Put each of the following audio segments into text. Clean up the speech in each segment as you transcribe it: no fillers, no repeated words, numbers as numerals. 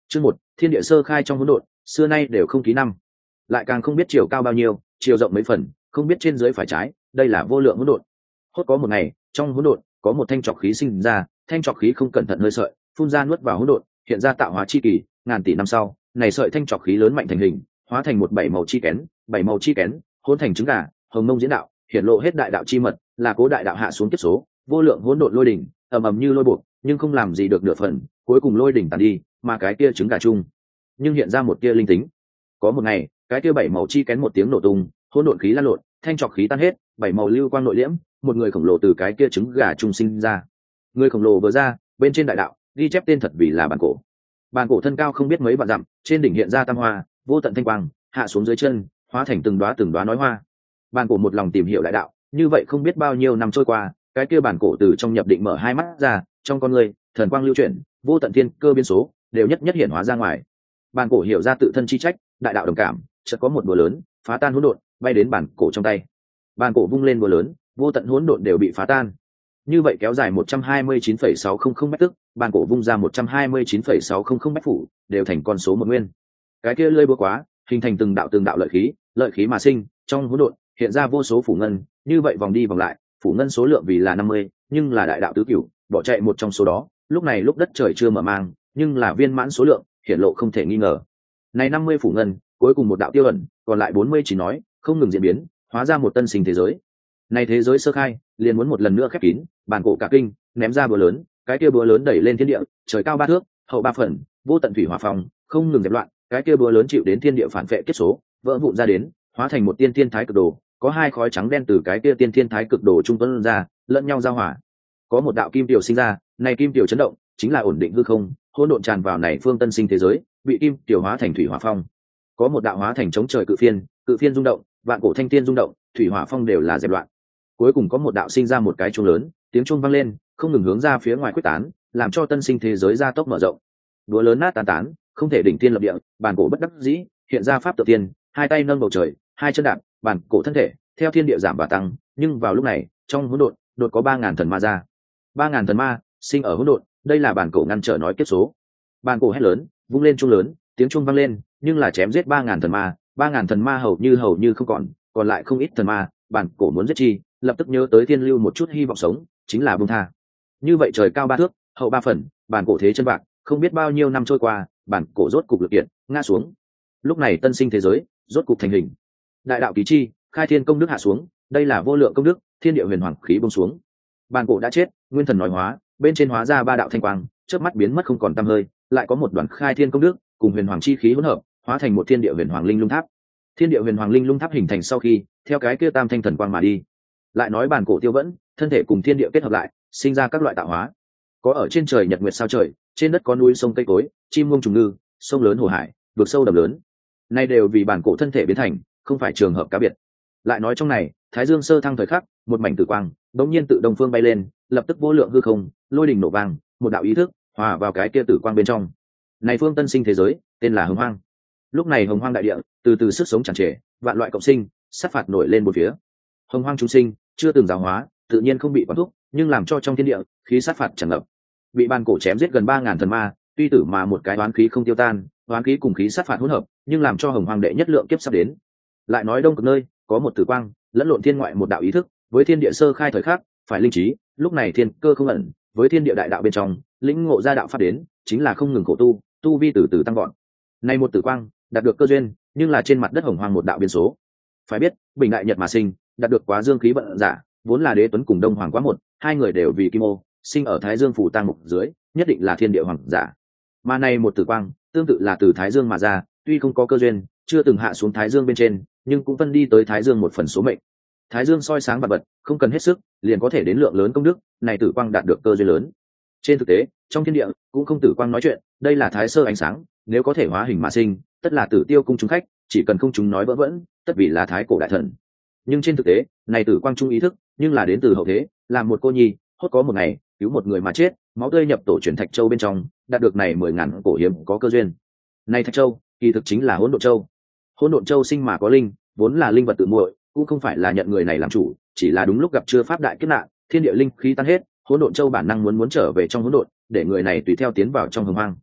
Chương 1, thiên địa sơ khai trong hỗn độn, xưa nay đều không ký năm, lại càng không biết chiều cao bao nhiêu, chiều rộng mấy phần, không biết trên dưới phải trái, đây là vô lượng hỗn độn. Hốt có một ngày, trong hỗn độn có một thanh trọc khí sinh ra, thanh trọc khí không cẩn thận hơi sợi, phun ra nuốt vào hỗn độn, hiện ra tạo hóa chi kỳ, ngàn tỷ năm sau, này sợi thanh trọc khí lớn mạnh thành hình, hóa thành một bảy màu chi kén, bảy màu chi kén, hỗn thành trứng gà, hồng mông diễn đạo, hiển lộ hết đại đạo chi mật, là cố đại đạo hạ xuống kiếp số, vô lượng hỗn độn lôi đỉnh, ầm ầm như lôi buộc, nhưng không làm gì được nửa phần, cuối cùng lôi đỉnh tàn đi, mà cái kia trứng gà chung, nhưng hiện ra một tia linh tính. Có một ngày, cái kia bảy màu chi kén một tiếng nổ tung, hỗn độn khí lan lộn, thanh trọc khí tan hết, bảy màu lưu quang nội liễm, một người khổng lồ từ cái kia trứng gà trung sinh ra. Người khổng lồ vừa ra, bên trên đại đạo ghi chép tên thật vì là bản cổ. Bản cổ thân cao không biết mấy vạn dặm, trên đỉnh hiện ra tam hoa, vô tận thanh quang, hạ xuống dưới chân, hóa thành từng đóa nói hoa. Bản cổ một lòng tìm hiểu đại đạo, như vậy không biết bao nhiêu năm trôi qua, cái kia bản cổ từ trong nhập định mở hai mắt ra, trong con người, thần quang lưu chuyển, vô tận thiên cơ biên số, đều nhất nhất hiển hóa ra ngoài. Bản cổ hiểu ra tự thân chi trách, đại đạo đồng cảm, chợt có một búa lớn, phá tan hỗn độn, bay đến bản cổ trong tay. Bản cổ vung lên búa lớn, vô tận hỗn độn đều bị phá tan. Như vậy kéo dài 129,600 mét tức, bản cổ vung ra 129,600 mét phủ, đều thành con số một nguyên. Cái kia lưỡi búa quá, hình thành từng đạo lợi khí mà sinh, trong hỗn độn hiện ra vô số phủ ngân, như vậy vòng đi vòng lại, phủ ngân số lượng vì là 50, nhưng là đại đạo tứ cửu, bỏ chạy một trong số đó, lúc này lúc đất trời chưa mở mang, nhưng là viên mãn số lượng, hiển lộ không thể nghi ngờ. Này 50 phủ ngân, cuối cùng một đạo tiêu ẩn, còn lại 49 nói, không ngừng diễn biến, hóa ra một tân sinh thế giới. Này thế giới sơ khai, liền muốn một lần nữa khép kín, bản cổ cả kinh, ném ra búa lớn, cái kia búa lớn đẩy lên thiên địa, trời cao 3 thước, hậu 3 phần, vô tận thủy hỏa phong, không ngừng dẹp loạn, cái kia búa lớn chịu đến thiên địa phản vệ kết số, vỡ vụn ra đến, hóa thành một tiên thiên thái cực đồ, có hai khói trắng đen từ cái kia tiên thiên thái cực đồ trung tuấn ra, lẫn nhau giao hòa. Có một đạo kim tiểu sinh ra, này kim tiểu chấn động, chính là ổn định hư không, hỗn độn tràn vào này phương tân sinh thế giới, bị kim tiểu hóa thành thủy hỏa phong. Có một đạo hóa thành chống trời cự phiên rung động, vạn cổ thanh thiên rung động, thủy hỏa phong đều là dẹp loạn. Cuối cùng có một đạo sinh ra một cái chuông lớn, tiếng chuông vang lên, không ngừng hướng ra phía ngoài quyết tán, làm cho tân sinh thế giới gia tốc mở rộng. Đũa lớn nát tán, không thể đỉnh thiên lập địa, bản cổ bất đắc dĩ, hiện ra pháp tự tiên, hai tay nâng bầu trời, hai chân đạp, bản cổ thân thể theo thiên địa giảm và tăng, nhưng vào lúc này, trong hỗn độn, đột có 3000 thần ma ra. 3000 thần ma sinh ở hỗn độn, đây là bản cổ ngăn trở nói kiếp số. Bản cổ hét lớn, vung lên chuông lớn, tiếng chuông vang lên, nhưng là chém giết 3000 thần ma, 3000 thần ma hầu như không còn lại không ít thần ma, bản cổ muốn giết chi, lập tức nhớ tới thiên lưu một chút hy vọng sống, chính là buông tha. Như vậy trời cao 3 thước, hậu 3 phần, bản cổ thế chân bạc, không biết bao nhiêu năm trôi qua, bản cổ rốt cục lực kiện, ngã xuống. Lúc này tân sinh thế giới rốt cục thành hình. Đại đạo ký chi, khai thiên công đức hạ xuống, đây là vô lượng công đức, thiên địa huyền hoàng khí buông xuống. Bản cổ đã chết, nguyên thần nói hóa, bên trên hóa ra 3 đạo thanh quang, chớp mắt biến mất không còn tăm hơi, lại có một đoàn khai thiên công đức cùng huyền hoàng chi khí hỗn hợp, hóa thành một thiên địa huyền hoàng linh lung tháp. Thiên địa huyền hoàng linh lung tháp hình thành sau khi, theo cái kia tam thanh thần quang mà đi. Lại nói bản cổ tiêu vẫn, thân thể cùng thiên địa kết hợp lại, sinh ra các loại tạo hóa. Có ở trên trời nhật nguyệt sao trời, trên đất có núi sông cây cối, chim muông trùng ngư, sông lớn hồ hải, vực sâu đầm lớn. Nay đều vì bản cổ thân thể biến thành, không phải trường hợp cá biệt. Lại nói trong này, Thái Dương sơ thăng thời khắc, một mảnh tử quang, đống nhiên tự đông phương bay lên, lập tức vô lượng hư không, lôi đình nổ vang, một đạo ý thức hòa vào cái kia tử quang bên trong. Này phương tân sinh thế giới, tên là Hồng Hoang. Lúc này Hồng Hoang đại địa, từ từ sức sống tràn trề, vạn loại cộng sinh, sát phạt nổi lên bốn phía. Hồng Hoang chúng sinh, chưa từng giáo hóa, tự nhiên không bị quản thúc, nhưng làm cho trong thiên địa khí sát phạt tràn ngập. Bị ban cổ chém giết gần 3000 thần ma, tuy tử mà một cái oán khí không tiêu tan, oán khí cùng khí sát phạt hỗn hợp, nhưng làm cho Hồng Hoang đệ nhất lượng kiếp sắp đến. Lại nói đông cực nơi, có một tử quang, lẫn lộn thiên ngoại một đạo ý thức, với thiên địa sơ khai thời khắc, phải linh trí, lúc này thiên cơ không ẩn, với thiên địa đại đạo bên trong, lĩnh ngộ ra đạo pháp đến, chính là không ngừng khổ tu, tu vi từ từ tăng vọt. Nay một tử quang, đạt được cơ duyên, nhưng là trên mặt đất Hồng Hoang một đạo biến số. Phải biết, bình đại nhật mà sinh, đạt được quá dương khí vận giả, vốn là Đế Tuấn cùng Đông Hoàng quá một, hai người đều vì kim ô, sinh ở Thái Dương phủ tăng mục dưới, nhất định là thiên địa hoàng giả. Mà này một tử quang, tương tự là từ Thái Dương mà ra, tuy không có cơ duyên, chưa từng hạ xuống Thái Dương bên trên, nhưng cũng phân đi tới Thái Dương một phần số mệnh. Thái Dương soi sáng vật vật, không cần hết sức, liền có thể đến lượng lớn công đức, này tử quang đạt được cơ duyên lớn. Trên thực tế, trong thiên địa cũng không tử quang nói chuyện, đây là thái sơ ánh sáng, nếu có thể hóa hình mà sinh, tất là tử tiêu cung chúng khách, chỉ cần không chúng nói vỡ vẩn, tất vì là thái cổ đại thần. Nhưng trên thực tế, này tử quang trung ý thức, nhưng là đến từ hậu thế, làm một cô nhi, hốt có một ngày, cứu một người mà chết, máu tươi nhập tổ truyền thạch châu bên trong, đạt được này 10.000 cổ hiếm có cơ duyên. Này thạch châu, kỳ thực chính là hỗn độn châu. Hỗn độn châu sinh mà có linh, vốn là linh vật tự muội, cũng không phải là nhận người này làm chủ, chỉ là đúng lúc gặp chưa pháp đại kiếp nạn, thiên địa linh khí tan hết, hỗn độn châu bản năng muốn trở về trong hỗn độn, để người này tùy theo tiến vào trong Hồng Hoang.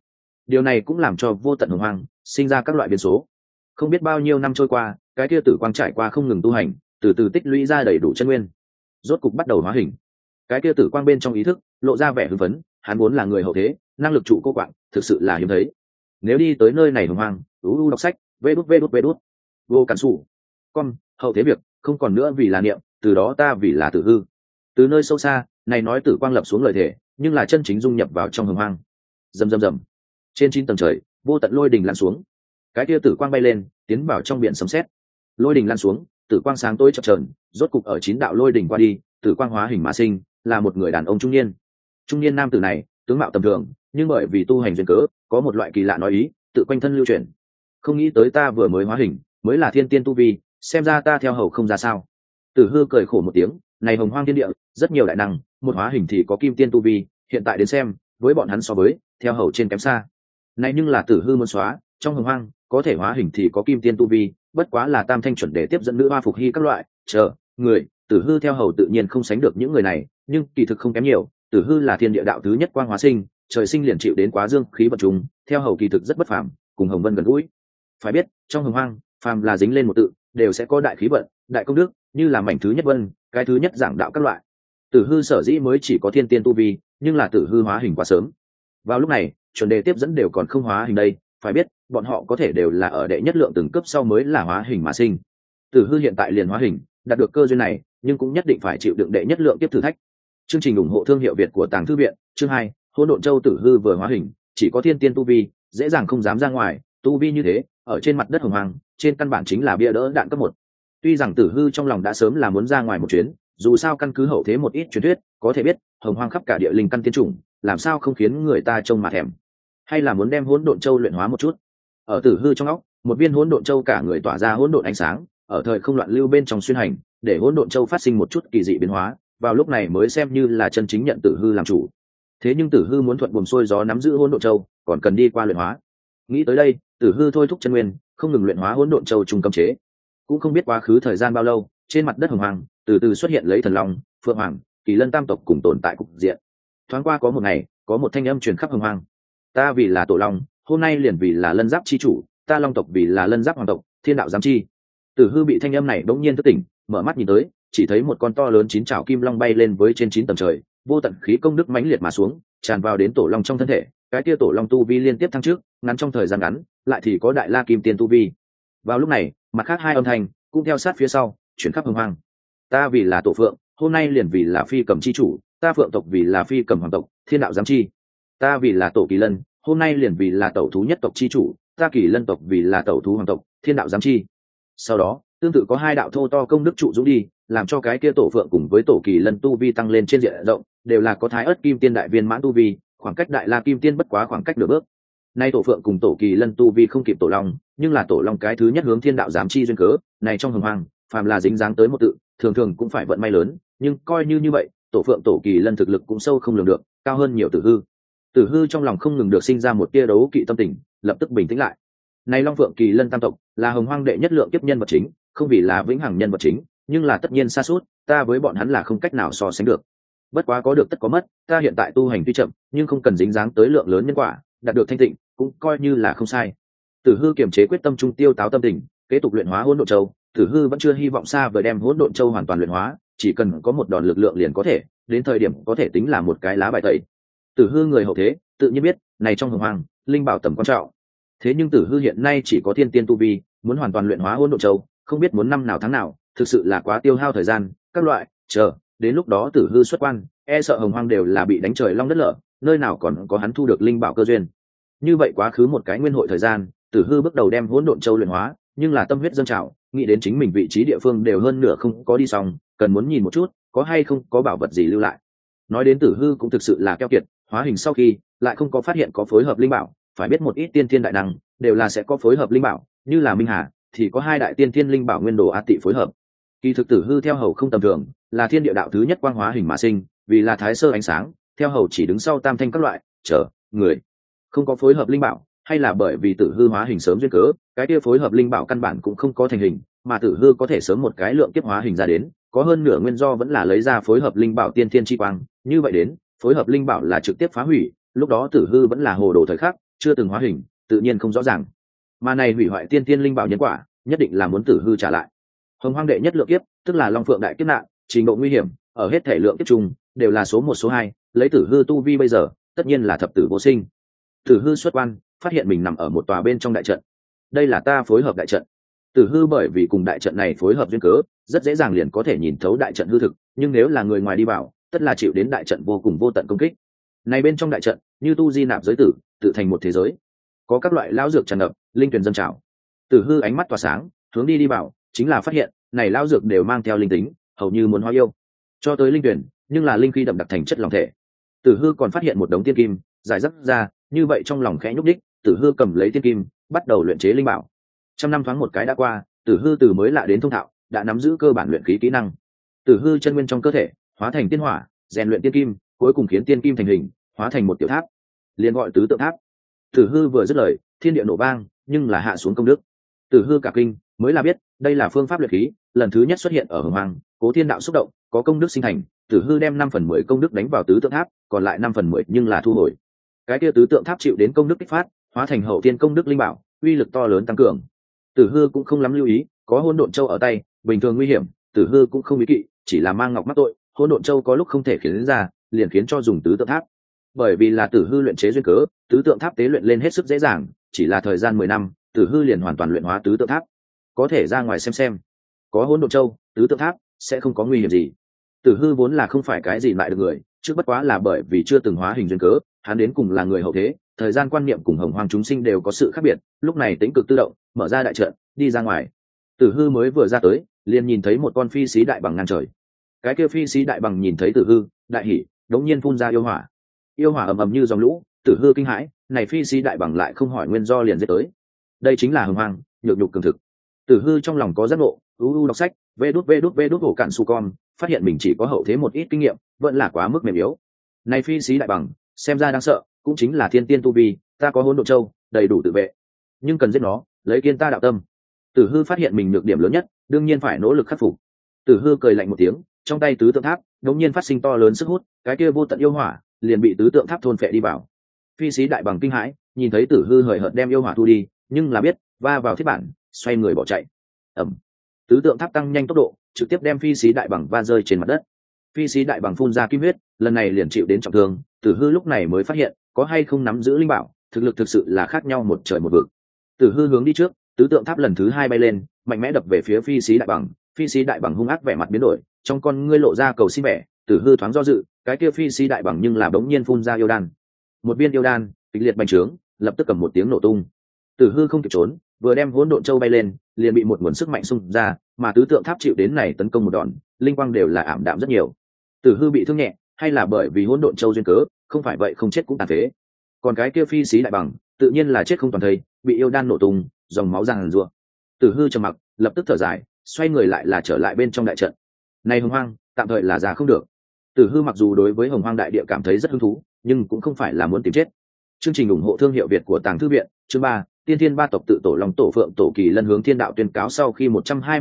Điều này cũng làm cho vô tận hồng hoang sinh ra các loại biến số. Không biết bao nhiêu năm trôi qua, cái kia tử quang trải qua không ngừng tu hành, từ từ tích lũy ra đầy đủ chân nguyên, rốt cục bắt đầu hóa hình. Cái kia tử quang bên trong ý thức lộ ra vẻ hưng phấn, hắn vốn là người hậu thế, năng lực trụ cô quạng thực sự là hiếm thấy. Nếu đi tới nơi này hồng hoang, đọc sách, vê đút vô cản sủ con hậu thế việc không còn nữa vì là niệm, từ đó ta vì là tử hư. Từ nơi sâu xa này nói tử quang lập xuống lời thể, nhưng là chân chính dung nhập vào trong hồng hoang. Rầm rầm rầm, trên 9 tầng trời vô tận lôi đình lan xuống, cái kia tử quang bay lên tiến vào trong biển sấm sét. Lôi đình lan xuống, tử quang sáng tối chập chờn, rốt cục ở 9 đạo lôi đình qua đi, tử quang hóa hình mà sinh, là một người đàn ông trung niên. Trung niên nam tử này tướng mạo tầm thường, nhưng bởi vì tu hành duyên cớ, có một loại kỳ lạ nói ý tự quanh thân lưu truyền. Không nghĩ tới ta vừa mới hóa hình mới là thiên tiên tu vi, xem ra ta theo hầu không ra sao. Tử hư cười khổ một tiếng, này hồng hoang thiên địa rất nhiều đại năng, một hóa hình thì có kim tiên tu vi, hiện tại đến xem với bọn hắn so với theo hầu trên kém xa. Này nhưng là tử hư muốn xóa, trong hồng hoang có thể hóa hình thì có kim tiên tu vi, bất quá là tam thanh chuẩn để tiếp dẫn nữ hoa phục hy các loại người. Tử hư theo hầu tự nhiên không sánh được những người này, nhưng kỳ thực không kém nhiều. Tử hư là thiên địa đạo thứ nhất quang hóa sinh, trời sinh liền chịu đến quá dương khí vật trùng, theo hầu kỳ thực rất bất phàm, cùng hồng vân gần gũi. Phải biết trong hồng hoang phàm là dính lên một tự đều sẽ có đại khí vận, đại công đức, như là mảnh thứ nhất vân, cái thứ nhất giảng đạo các loại. Tử hư sở dĩ mới chỉ có thiên tiên tu vi, nhưng là tử hư hóa hình quá sớm. Vào lúc này chuẩn đề tiếp dẫn đều còn không hóa hình đây, phải biết bọn họ có thể đều là ở đệ nhất lượng từng cấp sau mới là hóa hình mà sinh. Tử hư hiện tại liền hóa hình, đạt được cơ duyên này, nhưng cũng nhất định phải chịu đựng đệ nhất lượng tiếp thử thách. Chương trình ủng hộ thương hiệu Việt của Tàng Thư viện. Chương 2, Hỗn Độn Châu. Tử hư vừa hóa hình chỉ có thiên tiên tu vi, dễ dàng không dám ra ngoài. Tu vi như thế ở trên mặt đất hồng hoang, trên căn bản chính là bia đỡ đạn cấp 1. Tuy rằng tử hư trong lòng đã sớm là muốn ra ngoài một chuyến, dù sao căn cứ hậu thế một ít truyền thuyết có thể biết hồng hoang khắp cả địa linh căn tiên chủng, làm sao không khiến người ta trông mà thèm. Hay là muốn đem Hỗn Độn Châu luyện hóa một chút. Ở tử hư trong óc, một viên Hỗn Độn Châu cả người tỏa ra hỗn độn ánh sáng, ở thời không loạn lưu bên trong xuyên hành, để Hỗn Độn Châu phát sinh một chút kỳ dị biến hóa, vào lúc này mới xem như là chân chính nhận tử hư làm chủ. Thế nhưng tử hư muốn thuận buồm xuôi gió nắm giữ Hỗn Độn Châu, còn cần đi qua luyện hóa. Nghĩ tới đây, tử hư thôi thúc chân nguyên, không ngừng luyện hóa Hỗn Độn Châu trung cấm chế. Cũng không biết quá khứ thời gian bao lâu, trên mặt đất hồng hoàng từ từ xuất hiện lấy thần long, phượng hoàng, kỳ lân tam tộc cùng tồn tại cục diện. Thoáng qua có một ngày, có một thanh âm truyền khắp hồng hoàng: ta vì là tổ long, hôm nay liền vì là lân giáp chi chủ, ta long tộc vì là lân giáp hoàng tộc, thiên đạo giám chi. Tử hư bị thanh âm này bỗng nhiên thức tỉnh, mở mắt nhìn tới, chỉ thấy một con to lớn 9 trảo kim long bay lên với trên 9 tầng trời, vô tận khí công đức mãnh liệt mà xuống, tràn vào đến tổ long trong thân thể. Cái kia tổ long tu vi liên tiếp thăng trước, ngắn trong thời gian ngắn lại thì có đại la kim tiên tu vi. Vào lúc này, mặt khác hai âm thanh cũng theo sát phía sau chuyển khắp hồng hoang: ta vì là tổ phượng, hôm nay liền vì là phi cầm chi chủ, ta phượng tộc vì là phi cầm hoàng tộc, thiên đạo giám chi. Ta vì là tổ kỳ lân, hôm nay liền vì là tẩu thú nhất tộc chi chủ, ta kỳ lân tộc vì là tẩu thú hoàng tộc, thiên đạo giám chi. Sau đó tương tự có hai đạo thô to công đức trụ dũng đi, làm cho cái kia tổ phượng cùng với tổ kỳ lân tu vi tăng lên trên diện rộng, đều là có thái ớt kim tiên đại viên mãn tu vi, khoảng cách đại la kim tiên bất quá khoảng cách nửa bước. Nay tổ phượng cùng tổ kỳ lân tu vi không kịp tổ long, nhưng là tổ long cái thứ nhất hướng thiên đạo giám chi duyên cớ, này trong hồng hoang phàm là dính dáng tới một tự, thường thường cũng phải vận may lớn, nhưng coi như vậy, tổ phượng tổ kỳ lân thực lực cũng sâu không lường được, cao hơn nhiều tử hư. Tử hư trong lòng không ngừng được sinh ra một tia đấu kỵ tâm tình, lập tức bình tĩnh lại. Này long phượng kỳ lân tam tộc là hồng hoang đệ nhất lượng tiếp nhân vật chính, không vì là vĩnh hằng nhân vật chính, nhưng là tất nhiên xa suốt, ta với bọn hắn là không cách nào so sánh được. Bất quá có được tất có mất, ta hiện tại tu hành tuy chậm, nhưng không cần dính dáng tới lượng lớn nhân quả, đạt được thanh tịnh cũng coi như là không sai. Tử hư kiềm chế quyết tâm trung tiêu táo tâm tình, kế tục luyện hóa hỗn độn châu. Tử hư vẫn chưa hy vọng xa vời đem hỗn độn châu hoàn toàn luyện hóa, chỉ cần có một đòn lực lượng liền có thể, đến thời điểm có thể tính là một cái lá bài tẩy. Tử hư người hậu thế tự nhiên biết, này trong hồng hoang linh bảo tầm quan trọng. Thế nhưng tử hư hiện nay chỉ có thiên tiên tu vi, muốn hoàn toàn luyện hóa hỗn độn châu, không biết muốn năm nào tháng nào, thực sự là quá tiêu hao thời gian. Các loại đến lúc đó tử hư xuất quan, e sợ hồng hoang đều là bị đánh trời long đất lở, nơi nào còn có hắn thu được linh bảo cơ duyên. Như vậy quá khứ một cái nguyên hội thời gian, tử hư bước đầu đem hỗn độn châu luyện hóa, nhưng là tâm huyết dâng trào, nghĩ đến chính mình vị trí địa phương đều hơn nửa không có đi xong, cần muốn nhìn một chút có hay không có bảo vật gì lưu lại. Nói đến tử hư cũng thực sự là keo kiệt, hóa hình sau khi lại không có phát hiện có phối hợp linh bảo. Phải biết một ít tiên thiên đại năng đều là sẽ có phối hợp linh bảo, như là minh hà thì có 2 đại tiên thiên linh bảo nguyên đồ a tị phối hợp. Kỳ thực tử hư theo hầu không tầm thường, là thiên địa đạo thứ nhất quang hóa hình mà sinh, vì là thái sơ ánh sáng, theo hầu chỉ đứng sau tam thanh các loại người. Không có phối hợp linh bảo, hay là bởi vì tử hư hóa hình sớm duyên cớ, cái kia phối hợp linh bảo căn bản cũng không có thành hình, mà tử hư có thể sớm một cái lượng kiếp hóa hình ra đến, có hơn nửa nguyên do vẫn là lấy ra phối hợp linh bảo tiên thiên chi quang. Như vậy đến phối hợp linh bảo là trực tiếp phá hủy, lúc đó tử hư vẫn là hồ đồ thời khắc, chưa từng hóa hình tự nhiên không rõ ràng, mà này hủy hoại tiên tiên linh bảo nhân quả nhất định là muốn Tử Hư trả lại. Hồng Hoang đệ nhất lượng kiếp tức là Long Phượng đại kiếp nạn, trình độ nguy hiểm ở hết thể lượng kiếp chung đều là số 1 số 2, lấy Tử Hư tu vi bây giờ tất nhiên là thập tử vô sinh. Tử Hư xuất quan phát hiện mình nằm ở một tòa bên trong đại trận, đây là ta phối hợp đại trận. Tử Hư bởi vì cùng đại trận này phối hợp duyên cớ rất dễ dàng liền có thể nhìn thấu đại trận hư thực, nhưng nếu là người ngoài đi vào tất là chịu đến đại trận vô cùng vô tận công kích. Này bên trong đại trận như tu di nạp giới tử, tự thành một thế giới, có các loại lão dược tràn ngập, linh tuyển dâng trào. Tử Hư ánh mắt tỏa sáng, hướng đi vào chính là phát hiện này lão dược đều mang theo linh tính, hầu như muốn hóa yêu. Cho tới linh tuyển nhưng là linh khí đậm đặc thành chất lòng thể. Tử Hư còn phát hiện một đống tiên kim giải rác ra, như vậy trong lòng khẽ nhúc đích, Tử Hư cầm lấy tiên kim bắt đầu luyện chế linh bảo. Trăm năm thoáng một cái đã qua, Tử Hư từ mới lạ đến thông thạo đã nắm giữ cơ bản luyện khí kỹ năng. Tử Hư chân nguyên trong cơ thể hóa thành tiên hỏa, rèn luyện tiên kim, cuối cùng khiến tiên kim thành hình, hóa thành một tiểu tháp, liền gọi tứ tượng tháp. Tử Hư vừa dứt lời, thiên địa nổ vang, nhưng là hạ xuống công đức. Tử Hư cả kinh, mới là biết đây là phương pháp luyện khí lần thứ nhất xuất hiện ở Hồng Hoang, Cố Thiên đạo xúc động, có công đức sinh thành. Tử Hư đem 5/10 công đức đánh vào tứ tượng tháp, còn lại 5/10 nhưng là thu hồi. Cái kia tứ tượng tháp chịu đến công đức kích phát, hóa thành hậu thiên công đức linh bảo, uy lực to lớn tăng cường. Tử Hư cũng không lắm lưu ý, có hỗn độn châu ở tay, bình thường nguy hiểm, Tử Hư cũng không ý kỵ, chỉ là mang ngọc mắc tội, hỗn độn châu có lúc không thể khiến ra, liền khiến cho dùng tứ tượng tháp. Bởi vì là Tử Hư luyện chế duyên cớ, tứ tượng tháp tế luyện lên hết sức dễ dàng, chỉ là thời gian 10 năm, Tử Hư liền hoàn toàn luyện hóa tứ tượng tháp. Có thể ra ngoài xem, có hỗn độn châu, tứ tượng tháp sẽ không có nguy hiểm gì. Tử Hư vốn là không phải cái gì lại được người, trước bất quá là bởi vì chưa từng hóa hình duyên cớ, hắn đến cùng là người hậu thế, thời gian quan niệm cùng Hồng Hoang chúng sinh đều có sự khác biệt, lúc này tính cực tự động, mở ra đại trận, đi ra ngoài. Tử Hư mới vừa ra tới, liền nhìn thấy một con phi xí đại bằng ngang trời. Cái kia phi xí đại bằng nhìn thấy Tử Hư, đại hỉ, đống nhiên phun ra yêu hỏa. Yêu hỏa ầm ầm như dòng lũ, Tử Hư kinh hãi, này phi xí đại bằng lại không hỏi nguyên do liền giết tới. Đây chính là Hồng Hoang, nhược nhục cường thực. Tử Hư trong lòng có giác ngộ, đọc sách, vê đút hổ cạn su con, phát hiện mình chỉ có hậu thế một ít kinh nghiệm, vẫn là quá mức mềm yếu. Này phi xí đại bằng, xem ra đáng sợ, cũng chính là thiên tiên tu vi, ta có hỗn độn châu, đầy đủ tự vệ, nhưng cần giết nó, lấy kiên ta đạo tâm. Tử Hư phát hiện mình nhược điểm lớn nhất, đương nhiên phải nỗ lực khắc phục. Tử Hư cười lạnh một tiếng, trong tay tứ tượng tháp đống nhiên phát sinh to lớn sức hút, cái kia vô tận yêu hỏa liền bị tứ tượng tháp thôn phệ đi vào. Phi xí đại bằng kinh hãi, nhìn thấy Tử Hư hời hợt đem yêu hỏa thu đi, nhưng là biết va vào thiết bản, xoay người bỏ chạy. Tứ tượng tháp tăng nhanh tốc độ, trực tiếp đem phi xí đại bằng va rơi trên mặt đất. Phi xí đại bằng phun ra kim huyết, lần này liền chịu đến trọng thương. Tử Hư lúc này mới phát hiện có hay không nắm giữ linh bảo, thực lực thực sự là khác nhau một trời một vực. Tử Hư hướng đi trước, tứ tượng tháp lần thứ 2 bay lên, mạnh mẽ đập về phía phi xí đại bằng. Phi xí đại bằng hung ác vẻ mặt biến đổi, trong con ngươi lộ ra cầu xin vẻ. Tử Hư thoáng do dự, cái kia phi xí đại bằng nhưng là bỗng nhiên phun ra yêu đan. Một viên yêu đan kịch liệt bành trướng, lập tức cầm một tiếng nổ tung. Tử Hư không kịp trốn, vừa đem hỗn độn châu bay lên, liền bị một nguồn sức mạnh xung ra, mà tứ tượng tháp chịu đến này tấn công một đòn, linh quang đều là ảm đạm rất nhiều. Tử Hư bị thương nhẹ, hay là bởi vì hỗn độn châu duyên cớ, không phải vậy không chết cũng tàn phế. Còn cái kia phi xí đại bằng, tự nhiên là chết không toàn thây, bị yêu đan nổ tung, dòng máu giằng giụa. Tử Hư trầm mặc, lập tức thở dài, xoay người lại là trở lại bên trong đại trận. Này Hồng Hoang, tạm thời là ra không được. Tử Hư mặc dù đối với Hồng Hoang đại địa cảm thấy rất hứng thú, nhưng cũng không phải là muốn tìm chết. Chương trình ủng hộ thương hiệu Việt của Tàng Thư viện, chương 3, Tiên Thiên ba tộc tự tổ Long Tổ Phượng Tổ Kỳ Lân hướng Thiên Đạo tuyên cáo sau khi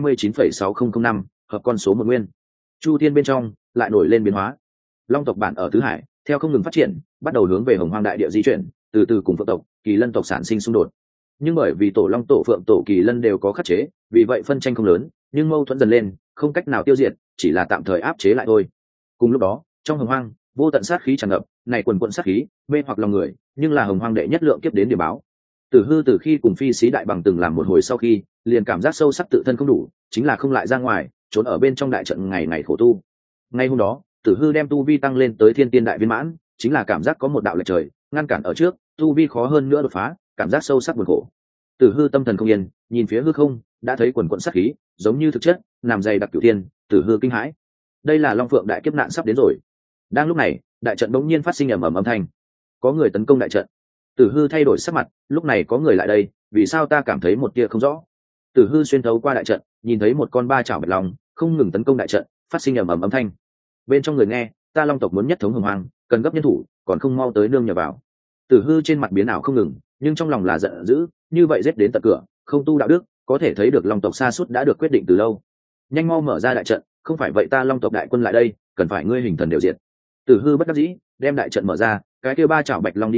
129,6005 hợp con số một nguyên. Chu Thiên bên trong lại nổi lên biến hóa. Long tộc bản ở tứ hải, theo không ngừng phát triển, bắt đầu hướng về Hồng Hoang đại địa di chuyển, từ từ cùng Phượng tộc, Kỳ Lân tộc sản sinh xung đột. Nhưng bởi vì tổ Long Tổ Phượng Tổ Kỳ Lân đều có khắc chế, vì vậy phân tranh không lớn, nhưng mâu thuẫn dần lên, không cách nào tiêu diệt, chỉ là tạm thời áp chế lại thôi. Cùng lúc đó, trong Hồng Hoang, vô tận sát khí tràn ngập, này quần quần sát khí, mê hoặc lòng người, nhưng là Hồng Hoang đệ nhất lượng kiếp đến điểm báo. Tử Hư từ khi cùng phi xí đại bằng từng làm một hồi sau khi, liền cảm giác sâu sắc tự thân không đủ, chính là không lại ra ngoài, trốn ở bên trong đại trận ngày ngày khổ tu. Ngay hôm đó, Tử Hư đem tu vi tăng lên tới thiên tiên đại viên mãn, chính là cảm giác có một đạo lệch trời ngăn cản ở trước, tu vi khó hơn nữa đột phá, cảm giác sâu sắc buồn khổ. Tử Hư tâm thần không yên, nhìn phía hư không, đã thấy quần quần sát khí, giống như thực chất, nằm dày đặc cửu thiên. Tử Hư kinh hãi, đây là Long Phượng đại kiếp nạn sắp đến rồi. Đang lúc này, đại trận bỗng nhiên phát sinh ầm ầm âm thanh, có người tấn công đại trận. Tử Hư thay đổi sắc mặt, lúc này có người lại đây, vì sao ta cảm thấy một tia không rõ? Tử Hư xuyên thấu qua đại trận, nhìn thấy một con ba chảo bạch long không ngừng tấn công đại trận, phát sinh ầm ầm âm thanh. Bên trong người nghe, ta Long tộc muốn nhất thống Hồng Hoang, cần gấp nhân thủ, còn không mau tới nương nhờ vào. Tử Hư trên mặt biến ảo không ngừng, nhưng trong lòng là giận dữ, như vậy giết đến tận cửa, không tu đạo đức, có thể thấy được Long tộc sa sút đã được quyết định từ lâu. Nhanh mau mở ra đại trận, không phải vậy ta Long tộc đại quân lại đây, cần phải ngươi hình thần đều diệt. Tử Hư bất đắc dĩ, đem đại trận mở ra, cái kia ba chảo bạch long đi vào,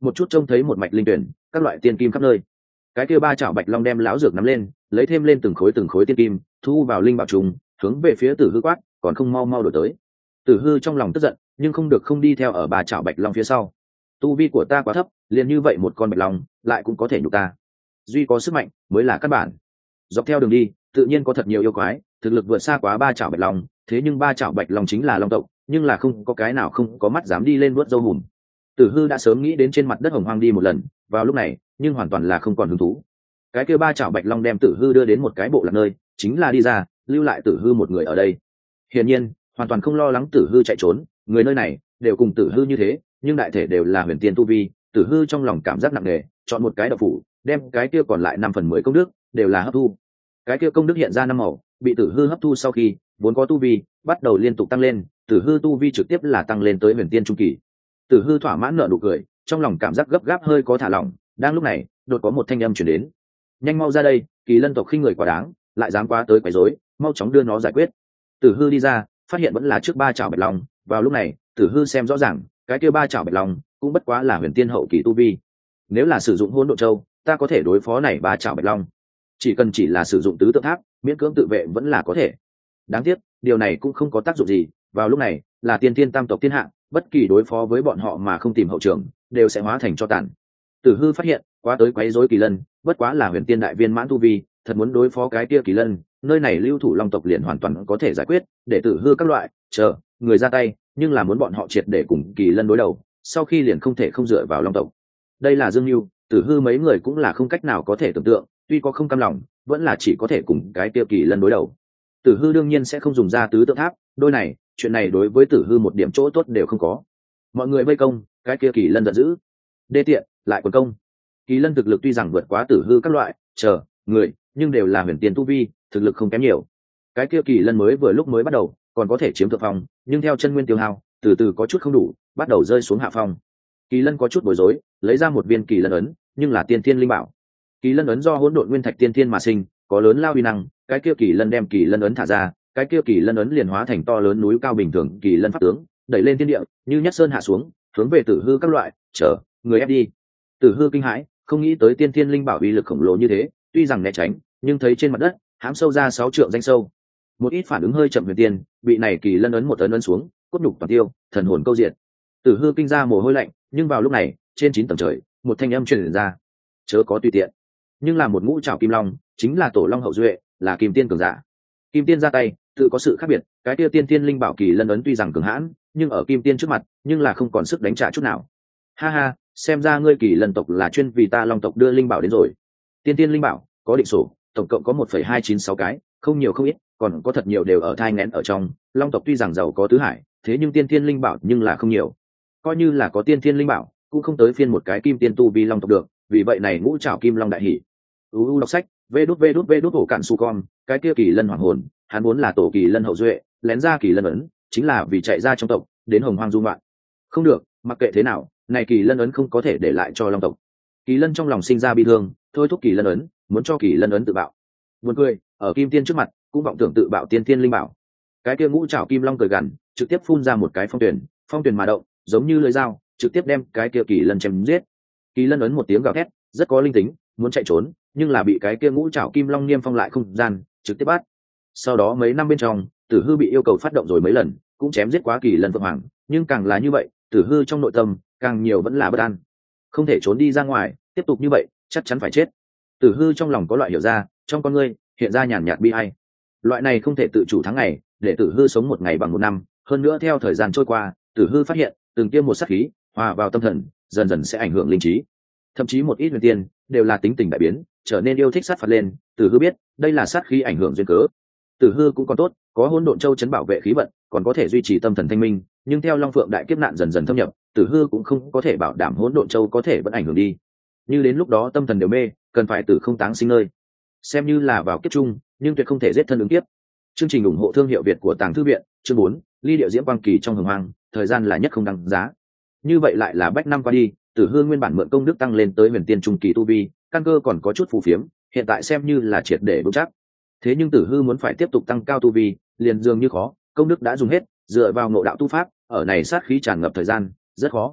một chút trông thấy một mạch linh tuyển, các loại tiên kim khắp nơi. Cái kia ba chảo bạch long đem lão dược nắm lên, lấy thêm lên từng khối tiên kim, thu vào linh bảo trùng, hướng về phía Tử Hư quát, còn không mau mau đổi tới. Tử Hư trong lòng tức giận, nhưng không được không đi theo ở ba chảo bạch long phía sau. Tu vi của ta quá thấp, liền như vậy một con bạch long, lại cũng có thể nhục ta. Duy có sức mạnh mới là căn bản. Dọc theo đường đi, tự nhiên có thật nhiều yêu quái, thực lực vượt xa quá ba chảo bạch long, thế nhưng ba chảo bạch long chính là long tộc, nhưng là không có cái nào không có mắt dám đi lên vuốt râu hùm. Tử Hư đã sớm nghĩ đến trên mặt đất hồng hoang đi một lần, vào lúc này, nhưng hoàn toàn là không còn hứng thú. Cái kia ba chảo bạch long đem Tử Hư đưa đến một cái bộ lạc nơi, chính là đi ra, lưu lại Tử Hư một người ở đây. Hiển nhiên, hoàn toàn không lo lắng Tử Hư chạy trốn, người nơi này đều cùng Tử Hư như thế, nhưng đại thể đều là huyền tiên tu vi. Tử Hư trong lòng cảm giác nặng nề, chọn một cái đậu phủ, đem cái kia còn lại 5/10 công đức đều là hấp thu. Cái kia công đức hiện ra năm màu, bị Tử Hư hấp thu sau khi, vốn có tu vi bắt đầu liên tục tăng lên, Tử Hư tu vi trực tiếp là tăng lên tới huyền tiên trung kỳ. Tử Hư thỏa mãn nở nụ cười, trong lòng cảm giác gấp gáp hơi có thả lỏng. Đang lúc này, đột có một thanh âm truyền đến: nhanh mau ra đây, Kỳ Lân tộc khinh người quá đáng, lại dám qua tới quấy rối, mau chóng đưa nó giải quyết. Tử Hư đi ra, phát hiện vẫn là trước ba chảo bạch long. Vào lúc này, Tử Hư xem rõ ràng, cái kia ba chảo bạch long cũng bất quá là huyền tiên hậu kỳ tu vi. Nếu là sử dụng hỗn độn châu, ta có thể đối phó này ba chảo bạch long. Chỉ là sử dụng tứ tượng tháp, miễn cưỡng tự vệ vẫn là có thể. Đáng tiếc, điều này cũng không có tác dụng gì. Vào lúc này, là tiên tiên tam tộc thiên hạ, bất kỳ đối phó với bọn họ mà không tìm hậu trường, đều sẽ hóa thành cho tàn. Tử Hư phát hiện, quá tới quấy rối Kỳ Lân, bất quá là huyền tiên đại viên mãn tu vi, thật muốn đối phó cái kia Kỳ Lân, nơi này lưu thủ long tộc liền hoàn toàn có thể giải quyết, để Tử Hư các loại chờ người ra tay, nhưng là muốn bọn họ triệt để cùng Kỳ Lân đối đầu, sau khi liền không thể không dựa vào long tộc. Đây là Dương Nưu, Tử Hư mấy người cũng là không cách nào có thể tưởng tượng, tuy có không cam lòng, vẫn là chỉ có thể cùng cái kia Kỳ Lân đối đầu. Tử Hư đương nhiên sẽ không dùng ra tứ tượng tháp, đôi này, chuyện này đối với Tử Hư một điểm chỗ tốt đều không có. Mọi người vây công, cái kia Kỳ Lân giận dữ, đê tiện, lại quần công. Kỳ Lân thực lực tuy rằng vượt quá Tử Hư các loại chờ người, nhưng đều là huyền tiên tu vi, thực lực không kém nhiều. Cái kia Kỳ Lân mới vừa lúc mới bắt đầu, còn có thể chiếm thượng phong, nhưng theo chân nguyên tiêu hao, từ từ có chút không đủ, bắt đầu rơi xuống hạ phong. Kỳ Lân có chút bối rối, lấy ra một viên Kỳ Lân ấn, nhưng là tiên thiên linh bảo. Kỳ Lân ấn do hỗn độn nguyên thạch tiên thiên mà sinh, có lớn lao uy năng. Cái kia Kỳ Lân đem Kỳ Lân ấn thả ra, cái kia Kỳ Lân ấn liền hóa thành to lớn núi cao bình thường Kỳ Lân pháp tướng, đẩy lên thiên địa, như nhất sơn hạ xuống, hướng về Tử Hư các loại chờ người ép đi. Tử Hư kinh hãi, không nghĩ tới tiên thiên linh bảo uy lực khổng lồ như thế, tuy rằng né tránh, nhưng thấy trên mặt đất hãm sâu ra 6 trượng danh sâu. Một ít phản ứng hơi chậm huyền tiên, bị này Kỳ Lân ấn một ấn ấn xuống, cốt nhục toàn tiêu, thần hồn câu diệt. Tử Hư kinh ra mồ hôi lạnh, nhưng vào lúc này, trên 9 tầng trời, một thanh âm truyền ra: chớ có tùy tiện. Nhưng là một ngũ trảo kim long, chính là tổ long hậu duệ, là kim tiên cường giả. Kim tiên ra tay, tự có sự khác biệt, cái kia tiên tiên linh bảo Kỳ Lân ấn tuy rằng cường hãn, nhưng ở kim tiên trước mặt, nhưng là không còn sức đánh trả chút nào. Ha ha, xem ra ngươi Kỳ Lân tộc là chuyên vì ta long tộc đưa linh bảo đến rồi. Tiên tiên linh bảo có định sổ, tổng cộng có 1,296 cái, không nhiều không ít, còn có thật nhiều đều ở thai nghén ở trong. Long tộc tuy rằng giàu có tứ hải, thế nhưng tiên tiên linh bảo nhưng là không nhiều. Coi như là có tiên tiên linh bảo, cũng không tới phiên một cái kim tiên tu vi long tộc được, vì vậy này ngũ trảo kim long đại hỉ. Đọc sách, vê đút hổ cạn su con, cái kia Kỳ Lân hoàng hồn, hắn muốn là tổ Kỳ Lân hậu duệ, lén ra Kỳ Lân ấn, chính là vì chạy ra trong tộc, đến hồng hoang du ngoạn. Không được, mặc kệ thế nào, này Kỳ Lân ấn không có thể để lại cho long tộc. Kỳ Lân trong lòng sinh ra bi thương, thôi thúc Kỳ Lân ấn, muốn cho Kỳ Lân ấn tự bạo. Buồn cười, ở kim tiên trước mặt, cũng vọng tưởng tự bạo tiên tiên linh bảo. Cái kia ngũ trảo kim long cười gằn, trực tiếp phun ra một cái phong tuyển mà động, giống như lưỡi dao, trực tiếp đem cái kia Kỳ Lân chém giết. Kỳ Lân ấn một tiếng gào thét, rất có linh tính, muốn chạy trốn, nhưng là bị cái kia ngũ trảo kim long niêm phong lại không gian, trực tiếp bắt. Sau đó mấy năm bên trong, Tử Hư bị yêu cầu phát động rồi mấy lần, cũng chém giết quá Kỳ Lân Phượng Hoàng, nhưng càng là như vậy, Tử Hư trong nội tâm càng nhiều vẫn là bất an, không thể trốn đi ra ngoài, tiếp tục như vậy chắc chắn phải chết. Tử Hư trong lòng có loại hiểu ra, trong con ngươi hiện ra nhàn nhạt bi ai. Loại này không thể tự chủ tháng ngày, để Tử Hư sống một ngày bằng một năm, hơn nữa theo thời gian trôi qua, Tử Hư phát hiện từng tiêm một sát khí hòa vào tâm thần, dần dần sẽ ảnh hưởng linh trí. Thậm chí một ít huyền tiên đều là tính tình đại biến, trở nên yêu thích sát phạt lên. Tử Hư biết đây là sát khí ảnh hưởng duyên cớ. Tử Hư cũng còn tốt, có hỗn độn châu chấn bảo vệ khí vận, còn có thể duy trì tâm thần thanh minh, nhưng theo Long Phượng đại kiếp nạn dần dần thâm nhập, Tử Hư cũng không có thể bảo đảm hỗn độn châu có thể vẫn ảnh hưởng đi. Như đến lúc đó tâm thần đều mê, cần phải tử không táng sinh nơi. Xem như là vào kiếp chung, nhưng tuyệt không thể giết thân ứng kiếp. Chương trình ủng hộ thương hiệu Việt của Tàng Thư viện, chương 4, ly điệu diễm quang kỳ trong hồng hoang, thời gian là nhất không đăng giá. Như vậy lại là bách năm qua đi, Tử Hư nguyên bản mượn công đức tăng lên tới huyền tiên trung kỳ tu vi, căn cơ còn có chút phù phiếm, hiện tại xem như là triệt để vững chắc. Thế nhưng Tử Hư muốn phải tiếp tục tăng cao tu vi, liền dường như khó, công đức đã dùng hết, dựa vào ngộ đạo tu pháp, ở này sát khí tràn ngập thời gian, rất khó.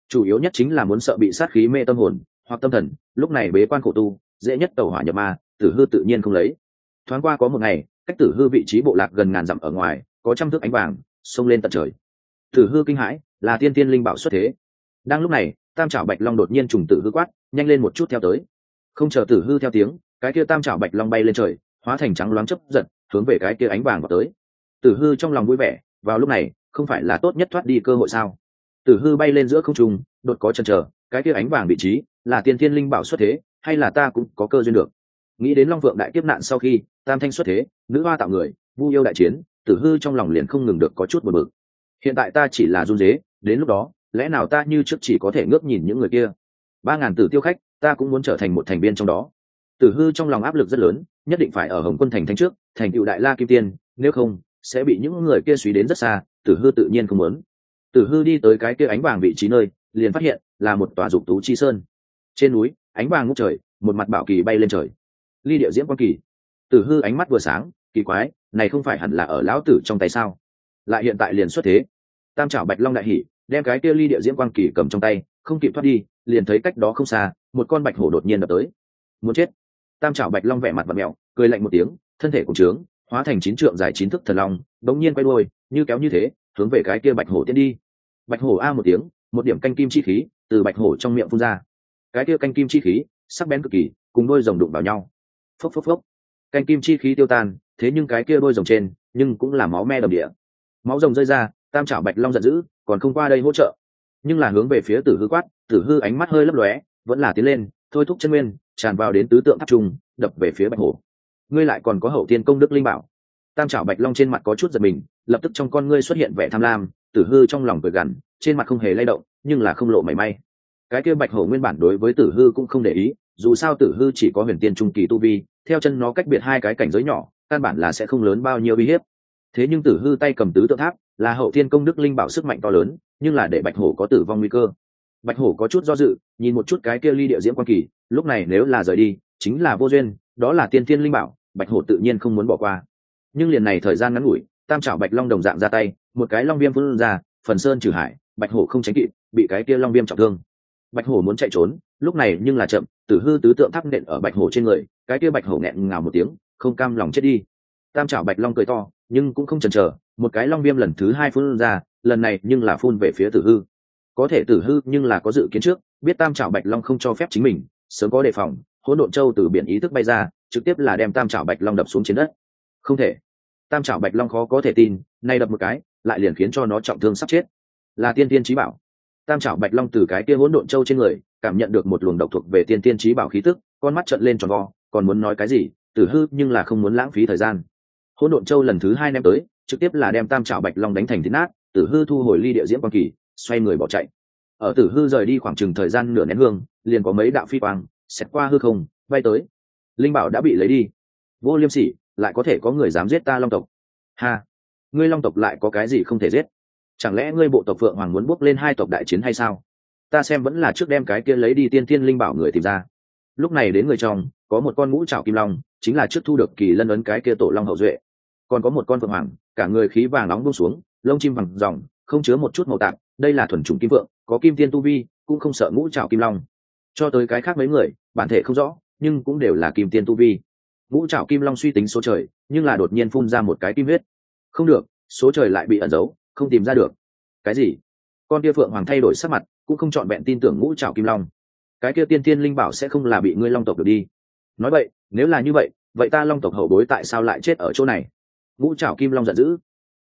chủ yếu nhất chính là muốn sợ bị sát khí mê tâm hồn hoặc tâm thần, lúc này bế quan khổ tu dễ nhất tẩu hỏa nhập ma, Tử Hư tự nhiên không lấy. Thoáng qua có một ngày, cách Tử Hư vị trí bộ lạc gần ngàn dặm ở ngoài có trăm thước ánh vàng xông lên tận trời. Tử Hư kinh hãi, là tiên tiên linh bảo xuất thế. Đang lúc này, tam trảo bạch long đột nhiên trùng Tử Hư quát, nhanh lên một chút theo tới. Không chờ Tử Hư theo tiếng, cái kia tam trảo bạch long bay lên trời, hóa thành trắng loáng chớp giật, hướng về cái kia ánh vàng vào tới. Tử Hư trong lòng vui vẻ, vào lúc này không phải là tốt nhất thoát đi cơ hội sao? Tử Hư bay lên giữa không trung, đột có chần chờ, cái kia ánh vàng vị trí là tiên tiên linh bảo xuất thế, hay là ta cũng có cơ duyên được? Nghĩ đến Long Vượng đại kiếp nạn sau khi tam thanh xuất thế, nữ hoa tạo người, vu yêu đại chiến, Tử Hư trong lòng liền không ngừng được có chút buồn bực. Hiện tại ta chỉ là run rế, đến lúc đó lẽ nào ta như trước chỉ có thể ngước nhìn những người kia? 3.000 tử tiêu khách, ta cũng muốn trở thành một thành viên trong đó. Tử Hư trong lòng áp lực rất lớn, nhất định phải ở Hồng Quân thành thánh trước thành tựu đại la kim tiên, nếu không sẽ bị những người kia suy đến rất xa. Tử Hư tự nhiên không muốn. Tử Hư đi tới cái kia ánh vàng vị trí nơi, liền phát hiện là một tòa dục tú chi sơn. Trên núi ánh vàng ngút trời, một mặt bảo kỳ bay lên trời, ly địa diễm quan kỳ. Tử Hư ánh mắt vừa sáng, kỳ quái, này không phải hẳn là ở lão tử trong tay sao, lại hiện tại liền xuất thế? Tam trảo bạch long đại hỉ, đem cái kia ly địa diễm quang kỳ cầm trong tay, không kịp thoát đi, liền thấy cách đó không xa một con bạch hổ đột nhiên đập tới. Muốn chết! Tam trảo bạch long vẻ mặt vặn mèo, cười lạnh một tiếng, thân thể cùng trướng hóa thành 9 trượng dài 9 thước thần long, đống nhiên quay đuôi, như kéo như thế hướng về cái kia bạch hổ tiến đi. Bạch hổ a một tiếng, một điểm canh kim chi khí từ bạch hổ trong miệng phun ra. Cái kia canh kim chi khí sắc bén cực kỳ, cùng đôi rồng đụng vào nhau. Phốc phốc phốc, canh kim chi khí tiêu tan, thế nhưng cái kia đôi rồng trên nhưng cũng là máu me đầm địa. Máu rồng rơi ra, tam trảo bạch long giận dữ, còn không qua đây hỗ trợ, nhưng là hướng về phía Tử Hư quát. Tử Hư ánh mắt hơi lấp lóe, vẫn là tiến lên, thôi thúc chân nguyên tràn vào đến tứ tượng tháp trung, đập về phía bạch hổ. Ngươi lại còn có hậu tiên công đức linh bảo? Tam trảo bạch long trên mặt có chút giật mình, lập tức trong con ngươi xuất hiện vẻ tham lam. Tử Hư trong lòng cười gằn, trên mặt không hề lay động, nhưng là không lộ mảy may. Cái kia bạch hổ nguyên bản đối với Tử Hư cũng không để ý, dù sao Tử Hư chỉ có huyền tiên trung kỳ tu vi, theo chân nó cách biệt 2 cái cảnh giới nhỏ, căn bản là sẽ không lớn bao nhiêu uy hiếp. Thế nhưng Tử Hư tay cầm tứ tượng tháp, là hậu thiên công đức linh bảo sức mạnh to lớn, nhưng là để bạch hổ có tử vong nguy cơ. Bạch hổ có chút do dự, nhìn một chút cái kia ly địa diễm quan kỳ, lúc này nếu là rời đi chính là vô duyên, đó là tiên thiên linh bảo, bạch hổ tự nhiên không muốn bỏ qua. Nhưng liền này thời gian ngắn ngủi, tam trảo bạch long đồng dạng ra tay, một cái long viêm phun ra, phần sơn trừ hải, bạch hổ không tránh kịp, bị cái kia long viêm trọng thương. Bạch hổ muốn chạy trốn, lúc này nhưng là chậm, Tử Hư tứ tượng tháp nện ở bạch hổ trên người, cái kia bạch hổ nghẹn ngào một tiếng, không cam lòng chết đi. Tam trảo bạch long cười to, nhưng cũng không chần chờ, một cái long viêm lần thứ 2 phun ra, lần này nhưng là phun về phía Tử Hư. Có thể Tử Hư nhưng là có dự kiến trước, biết tam trảo bạch long không cho phép chính mình, sớm có đề phòng, hỗn độn châu từ biển ý thức bay ra, trực tiếp là đem tam trảo bạch long đập xuống trên đất. Không thể! Tam trảo bạch long khó có thể tin, nay đập một cái, lại liền khiến cho nó trọng thương sắp chết. Là tiên tiên chí bảo. Tam trảo bạch long từ cái kia hỗn độn châu trên người cảm nhận được một luồng độc thuộc về tiên tiên chí bảo khí tức, con mắt trợn lên tròn vo, còn muốn nói cái gì, Tử Hư nhưng là không muốn lãng phí thời gian. Hỗn độn châu lần thứ 2 ném tới, trực tiếp là đem tam trảo bạch long đánh thành thít nát. Tử Hư thu hồi ly địa diễm quang kỳ, xoay người bỏ chạy. Ở Tử Hư rời đi khoảng chừng thời gian nửa nén hương, liền có mấy đạo phi quang xẹt qua hư không bay tới. Linh bảo đã bị lấy đi. Vô liêm sỉ, lại có thể có người dám giết ta long tộc? Ha, ngươi long tộc lại có cái gì không thể giết? Chẳng lẽ ngươi bộ tộc Phượng Hoàng muốn bước lên 2 tộc đại chiến hay sao? Ta xem vẫn là trước đem cái kia lấy đi tiên tiên linh bảo người tìm ra. Lúc này đến người trong có một con ngũ trảo kim long, chính là trước thu được kỳ lân ấn cái kia tổ long hậu duệ. Còn có một con phượng hoàng, cả người khí vàng nóng buông xuống, lông chim vàng ròng, không chứa một chút màu tạp, đây là thuần chủng kim vượng, có kim tiên tu vi, cũng không sợ ngũ trảo kim long. Cho tới cái khác mấy người, bản thể không rõ, nhưng cũng đều là kim tiên tu vi. Ngũ trảo kim long suy tính số trời, nhưng là đột nhiên phun ra một cái kim huyết. Không được, số trời lại bị ẩn giấu, không tìm ra được. Cái gì? Con kia phượng hoàng thay đổi sắc mặt, cũng không chọn vẹn tin tưởng ngũ trảo kim long. Cái kia tiên tiên linh bảo sẽ không là bị ngươi long tộc được đi? Nói vậy, nếu là như vậy, vậy ta long tộc hậu bối tại sao lại chết ở chỗ này? Ngũ trảo kim long giận dữ.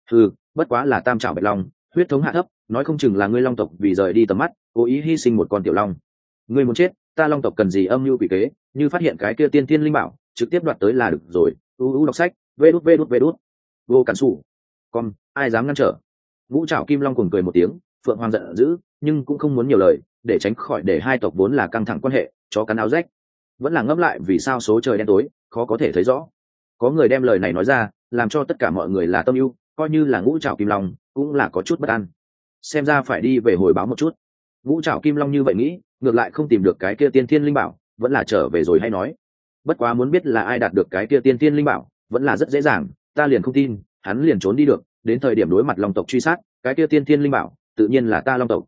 Bất quá là tam trảo bạch long, huyết thống hạ thấp, nói không chừng là ngươi long tộc vì rời đi tầm mắt, cố ý hy sinh một con tiểu long. Ngươi muốn chết, ta long tộc cần gì âm mưu quỷ kế, như phát hiện cái kia tiên tiên linh bảo, trực tiếp đoạt tới là được rồi. Đọc sách, vê đút. Vô cản sủ. Con, ai dám ngăn trở? Ngũ trảo kim long cuồng cười một tiếng, phượng hoàng giận dữ, nhưng cũng không muốn nhiều lời, để tránh khỏi để 2 tộc vốn là căng thẳng quan hệ, chó cắn áo rách. Vẫn là ngẫm lại vì sao số trời đen tối, khó có thể thấy rõ. Có người đem lời này nói ra, làm cho tất cả mọi người là tâm ưu, coi như là ngũ trảo kim long cũng là có chút bất an. Xem ra phải đi về hồi báo một chút. Ngũ trảo kim long như vậy nghĩ, ngược lại không tìm được cái kia tiên thiên linh bảo, vẫn là trở về rồi hay nói. Bất quá muốn biết là ai đạt được cái kia tiên thiên linh bảo, vẫn là rất dễ dàng, ta liền không tin hắn liền trốn đi được, đến thời điểm đối mặt long tộc truy sát, cái kia tiên thiên linh bảo tự nhiên là ta long tộc.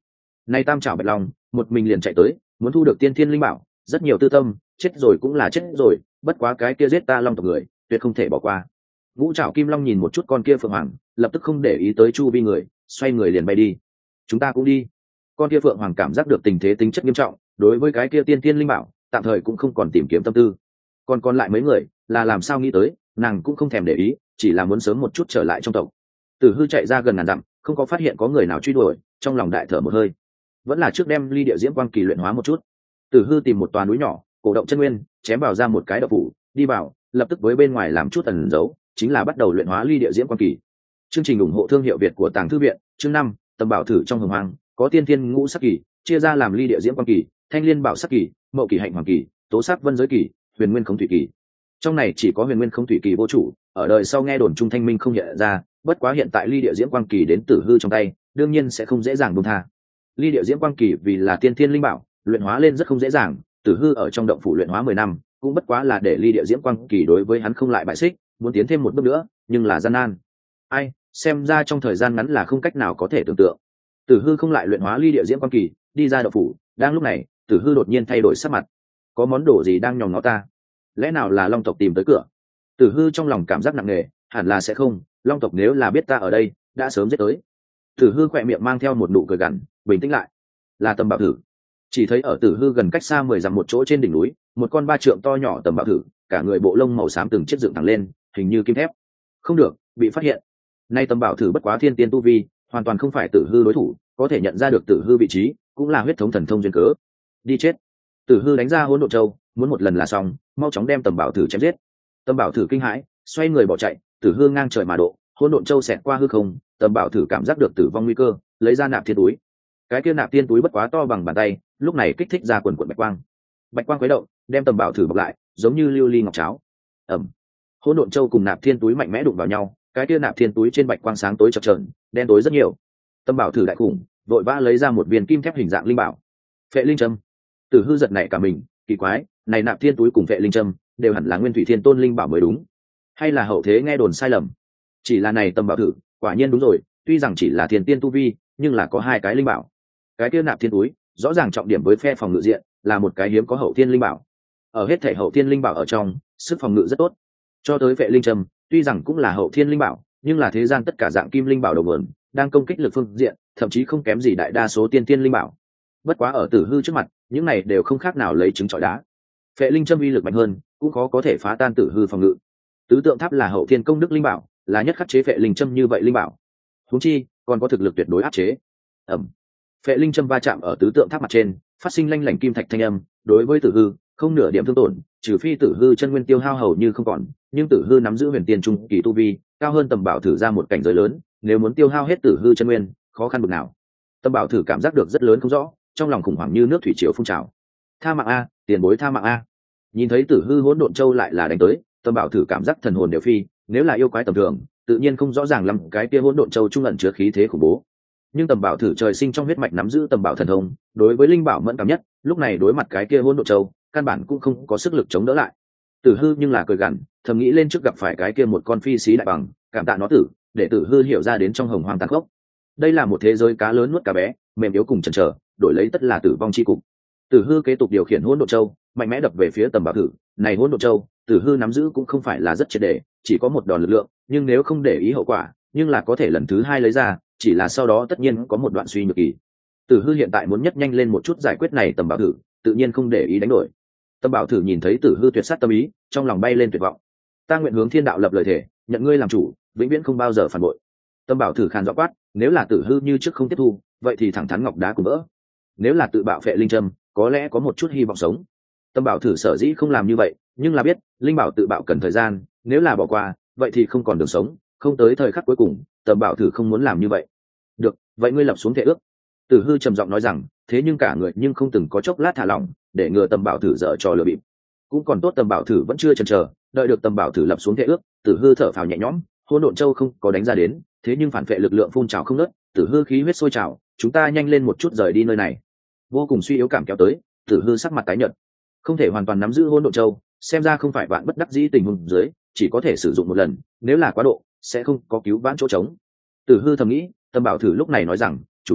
Nay tam trảo bạch long một mình liền chạy tới, muốn thu được tiên thiên linh bảo, rất nhiều tư tâm, chết rồi cũng là chết rồi, bất quá cái kia giết ta long tộc người tuyệt không thể bỏ qua. Ngũ trảo kim long nhìn một chút con kia phượng hoàng, lập tức không để ý tới chu vi người, xoay người liền bay đi. Chúng ta cũng đi. Con kia phượng hoàng cảm giác được tình thế tính chất nghiêm trọng, đối với cái kia tiên thiên linh bảo tạm thời cũng không còn tìm kiếm tâm tư. Còn lại mấy người là làm sao nghĩ tới, nàng cũng không thèm để ý, chỉ là muốn sớm một chút trở lại trong tộc. Tử Hư chạy ra gần ngàn dặm, không có phát hiện có người nào truy đuổi, trong lòng đại thở một hơi. Vẫn là trước đem ly địa diễm quang kỳ luyện hóa một chút. Tử Hư tìm một toà núi nhỏ, cổ động chân nguyên, chém vào ra một cái đậu phủ, đi vào, lập tức với bên ngoài làm chút ẩn giấu, chính là bắt đầu luyện hóa ly địa diễm quang kỳ. Chương trình ủng hộ thương hiệu Việt của Tàng Thư viện, chương 5, tầm bảo thử trong hồng hoang, có tiên thiên ngũ sắc kỳ, chia ra làm ly địa diễm quang kỳ, thanh liên bảo sắc kỳ, mậu kỳ hạnh hoàng kỳ, tố sắc vân giới kỳ, huyền nguyên không thủy kỳ. Trong này chỉ có huyền nguyên không thủy kỳ vô chủ, ở đời sau nghe đồn trung thanh minh không hiện ra, bất quá hiện tại ly địa diễm quang kỳ đến Tử Hư trong tay, đương nhiên sẽ không dễ dàng buông tha. Ly địa diễm quang kỳ vì là tiên thiên linh bảo, luyện hóa lên rất không dễ dàng, Tử Hư ở trong động phủ luyện hóa 10 năm, cũng bất quá là để ly địa diễm quang kỳ đối với hắn không lại bại xích, muốn tiến thêm một bước nữa, nhưng là gian nan. Ai, xem ra trong thời gian ngắn là không cách nào có thể tưởng tượng. Tử Hư không lại luyện hóa ly địa diễm quang kỳ, đi ra động phủ, đang lúc này, Tử Hư đột nhiên thay đổi sắc mặt. Có món đồ gì đang nhòm ngó ta? Lẽ nào là long tộc tìm tới cửa? Tử Hư trong lòng cảm giác nặng nề, hẳn là sẽ không, long tộc nếu là biết ta ở đây, đã sớm giết tới. Tử Hư khỏe miệng mang theo một nụ cười gằn, bình tĩnh lại. Là tầm bảo thử. Chỉ thấy ở Tử Hư gần cách xa 10 dặm một chỗ trên đỉnh núi, một con ba trượng to nhỏ tầm bảo thử, cả người bộ lông màu xám từng chiếc dựng thẳng lên, hình như kim thép. Không được, bị phát hiện. Nay tầm bảo thử bất quá thiên tiên tu vi, hoàn toàn không phải Tử Hư đối thủ, có thể nhận ra được Tử Hư vị trí, cũng là huyết thống thần thông duyên cớ. Đi chết. Tử Hư đánh ra hỗn độn châu, muốn một lần là xong, mau chóng đem tầm bảo thử chém giết. Tầm bảo thử kinh hãi, xoay người bỏ chạy, Tử Hư ngang trời mà độ, hỗn độn châu xẹt qua hư không, tầm bảo thử cảm giác được tử vong nguy cơ, lấy ra nạp thiên túi. Cái kia nạp thiên túi bất quá to bằng bàn tay, lúc này kích thích ra quần quần bạch quang. Bạch quang khuấy động, đem tầm bảo thử bọc lại, giống như lưu ly ngọc cháo. Ầm. Hỗn độn châu cùng nạp thiên túi mạnh mẽ đụng vào nhau, cái kia nạp thiên túi trên bạch quang sáng tối chập chờn, đen tối rất nhiều. Tầm bảo thử đại khủng, vội vã lấy ra một viên kim thép hình dạng linh bảo. Phệ linh châm. Tử Hư giật nảy cả mình, kỳ quái, này nạp thiên túi cùng phệ linh châm đều hẳn là nguyên thủy thiên tôn linh bảo mới đúng, hay là hậu thế nghe đồn sai lầm? Chỉ là này tầm bảo thử, quả nhiên đúng rồi, tuy rằng chỉ là thiên tiên tu vi, nhưng là có hai cái linh bảo. Cái kia nạp thiên túi, rõ ràng trọng điểm với phe phòng ngự diện, là một cái hiếm có hậu thiên linh bảo. Ở hết thể hậu thiên linh bảo ở trong, sức phòng ngự rất tốt. Cho tới phệ linh châm, tuy rằng cũng là hậu thiên linh bảo, nhưng là thế gian tất cả dạng kim linh bảo đầu nguồn, đang công kích lực phương diện, thậm chí không kém gì đại đa số tiên tiên linh bảo. Bất quá ở Tử Hư trước mặt, những này đều không khác nào lấy trứng trọi đá. Phệ linh châm uy lực mạnh hơn, cũng khó có thể phá tan Tử Hư phòng ngự. Tứ tượng tháp là hậu thiên công đức linh bảo, là nhất khắc chế phệ linh châm như vậy linh bảo. Huống chi còn có thực lực tuyệt đối áp chế. Ẩm. Phệ linh châm va chạm ở tứ tượng tháp mặt trên, phát sinh lanh lảnh kim thạch thanh âm, đối với Tử Hư không nửa điểm thương tổn, trừ phi Tử Hư chân nguyên tiêu hao hầu như không còn, nhưng Tử Hư nắm giữ huyền tiên trung kỳ tu vi, cao hơn tầm bảo thử ra một cảnh giới lớn, nếu muốn tiêu hao hết Tử Hư chân nguyên, khó khăn bực nào. Tầm bảo thử cảm giác được rất lớn không rõ, trong lòng khủng hoảng như nước thủy triều phun trào. Tha mạng a, tiền bối tha mạng a. Nhìn thấy Tử Hư hỗn độn châu lại là đánh tới, tầm bảo thử cảm giác thần hồn đều phi, nếu là yêu quái tầm thường, tự nhiên không rõ ràng lắm cái kia hỗn độn châu trung ẩn chứa khí thế khủng bố. Nhưng tầm bảo thử trời sinh trong huyết mạch nắm giữ tầm bảo thần thông, đối với linh bảo mẫn cảm nhất, lúc này đối mặt cái kia hỗn độn châu, căn bản cũng không có sức lực chống đỡ lại. Tử Hư nhưng là cười gằn, thầm nghĩ lên trước gặp phải cái kia một con phi xí đại bằng, cảm tạ nó tử, để Tử Hư hiểu ra đến trong hồng hoang tàn khốc. Đây là một thế giới cá lớn nuốt cá bé, mềm yếu cùng chần chờ, đổi lấy tất là tử vong chi cục. Tử Hư kế tục điều khiển hỗn độn châu, mạnh mẽ đập về phía tầm bảo thử. Này hỗn độn châu, Tử Hư nắm giữ cũng không phải là rất triệt để, chỉ có một đòn lực lượng, nhưng nếu không để ý hậu quả, nhưng là có thể lần thứ hai lấy ra, chỉ là sau đó tất nhiên có một đoạn suy nhược kỳ. Tử Hư hiện tại muốn nhất nhanh lên một chút giải quyết này tầm bảo thử, tự nhiên không để ý đánh đổi. Tầm bảo thử nhìn thấy Tử Hư tuyệt sát tâm ý, trong lòng bay lên tuyệt vọng. Ta nguyện hướng thiên đạo lập lời thể, nhận ngươi làm chủ, vĩnh viễn không bao giờ phản bội. Tầm bảo thử khàn giọng quát, nếu là Tử Hư như trước không tiếp thu, vậy thì thẳng thắn ngọc đá cùng vỡ. Nếu là tự bạo phệ linh châm, có lẽ có một chút hy vọng sống. Tầm bảo thử sở dĩ không làm như vậy, nhưng là biết linh bảo tự bạo cần thời gian, nếu là bỏ qua, vậy thì không còn đường sống, không tới thời khắc cuối cùng, tầm bảo thử không muốn làm như vậy. Được, vậy ngươi lập xuống thệ ước. Tử Hư trầm giọng nói rằng, thế nhưng cả người nhưng không từng có chốc lát thả lỏng, để ngừa tầm bảo thử dở trò lừa bịp. Cũng còn tốt tầm bảo thử vẫn chưa chần chờ, đợi được tầm bảo thử lập xuống thệ ước, Tử Hư thở phào nhẹ nhõm, hỗn độn châu không có đánh ra đến, thế nhưng phản vệ lực lượng phun trào không ngớt, Tử Hư khí huyết sôi trào, chúng ta nhanh lên một chút rời đi nơi này. Vô cùng suy yếu cảm kéo tới, Tử Hư sắc mặt tái nhợt, không thể hoàn toàn nắm giữ hỗn độn châu, xem ra không phải vạn bất đắc dĩ tình huống dưới, chỉ có thể sử dụng một lần, nếu là quá độ, sẽ không có cứu vãn chỗ trống. Tử Hư thầm nghĩ, tầm bảo thử lúc này nói rằng, chủ nhân,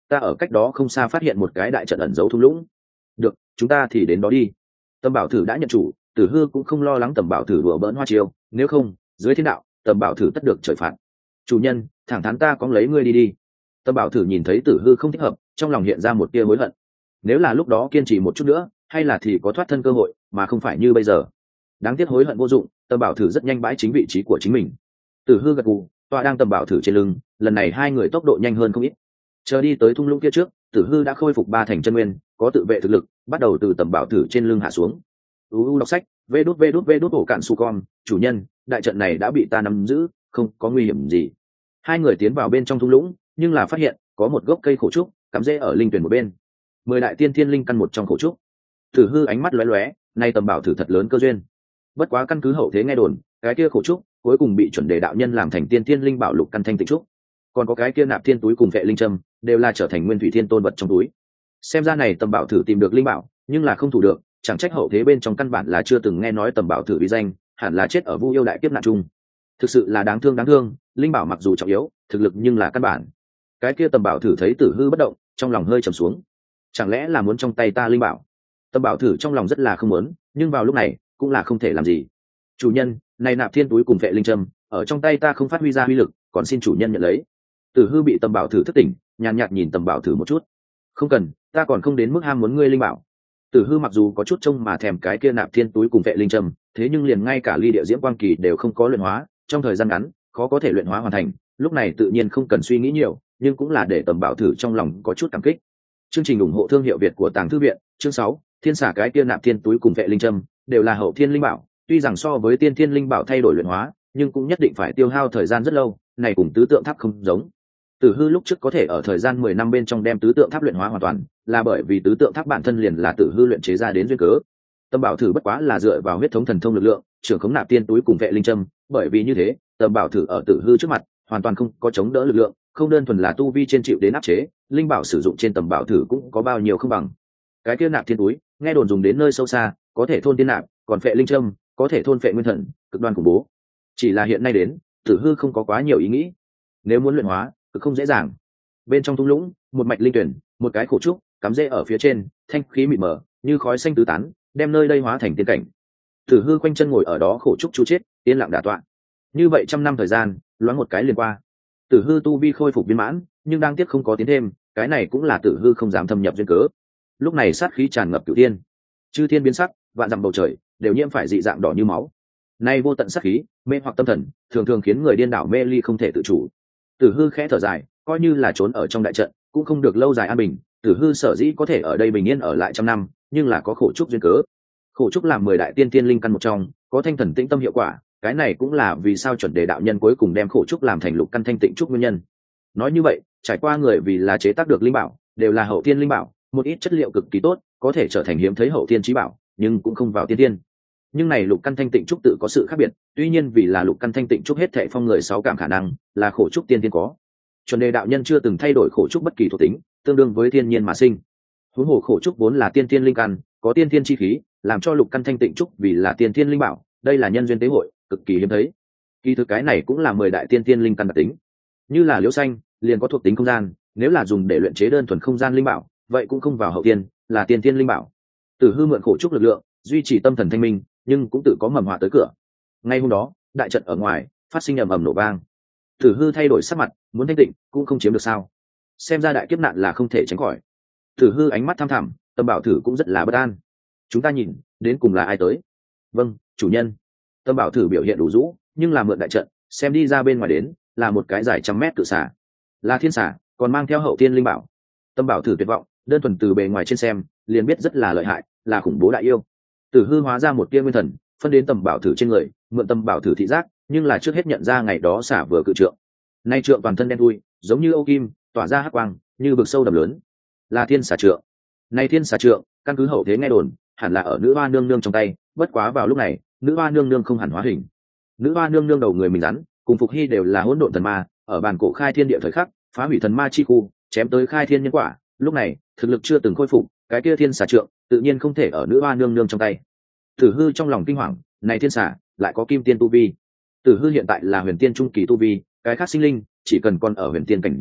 ta ở cách đó không xa phát hiện một cái đại trận ẩn giấu thung lũng. Được, chúng ta thì đến đó đi. Tầm bảo thử đã nhận chủ, Tử Hư cũng không lo lắng Tầm bảo thử đùa bỡn hoa chiêu, nếu không dưới thiên đạo Tầm bảo thử tất được trời phạt. Chủ nhân, thẳng thắn ta có lấy ngươi đi đi. Tầm bảo thử nhìn thấy Tử Hư không thích hợp, trong lòng hiện ra một tia hối hận. Nếu là lúc đó kiên trì một chút nữa, hay là thì có thoát thân cơ hội, mà không phải như bây giờ. Đáng tiếc hối hận vô dụng, Tầm bảo thử rất nhanh bãi chính vị trí của chính mình. Tử Hư gật gù, tọa đang Tầm bảo thử trên lưng, lần này hai người tốc độ nhanh hơn không ít. Chờ đi tới thung lũng kia trước, Tử Hư đã khôi phục 3 thành chân nguyên, có tự vệ thực lực, bắt đầu từ Tầm bảo thử trên lưng hạ xuống. Đọc sách, vê đút ổ cạn su con, chủ nhân, đại trận này đã bị ta nắm giữ, không có nguy hiểm gì. Hai người tiến vào bên trong thung lũng, nhưng là phát hiện có một gốc cây khổ trúc cắm rễ ở linh tuyển một bên. 10 đại tiên thiên linh căn một trong khổ trúc. Tử Hư ánh mắt lóe lóe, nay Tầm bảo thử thật lớn cơ duyên. Bất quá căn cứ hậu thế nghe đồn, cái kia khổ trúc cuối cùng bị chuẩn đề đạo nhân làm thành tiên thiên linh bảo lục căn thanh tịnh trúc. Còn có cái kia nạp thiên túi cùng vệ linh trâm, đều là trở thành nguyên thủy thiên tôn vật trong túi. Xem ra này Tầm bảo thử tìm được linh bảo, nhưng là không thủ được, chẳng trách hậu thế bên trong căn bản là chưa từng nghe nói Tầm bảo thử uy danh, hẳn là chết ở Vu Yêu đại kiếp nạn chung. Thực sự là đáng thương, linh bảo mặc dù trọng yếu, thực lực nhưng là căn bản. Cái kia Tầm bảo thử thấy Tử Hư bất động, trong lòng hơi trầm xuống. Chẳng lẽ là muốn trong tay ta linh bảo? Tầm bảo thử trong lòng rất là không muốn, nhưng vào lúc này cũng là không thể làm gì. Chủ nhân, này nạp thiên túi cùng vệ linh trâm ở trong tay ta không phát huy ra uy lực, còn xin chủ nhân nhận lấy. Tử Hư bị Tầm bảo thử thức tỉnh, nhàn nhạt nhìn Tầm bảo thử một chút. Không cần, ta còn không đến mức ham muốn ngươi linh bảo. Tử Hư mặc dù có chút trông mà thèm cái kia nạp thiên túi cùng vệ linh trâm, thế nhưng liền ngay cả ly địa diễm quang kỳ đều không có luyện hóa, trong thời gian ngắn khó có thể luyện hóa hoàn thành, lúc này tự nhiên không cần suy nghĩ nhiều, nhưng cũng là để Tầm bảo thử trong lòng có chút cảm kích. Chương trình ủng hộ thương hiệu Việt của Tàng Thư viện, chương 6, thiên xả cái kia nạp thiên túi cùng vệ linh trâm đều là hậu thiên linh bảo, tuy rằng so với tiên thiên linh bảo thay đổi luyện hóa, nhưng cũng nhất định phải tiêu hao thời gian rất lâu, này cùng tứ tượng tháp không giống. Tử Hư lúc trước có thể ở thời gian 10 năm bên trong đem tứ tượng tháp luyện hóa hoàn toàn, là bởi vì tứ tượng tháp bản thân liền là Tử Hư luyện chế ra đến duyên cớ. Tầm bảo thử bất quá là dựa vào huyết thống thần thông lực lượng, trưởng khống nạp tiên túi cùng vệ linh trâm, bởi vì như thế, Tầm bảo thử ở Tử Hư trước mặt, hoàn toàn không có chống đỡ lực lượng, không đơn thuần là tu vi trên chịu đến áp chế, linh bảo sử dụng trên Tầm bảo thử cũng có bao nhiêu không bằng. Cái kia nạp thiên túi, nghe đồn dùng đến nơi sâu xa, có thể thôn tiên nạp, còn vệ linh trâm, có thể thôn vệ nguyên thần, cực đoan khủng bố. Chỉ là hiện nay đến, Tử Hư không có quá nhiều ý nghĩ. Nếu muốn luyện hóa, cực không dễ dàng. Bên trong thung lũng, một mạch linh tuyển, một cái khổ trúc cắm rễ ở phía trên, thanh khí mịt mờ như khói xanh tứ tán, đem nơi đây hóa thành tiên cảnh. Tử Hư khoanh chân ngồi ở đó khổ trúc chú chết, yên lặng đả tọa. Như vậy trăm năm thời gian, loáng một cái liền qua. Tử Hư tu vi khôi phục viên mãn, nhưng đang tiếc không có tiến thêm, cái này cũng là Tử Hư không dám thâm nhập duyên cớ. Lúc này sát khí tràn ngập cửu thiên, chư thiên biến sắc, vạn dặm bầu trời đều nhiễm phải dị dạng đỏ như máu. Nay vô tận sát khí, mê hoặc tâm thần, thường thường khiến người điên đảo mê ly không thể tự chủ. Tử Hư khẽ thở dài, coi như là trốn ở trong đại trận, cũng không được lâu dài an bình. Tử Hư sở dĩ có thể ở đây bình yên ở lại trăm năm, nhưng là có khổ trúc duyên cớ. Khổ trúc làm 10 đại tiên tiên linh căn một trong, có thanh thần tĩnh tâm hiệu quả, cái này cũng là vì sao chuẩn đề đạo nhân cuối cùng đem khổ trúc làm thành lục căn thanh tịnh trúc nguyên nhân. Nói như vậy, trải qua người vì là chế tác được linh bảo, đều là hậu tiên linh bảo, một ít chất liệu cực kỳ tốt, có thể trở thành hiếm thấy hậu tiên chí bảo, nhưng cũng không vào tiên tiên. Nhưng này lục căn thanh tịnh trúc tự có sự khác biệt, tuy nhiên vì là lục căn thanh tịnh trúc hết thảy phong người 6 cảm khả năng, là khổ trúc tiên tiên có. Chuẩn đề đạo nhân chưa từng thay đổi khổ trúc bất kỳ thuộc tính, tương đương với thiên nhiên mà sinh. Huống hồ khổ trúc vốn là tiên tiên linh căn, có tiên tiên chi khí, làm cho lục căn thanh tịnh trúc vì là tiên tiên linh bảo, đây là nhân duyên tế hội, cực kỳ hiếm thấy. Kỳ thực cái này cũng là 10 đại tiên tiên linh căn đặc tính. Như là liễu xanh, liền có thuộc tính không gian, nếu là dùng để luyện chế đơn thuần không gian linh bảo, vậy cũng không vào hậu tiên, là tiên tiên linh bảo. Tử Hư mượn khổ trúc lực lượng, duy trì tâm thần thanh minh, nhưng cũng tự có mầm họa tới cửa. Ngay hôm đó, đại trận ở ngoài phát sinh ầm ầm nổ vang. Tử Hư thay đổi sắc mặt, muốn thanh tịnh cũng không chiếm được sao? Xem ra đại kiếp nạn là không thể tránh khỏi. Tử Hư ánh mắt thăm thẳm, Tâm Bảo Thử cũng rất là bất an. Chúng ta nhìn, đến cùng là ai tới? Vâng, chủ nhân. Tâm Bảo Thử biểu hiện đủ rũ, nhưng là mượn đại trận, xem đi ra bên ngoài đến, là một cái dài trăm mét cự xà, là thiên xà, còn mang theo hậu tiên linh bảo. Tâm Bảo Thử tuyệt vọng, đơn thuần từ bề ngoài trên xem, liền biết rất là lợi hại, là khủng bố đại yêu. Tử Hư hóa ra một tia nguyên thần, phân đến Tâm Bảo Thử trên người, mượn Tâm Bảo Thử thị giác, nhưng là trước hết nhận ra ngày đó xả vừa cự trượng. Nay trượng toàn thân đen thui, giống như âu kim, tỏa ra hắc quang, như vực sâu đầm lớn, là thiên xà trượng. Nay thiên xà trượng, căn cứ hậu thế nghe đồn, hẳn là ở nữ hoa nương nương trong tay, bất quá vào lúc này, nữ hoa nương nương không hẳn hóa hình. Nữ hoa nương nương đầu người mình rắn, cùng Phục Hy đều là hỗn độn thần ma, ở bàn cổ khai thiên địa thời khắc, phá hủy thần ma chi khu, chém tới khai thiên nhân quả, lúc này, thực lực chưa từng khôi phục, cái kia thiên xà trượng, tự nhiên không thể ở nữ hoa nương nương trong tay. Tử Hư trong lòng kinh hoàng, này thiên xà, lại có kim tiên tu vi. Tử Hư hiện tại là huyền tiên trung kỳ tu vi, cái khác sinh linh chỉ cần còn ở huyền tiên cảnh giới,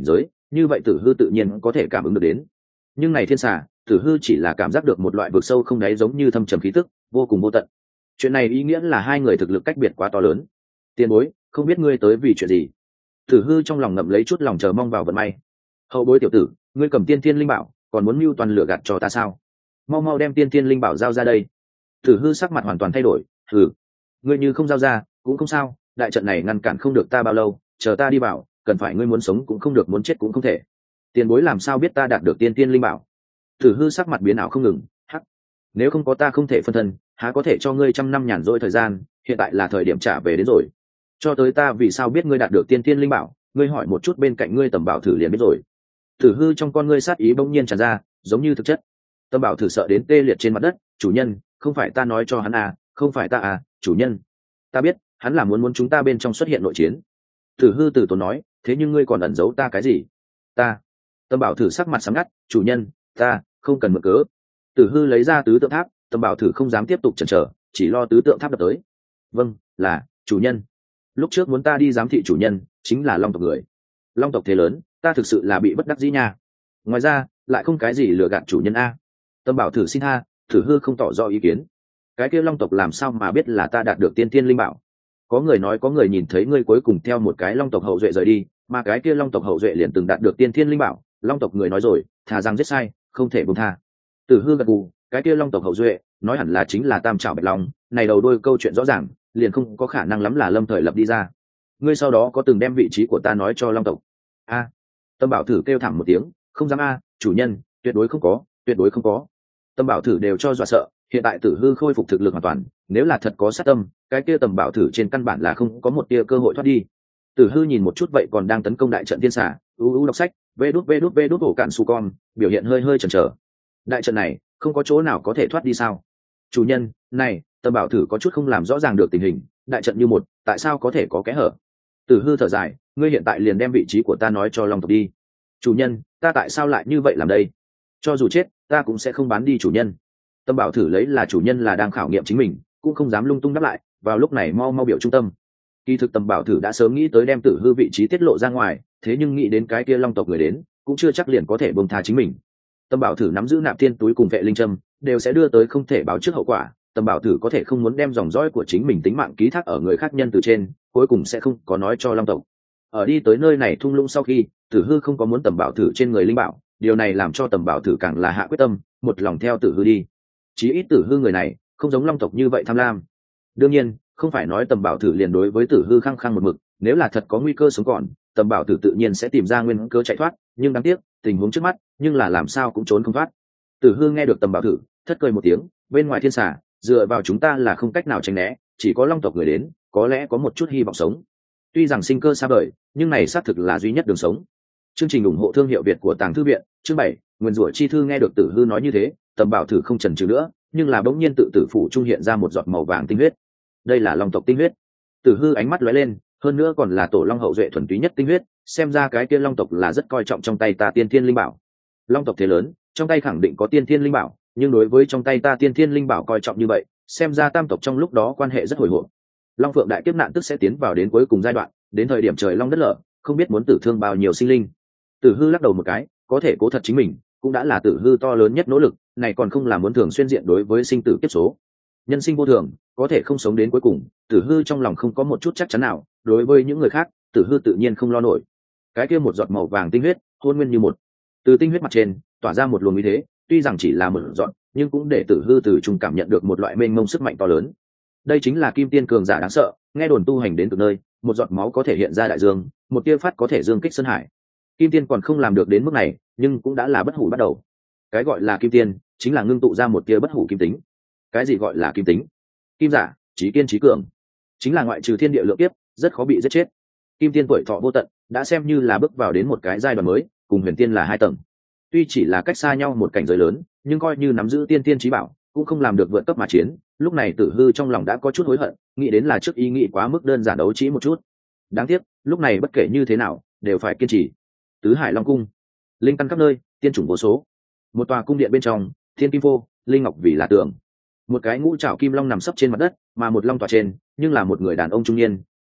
như vậy tử hư tự nhiên có thể cảm ứng được đến. Nhưng này thiên xà, tử hư chỉ là cảm giác được một loại vực sâu không đáy, giống như thâm trầm khí tức vô cùng vô tận. Chuyện này ý nghĩa là hai người thực lực cách biệt quá to lớn. Tiền bối, không biết ngươi tới vì chuyện gì? Tử hư trong lòng ngậm lấy chút lòng chờ mong vào vận may. Hậu bối tiểu tử, ngươi cầm tiên thiên linh bảo còn muốn mưu toàn lửa gạt cho ta sao? Mau mau đem tiên thiên linh bảo giao ra đây. Tử hư sắc mặt hoàn toàn thay đổi. Hừ, ngươi như không giao ra cũng không sao, đại trận này ngăn cản không được ta bao lâu, chờ ta đi vào, cần phải ngươi muốn sống cũng không được, muốn chết cũng không thể. Tiền bối làm sao biết ta đạt được tiên thiên linh bảo? Tử hư sắc mặt biến ảo không ngừng. Hắc, nếu không có ta không thể phân thân, há có thể cho ngươi trăm năm nhàn rỗi thời gian, hiện tại là thời điểm trả về đến rồi. Cho tới ta vì sao biết ngươi đạt được tiên thiên linh bảo, ngươi hỏi một chút bên cạnh ngươi tầm bảo thử liền biết rồi. Tử hư trong con ngươi sát ý bỗng nhiên tràn ra, giống như thực chất. Tầm bảo thử sợ đến tê liệt trên mặt đất. Chủ nhân, không phải ta nói cho hắn à, không phải ta à, chủ nhân. Ta biết, hắn là muốn chúng ta bên trong xuất hiện nội chiến. Tử hư từ tốn nói, thế nhưng ngươi còn ẩn giấu ta cái gì? Ta. Tầm bảo thử sắc mặt sáng ngắt, chủ nhân, ta không cần mượn cớ. Tử hư lấy ra tứ tượng tháp, tầm bảo thử không dám tiếp tục chần chờ, chỉ lo tứ tượng tháp đập tới. Vâng, là chủ nhân. Lúc trước muốn ta đi giám thị chủ nhân chính là long tộc người. Long tộc thế lớn, ta thực sự là bị bất đắc dĩ nha. Ngoài ra lại không cái gì lừa gạt chủ nhân a. Tâm bảo thử xin tha. Tử hư không tỏ rõ ý kiến. Cái kia long tộc làm sao mà biết là ta đạt được tiên thiên linh bảo? Có người nói có người nhìn thấy ngươi cuối cùng theo một cái long tộc hậu duệ rời đi, mà cái kia long tộc hậu duệ liền từng đạt được tiên thiên linh bảo. Long tộc người nói rồi, thà rằng giết sai, không thể buông tha. Tử hư gật gù, cái kia long tộc hậu duệ nói hẳn là chính là tam trảo bạch long, này đầu đôi câu chuyện rõ ràng, liền không có khả năng lắm là lâm thời lập đi ra. Ngươi sau đó có từng đem vị trí của ta nói cho long tộc? A. Tâm bảo thử kêu thẳng một tiếng, không dám a, chủ nhân, tuyệt đối không có, tuyệt đối không có. Tâm bảo thử đều cho dọa sợ, hiện tại tử hư khôi phục thực lực hoàn toàn, nếu là thật có sát tâm, cái kia tầm bảo thử trên căn bản là không có một tia cơ hội thoát đi. Tử hư nhìn một chút vậy còn đang tấn công đại trận thiên xà, đọc sách, vê đút ổ cạn su con, biểu hiện hơi hơi chần chờ. Đại trận này không có chỗ nào có thể thoát đi sao? Chủ nhân, này, tầm bảo thử có chút không làm rõ ràng được tình hình, đại trận như một, tại sao có thể có kẽ hở? Tử hư thở dài, ngươi hiện tại liền đem vị trí của ta nói cho long tộc đi. Chủ nhân, ta tại sao lại như vậy làm đây? Cho dù chết, ta cũng sẽ không bán đi chủ nhân. Tâm bảo thử lấy là chủ nhân là đang khảo nghiệm chính mình, cũng không dám lung tung đáp lại. Vào lúc này mau biểu trung tâm. Kỳ thực Tâm bảo thử đã sớm nghĩ tới đem tử hư vị trí tiết lộ ra ngoài, thế nhưng nghĩ đến cái kia long tộc người đến, cũng chưa chắc liền có thể buông tha chính mình. Tâm bảo thử nắm giữ nạp thiên túi cùng vệ linh châm, đều sẽ đưa tới không thể báo trước hậu quả. Tâm bảo thử có thể không muốn đem dòng dõi của chính mình tính mạng ký thác ở người khác nhân từ trên, cuối cùng sẽ không có nói cho long tộc. Ở đi tới nơi này thung lũng sau khi, tử hư không có muốn tầm bảo thử trên người linh bảo, điều này làm cho tầm bảo thử càng là hạ quyết tâm, một lòng theo tử hư đi. Chí ít tử hư người này không giống long tộc như vậy tham lam. Đương nhiên, không phải nói tầm bảo thử liền đối với tử hư khăng khăng một mực, nếu là thật có nguy cơ sống còn, tầm bảo thử tự nhiên sẽ tìm ra nguyên cớ chạy thoát, nhưng đáng tiếc, tình huống trước mắt, nhưng là làm sao cũng trốn không thoát. Tử hư nghe được tầm bảo thử, thất cười một tiếng, bên ngoài thiên xà, dựa vào chúng ta là không cách nào tránh né, chỉ có long tộc người đến, có lẽ có một chút hy vọng sống. Tuy rằng sinh cơ xa vời, nhưng này xác thực là duy nhất đường sống. Chương trình ủng hộ thương hiệu Việt của Tàng Thư viện, chương 7, Nguyên rủa chi thư. Nghe được tử hư nói như thế, tầm bảo thử không chần chừ nữa, nhưng là bỗng nhiên tự tử phủ trung hiện ra một giọt màu vàng tinh huyết. Đây là long tộc tinh huyết. Tử hư ánh mắt lóe lên, hơn nữa còn là tổ long hậu duệ thuần túy nhất tinh huyết, xem ra cái kia long tộc là rất coi trọng trong tay ta tiên thiên linh bảo. Long tộc thế lớn, trong tay khẳng định có tiên thiên linh bảo, nhưng đối với trong tay ta tiên thiên linh bảo coi trọng như vậy, xem ra tam tộc trong lúc đó quan hệ rất hồi hộp. Long phượng đại kiếp nạn tức sẽ tiến vào đến cuối cùng giai đoạn, đến thời điểm trời long đất lở, không biết muốn tử thương bao nhiêu sinh linh. Tử hư lắc đầu một cái, có thể cố thật chính mình cũng đã là tử hư to lớn nhất nỗ lực, này còn không là muốn thường xuyên diện đối với sinh tử kiếp số. Nhân sinh vô thường, có thể không sống đến cuối cùng, tử hư trong lòng không có một chút chắc chắn nào, đối với những người khác, tử hư tự nhiên không lo nổi. Cái kia một giọt màu vàng tinh huyết, hôn nguyên như một, từ tinh huyết mặt trên tỏa ra một luồng uy thế, tuy rằng chỉ là một giọt, nhưng cũng để tử hư từ trung cảm nhận được một loại mênh mông sức mạnh to lớn. Đây chính là kim tiên cường giả đáng sợ, nghe đồn tu hành đến từ nơi, một giọt máu có thể hiện ra đại dương, một tia phát có thể dương kích sơn hải. Kim tiên còn không làm được đến mức này, nhưng cũng đã là bất hủ bắt đầu. Cái gọi là kim tiên, chính là ngưng tụ ra một tia bất hủ kim tính. Cái gì gọi là kim tính? Kim giả, trí kiên trí cường, chính là ngoại trừ thiên địa lượng kiếp, rất khó bị giết chết. Kim tiên tuổi thọ vô tận, đã xem như là bước vào đến một cái giai đoạn mới, cùng huyền tiên là hai tầng. Tuy chỉ là cách xa nhau một cảnh giới lớn, nhưng coi như nắm giữ tiên tiên trí bảo, cũng không làm được vượt cấp mà chiến. Lúc này tử hư trong lòng đã có chút hối hận, nghĩ đến là trước ý nghĩ quá mức đơn giản đấu trí một chút. Đáng tiếc, lúc này bất kể như thế nào, đều phải kiên trì. Tứ Hải Long cung, linh căn khắp nơi, tiên chủng vô số. Một tòa cung điện bên trong, thiên kim phô, linh ngọc vì là tượng. Một cái ngũ trảo kim long nằm sấp trên mặt đất, mà một long tòa trên, nhưng là một người đàn ông trung niên,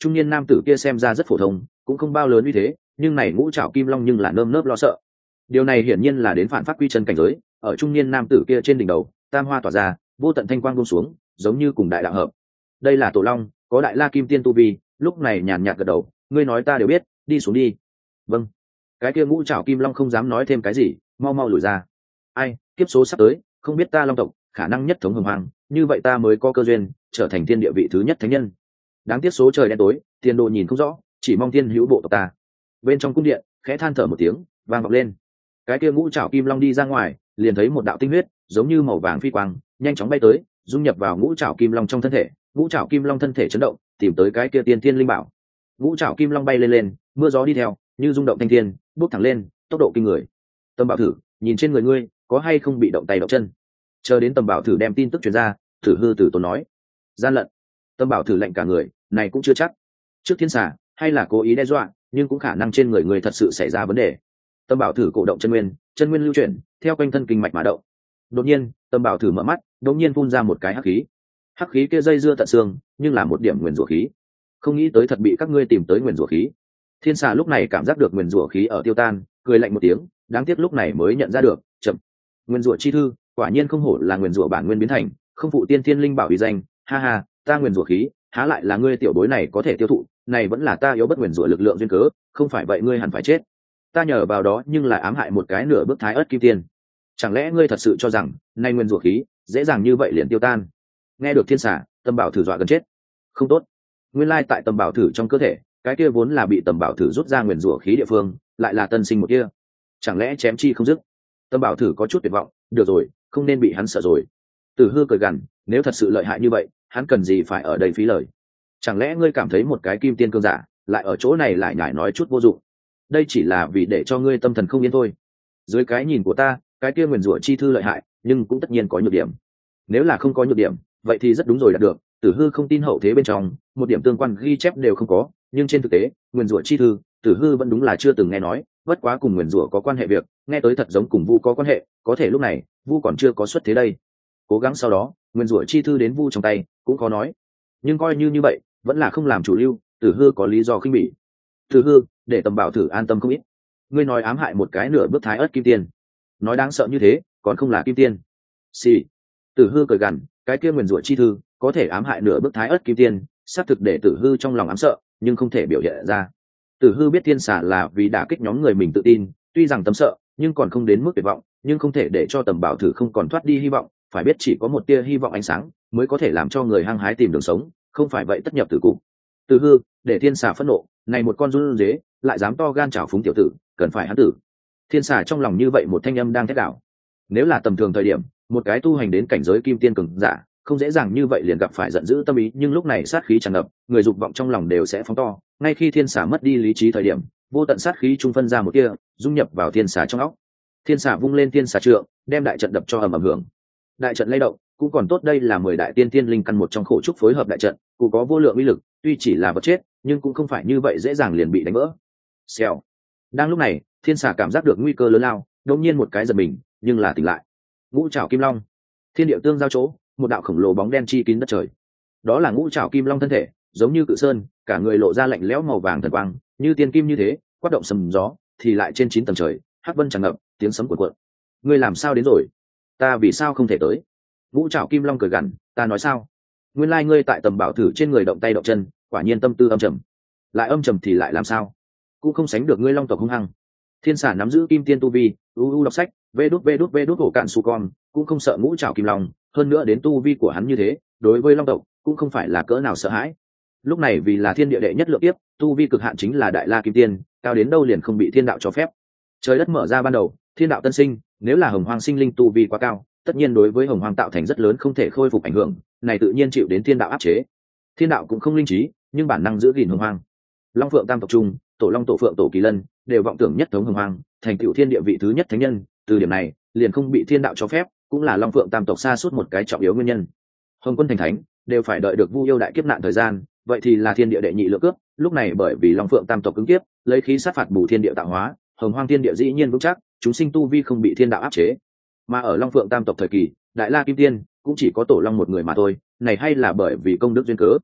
Trung niên nam tử kia xem ra rất phổ thông, cũng không bao lớn như thế, nhưng này ngũ trảo kim long nhưng là nơm nớp lo sợ. Điều này hiển nhiên là đến phản pháp quy chân cảnh giới, ở trung niên nam tử kia trên đỉnh đầu, tam hoa tỏa ra, vô tận thanh quang buông xuống, giống như cùng đại đạo hợp. Đây là tổ long, có đại la kim tiên tu vi, lúc này nhàn nhạt gật đầu, ngươi nói ta đều biết, đi xuống đi. Vâng. Cái kia ngũ trảo kim long không dám nói thêm cái gì, mau mau lùi ra. Ai, kiếp số sắp tới, không biết ta long tộc khả năng nhất thống hồng hoàng, như vậy ta mới có cơ duyên trở thành thiên địa vị thứ nhất thánh nhân. Đáng tiếc số trời đen tối, tiền đồ nhìn không rõ, chỉ mong thiên hữu bộ tộc ta. Bên trong cung điện khẽ than thở một tiếng, vang vọng lên. Cái kia ngũ trảo kim long đi ra ngoài, liền thấy một đạo tinh huyết giống như màu vàng phi quang nhanh chóng bay tới, dung nhập vào ngũ trảo kim long trong thân thể. Ngũ trảo kim long thân thể chấn động, tìm tới cái kia tiên thiên linh bảo. Ngũ trảo kim long bay lên lên, mưa gió đi theo, như rung động thanh thiên, bước thẳng lên, tốc độ kinh người. Tâm Bảo Thử, nhìn trên người ngươi có hay không bị động tay động chân. Chờ đến Tâm Bảo Thử đem tin tức truyền ra, Thử hư tử tốn nói, gian lận. Tâm Bảo Thử lạnh cả người, này cũng chưa chắc. Trước thiên xà hay là cố ý đe dọa, nhưng cũng khả năng trên người người thật sự xảy ra vấn đề. Tâm Bảo Thử cổ động chân nguyên lưu chuyển theo quanh thân kinh mạch mà động. Đột nhiên Tâm Bảo Thử mở mắt, đột nhiên phun ra một cái hắc khí kia dây dưa tận xương, nhưng là một điểm nguyền rủa khí. Không nghĩ tới thật bị các ngươi tìm tới nguyền rủa khí. Thiên xà lúc này cảm giác được nguyền rủa khí ở tiêu tan, cười lạnh một tiếng, đáng tiếc lúc này mới nhận ra được, chậm. Nguyền rủa chi thư, quả nhiên không hổ là nguyền rủa bản nguyên biến thành, không phụ tiên thiên linh bảo uy danh, ha ha, ta nguyền rủa khí, há lại là ngươi tiểu bối này có thể tiêu thụ, này vẫn là ta yếu bất nguyền rủa lực lượng duyên cớ, không phải vậy ngươi hẳn phải chết. Ta nhờ vào đó nhưng lại ám hại một cái nửa bước thái ớt kim tiên. Chẳng lẽ ngươi thật sự cho rằng, nay nguyền rủa khí, dễ dàng như vậy liền tiêu tan? Nghe được thiên xà, Tâm Bảo Thử dọa gần chết. Không tốt. Nguyên lai tại Tâm Bảo Thử trong cơ thể, cái kia vốn là bị Tâm Bảo Thử rút ra nguyền rủa khí địa phương, lại là tân sinh một kia. Chẳng lẽ chém chi không dứt? Tâm Bảo Thử có chút tuyệt vọng, được rồi, không nên bị hắn sợ rồi. Tử Hư cười gằn, nếu thật sự lợi hại như vậy, hắn cần gì phải ở đây phí lời? Chẳng lẽ ngươi cảm thấy một cái kim tiên cương giả, lại ở chỗ này lại nhải nói chút vô dụng? Đây chỉ là vì để cho ngươi tâm thần không yên thôi. Dưới cái nhìn của ta, cái kia nguyền rủa chi thư lợi hại, nhưng cũng tất nhiên có nhược điểm. Nếu là không có nhược điểm, vậy thì rất đúng rồi đạt được. Tử Hư không tin hậu thế bên trong một điểm tương quan ghi chép đều không có, nhưng trên thực tế nguyền rủa chi thư, Tử Hư vẫn đúng là chưa từng nghe nói. Bất quá cùng nguyền rủa có quan hệ việc, nghe tới thật giống cùng Vu có quan hệ, có thể lúc này Vu còn chưa có xuất thế đây. Cố gắng sau đó nguyền rủa chi thư đến Vu trong tay cũng khó nói, nhưng coi như vậy vẫn là không làm chủ lưu. Tử Hư có lý do khinh bỉ. Tử Hư, để Tâm Bảo Thử an tâm không ít. Ngươi nói ám hại một cái nửa bước thái ớt kim tiên, nói đáng sợ như thế còn không là kim tiên? Xì. Tử Hư cười gằn, cái kia nguyền rủa chi thư có thể ám hại nửa bước thái ớt kim tiên, xác thực để Tử Hư trong lòng ám sợ, nhưng không thể biểu hiện ra. Tử Hư biết thiên xà là vì đả kích nhóm người mình tự tin, tuy rằng tâm sợ nhưng còn không đến mức tuyệt vọng, nhưng không thể để cho Tầm Bảo Thử không còn thoát đi hy vọng, phải biết chỉ có một tia hy vọng ánh sáng mới có thể làm cho người hăng hái tìm đường sống, không phải vậy tất nhập tử cục. Tử Hư, để thiên xà phẫn nộ, này một con run dế lại dám to gan chảo phúng tiểu tử, cần phải hắn tử. Thiên xà trong lòng như vậy một thanh âm đang thét đảo. Nếu là tầm thường thời điểm, một cái tu hành đến cảnh giới kim tiên cường giả, không dễ dàng như vậy liền gặp phải giận dữ tâm ý, nhưng lúc này sát khí tràn ngập, người dục vọng trong lòng đều sẽ phóng to. Ngay khi thiên xà mất đi lý trí thời điểm, vô tận sát khí trung phân ra một kia, dung nhập vào thiên xà trong óc. Thiên xà vung lên thiên xà trượng, đem đại trận đập cho ầm ầm hưởng. Đại trận lay động, cũng còn tốt đây là 10 đại tiên tiên linh căn một trong khổ trúc phối hợp đại trận, cũng có vô lượng uy lực, tuy chỉ là vật chết, nhưng cũng không phải như vậy dễ dàng liền bị đánh vỡ. Xèo. Đang lúc này, thiên xà cảm giác được nguy cơ lớn lao, đột nhiên một cái giật mình, nhưng là tỉnh lại. Ngũ trảo kim long, thiên địa tương giao chỗ, một đạo khổng lồ bóng đen chi kín đất trời. Đó là ngũ trảo kim long thân thể, giống như cự sơn, cả người lộ ra lạnh lẽo màu vàng thần quang, như tiên kim như thế, quát động sầm gió, thì lại trên 9 tầng trời, hắc vân tràn ngập, tiếng sấm cuộn cuộn. Ngươi làm sao đến rồi? Ta vì sao không thể tới? Ngũ trảo kim long cười gằn, ta nói sao? Nguyên lai ngươi tại Tầm Bảo Thử trên người động tay động chân, quả nhiên tâm tư âm trầm. Lại âm trầm thì lại làm sao? Cũng không sánh được ngươi long tộc hung hăng. Thiên xà nắm giữ kim tiên tu vi, đọc sách, vê đút hổ cạn su con, cũng không sợ ngũ trảo kim long, hơn nữa đến tu vi của hắn như thế, đối với long tộc cũng không phải là cỡ nào sợ hãi. Lúc này vì là thiên địa đệ nhất lượng tiếp, tu vi cực hạn chính là đại la kim tiên, cao đến đâu liền không bị thiên đạo cho phép. Trời đất mở ra ban đầu, thiên đạo tân sinh, nếu là hồng hoang sinh linh tu vi quá cao, tất nhiên đối với hồng hoang tạo thành rất lớn không thể khôi phục ảnh hưởng, này tự nhiên chịu đến thiên đạo áp chế. Thiên đạo cũng không linh trí, nhưng bản năng giữ gìn hồng hoang. Long phượng tam tộc trung, tổ long tổ phượng tổ kỳ lân đều vọng tưởng nhất thống hồng hoang, thành tựu thiên địa vị thứ nhất thánh nhân, từ điểm này liền không bị thiên đạo cho phép, cũng là long phượng tam tộc xa suốt một cái trọng yếu nguyên nhân. Hồng quân thành thánh đều phải đợi được Vu yêu đại kiếp nạn thời gian, vậy thì là thiên địa đệ nhị lượng cướp, lúc này bởi vì long phượng tam tộc ứng kiếp, lấy khí sát phạt bù thiên địa tạo hóa, hồng hoang thiên địa dĩ nhiên vững chắc, chúng sinh tu vi không bị thiên đạo áp chế. Mà ở long phượng tam tộc thời kỳ, đại la kim tiên cũng chỉ có tổ long một người mà thôi, này hay là bởi vì công đức duyên cớ.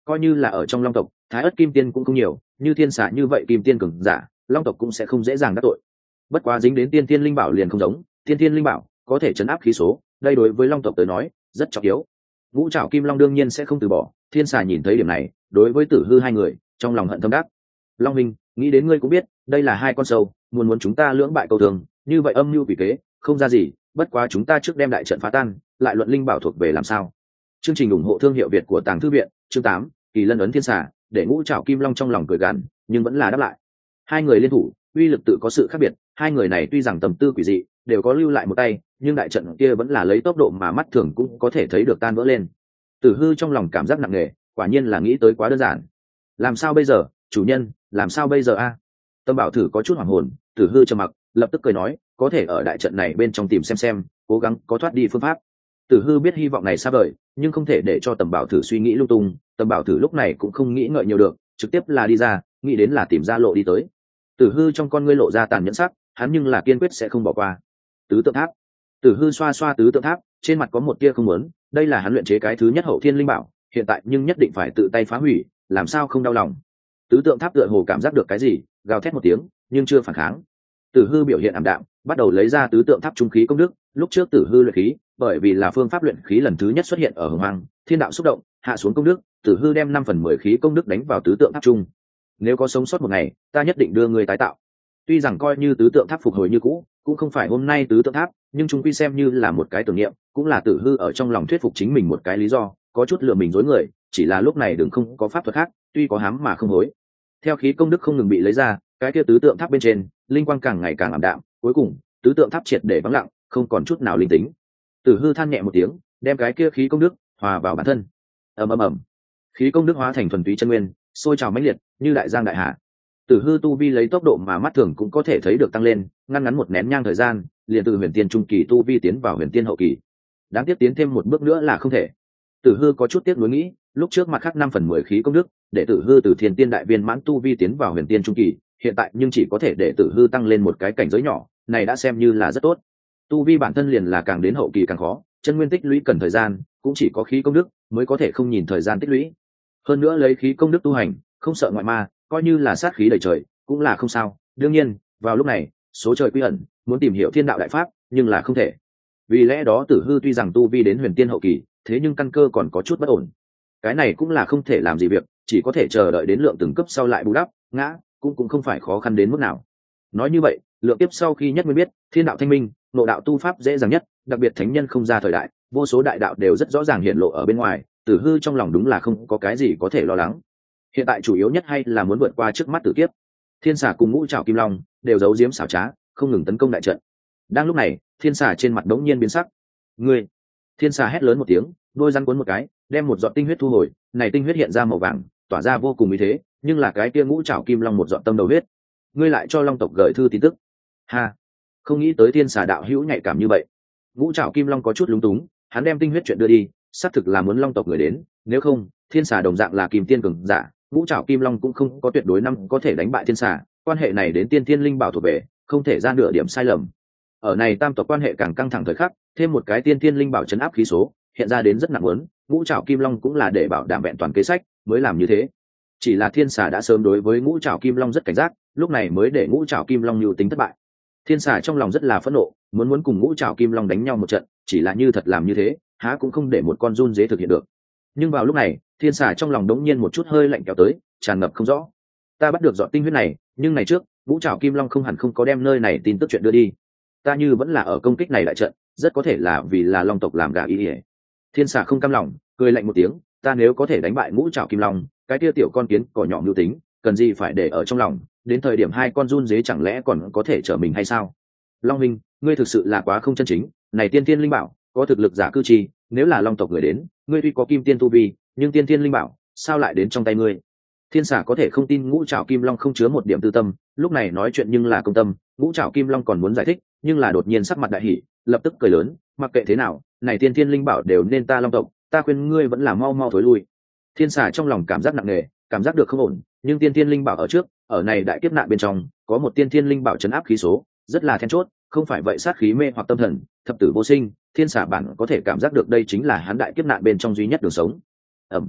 coi như là ở trong long tộc thái ất kim tiên cũng không nhiều, như thiên xà như vậy kim tiên cường giả long tộc cũng sẽ không dễ dàng đắc tội. Bất quá dính đến tiên tiên linh bảo liền không giống, tiên tiên linh bảo có thể chấn áp khí số, đây đối với long tộc tới nói rất trọng yếu. Ngũ trảo kim long đương nhiên sẽ không từ bỏ, thiên xà nhìn thấy điểm này đối với tử hư hai người trong lòng hận thâm đắc. Long minh, nghĩ đến ngươi cũng biết đây là hai con sâu, muốn chúng ta lưỡng bại cầu thường, như vậy âm mưu quỷ kế không ra gì, bất quá chúng ta trước đem đại trận phá tan lại luận linh bảo thuộc về làm sao. Chương trình ủng hộ thương hiệu Việt của Tàng Thư Viện, chương 8, Kỳ Lân ấn thiên xà, để Ngũ trảo kim long trong lòng cười gằn, nhưng vẫn là đáp lại. Hai người liên thủ, uy lực tự có sự khác biệt, hai người này tuy rằng tầm tư quỷ dị, đều có lưu lại một tay, nhưng đại trận kia vẫn là lấy tốc độ mà mắt thường cũng có thể thấy được tan vỡ lên. Tử hư trong lòng cảm giác nặng nề, quả nhiên là nghĩ tới quá đơn giản. Làm sao bây giờ, chủ nhân, làm sao bây giờ a? Tâm Bảo Thử có chút hoảng hồn, Tử hư trầm mặc, lập tức cười nói, có thể ở đại trận này bên trong tìm xem, cố gắng có thoát đi phương pháp. Tử hư biết hy vọng này xa vời, nhưng không thể để cho Tầm Bảo Thử suy nghĩ lung tung. Tầm Bảo Thử lúc này cũng không nghĩ ngợi nhiều được, trực tiếp là đi ra, nghĩ đến là tìm ra lộ đi tới. Tử hư trong con ngươi lộ ra tàn nhẫn sắc, hắn nhưng là kiên quyết sẽ không bỏ qua. Tứ tượng tháp. Tử hư xoa xoa tứ tượng tháp, trên mặt có một tia không muốn, đây là hắn luyện chế cái thứ nhất hậu thiên linh bảo, hiện tại nhưng nhất định phải tự tay phá hủy, làm sao không đau lòng. Tứ tượng tháp tựa hồ cảm giác được cái gì, gào thét một tiếng, nhưng chưa phản kháng. Tử hư biểu hiện ảm đạm, bắt đầu lấy ra tứ tượng tháp trung khí công đức. Lúc trước Tử hư luyện khí, bởi vì là phương pháp luyện khí lần thứ nhất xuất hiện ở hồng hoang, thiên đạo xúc động, hạ xuống công đức, Tử hư đem 5/10 khí công đức đánh vào tứ tượng tháp trung. Nếu có sống sót một ngày, ta nhất định đưa người tái tạo. Tuy rằng coi như tứ tượng tháp phục hồi như cũ, cũng không phải hôm nay tứ tượng tháp, nhưng chúng quy xem như là một cái tưởng niệm, cũng là Tử hư ở trong lòng thuyết phục chính mình một cái lý do, có chút lừa mình dối người, chỉ là lúc này đừng không có pháp thuật khác, tuy có hám mà không hối. Theo khí công đức không ngừng bị lấy ra, cái kia tứ tượng tháp bên trên linh quang càng ngày càng ảm đạm, cuối cùng tứ tượng tháp triệt để vắng lặng, không còn chút nào linh tính. Tử hư than nhẹ một tiếng, đem cái kia khí công đức hòa vào bản thân. Ầm, khí công đức hóa thành thuần túy chân nguyên, sôi trào mãnh liệt như đại giang đại hà. Tử hư tu vi lấy tốc độ mà mắt thường cũng có thể thấy được tăng lên, ngắn một nén nhang thời gian, liền từ huyền tiên trung kỳ tu vi tiến vào huyền tiên hậu kỳ. Đáng tiếc tiến thêm một bước nữa là không thể. Tử hư có chút tiếc nuối nghĩ, lúc trước mặt khác 5/10 khí công đức, để Tử hư từ thiên tiên đại viên mãn tu vi tiến vào huyền tiên trung kỳ, hiện tại nhưng chỉ có thể để Tử hư tăng lên một cái cảnh giới nhỏ, này đã xem như là rất tốt. Tu vi bản thân liền là càng đến hậu kỳ càng khó, chân nguyên tích lũy cần thời gian, cũng chỉ có khí công đức mới có thể không nhìn thời gian tích lũy. Hơn nữa lấy khí công đức tu hành, không sợ ngoại ma, coi như là sát khí đầy trời cũng là không sao. Đương nhiên vào lúc này số trời quy ẩn, muốn tìm hiểu thiên đạo đại pháp nhưng là không thể. Vì lẽ đó Tử hư tuy rằng tu vi đến huyền tiên hậu kỳ, thế nhưng căn cơ còn có chút bất ổn, cái này cũng là không thể làm gì việc, chỉ có thể chờ đợi đến lượng từng cấp sau lại bù đắp ngã, cũng không phải khó khăn đến mức nào. Nói như vậy, lượng tiếp sau khi nhất mới biết thiên đạo thanh minh, nội đạo tu pháp dễ dàng nhất, đặc biệt thánh nhân không ra thời đại, vô số đại đạo đều rất rõ ràng hiện lộ ở bên ngoài. Tử hư trong lòng đúng là không có cái gì có thể lo lắng, hiện tại chủ yếu nhất hay là muốn vượt qua trước mắt tử kiếp. Thiên xà cùng Ngũ trảo kim long đều giấu giếm xảo trá, không ngừng tấn công đại trận. Đang lúc này, thiên xà trên mặt đống nhiên biến sắc. Ngươi! Thiên xà hét lớn một tiếng, đôi rắn cuốn một cái, đem một giọt tinh huyết thu hồi. Này tinh huyết hiện ra màu vàng, tỏa ra vô cùng ý thế, nhưng là cái kia Ngũ trảo kim long một giọt tâm đầu huyết. Ngươi lại cho long tộc gửi thư tin tức? Ha! Không nghĩ tới thiên xà đạo hữu nhạy cảm như vậy. Ngũ trảo kim long có chút lúng túng, hắn đem tinh huyết chuyện đưa đi, xác thực là muốn long tộc người đến, nếu không thiên xà đồng dạng là kim tiên cường giả, Ngũ trảo kim long cũng không có tuyệt đối năm có thể đánh bại thiên xà, quan hệ này đến tiên thiên linh bảo thuộc về, không thể ra nửa điểm sai lầm. Ở này tam tộc quan hệ càng căng thẳng thời khắc, thêm một cái tiên thiên linh bảo chấn áp khí số, hiện ra đến rất nặng muốn, Ngũ trảo kim long cũng là để bảo đảm vẹn toàn kế sách mới làm như thế. Chỉ là thiên xà đã sớm đối với Ngũ trảo kim long rất cảnh giác, lúc này mới để Ngũ trảo kim long nhu tính thất bại. Thiên xà trong lòng rất là phẫn nộ, muốn cùng Ngũ trảo kim long đánh nhau một trận, chỉ là như thật làm như thế, há cũng không để một con run dế thực hiện được. Nhưng vào lúc này, thiên xà trong lòng đống nhiên một chút hơi lạnh kéo tới, tràn ngập không rõ. Ta bắt được dọn tinh huyết này, nhưng này trước Ngũ trảo kim long không hẳn không có đem nơi này tin tức chuyện đưa đi, ta như vẫn là ở công kích này đại trận, rất có thể là vì là long tộc làm gà ý ỉa. Thiên xà không cam lòng, cười lạnh một tiếng, ta nếu có thể đánh bại Ngũ trảo kim long, cái tia tiểu con kiến cỏ nhỏ mưu tính, cần gì phải để ở trong lòng, đến thời điểm hai con run dế chẳng lẽ còn có thể trở mình hay sao? Long Minh, ngươi thực sự là quá không chân chính, này tiên tiên linh bảo có thực lực giả cư chi, nếu là long tộc người đến, ngươi tuy có kim tiên tu vi, nhưng tiên tiên linh bảo sao lại đến trong tay ngươi? Thiên xà có thể không tin Ngũ trảo kim long không chứa một điểm tư tâm, lúc này nói chuyện nhưng là công tâm. Ngũ trảo kim long còn muốn giải thích, nhưng là đột nhiên sắc mặt đại hỉ, lập tức cười lớn, mặc kệ thế nào, này tiên tiên linh bảo đều nên ta long tộc, ta khuyên ngươi vẫn là mau mau thối lui. Thiên xà trong lòng cảm giác nặng nề, cảm giác được không ổn, nhưng tiên tiên linh bảo ở trước, ở này đại kiếp nạn bên trong, có một tiên tiên linh bảo chấn áp khí số, rất là then chốt, không phải vậy sát khí mê hoặc tâm thần, thập tử vô sinh, thiên xà bản có thể cảm giác được đây chính là hắn đại kiếp nạn bên trong duy nhất đường sống.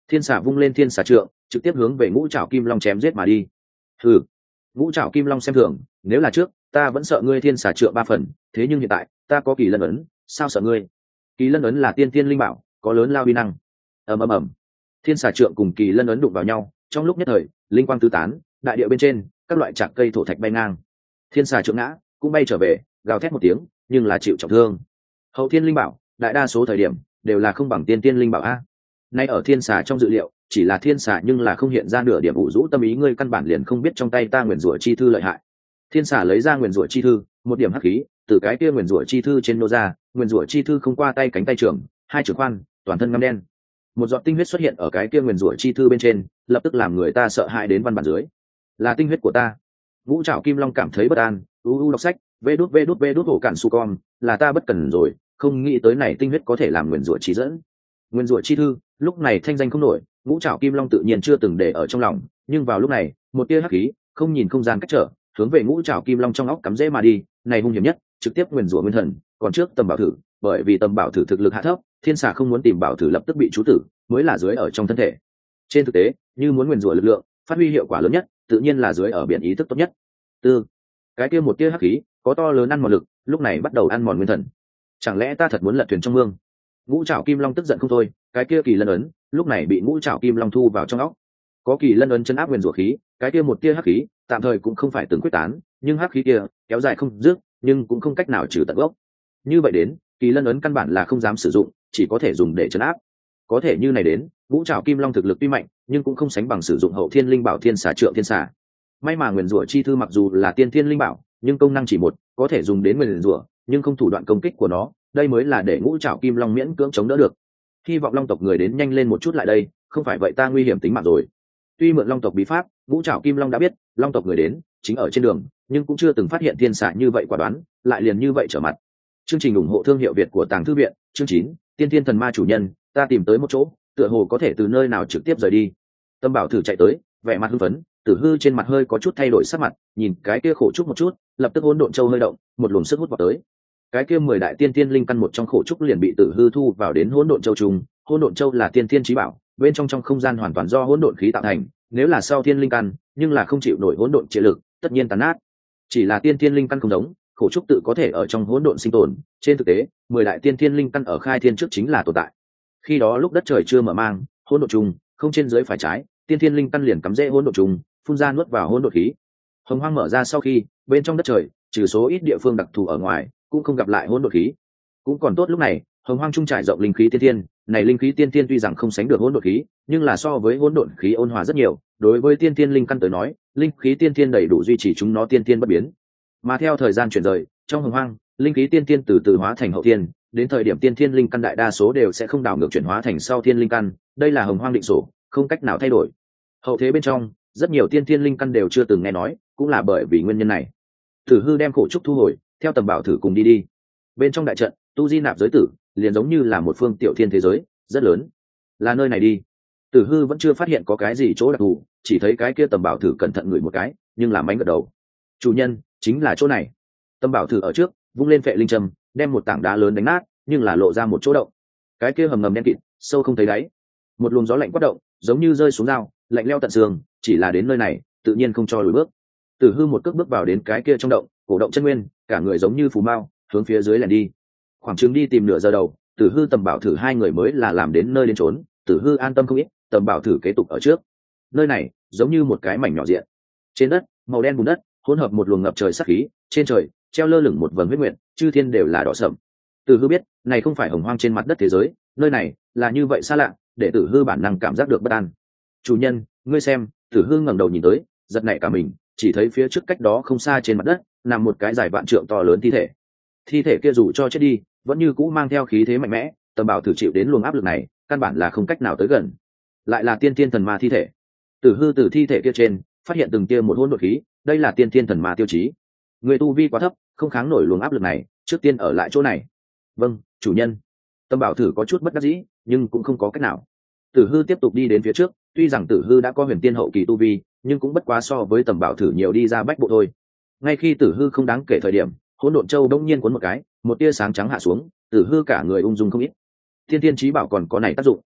Thiên xà vung lên thiên xà trượng, trực tiếp hướng về ngũ trảo kim long chém giết mà đi. Hừ. Ngũ trảo kim long xem thường, nếu là trước ta vẫn sợ ngươi thiên xà trượng 3 phần, thế nhưng hiện tại ta có kỳ lân ấn, sao sợ ngươi? Kỳ lân ấn là tiên tiên linh bảo, có lớn lao uy năng. Ầm. Thiên xà trượng cùng kỳ lân ấn đụng vào nhau, trong lúc nhất thời linh quang tứ tán, đại địa bên trên các loại trạc cây thổ thạch bay ngang. Thiên xà trượng ngã cũng bay trở về, gào thét một tiếng, nhưng là chịu trọng thương. Hậu thiên linh bảo đại đa số thời điểm đều là không bằng tiên tiên linh bảo a. Nay ở thiên xà trong dự liệu, chỉ là thiên xà nhưng là không hiện ra nửa điểm ủ rũ tâm ý, ngươi căn bản liền không biết trong tay ta nguyền rủa chi thư lợi hại. Thiên xà lấy ra nguyền rủa chi thư, một điểm hắc khí từ cái kia nguyền rủa chi thư trên nô ra, nguyền rủa chi thư không qua tay cánh tay trưởng, hai trưởng khoan, toàn thân ngăm đen. Một giọt tinh huyết xuất hiện ở cái kia nguyền rủa chi thư bên trên, lập tức làm người ta sợ hãi đến văn bản dưới. Là tinh huyết của ta. Ngũ trảo kim long cảm thấy bất an, đọc sách, vê đút hổ cản su con, là ta bất cần rồi, không nghĩ tới này tinh huyết có thể làm nguyền rủa chi dẫn. Nguyên rủa chi thư lúc này thanh danh không nổi, ngũ trảo kim long tự nhiên chưa từng để ở trong lòng, nhưng vào lúc này một tia hắc khí không nhìn không gian cách trở, hướng về ngũ trảo kim long trong óc cắm rễ mà đi, này hung hiểm nhất trực tiếp nguyền rủa nguyên thần, còn trước tầm bảo thử, bởi vì tầm bảo thử thực lực hạ thấp, thiên xà không muốn tìm bảo thử lập tức bị chú tử, mới là dưới ở trong thân thể. Trên thực tế như muốn nguyền rủa lực lượng phát huy hiệu quả lớn nhất, tự nhiên là dưới ở biển ý thức tốt nhất. Tư cái kia một tia hắc khí có to lớn ăn mòn lực, lúc này bắt đầu ăn mòn nguyên thần. Chẳng lẽ ta thật muốn lật thuyền trong mương? Ngũ trảo kim long tức giận không thôi, cái kia kỳ lân ấn lúc này bị ngũ trảo kim long thu vào trong óc. Có kỳ lân ấn chấn áp nguyên rủa khí, cái kia một tia hắc khí tạm thời cũng không phải từng quyết tán, nhưng hắc khí kia kéo dài không dứt, nhưng cũng không cách nào trừ tận gốc. Như vậy đến kỳ lân ấn căn bản là không dám sử dụng, chỉ có thể dùng để chấn áp. Có thể như này đến ngũ trảo kim long thực lực tuy mạnh, nhưng cũng không sánh bằng sử dụng hậu thiên linh bảo thiên xà trượng thiên xà. May mà nguyên rủa chi thư mặc dù là tiên thiên linh bảo, nhưng công năng chỉ một, có thể dùng đến nguyên rủa, nhưng không thủ đoạn công kích của nó, đây mới là để ngũ trảo kim long miễn cưỡng chống đỡ được. Hy vọng long tộc người đến nhanh lên một chút lại đây, không phải vậy ta nguy hiểm tính mạng rồi. Tuy mượn long tộc bí pháp, ngũ trảo kim long đã biết long tộc người đến chính ở trên đường, nhưng cũng chưa từng phát hiện thiên xà như vậy quả đoán, lại liền như vậy trở mặt. Chương trình ủng hộ thương hiệu Việt của Tàng Thư viện, chương 9, Tiên Thiên Thần Ma chủ nhân, ta tìm tới một chỗ, tựa hồ có thể từ nơi nào trực tiếp rời đi. Tâm Bảo thử chạy tới, vẻ mặt hưng phấn, Tử Hư trên mặt hơi có chút thay đổi sắc mặt, nhìn cái kia khổ trúc một chút, lập tức hỗn độn châu hơi động, một luồng sức hút vào tới. Cái kia 10 đại tiên tiên linh căn một trong khổ trúc liền bị Tử Hư thu vào đến hỗn độn châu trùng. Hỗn độn châu là tiên tiên chí bảo, bên trong không gian hoàn toàn do hỗn độn khí tạo thành, nếu là sau tiên linh căn, nhưng là không chịu nổi hỗn độn trị lực, tất nhiên tàn nát. Chỉ là tiên tiên linh căn không giống, khổ trúc tự có thể ở trong hỗn độn sinh tồn, trên thực tế, 10 đại tiên tiên linh căn ở khai thiên trước chính là tồn tại. Khi đó lúc đất trời chưa mở mang, hỗn độn trùng, không trên dưới phải trái, tiên tiên linh căn liền cắm rễ hỗn độn trùng, phun ra nuốt vào hỗn độn khí. Hồng hoang mở ra sau khi, bên trong đất trời, trừ số ít địa phương đặc thù ở ngoài, cũng không gặp lại hỗn độn khí. Cũng còn tốt lúc này, hồng hoang trung trải rộng linh khí tiên tiên, này linh khí tiên tiên tuy rằng không sánh được hỗn độn khí, nhưng là so với hỗn độn khí ôn hòa rất nhiều, đối với tiên tiên linh căn tới nói, linh khí tiên tiên đầy đủ duy trì chúng nó tiên tiên bất biến. Mà theo thời gian chuyển rời, trong hồng hoang, linh khí tiên tiên từ từ hóa thành hậu tiên, đến thời điểm tiên tiên linh căn đại đa số đều sẽ không đảo ngược chuyển hóa thành sau tiên linh căn, đây là hồng hoang định sổ, không cách nào thay đổi. Hậu thế bên trong, rất nhiều tiên tiên linh căn đều chưa từng nghe nói, cũng là bởi vì nguyên nhân này. Tử Hư đem khổ trúc thu hồi, theo Tầm Bảo thử cùng đi. Bên trong đại trận, tu di nạp giới tử, liền giống như là một phương tiểu thiên thế giới, rất lớn. Là nơi này đi. Tử Hư vẫn chưa phát hiện có cái gì chỗ đặc thù, chỉ thấy cái kia Tầm Bảo thử cẩn thận ngửi một cái, nhưng làm mánh gật đầu. Chủ nhân, chính là chỗ này. Tầm Bảo thử ở trước, vung lên phệ linh châm, đem một tảng đá lớn đánh nát, nhưng là lộ ra một chỗ động. Cái kia hầm ngầm đen kịt, sâu không thấy đáy. Một luồng gió lạnh quát động, giống như rơi xuống dao, lạnh lẽo tận xương, chỉ là đến nơi này, tự nhiên không cho lùi bước. Tử Hư một cước bước vào đến cái kia trong động, cổ động chân nguyên, cả người giống như phù mao, hướng phía dưới lẻn đi. Khoảng chừng đi tìm nửa giờ đầu, Tử Hư Tầm Bảo thử hai người mới là làm đến nơi đến trốn. Tử Hư an tâm không ít, Tầm Bảo thử kế tục ở trước. Nơi này giống như một cái mảnh nhỏ diện. Trên đất, màu đen bùn đất, hỗn hợp một luồng ngập trời sát khí, trên trời treo lơ lửng một vầng huyết nguyện, chư thiên đều là đỏ sẫm. Tử Hư biết, này không phải hồng hoang trên mặt đất thế giới, nơi này là như vậy xa lạ, để Tử Hư bản năng cảm giác được bất an. Chủ nhân, ngươi xem. Tử Hư ngẩng đầu nhìn tới, giật nảy cả mình, chỉ thấy phía trước cách đó không xa trên mặt đất nằm một cái dài vạn trượng to lớn thi thể. Thi thể kia dù cho chết đi, vẫn như cũ mang theo khí thế mạnh mẽ. Tầm Bảo thử chịu đến luồng áp lực này, căn bản là không cách nào tới gần. Lại là tiên thiên thần ma thi thể. Tử Hư từ thi thể kia trên phát hiện từng tia một hỗn độn khí, đây là tiên thiên thần ma tiêu chí. Người tu vi quá thấp, không kháng nổi luồng áp lực này, trước tiên ở lại chỗ này. Vâng, chủ nhân. Tầm Bảo thử có chút bất đắc dĩ, nhưng cũng không có cách nào. Tử Hư tiếp tục đi đến phía trước, tuy rằng Tử Hư đã có huyền tiên hậu kỳ tu vi, nhưng cũng bất quá so với Tầm Bảo thử nhiều đi ra bách bộ thôi. Ngay khi Tử Hư không đáng kể thời điểm, hỗn độn châu đông nhiên cuốn một cái, một tia sáng trắng hạ xuống, Tử Hư cả người ung dung không ít. Thiên tiên chí bảo còn có này tác dụng.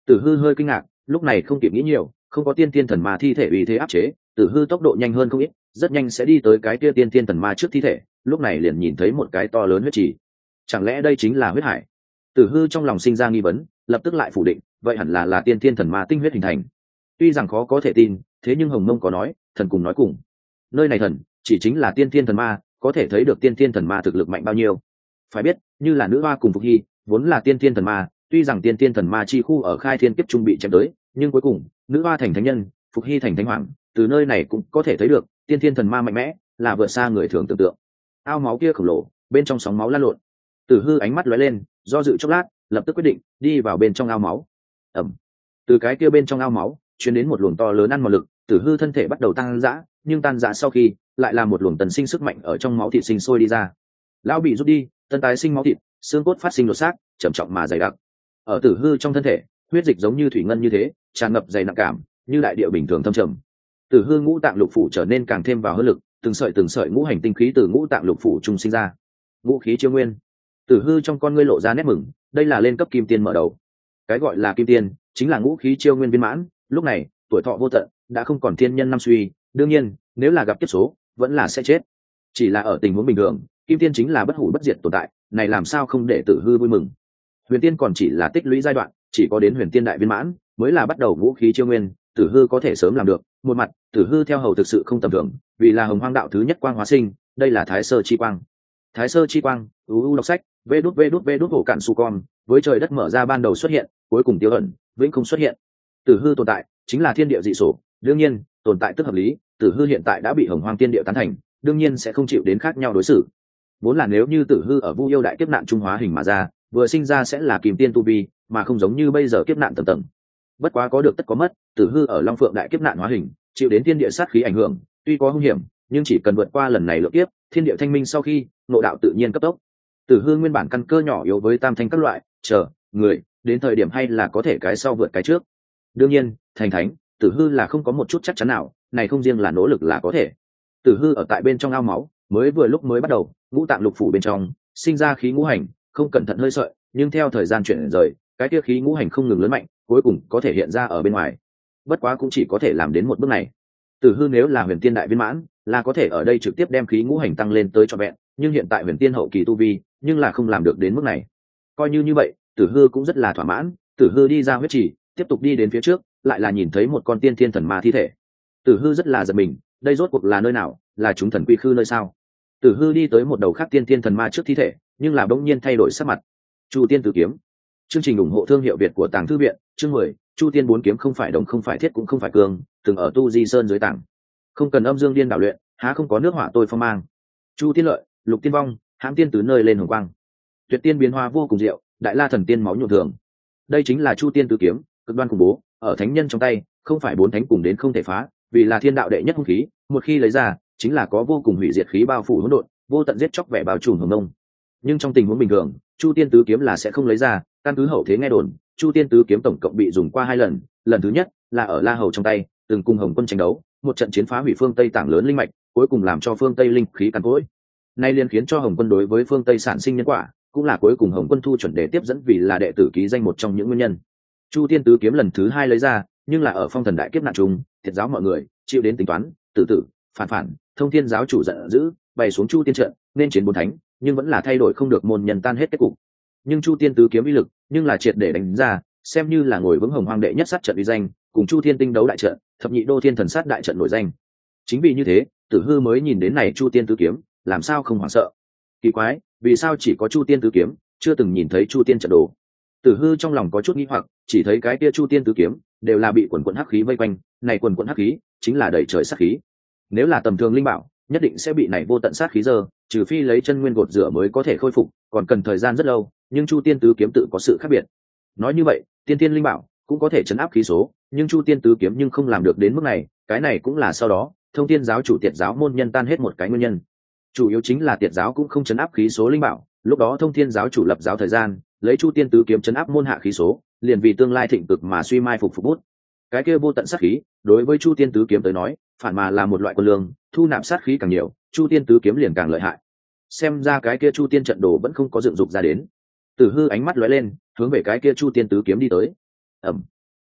Tử hư hơi kinh ngạc, lúc này không kịp nghĩ nhiều, không có tiên thiên thần ma thi thể vì thế áp chế, tử hư tốc độ nhanh hơn không ít, rất nhanh sẽ đi tới cái kia tiên thiên thần ma trước thi thể, lúc này liền nhìn thấy một cái to lớn huyết trì. Chẳng lẽ đây chính là huyết hải? Tử hư trong lòng sinh ra nghi vấn, lập tức lại phủ định, vậy hẳn là tiên thiên thần ma tinh huyết hình thành. Tuy rằng khó có thể tin, thế nhưng Hồng Mông có nói, thần cùng nói cùng. Nơi này thần chỉ chính là tiên thiên thần ma, có thể thấy được tiên thiên thần ma thực lực mạnh bao nhiêu. Phải biết, như là nữ hoa cùng Phục Hy, vốn là tiên thiên thần ma, tuy rằng tiên thiên thần ma chi khu ở khai thiên kiếp trung bị chém tới, nhưng cuối cùng, nữ hoa thành thánh nhân, Phục Hy thành thánh hoàng, từ nơi này cũng có thể thấy được, tiên thiên thần ma mạnh mẽ, là vượt xa người thường tưởng tượng. Ao máu kia khổng lồ, bên trong sóng máu lan lộn. Tử hư ánh mắt lóe lên, do dự chốc lát, lập tức quyết định đi vào bên trong ao máu. Ẩm. Từ cái kia bên trong ao máu, truyền đến một luồng to lớn ăn mòn lực, tử hư thân thể bắt đầu tăng dã, nhưng tan dã sau khi, lại là một luồng tần sinh sức mạnh ở trong máu thịt sinh sôi đi ra. Lão bị rút đi, tân tái sinh máu thịt, xương cốt phát sinh đột xác, trầm trọng mà dày đặc. Ở tử hư trong thân thể, huyết dịch giống như thủy ngân như thế, tràn ngập dày nặng cảm, như đại địa bình thường thâm trầm. Tử hư ngũ tạng lục phủ trở nên càng thêm vào hơn lực, từng sợi ngũ hành tinh khí từ ngũ tạng lục phủ trung sinh ra. Ngũ khí chiêu nguyên. Tử hư trong con ngươi lộ ra nét mừng, đây là lên cấp kim tiên mở đầu. Cái gọi là kim tiên, chính là ngũ khí chiêu nguyên viên mãn, lúc này, tuổi thọ vô tận, đã không còn thiên nhân năm suy, đương nhiên, nếu là gặp kiếp số, vẫn là sẽ chết. Chỉ là ở tình huống bình thường, kim tiên chính là bất hủ bất diệt tồn tại, này làm sao không để tử hư vui mừng. Huyền tiên còn chỉ là tích lũy giai đoạn, chỉ có đến huyền tiên đại viên mãn mới là bắt đầu vũ khí chiêu nguyên, tử hư có thể sớm làm được. Một mặt, tử hư theo hầu thực sự không tầm thường, vì là hồng hoang đạo thứ nhất quang hóa sinh, đây là thái sơ chi quang. Thái sơ chi quang, đọc sách, vê đút hổ cạn su con, với trời đất mở ra ban đầu xuất hiện, cuối cùng tiêu ẩn, vĩnh không xuất hiện. Tử hư tồn tại chính là thiên địa dị sổ, đương nhiên, tồn tại tức hợp lý, tử hư hiện tại đã bị hồng hoang tiên địa tán thành, đương nhiên sẽ không chịu đến khác nhau đối xử. Vốn là nếu như tử hư ở vu yêu đại kiếp nạn trung hóa hình mà ra, vừa sinh ra sẽ là kim tiên tu vi, mà không giống như bây giờ kiếp nạn tầng tầng. Bất quá có được tất có mất, tử hư ở long phượng đại kiếp nạn hóa hình, chịu đến thiên địa sát khí ảnh hưởng, tuy có hung hiểm, nhưng chỉ cần vượt qua lần này lượng kiếp, thiên địa thanh minh sau khi, ngộ đạo tự nhiên cấp tốc. Tử hư nguyên bản căn cơ nhỏ yếu với tam thanh các loại, người, đến thời điểm hay là có thể cái sau vượt cái trước. Đương nhiên, thành thánh, tử hư là không có một chút chắc chắn nào, này không riêng là nỗ lực là có thể. Tử hư ở tại bên trong ao máu, mới lúc bắt đầu, ngũ tạng lục phủ bên trong sinh ra khí ngũ hành, không cẩn thận hơi sợi, nhưng theo thời gian chuyển rời, cái kia khí ngũ hành không ngừng lớn mạnh, cuối cùng có thể hiện ra ở bên ngoài. Bất quá cũng chỉ có thể làm đến một bước này. Tử hư nếu là huyền tiên đại viên mãn, là có thể ở đây trực tiếp đem khí ngũ hành tăng lên tới trọn vẹn, nhưng hiện tại huyền tiên hậu kỳ tu vi, nhưng là không làm được đến mức này. Coi như vậy, tử hư cũng rất là thỏa mãn. Tử hư đi ra huyết trì, tiếp tục đi đến phía trước, lại là nhìn thấy một con tiên thiên thần ma thi thể. Tử hư rất là giật mình, đây rốt cuộc là nơi nào, là chúng thần quy khư nơi sao? Tử hư đi tới một đầu khác tiên thiên thần ma trước thi thể, nhưng là bỗng nhiên thay đổi sắc mặt. Chu tiên tử kiếm. Chương trình ủng hộ thương hiệu Việt của Tàng Thư viện, chương 10, Chu tiên bốn kiếm không phải đồng không phải thiết cũng không phải cường, từng ở tu di sơn dưới tảng. Không cần âm dương điên đảo luyện, há không có nước hỏa tôi phong mang. Chu tiên lợi, lục tiên vong, hãm tiên từ nơi lên hồng quang. Tuyệt tiên biến hóa vô cùng diệu, đại la thần tiên máu nhuộm thường. Đây chính là Chu tiên tứ kiếm, cực đoan khủng bố, ở thánh nhân trong tay, không phải bốn thánh cùng đến không thể phá, vì là thiên đạo đệ nhất hung khí, một khi lấy ra, chính là có vô cùng hủy diệt khí bao phủ hỗn độn, vô tận giết chóc vẻ bao trùm hồng nông. Nhưng trong tình huống bình thường, Chu tiên tứ kiếm là sẽ không lấy ra, căn cứ hậu thế nghe đồn, Chu tiên tứ kiếm tổng cộng bị dùng qua 2 lần, lần thứ nhất là ở La Hầu trong tay, từng cùng Hồng Quân tranh đấu, một trận chiến phá hủy phương Tây tảng lớn linh mạch, cuối cùng làm cho phương Tây linh khí càn cỗi. Nay liền khiến cho Hồng Quân đối với phương Tây sản sinh nhân quả, cũng là cuối cùng Hồng Quân thu chuẩn để tiếp dẫn vì là đệ tử ký danh một trong những nguyên nhân. Chu tiên tứ kiếm lần thứ 2 lấy ra, nhưng là ở phong thần đại kiếp nạn trùng, thiệt giáo mọi người chịu đến tính toán, tử phản, thông thiên giáo chủ giận dữ, bày xuống Chu tiên trận, nên chiến bốn thánh, nhưng vẫn là thay đổi không được môn nhân tan hết kết cục. Nhưng Chu tiên tứ kiếm uy lực, nhưng là triệt để đánh ra, xem như là ngồi vững hồng hoang đệ nhất sát trận uy danh, cùng Chu thiên tinh đấu đại trận, thập nhị đô thiên thần sát đại trận nổi danh. Chính vì như thế, Tử hư mới nhìn đến này Chu tiên tứ kiếm, làm sao không hoảng sợ. Kỳ quái, vì sao chỉ có Chu tiên tứ kiếm, chưa từng nhìn thấy Chu tiên trận đồ? Tử hư trong lòng có chút nghi hoặc, chỉ thấy cái kia Chu tiên tứ kiếm đều là bị quần quần hắc khí vây quanh, này quần quần hắc khí chính là đầy trời sát khí. Nếu là tầm thường linh bảo, nhất định sẽ bị này vô tận sát khí dơ, trừ phi lấy chân nguyên gột rửa mới có thể khôi phục, còn cần thời gian rất lâu, nhưng Chu tiên tứ kiếm tự có sự khác biệt. Nói như vậy, tiên tiên linh bảo cũng có thể chấn áp khí số, nhưng Chu tiên tứ kiếm nhưng không làm được đến mức này, cái này cũng là sau đó thông thiên giáo chủ tiệt giáo môn nhân tan hết một cái nguyên nhân. Chủ yếu chính là tiệt giáo cũng không chấn áp khí số linh bảo, lúc đó thông thiên giáo chủ lập giáo thời gian, lấy Chu tiên tứ kiếm chấn áp môn hạ khí số, liền vì tương lai thịnh cực mà suy mai phục bút. Cái kia vô tận sát khí, đối với Chu tiên tứ kiếm tới nói, phản mà là một loại quân lương, thu nạp sát khí càng nhiều, Chu tiên tứ kiếm liền càng lợi hại. Xem ra cái kia Chu tiên trận đồ vẫn không có dựng dục ra đến. Tử hư ánh mắt lóe lên, hướng về cái kia Chu tiên tứ kiếm đi tới. Ầm,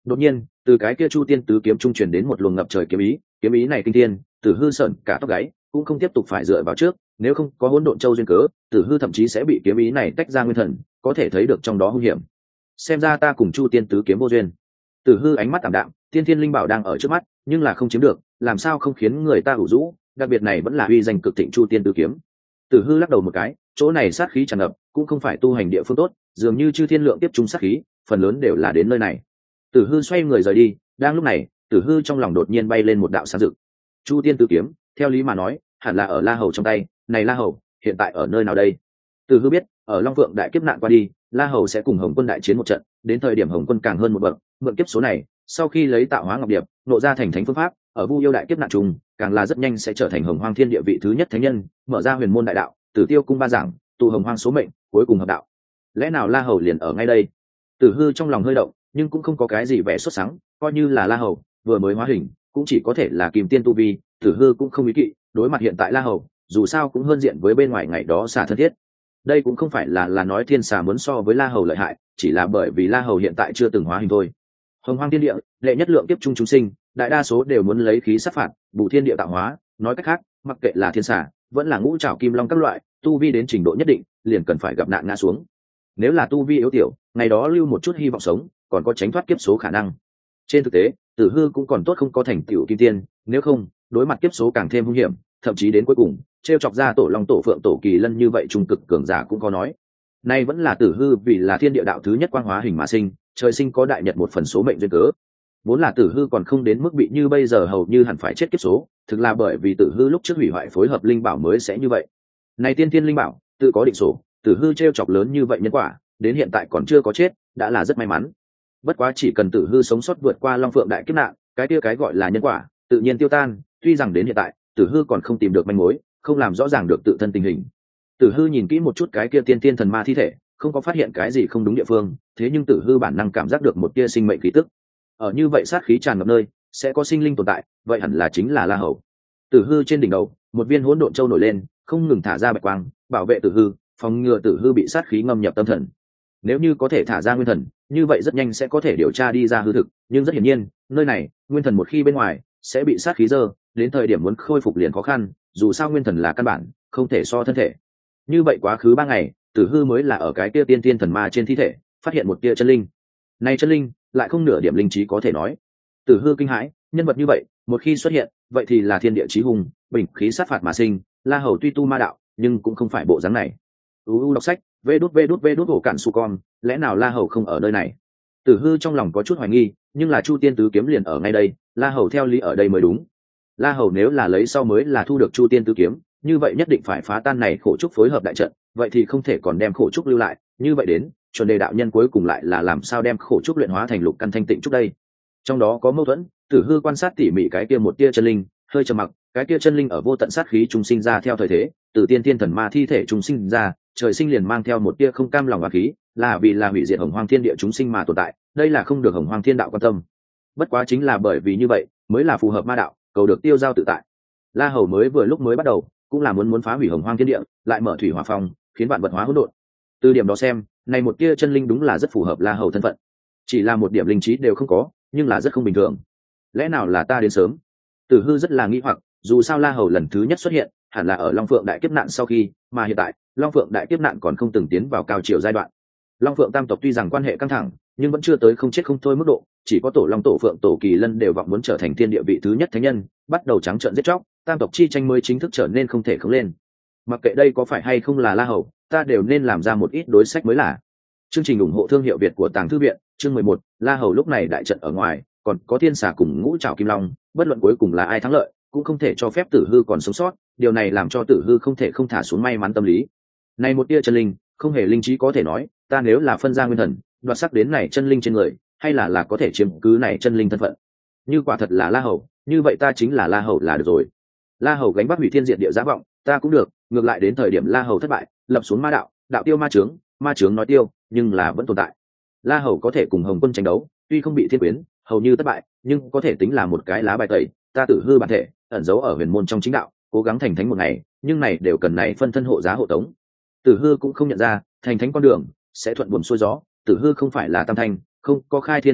Đột nhiên từ cái kia chu tiên tứ kiếm trung truyền đến một luồng ngập trời kiếm ý này kinh thiên, Tử Hư sởn cả tóc gáy, cũng không tiếp tục phải dựa vào trước, nếu không có hỗn độn châu duyên cớ, Tử Hư thậm chí sẽ bị kiếm ý này tách ra nguyên thần, có thể thấy được trong đó hung hiểm. Xem ra ta cùng chu tiên tứ kiếm vô duyên. Tử Hư ánh mắt tạm đạm, tiên thiên linh bảo đang ở trước mắt, nhưng là không chiếm được, làm sao không khiến người ta ủ rũ, đặc biệt này vẫn là uy danh cực thịnh chu tiên tứ kiếm. Tử Hư lắc đầu một cái, chỗ này sát khí tràn ngập, cũng không phải tu hành địa phương tốt, dường như chư thiên lượng tiếp trung sát khí, phần lớn đều là đến nơi này. Tử Hư xoay người rời đi, đang lúc này, Tử Hư trong lòng đột nhiên bay lên một đạo sáng rực. Chu tiên tứ kiếm, theo lý mà nói, hẳn là ở La Hầu trong tay, này La Hầu, hiện tại ở nơi nào đây? Tử Hư biết, ở Long Vượng đại kiếp nạn qua đi, La Hầu sẽ cùng Hồng Quân đại chiến một trận, đến thời điểm Hồng Quân càng hơn một bậc, mượn kiếp số này, sau khi lấy tạo hóa ngọc điệp, nộ ra thành thánh phương pháp, ở Vu yêu đại kiếp nạn trùng, càng là rất nhanh sẽ trở thành Hồng Hoang Thiên địa vị thứ nhất thánh nhân, mở ra huyền môn đại đạo, Tử Tiêu cung ba giảng, tụ Hồng Hoang số mệnh, cuối cùng hợp đạo. Lẽ nào La Hầu liền ở ngay đây? Tử Hư trong lòng hơi động, nhưng cũng không có cái gì vẻ xuất sáng, coi như là La Hầu vừa mới hóa hình, cũng chỉ có thể là Kim Tiên tu vi, Tử Hư cũng không ý kỵ, đối mặt hiện tại La Hầu, dù sao cũng hơn diện với bên ngoài ngày đó xả thân thiết. Đây cũng không phải là nói thiên xà muốn so với La Hầu lợi hại, chỉ là bởi vì La Hầu hiện tại chưa từng hóa hình thôi. Hồng Hoang Thiên địa, đệ nhất lượng tiếp trung chúng sinh, đại đa số đều muốn lấy khí sát phạt, bù thiên địa tạo hóa, nói cách khác, mặc kệ là thiên xà, vẫn là ngũ trảo kim long các loại, tu vi đến trình độ nhất định, liền cần phải gặp nạn ngã xuống. Nếu là tu vi yếu tiểu, ngày đó lưu một chút hy vọng sống, còn có tránh thoát kiếp số khả năng. Trên thực tế, Tử Hư cũng còn tốt không có thành tựu kim tiên, nếu không, đối mặt kiếp số càng thêm hung hiểm, thậm chí đến cuối cùng, trêu chọc ra tổ long tổ phượng tổ kỳ lân như vậy trung cực cường giả cũng có nói. Nay vẫn là Tử Hư vì là thiên địa đạo thứ nhất quang hóa hình mà sinh, trời sinh có đại nhật một phần số mệnh duyên cớ. Vốn là Tử Hư còn không đến mức bị như bây giờ hầu như hẳn phải chết kiếp số, thực là bởi vì Tử Hư lúc trước hủy hoại phối hợp linh bảo mới sẽ như vậy. Này tiên thiên linh bảo, tự có định số, Tử Hư trêu chọc lớn như vậy nhân quả, đến hiện tại còn chưa có chết, đã là rất may mắn. Bất quá chỉ cần Tử Hư sống sót vượt qua Long Phượng đại kiếp nạn, cái kia cái gọi là nhân quả, tự nhiên tiêu tan, tuy rằng đến hiện tại, Tử Hư còn không tìm được manh mối, không làm rõ ràng được tự thân tình hình. Tử Hư nhìn kỹ một chút cái kia tiên tiên thần ma thi thể, không có phát hiện cái gì không đúng địa phương, thế nhưng Tử Hư bản năng cảm giác được một tia sinh mệnh khí tức. Ở như vậy sát khí tràn ngập nơi, sẽ có sinh linh tồn tại, vậy hẳn là chính là La Hầu. Tử Hư trên đỉnh đầu, một viên hỗn độn châu nổi lên, không ngừng thả ra bạch quang, bảo vệ Tử Hư, phòng ngừa Tử Hư bị sát khí ngâm nhập tâm thần. Nếu như có thể thả ra nguyên thần, như vậy rất nhanh sẽ có thể điều tra đi ra hư thực, nhưng rất hiển nhiên, nơi này, nguyên thần một khi bên ngoài, sẽ bị sát khí dơ, đến thời điểm muốn khôi phục liền khó khăn, dù sao nguyên thần là căn bản, không thể so thân thể. Như vậy quá khứ 3 ngày, Tử Hư mới là ở cái kia tiên tiên thần ma trên thi thể, phát hiện một tia chân linh. Này chân linh, lại không nửa điểm linh trí có thể nói. Tử Hư kinh hãi, nhân vật như vậy, một khi xuất hiện, vậy thì là thiên địa chí hùng, bình khí sát phạt mà sinh, La Hầu tuy tu ma đạo, nhưng cũng không phải bộ dáng này. Đọc sách, vê đút hổ cản su con, lẽ nào La Hầu không ở nơi này? Tử Hư trong lòng có chút hoài nghi, nhưng là Chu Tiên tứ kiếm liền ở ngay đây, La Hầu theo lý ở đây mới đúng. La Hầu nếu là lấy sau mới là thu được Chu Tiên tứ kiếm, như vậy nhất định phải phá tan này khổ trúc phối hợp đại trận, vậy thì không thể còn đem khổ trúc lưu lại, như vậy đến, chuẩn đề đạo nhân cuối cùng lại là làm sao đem khổ trúc luyện hóa thành lục căn thanh tịnh trúc đây? Trong đó có mâu thuẫn, Tử Hư quan sát tỉ mỉ cái kia một tia chân linh, hơi trầm mặc, cái kia chân linh ở vô tận sát khí trung sinh ra theo thời thế, từ tiên tiên thần ma thi thể trung sinh ra, trời sinh liền mang theo một tia không cam lòng và khí, là vì là hủy diệt Hồng Hoang Thiên địa chúng sinh mà tồn tại, đây là không được Hồng Hoang Thiên đạo quan tâm. Bất quá chính là bởi vì như vậy, mới là phù hợp ma đạo, cầu được tiêu giao tự tại. La Hầu mới vừa lúc mới bắt đầu, cũng là muốn phá hủy Hồng Hoang Thiên địa, lại mở thủy hỏa phong, khiến vạn vật hóa hỗn độn. Từ điểm đó xem, này một tia chân linh đúng là rất phù hợp La Hầu thân phận. Chỉ là một điểm linh trí đều không có, nhưng là rất không bình thường. Lẽ nào là ta đến sớm? Tử Hư rất là nghi hoặc, dù sao La Hầu lần thứ nhất xuất hiện, hẳn là ở Long Phượng đại kiếp nạn sau khi, mà hiện tại, Long Phượng đại kiếp nạn còn không từng tiến vào cao triều giai đoạn. Long Phượng tam tộc tuy rằng quan hệ căng thẳng, nhưng vẫn chưa tới không chết không thôi mức độ, chỉ có tổ Long tổ Phượng tổ Kỳ Lân đều vọng muốn trở thành thiên địa vị thứ nhất thánh nhân, bắt đầu trắng trợn giết chóc, tam tộc chi tranh mới chính thức trở nên không thể khống lên. Mặc kệ đây có phải hay không là La Hầu, ta đều nên làm ra một ít đối sách mới là. Chương trình ủng hộ thương hiệu Việt của Tàng Thư viện, chương 11, La Hầu lúc này đại trận ở ngoài, còn có thiên xà cùng ngũ trảo kim long, bất luận cuối cùng là ai thắng lợi, cũng không thể cho phép Tử Hư còn sống sót, điều này làm cho Tử Hư không thể không thả xuống may mắn tâm lý. Này một tia chân linh, không hề linh trí có thể nói, ta nếu là phân ra nguyên thần, đoạt sắc đến này chân linh trên người, hay là có thể chiếm cứ này chân linh thân phận. Như quả thật là La Hầu, như vậy ta chính là La Hầu là được rồi. La Hầu gánh vác hủy thiên diệt địa giá vọng, ta cũng được, ngược lại đến thời điểm La Hầu thất bại, lập xuống ma đạo, đạo tiêu ma chướng nói tiêu, nhưng là vẫn tồn tại. La Hầu có thể cùng Hồng Quân tranh đấu, tuy không bị thiên quyến, hầu như thất bại, nhưng có thể tính là một cái lá bài tẩy, ta Tử Hư bản thể, ẩn giấu ở huyền môn trong chính đạo, cố gắng thành thánh một ngày, nhưng này đều cần này phân thân hộ giá hộ tống. Tử Hư cũng không nhận ra, thành thánh con đường sẽ thuận buồm xuôi gió, Tử Hư không phải là tam thanh, không có khai thiên công đức,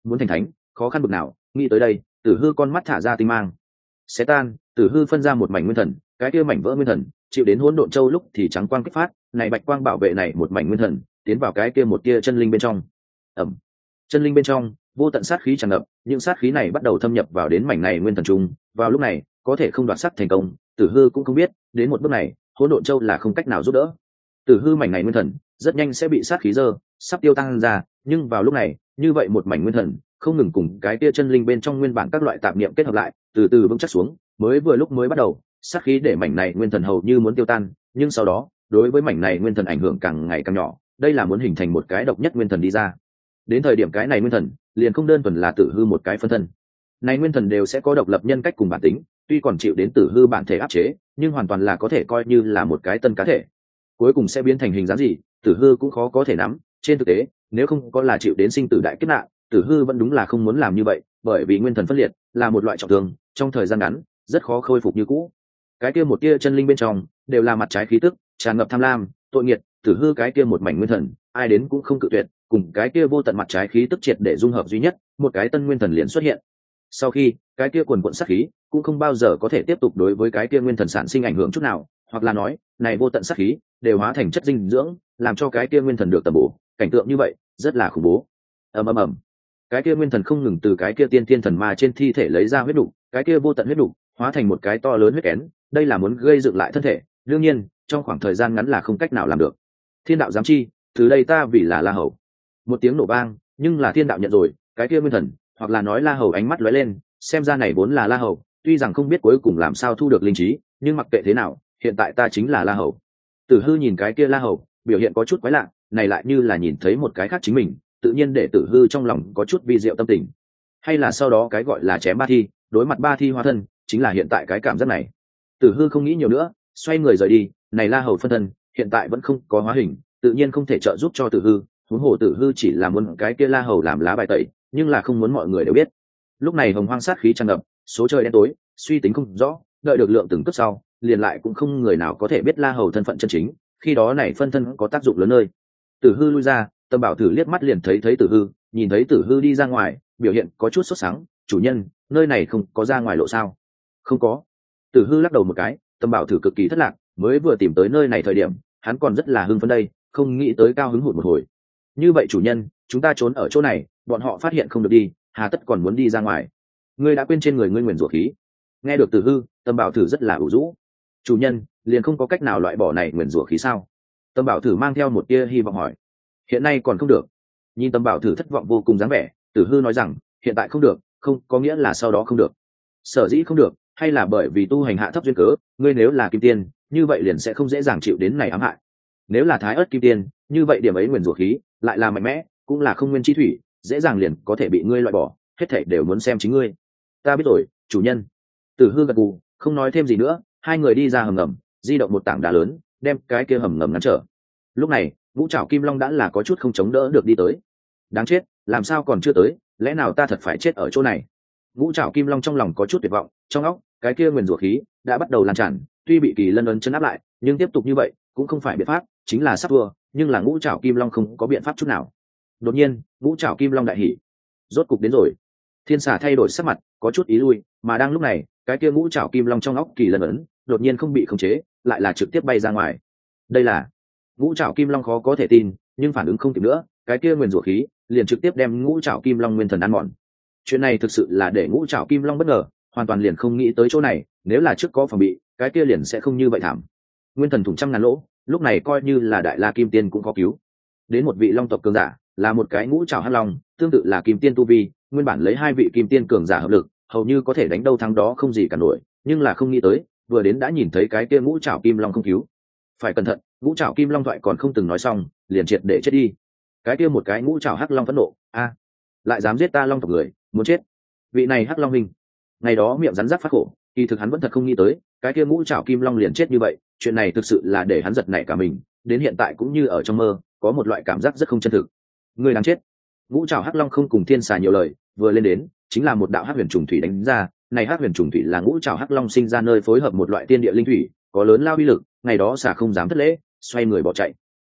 muốn thành thánh khó khăn bực nào, nghĩ tới đây Tử Hư con mắt thả ra tinh mang, xé tan. Tử Hư phân ra một mảnh nguyên thần, cái kia mảnh vỡ nguyên thần chịu đến hỗn độn châu lúc thì trắng quang kích phát, này bạch quang bảo vệ này một mảnh nguyên thần tiến vào cái kia một tia chân linh bên trong. Ẩm. Chân linh bên trong vô tận sát khí tràn ngập, những sát khí này bắt đầu thâm nhập vào đến mảnh này nguyên thần trung. Vào lúc này có thể không đoạt sắc thành công, Tử Hư cũng không biết đến một bước này hỗn độn châu là không cách nào giúp đỡ. Tử Hư mảnh này nguyên thần rất nhanh sẽ bị sát khí dơ sắp tiêu tan ra, nhưng vào lúc này như vậy một mảnh nguyên thần không ngừng cùng cái tia chân linh bên trong nguyên bản các loại tạp niệm kết hợp lại, từ từ vững chắc xuống. Mới vừa lúc mới bắt đầu sát khí để mảnh này nguyên thần hầu như muốn tiêu tan, nhưng sau đó đối với mảnh này nguyên thần ảnh hưởng càng ngày càng nhỏ, đây là muốn hình thành một cái độc nhất nguyên thần đi ra. Đến thời điểm cái này nguyên thần liền không đơn thuần là Tử Hư một cái phân thân, này nguyên thần đều sẽ có độc lập nhân cách cùng bản tính, tuy còn chịu đến Tử Hư bản thể áp chế, nhưng hoàn toàn là có thể coi như là một cái tân cá thể. Cuối cùng sẽ biến thành hình dáng gì, Tử Hư cũng khó có thể nắm. Trên thực tế nếu không có là chịu đến sinh tử đại kiếp nạn, Tử Hư vẫn đúng là không muốn làm như vậy, bởi vì nguyên thần phân liệt là một loại trọng thương, trong thời gian ngắn rất khó khôi phục như cũ. Cái kia một tia chân linh bên trong đều là mặt trái khí tức, tràn ngập tham lam, tội nghiệt. Tử Hư cái kia một mảnh nguyên thần ai đến cũng không cự tuyệt, cùng cái kia vô tận mặt trái khí tức triệt để dung hợp duy nhất, một cái tân nguyên thần liền xuất hiện. Sau khi cái kia quần quận sát khí cũng không bao giờ có thể tiếp tục đối với cái kia nguyên thần sản sinh ảnh hưởng chút nào, hoặc là nói này vô tận sát khí đều hóa thành chất dinh dưỡng, làm cho cái kia nguyên thần được tầm bổ. Cảnh tượng như vậy rất là khủng bố. Ầm ầm ầm, cái kia nguyên thần không ngừng từ cái kia tiên thiên thần ma trên thi thể lấy ra huyết đủ, cái kia vô tận huyết đủ hóa thành một cái to lớn huyết kén, đây là muốn gây dựng lại thân thể, đương nhiên trong khoảng thời gian ngắn là không cách nào làm được. Thiên đạo giám chi, từ đây ta vì là La Hầu. Một tiếng nổ vang, nhưng là thiên đạo nhận rồi, cái kia nguyên thần hoặc là nói La Hầu ánh mắt lóe lên, xem ra này vốn là La Hầu, tuy rằng không biết cuối cùng làm sao thu được linh trí, nhưng mặc kệ thế nào hiện tại ta chính là La Hầu. Tử Hư nhìn cái kia La Hầu biểu hiện có chút quái lạ, này lại như là nhìn thấy một cái khác chính mình, tự nhiên để Tử Hư trong lòng có chút vi diệu tâm tình. Hay là sau đó cái gọi là chém ba thi, đối mặt ba thi hóa thân, chính là hiện tại cái cảm giác này. Tử Hư không nghĩ nhiều nữa, xoay người rời đi. Này La Hầu phân thân hiện tại vẫn không có hóa hình, tự nhiên không thể trợ giúp cho Tử Hư. Huống hồ Tử Hư chỉ là muốn cái kia La Hầu làm lá bài tẩy, nhưng là không muốn mọi người đều biết. Lúc này hồng hoang sát khí tràn ngập, số trời đen tối, suy tính không rõ, đợi được lượng từng cấp sau, liền lại cũng không người nào có thể biết La Hầu thân phận chân chính. Khi đó này phân thân có tác dụng lớn nơi. Tử Hư lui ra, Tâm Bảo Thử liếc mắt liền thấy Tử Hư, nhìn thấy Tử Hư đi ra ngoài, biểu hiện có chút sốt sắng. Chủ nhân, nơi này không có ra ngoài lộ sao? Không có. Tử Hư lắc đầu một cái. Tâm Bảo Thử cực kỳ thất lạc, mới vừa tìm tới nơi này thời điểm hắn còn rất là hưng phấn đây, không nghĩ tới cao hứng hụt một hồi. Như vậy chủ nhân, chúng ta trốn ở chỗ này, bọn họ phát hiện không được đi, hà tất còn muốn đi ra ngoài? Ngươi đã quên trên người ngươi nguyền rủa khí. Nghe được Tử Hư, Tâm Bảo Thử rất là ủ rũ. Chủ nhân, liền không có cách nào loại bỏ này nguyền rủa khí sao? Tâm Bảo Thử mang theo một tia hy vọng hỏi. Hiện nay còn không được. Nhìn Tâm Bảo Thử thất vọng vô cùng dáng vẻ, Tử Hư nói rằng hiện tại không được không có nghĩa là sau đó không được. Sở dĩ không được hay là bởi vì tu hành hạ thấp duyên cớ, ngươi nếu là kim tiên như vậy liền sẽ không dễ dàng chịu đến này ám hại. Nếu là thái ớt kim tiên như vậy điểm ấy nguyền rủa khí lại là mạnh mẽ, cũng là không nguyên chi thủy, dễ dàng liền có thể bị ngươi loại bỏ, hết thảy đều muốn xem chính ngươi. Ta biết rồi, chủ nhân. Tử Hư gật gù, không nói thêm gì nữa. Hai người đi ra hầm ngầm, di động một tảng đá lớn, đem cái kia hầm ngầm ngăn trở. Lúc này Ngũ Trảo Kim Long đã là có chút không chống đỡ được đi tới. Đáng chết, làm sao còn chưa tới, lẽ nào ta thật phải chết ở chỗ này? Ngũ Trảo Kim Long trong lòng có chút tuyệt vọng, trong óc cái kia nguyền rủa khí đã bắt đầu lan tràn, tuy bị Kỳ Lân ấn chấn áp lại, nhưng tiếp tục như vậy cũng không phải biện pháp, chính là sắp thua, nhưng là Ngũ Trảo Kim Long không có biện pháp chút nào. Đột nhiên Ngũ Trảo Kim Long đại hỉ, rốt cục đến rồi. Thiên Xà thay đổi sắc mặt, có chút ý lui, mà đang lúc này cái kia Ngũ Trảo Kim Long trong óc Kỳ Lân ấn đột nhiên không bị khống chế, lại là trực tiếp bay ra ngoài. Đây là Ngũ Trảo Kim Long khó có thể tin, nhưng phản ứng không kịp nữa, cái kia nguyền rủa khí liền trực tiếp đem Ngũ Trảo Kim Long nguyên thần ăn mòn. Chuyện này thực sự là để Ngũ Trảo Kim Long bất ngờ, hoàn toàn liền không nghĩ tới chỗ này, nếu là trước có phòng bị, cái kia liền sẽ không như vậy thảm. Nguyên thần thủng trăm ngàn lỗ, lúc này coi như là đại la kim tiên cũng có cứu. Đến một vị long tộc cường giả, là một cái Ngũ Trảo hắc long, tương tự là kim tiên tu vi, nguyên bản lấy hai vị kim tiên cường giả hợp lực, hầu như có thể đánh đâu thắng đó không gì cả nổi, nhưng là không nghĩ tới, vừa đến đã nhìn thấy cái kia Ngũ Trảo Kim Long không cứu. Phải cẩn thận, Ngũ Trảo Kim Long thoại còn không từng nói xong, liền triệt để chết đi. Cái kia một cái Ngũ Trảo hắc long phẫn nộ, a, lại dám giết ta long tộc người, muốn chết. Vị này hắc long hình, ngày đó miệng rắn rắc phát khổ, kỳ thực hắn vẫn thật không nghĩ tới, cái kia Ngũ Trảo Kim Long liền chết như vậy, chuyện này thực sự là để hắn giật nảy cả mình, đến hiện tại cũng như ở trong mơ, có một loại cảm giác rất không chân thực. Người đáng chết. Ngũ Trảo hắc long không cùng Thiên Xà nhiều lời, vừa lên đến chính là một đạo hắc huyền trùng thủy đánh ra, này hắc huyền trùng thủy là Ngũ Trảo hắc long sinh ra nơi phối hợp một loại tiên địa linh thủy, có lớn lao uy lực, ngày đó xà không dám thất lễ, xoay người bỏ chạy.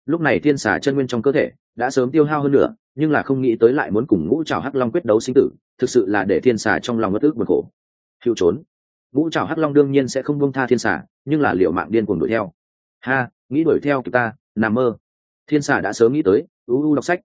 lúc này thiên xà chân nguyên trong cơ thể đã sớm tiêu hao hơn nữa, nhưng là không nghĩ tới lại muốn cùng ngũ trảo hắc long quyết đấu sinh tử, thực sự là để thiên xà trong lòng ngất ức bực khổ. Hưu trốn. Ngũ trảo hắc long đương nhiên sẽ không buông tha thiên xà, nhưng là liệu mạng điên cuồng đuổi theo. Ha, nghĩ đuổi theo kịp ta, nằm mơ. Thiên xà đã sớm nghĩ tới, đọc sách,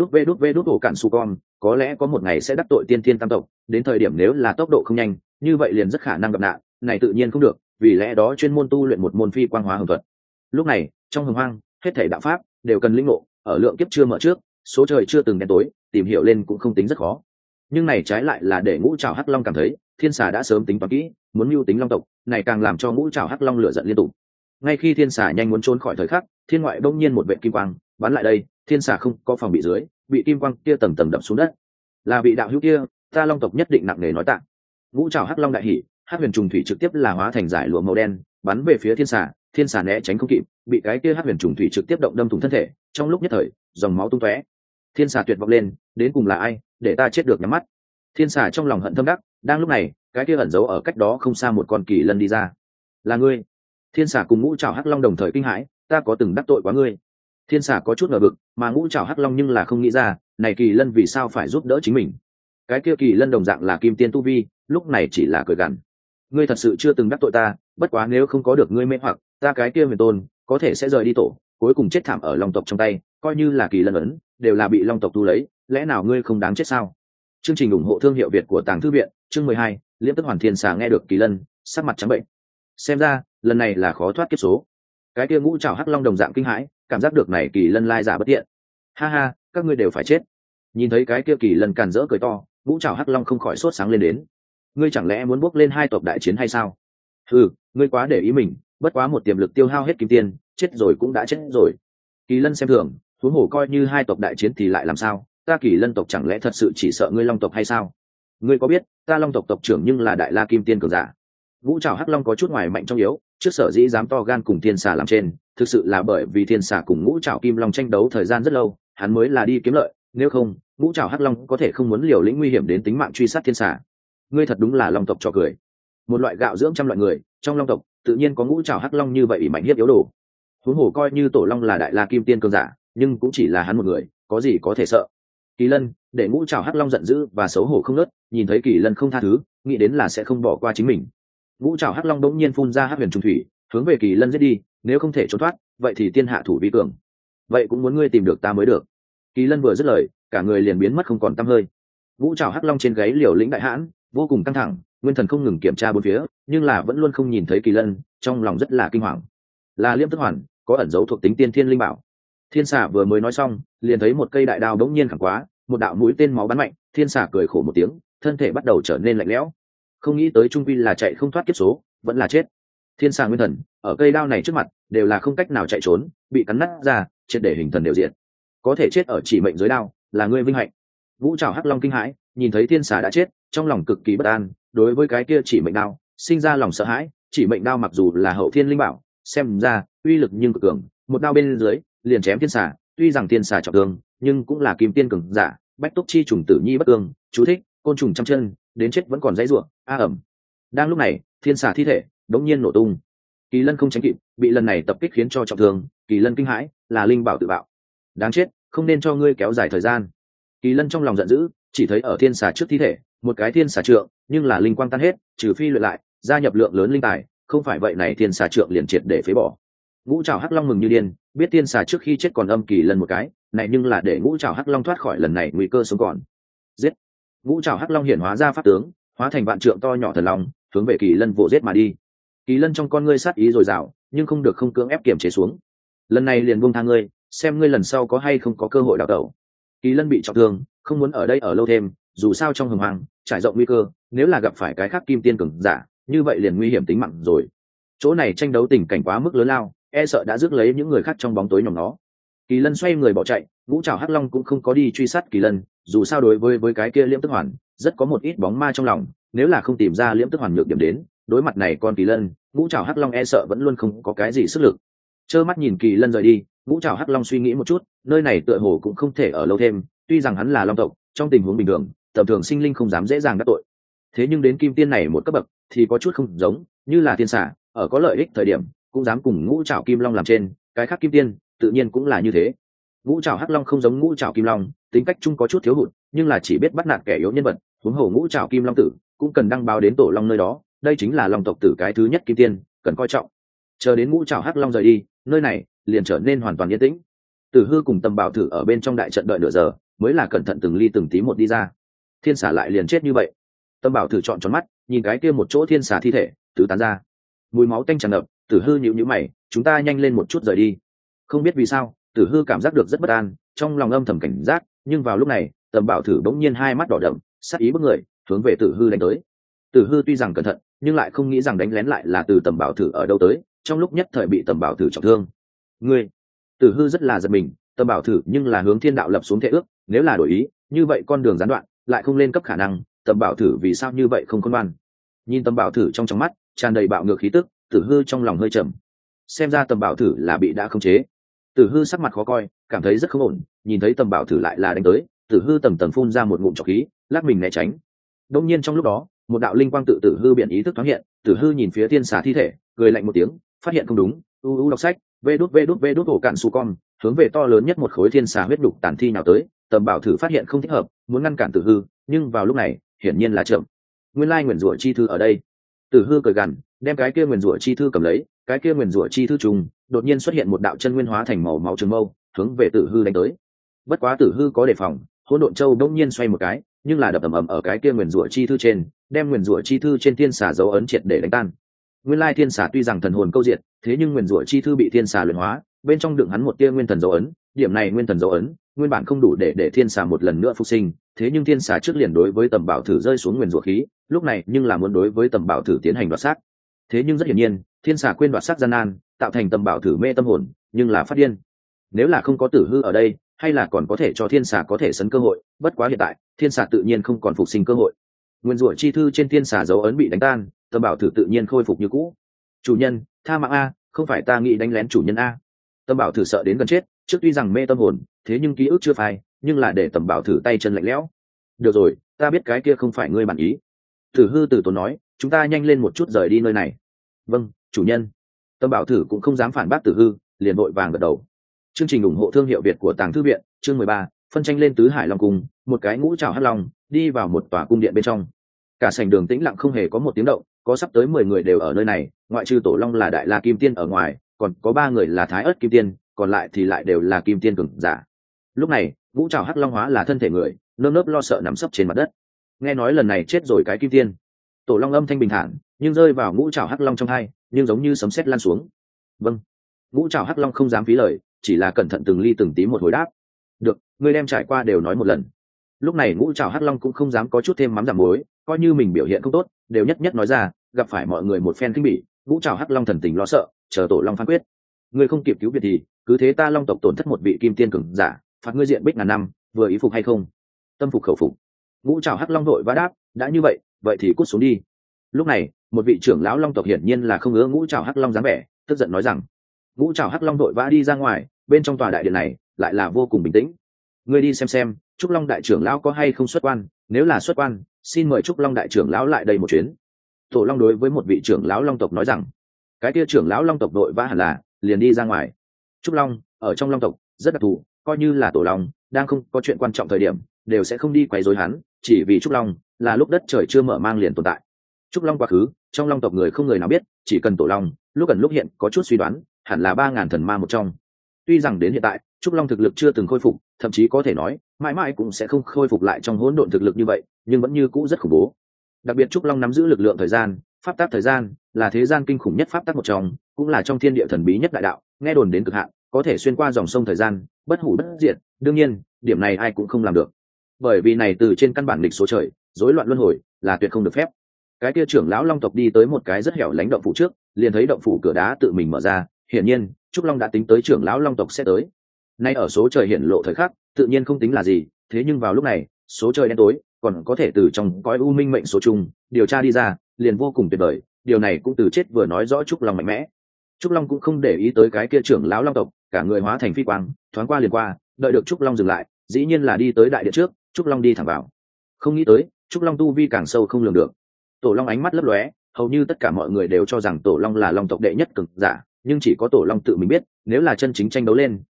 vê đút ổ cản su con, có lẽ có một ngày sẽ đắc tội tiên thiên tam tộc, đến thời điểm nếu là tốc độ không nhanh, như vậy liền rất khả năng gặp nạn, này tự nhiên không được, vì lẽ đó chuyên môn tu luyện một môn phi quang hóa hồng thuật. Lúc này, trong hồng hoang, hết thảy đạo pháp đều cần lĩnh ngộ, ở lượng kiếp chưa mở trước, số trời chưa từng đen tối, tìm hiểu lên cũng không tính rất khó. Nhưng này trái lại là để ngũ trảo hắc long cảm thấy, thiên xà đã sớm tính toán kỹ, muốn mưu tính long tộc, này càng làm cho ngũ trảo hắc long lửa giận liên tục. Ngay khi thiên xà nhanh muốn trốn khỏi thời khắc, thiên ngoại bỗng nhiên một vệt kim quang bắn lại đây, thiên xà không có phòng bị dưới, bị kim quang kia tầng tầng đập xuống đất. Là vị đạo hữu kia, ta long tộc nhất định nặng nề nói tạ. Ngũ trảo hắc long đại hỉ, hắc huyền trùng thủy trực tiếp là hóa thành giải lụa màu đen, bắn về phía thiên xà, thiên xà né tránh không kịp, bị cái kia hắc huyền trùng thủy trực tiếp động đâm thủng thân thể, trong lúc nhất thời, dòng máu tung tóe. Thiên xà tuyệt vọng lên, đến cùng là ai, để ta chết được nhắm mắt. Thiên xà trong lòng hận thâm đắc, đang lúc này, cái kia ẩn giấu ở cách đó không xa một con kỳ lân đi ra. Là ngươi? Thiên xà cùng ngũ trảo hắc long đồng thời kinh hãi, ta có từng đắc tội quá ngươi? Thiên xà có chút ngờ vực, mà ngũ trảo hắc long nhưng là không nghĩ ra, này kỳ lân vì sao phải giúp đỡ chính mình. Cái kia kỳ lân đồng dạng là kim tiên tu vi, lúc này chỉ là cười gằn. Ngươi thật sự chưa từng đắc tội ta, bất quá nếu không có được ngươi mê hoặc, ta cái kia huyền tôn có thể sẽ rời đi tổ, cuối cùng chết thảm ở long tộc trong tay, coi như là kỳ lân ấn đều là bị long tộc thu lấy, lẽ nào ngươi không đáng chết sao? Chương trình ủng hộ thương hiệu Việt của Tàng Thư viện, chương 12, Liễm Tức Hoàn. Thiên xà nghe được kỳ lân, sắc mặt trắng bệnh. Xem ra, lần này là khó thoát kiếp số. Cái kia ngũ trảo hắc long đồng dạng kinh hãi, cảm giác được này kỳ lân lai giả bất tiện. Ha ha, các ngươi đều phải chết. Nhìn thấy cái kia kỳ lân càn rỡ cười to, ngũ trảo hắc long không khỏi sốt sáng lên đến. Ngươi chẳng lẽ muốn bước lên hai tộc đại chiến hay sao? Ừ, ngươi quá để ý mình, bất quá một tiềm lực tiêu hao hết kim tiền, chết rồi cũng đã chết rồi. Kỳ lân xem thường, huống hồ coi như hai tộc đại chiến thì lại làm sao? Ta kỳ lân tộc chẳng lẽ thật sự chỉ sợ ngươi long tộc hay sao? Ngươi có biết, ta long tộc tộc trưởng nhưng là đại la kim tiên cường giả. Ngũ trảo hắc long có chút ngoài mạnh trong yếu, trước sở dĩ dám to gan cùng thiên xà làm trên, thực sự là bởi vì thiên xà cùng ngũ trảo kim long tranh đấu thời gian rất lâu, hắn mới là đi kiếm lợi, nếu không, ngũ trảo hắc long có thể không muốn liều lĩnh nguy hiểm đến tính mạng truy sát thiên xà. Ngươi thật đúng là long tộc cho cười. Một loại gạo dưỡng trăm loại người, trong long tộc tự nhiên có ngũ trảo hắc long như vậy ỷ mạnh hiếp yếu đồ. Huống hồ coi như tổ long là đại la kim tiên cường giả, nhưng cũng chỉ là hắn một người, có gì có thể sợ. Kỳ lân để ngũ trảo hắc long giận dữ và xấu hổ không nớt, nhìn thấy kỳ lân không tha thứ, nghĩ đến là sẽ không bỏ qua chính mình. Ngũ trảo hắc long đống nhiên phun ra hắc huyền trùng thủy, hướng về kỳ lân giết đi, nếu không thể trốn thoát, vậy thì tiên hạ thủ vi cường. Vậy cũng muốn ngươi tìm được ta mới được. Kỳ lân vừa dứt lời, cả người liền biến mất không còn tăm hơi. Ngũ trảo hắc long trên gáy liều lĩnh đại hãn, vô cùng căng thẳng, nguyên thần không ngừng kiểm tra bốn phía, nhưng là vẫn luôn không nhìn thấy kỳ lân, trong lòng rất là kinh hoàng. Là Liễm Tức Hoàn, có ẩn dấu thuộc tính tiên thiên linh bảo. Thiên xà vừa mới nói xong, liền thấy một cây đại đao đống nhiên thẳng quá, một đạo mũi tên máu bắn mạnh, thiên xà cười khổ một tiếng, thân thể bắt đầu trở nên lạnh lẽo. Không nghĩ tới trung quy là chạy không thoát kiếp số, vẫn là chết. Thiên xà nguyên thần ở cây đao này trước mặt đều là không cách nào chạy trốn, bị cắn nát ra, triệt để hình thần đều diện. Có thể chết ở chỉ mệnh dưới đao, là ngươi vinh hạnh. Ngũ trảo hắc long kinh hãi, nhìn thấy thiên xà đã chết, trong lòng cực kỳ bất an, đối với cái kia chỉ mệnh đao sinh ra lòng sợ hãi. Chỉ mệnh đao mặc dù là hậu thiên linh bảo, xem ra uy lực nhưng cực cường, một đao bên dưới liền chém thiên xà. Tuy rằng thiên xà trọng thương, nhưng cũng là kim tiên cường giả, bách túc chi trùng tử nhi bất tương, chú thích côn trùng trăm chân, đến chết vẫn còn dãy ruộng. A ẩm. Đang lúc này, thiên xà thi thể đống nhiên nổ tung. Kỳ lân không tránh kịp, bị lần này tập kích khiến cho trọng thương. Kỳ lân kinh hãi, là linh bảo tự bạo, đáng chết, không nên cho ngươi kéo dài thời gian. Kỳ lân trong lòng giận dữ, chỉ thấy ở thiên xà trước thi thể một cái thiên xà trượng, nhưng là linh quang tan hết, trừ phi luyện lại, gia nhập lượng lớn linh tài, không phải vậy này thiên xà trượng liền triệt để phế bỏ. Ngũ trảo hắc long mừng như điên, biết thiên xà trước khi chết còn âm kỳ lân một cái, này nhưng là để ngũ trảo hắc long thoát khỏi lần này nguy cơ sống còn. Giết! Ngũ trảo hắc long hiển hóa ra pháp tướng, hóa thành vạn trượng to nhỏ thần long, hướng về kỳ lân vồ giết mà đi. Kỳ lân trong con ngươi sát ý dồi dào, nhưng không được không cưỡng ép kiềm chế xuống. Lần này liền buông tha ngươi, xem ngươi lần sau có hay không có cơ hội đào tẩu. Kỳ lân bị trọng thương, không muốn ở đây ở lâu thêm, dù sao trong hồng hoang trải rộng nguy cơ, nếu là gặp phải cái khác kim tiên cường giả, như vậy liền nguy hiểm tính mạng rồi. Chỗ này tranh đấu tình cảnh quá mức lớn lao, e sợ đã rước lấy những người khác trong bóng tối nhóm nó. Kỳ lân xoay người bỏ chạy, ngũ trảo hắc long cũng không có đi truy sát kỳ lân, dù sao đối với cái kia Liễm Tức Hoàn rất có một ít bóng ma trong lòng, nếu là không tìm ra Liễm Tức Hoàn nhược điểm đến, đối mặt này con kỳ lân, ngũ trảo hắc long e sợ vẫn luôn không có cái gì sức lực. Trơ mắt nhìn kỳ lân rời đi, ngũ trảo hắc long suy nghĩ một chút, nơi này tựa hồ cũng không thể ở lâu thêm, tuy rằng hắn là long tộc, trong tình huống bình thường tầm thường sinh linh không dám dễ dàng đắc tội, thế nhưng đến kim tiên này một cấp bậc thì có chút không giống, như là thiên xà ở có lợi ích thời điểm cũng dám cùng ngũ trảo kim long làm trên, cái khác kim tiên tự nhiên cũng là như thế. Ngũ trảo hắc long không giống ngũ trảo kim long, tính cách chung có chút thiếu hụt, nhưng là chỉ biết bắt nạt kẻ yếu nhân vật, huống hồ ngũ trảo kim long tử cũng cần đăng báo đến tổ long nơi đó, đây chính là long tộc tử cái thứ nhất kim tiên, cần coi trọng. Chờ đến ngũ trảo hắc long rời đi, nơi này liền trở nên hoàn toàn yên tĩnh. Tử hư cùng Tầm Bảo Thử ở bên trong đại trận đợi nửa giờ, mới là cẩn thận từng ly từng tí một đi ra. Thiên xà lại liền chết như vậy. Tầm Bảo Thử trọn tròn mắt, nhìn cái kia một chỗ thiên xà thi thể tứ tán ra, mùi máu tanh tràn ngập. Tử hư nhíu nhíu mày, chúng ta nhanh lên một chút rời đi. Không biết vì sao, Tử hư cảm giác được rất bất an, trong lòng âm thầm cảnh giác, nhưng vào lúc này, Tầm Bảo Thử bỗng nhiên hai mắt đỏ đậm, sát ý bức người, hướng về Tử hư đánh tới. Tử hư tuy rằng cẩn thận, nhưng lại không nghĩ rằng đánh lén lại là từ Tầm Bảo Thử ở đâu tới, trong lúc nhất thời bị Tầm Bảo Thử trọng thương. Ngươi, Tử hư rất là giật mình, Tầm Bảo Thử nhưng là hướng thiên đạo lập xuống thệ ước, nếu là đổi ý, như vậy con đường gián đoạn, lại không lên cấp khả năng, Tầm Bảo Thử vì sao như vậy không khôn ngoan. Nhìn Tầm Bảo Thử trong mắt tràn đầy bạo ngược khí tức, Tử hư trong lòng hơi trầm. Xem ra Tầm Bảo Thử là bị đã khống chế. Tử hư sắc mặt khó coi, cảm thấy rất không ổn, nhìn thấy Tầm Bảo Thử lại là đánh tới, Tử hư tầng tầng phun ra một ngụm trọc khí, lắc mình né tránh. Đông nhiên trong lúc đó, một đạo linh quang tự Tử hư biển ý thức thoáng hiện, Tử hư nhìn phía thiên xà thi thể, cười lạnh một tiếng, phát hiện không đúng, đọc sách, vê đút ổ cạn su con, hướng về to lớn nhất một khối thiên xà huyết đục tàn thi nào tới. Tầm Bảo Thử phát hiện không thích hợp, muốn ngăn cản Tử hư, nhưng vào lúc này hiển nhiên là chậm. Nguyên lai nguyền rủa chi thư ở đây. Tử hư cười gằn, đem cái kia nguyền rủa chi thư cầm lấy, cái kia nguyền rủa chi thư trùng đột nhiên xuất hiện một đạo chân nguyên hóa thành màu máu trường mâu, hướng về Tử hư đánh tới. Bất quá Tử hư có đề phòng, hỗn độn châu đông nhiên xoay một cái, nhưng là đập ầm ầm ở cái kia nguyền rủa chi thư trên, đem nguyền rủa chi thư trên thiên xà dấu ấn triệt để đánh tan. Nguyên lai thiên xà tuy rằng thần hồn câu diệt, thế nhưng nguyền rủa chi thư bị thiên xà luyện hóa, bên trong đựng hắn một tia nguyên thần dấu ấn, điểm này nguyên thần dấu ấn nguyên bản không đủ để thiên xà một lần nữa phục sinh, thế nhưng thiên xà trước liền đối với Tầm Bảo Thử rơi xuống nguyền rủa khí, lúc này nhưng là muốn đối với Tầm Bảo Thử tiến hành đoạt xác. Thế nhưng rất hiển nhiên, thiên xà quên đoạt xác gian nan, tạo thành Tầm Bảo Thử mê tâm hồn, nhưng là phát điên. Nếu là không có Tử hư ở đây, hay là còn có thể cho thiên xà có thể sấn cơ hội, bất quá hiện tại thiên xà tự nhiên không còn phục sinh cơ hội. Nguyên rủa chi thư trên thiên xà dấu ấn bị đánh tan, Tầm Bảo Thử tự nhiên khôi phục như cũ. Chủ nhân, tha mạng a, không phải ta nghĩ đánh lén chủ nhân a. Tầm Bảo Thử sợ đến gần chết, trước tuy rằng mê tâm hồn, thế nhưng ký ức chưa phai, nhưng là để Tầm Bảo Thử tay chân lạnh lẽo. Được rồi, ta biết cái kia không phải ngươi bản ý. Tử hư từ tốn nói, chúng ta nhanh lên một chút rời đi nơi này. Vâng, chủ nhân. Tầm Bảo Thử cũng không dám phản bác Tử hư, liền vội vàng gật đầu. Chương trình ủng hộ thương hiệu Việt của Tàng Thư Viện, chương 13, phân tranh lên tứ hải long cung, một cái ngũ trảo hắc long đi vào một tòa cung điện bên trong. Cả sảnh đường tĩnh lặng không hề có một tiếng động, có sắp tới 10 người đều ở nơi này, ngoại trừ Tổ Long là Đại La Kim Tiên ở ngoài, còn có 3 người là Thái Ức Kim Tiên, còn lại thì lại đều là Kim Tiên cường giả. Lúc này, ngũ trảo hắc long hóa là thân thể người, nơm nớp lo sợ nằm sấp trên mặt đất. Nghe nói lần này chết rồi cái Kim Tiên. Tổ Long âm thanh bình thản, nhưng rơi vào ngũ trảo hắc long trong tai, nhưng giống như sấm sét lan xuống. Vâng. Ngũ trảo hắc long không dám phí lời, chỉ là cẩn thận từng ly từng tí một hồi đáp. Được, ngươi đem trải qua đều nói một lần. Lúc này ngũ trảo hắc long cũng không dám có chút thêm mắm giảm muối, coi như mình biểu hiện không tốt, đều nhất nhất nói ra, gặp phải mọi người một phen khinh bỉ, ngũ trảo hắc long thần tình lo sợ, chờ Tổ Long phán quyết. Ngươi không kịp cứu viện thì cứ thế ta long tộc tổn thất một vị kim tiên cường giả, phạt ngươi diện bích ngàn năm, vừa ý phục hay không? Tâm phục khẩu phục. Ngũ trảo hắc long đội vã đáp, đã như vậy, vậy thì cút xuống đi. Lúc này, một vị trưởng lão long tộc hiển nhiên là không ngứa ngũ trảo hắc long dáng vẻ, tức giận nói rằng, ngũ trảo hắc long đội vã đi ra ngoài, bên trong tòa đại điện này lại là vô cùng bình tĩnh. Ngươi đi xem trúc long đại trưởng lão có hay không xuất quan, nếu là xuất quan, xin mời trúc long đại trưởng lão lại đây một chuyến. Tổ Long đối với một vị trưởng lão long tộc nói rằng, cái kia trưởng lão long tộc đội vã hẳn là liền đi ra ngoài. Trúc long ở trong long tộc rất đặc thù, coi như là Tổ Long đang không có chuyện quan trọng thời điểm đều sẽ không đi quấy rối hắn, chỉ vì Trúc long là lúc đất trời chưa mở mang liền tồn tại. Trúc long quá khứ trong long tộc người không người nào biết, chỉ cần Tổ Long lúc gần lúc hiện có chút suy đoán, hẳn là 3000 thần ma một trong. Tuy rằng đến hiện tại Trúc long thực lực chưa từng khôi phục, thậm chí có thể nói mãi mãi cũng sẽ không khôi phục lại trong hỗn độn thực lực như vậy, nhưng vẫn như cũ rất khủng bố. Đặc biệt Trúc long nắm giữ lực lượng thời gian, pháp tắc thời gian, là thế gian kinh khủng nhất pháp tắc một trong, cũng là trong thiên địa thần bí nhất đại đạo, nghe đồn đến cực hạn, có thể xuyên qua dòng sông thời gian, bất hủ bất diệt. Đương nhiên, điểm này ai cũng không làm được, bởi vì này từ trên căn bản lịch số trời, rối loạn luân hồi, là tuyệt không được phép. Cái kia trưởng lão long tộc đi tới một cái rất hẻo lánh động phủ trước, liền thấy động phủ cửa đá tự mình mở ra, hiển nhiên Trúc long đã tính tới trưởng lão long tộc sẽ tới. Nay ở số trời hiển lộ thời khắc, tự nhiên không tính là gì, thế nhưng vào lúc này, số trời đen tối, còn có thể từ trong cõi u minh mệnh số chung điều tra đi ra, liền vô cùng tuyệt vời. Điều này cũng từ chết vừa nói rõ Trúc long mạnh mẽ. Trúc long cũng không để ý tới cái kia trưởng lão long tộc, cả người hóa thành phi quang, thoáng qua liền qua, đợi được Trúc long dừng lại, dĩ nhiên là đi tới đại điện trước. Trúc long đi thẳng vào, không nghĩ tới Trúc long tu vi càng sâu không lường được. Tổ Long ánh mắt lấp lóe, hầu như tất cả mọi người đều cho rằng Tổ Long là long tộc đệ nhất cường giả, nhưng chỉ có Tổ Long tự mình biết, nếu là chân chính tranh đấu lên,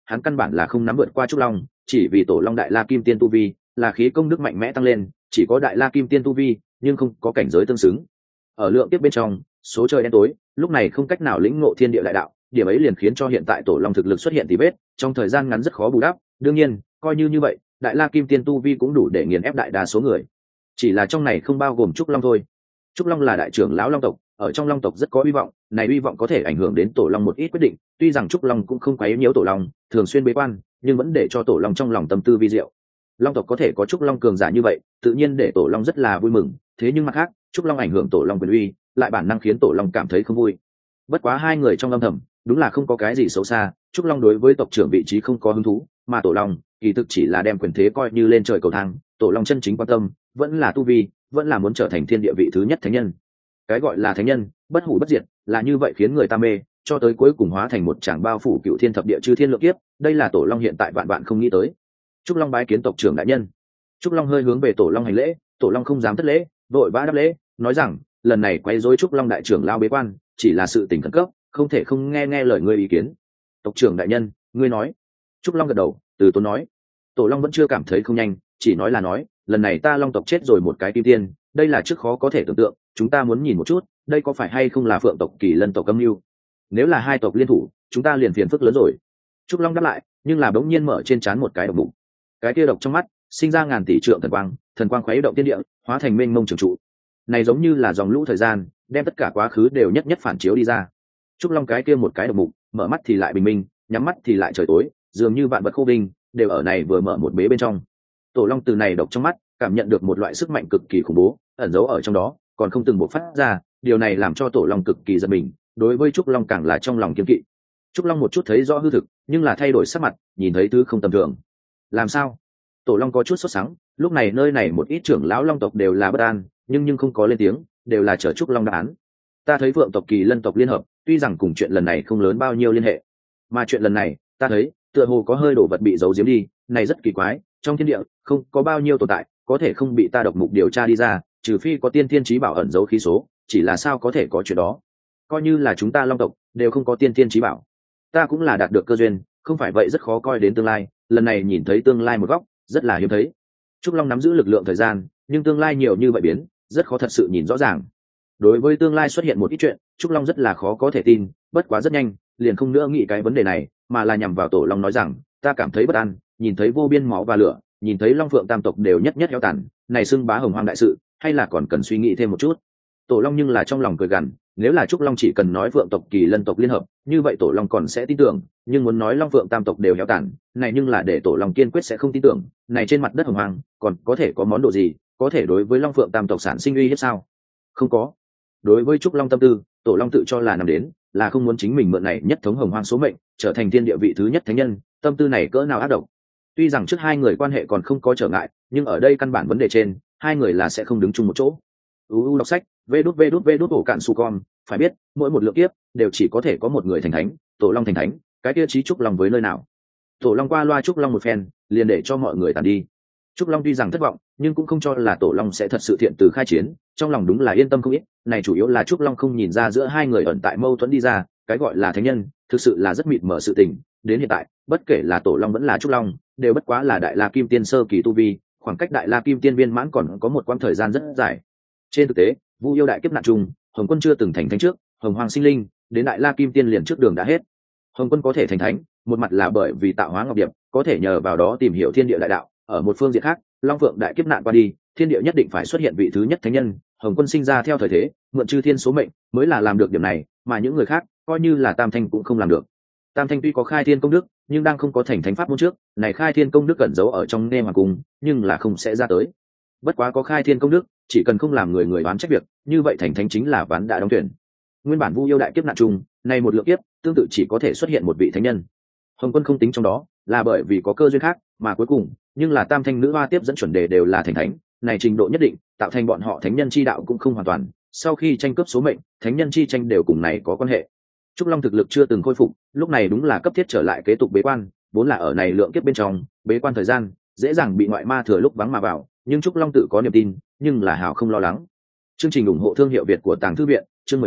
hắn căn bản là không nắm vượt qua trúc long, chỉ vì tổ long đại la kim tiên tu vi là khí công đức mạnh mẽ tăng lên, chỉ có đại la kim tiên tu vi nhưng không có cảnh giới tương xứng. Ở lượng tiếp bên trong số trời đen tối, lúc này không cách nào lĩnh ngộ thiên địa đại đạo, điểm ấy liền khiến cho hiện tại tổ long thực lực xuất hiện tì vết, trong thời gian ngắn rất khó bù đắp. Đương nhiên coi như vậy đại la kim tiên tu vi cũng đủ để nghiền ép đại đa số người, chỉ là trong này không bao gồm trúc long thôi. Trúc long là đại trưởng lão long tộc, ở trong long tộc rất có hy vọng, này hy vọng có thể ảnh hưởng đến tổ long một ít quyết định. Tuy rằng trúc long cũng không quấy nhiễu tổ long, thường xuyên bế quan, nhưng vẫn để cho tổ long trong lòng tâm tư vi diệu. Long tộc có thể có trúc long cường giả như vậy, tự nhiên để tổ long rất là vui mừng. Thế nhưng mặt khác, trúc long ảnh hưởng tổ long quyền uy, lại bản năng khiến tổ long cảm thấy không vui. Bất quá hai người trong âm thầm đúng là không có cái gì xấu xa. Trúc long đối với tộc trưởng vị trí không có hứng thú, mà tổ long kỳ thực chỉ là đem quyền thế coi như lên trời cầu thang. Tổ long chân chính quan tâm vẫn là tu vi, vẫn là muốn trở thành thiên địa vị thứ nhất thánh nhân. Cái gọi là thánh nhân bất hủ bất diệt là như vậy, khiến người ta mê, cho tới cuối cùng hóa thành một tràng bao phủ cựu thiên thập địa chư thiên lượng kiếp. Đây là tổ long hiện tại vạn vạn không nghĩ tới. Trúc long bái kiến tộc trưởng đại nhân. Trúc long hơi hướng về tổ long hành lễ, tổ long không dám thất lễ, vội vã đáp lễ, nói rằng lần này quấy rối Trúc long đại trưởng lao bế quan chỉ là sự tình khẩn cấp, không thể không nghe lời ngươi ý kiến. Tộc trưởng đại nhân, ngươi nói. Trúc long gật đầu, từ tốn nói. Tổ long vẫn chưa cảm thấy không nhanh, chỉ nói là nói, lần này ta long tộc chết rồi một cái kim tiên, đây là trước khó có thể tưởng tượng, chúng ta muốn nhìn một chút đây có phải hay không là phượng tộc kỳ lân tộc âm mưu. Nếu là hai tộc liên thủ, chúng ta liền phiền phức lớn rồi. Trúc long đáp lại, nhưng là bỗng nhiên mở trên trán một cái độc bụng. Cái kia độc trong mắt sinh ra ngàn tỷ trượng thần quang khuấy động thiên địa, hóa thành mênh mông trường trụ. Này giống như là dòng lũ thời gian, đem tất cả quá khứ đều nhất nhất phản chiếu đi ra. Trúc long cái kia một cái độc bụng, mở mắt thì lại bình minh, nhắm mắt thì lại trời tối, dường như vạn vật khô binh đều ở này vừa mở một bế bên trong. Tổ long từ này độc trong mắt cảm nhận được một loại sức mạnh cực kỳ khủng bố ẩn giấu ở trong đó, còn không từng bộc phát ra. Điều này làm cho tổ long cực kỳ giật mình, đối với trúc long càng là trong lòng kiêng kỵ. Trúc long một chút thấy rõ hư thực, nhưng là thay đổi sắc mặt, nhìn thấy thứ không tầm thường. Làm sao? Tổ long có chút sốt sắng. Lúc này nơi này một ít trưởng lão long tộc đều là bất an, nhưng không có lên tiếng, đều là chờ trúc long đáp án. Ta thấy vượng tộc kỳ lân tộc liên hợp, tuy rằng cùng chuyện lần này không lớn bao nhiêu liên hệ, mà chuyện lần này ta thấy tựa hồ có hơi đổ vật bị giấu giếm đi. Này rất kỳ quái, trong thiên địa không có bao nhiêu tồn tại có thể không bị ta độc mục điều tra đi ra, trừ phi có tiên thiên chí bảo ẩn giấu khí số, chỉ là sao có thể có chuyện đó. Coi như là chúng ta long tộc đều không có tiên thiên chí bảo, ta cũng là đạt được cơ duyên, không phải vậy rất khó coi đến tương lai. Lần này nhìn thấy tương lai một góc, rất là hiếm thấy. Trúc long nắm giữ lực lượng thời gian, nhưng tương lai nhiều như vậy biến, rất khó thật sự nhìn rõ ràng. Đối với tương lai xuất hiện một ít chuyện, Trúc long rất là khó có thể tin. Bất quá rất nhanh liền không nữa nghĩ cái vấn đề này, mà là nhằm vào tổ long nói rằng, ta cảm thấy bất an, nhìn thấy vô biên máu và lửa, nhìn thấy long phượng tam tộc đều nhất nhất héo tàn, này xưng bá hồng hoang đại sự, hay là còn cần suy nghĩ thêm một chút. Tổ long nhưng là trong lòng cười gằn, nếu là trúc long chỉ cần nói phượng tộc kỳ lân tộc liên hợp, như vậy tổ long còn sẽ tin tưởng, nhưng muốn nói long phượng tam tộc đều héo tàn, này nhưng là để tổ long kiên quyết sẽ không tin tưởng. Này trên mặt đất hồng hoang còn có thể có món đồ gì có thể đối với long phượng tam tộc sản sinh uy hiếp sao? Không có. Đối với trúc long tâm tư, tổ long tự cho là nằm đến, là không muốn chính mình mượn này nhất thống hồng hoang số mệnh, trở thành thiên địa vị thứ nhất thánh nhân. Tâm tư này cỡ nào ác độc. Tuy rằng trước hai người quan hệ còn không có trở ngại, nhưng ở đây căn bản vấn đề trên, hai người là sẽ không đứng chung một chỗ. Đọc sách, vê đút ổ cạn su con. Phải biết, mỗi một lượng kiếp đều chỉ có thể có một người thành thánh, tổ long thành thánh, cái kia trí trúc long với nơi nào? Tổ long qua loa trúc long một phen, liền để cho mọi người tàn đi. Trúc long tuy rằng thất vọng, nhưng cũng không cho là tổ long sẽ thật sự thiện từ khai chiến, trong lòng đúng là yên tâm không ít. Này chủ yếu là trúc long không nhìn ra giữa hai người ẩn tại mâu thuẫn đi ra, cái gọi là thánh nhân, thực sự là rất mịt mờ sự tình. Đến hiện tại, bất kể là tổ long vẫn là trúc long, đều bất quá là đại la kim tiên sơ kỳ tu vi, khoảng cách đại la kim tiên viên mãn còn có một quãng thời gian rất dài. Trên thực tế, Vu yêu đại kiếp nạn chung, Hồng Quân chưa từng thành thánh trước, Hồng Hoàng sinh linh, đến đại la kim tiên liền trước đường đã hết. Hồng Quân có thể thành thánh, một mặt là bởi vì tạo hóa ngọc điệp, có thể nhờ vào đó tìm hiểu thiên địa đại đạo, ở một phương diện khác, Long Phượng đại kiếp nạn qua đi, thiên địa nhất định phải xuất hiện vị thứ nhất thánh nhân, Hồng Quân sinh ra theo thời thế, mượn chư thiên số mệnh, mới là làm được điểm này, mà những người khác, coi như là Tam Thanh cũng không làm được. Tam Thanh tuy có khai thiên công đức, nhưng đang không có thành thánh pháp môn trước, này khai thiên công đức cẩn giấu ở trong nghe hoàng cung, nhưng là không sẽ ra tới. Bất quá có khai thiên công đức, chỉ cần không làm người đoán trách việc, như vậy thành thánh chính là ván đã đóng thuyền. Nguyên bản Vu yêu đại kiếp nạn chung, này một lượng kiếp, tương tự chỉ có thể xuất hiện một vị thánh nhân. Hồng Quân không tính trong đó, là bởi vì có cơ duyên khác, mà cuối cùng, nhưng là Tam Thanh nữ hoa tiếp dẫn chuẩn đề đều là thành thánh, này trình độ nhất định, tạo thành bọn họ thánh nhân chi đạo cũng không hoàn toàn. Sau khi tranh cướp số mệnh, thánh nhân chi tranh đều cùng này có quan hệ. Trúc Long thực lực chưa từng khôi phục, lúc này đúng là cấp thiết trở lại kế tục bế quan, vốn là ở này lượng kiếp bên trong, bế quan thời gian dễ dàng bị ngoại ma thừa lúc vắng mà vào, nhưng Trúc Long tự có niềm tin, nhưng là hảo không lo lắng. Chương trình ủng hộ thương hiệu Việt của Tàng Thư viện, chương 13,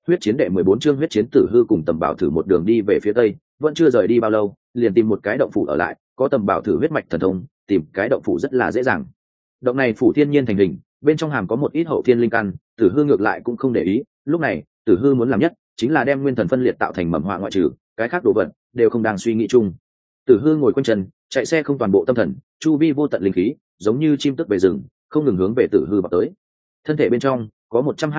Huyết chiến đệ 14 chương huyết chiến. Tử Hư cùng Tầm Bảo Thử một đường đi về phía tây, vẫn chưa rời đi bao lâu, liền tìm một cái động phủ ở lại, có Tầm Bảo Thử huyết mạch thần thông, tìm cái động phủ rất là dễ dàng. Động này phủ thiên nhiên thành hình, bên trong hàm có một ít hậu thiên linh căn, Tử Hư ngược lại cũng không để ý, lúc này, Tử Hư muốn làm nhất chính là đem nguyên thần phân liệt tạo thành mầm họa ngoại trừ, cái khác đồ vật đều không đang suy nghĩ chung. Tử Hư ngồi quanh chân, chạy xe không toàn bộ tâm thần, chu vi vô tận linh khí, giống như chim tức về rừng, không ngừng hướng về Tử Hư vào tới. Thân thể bên trong có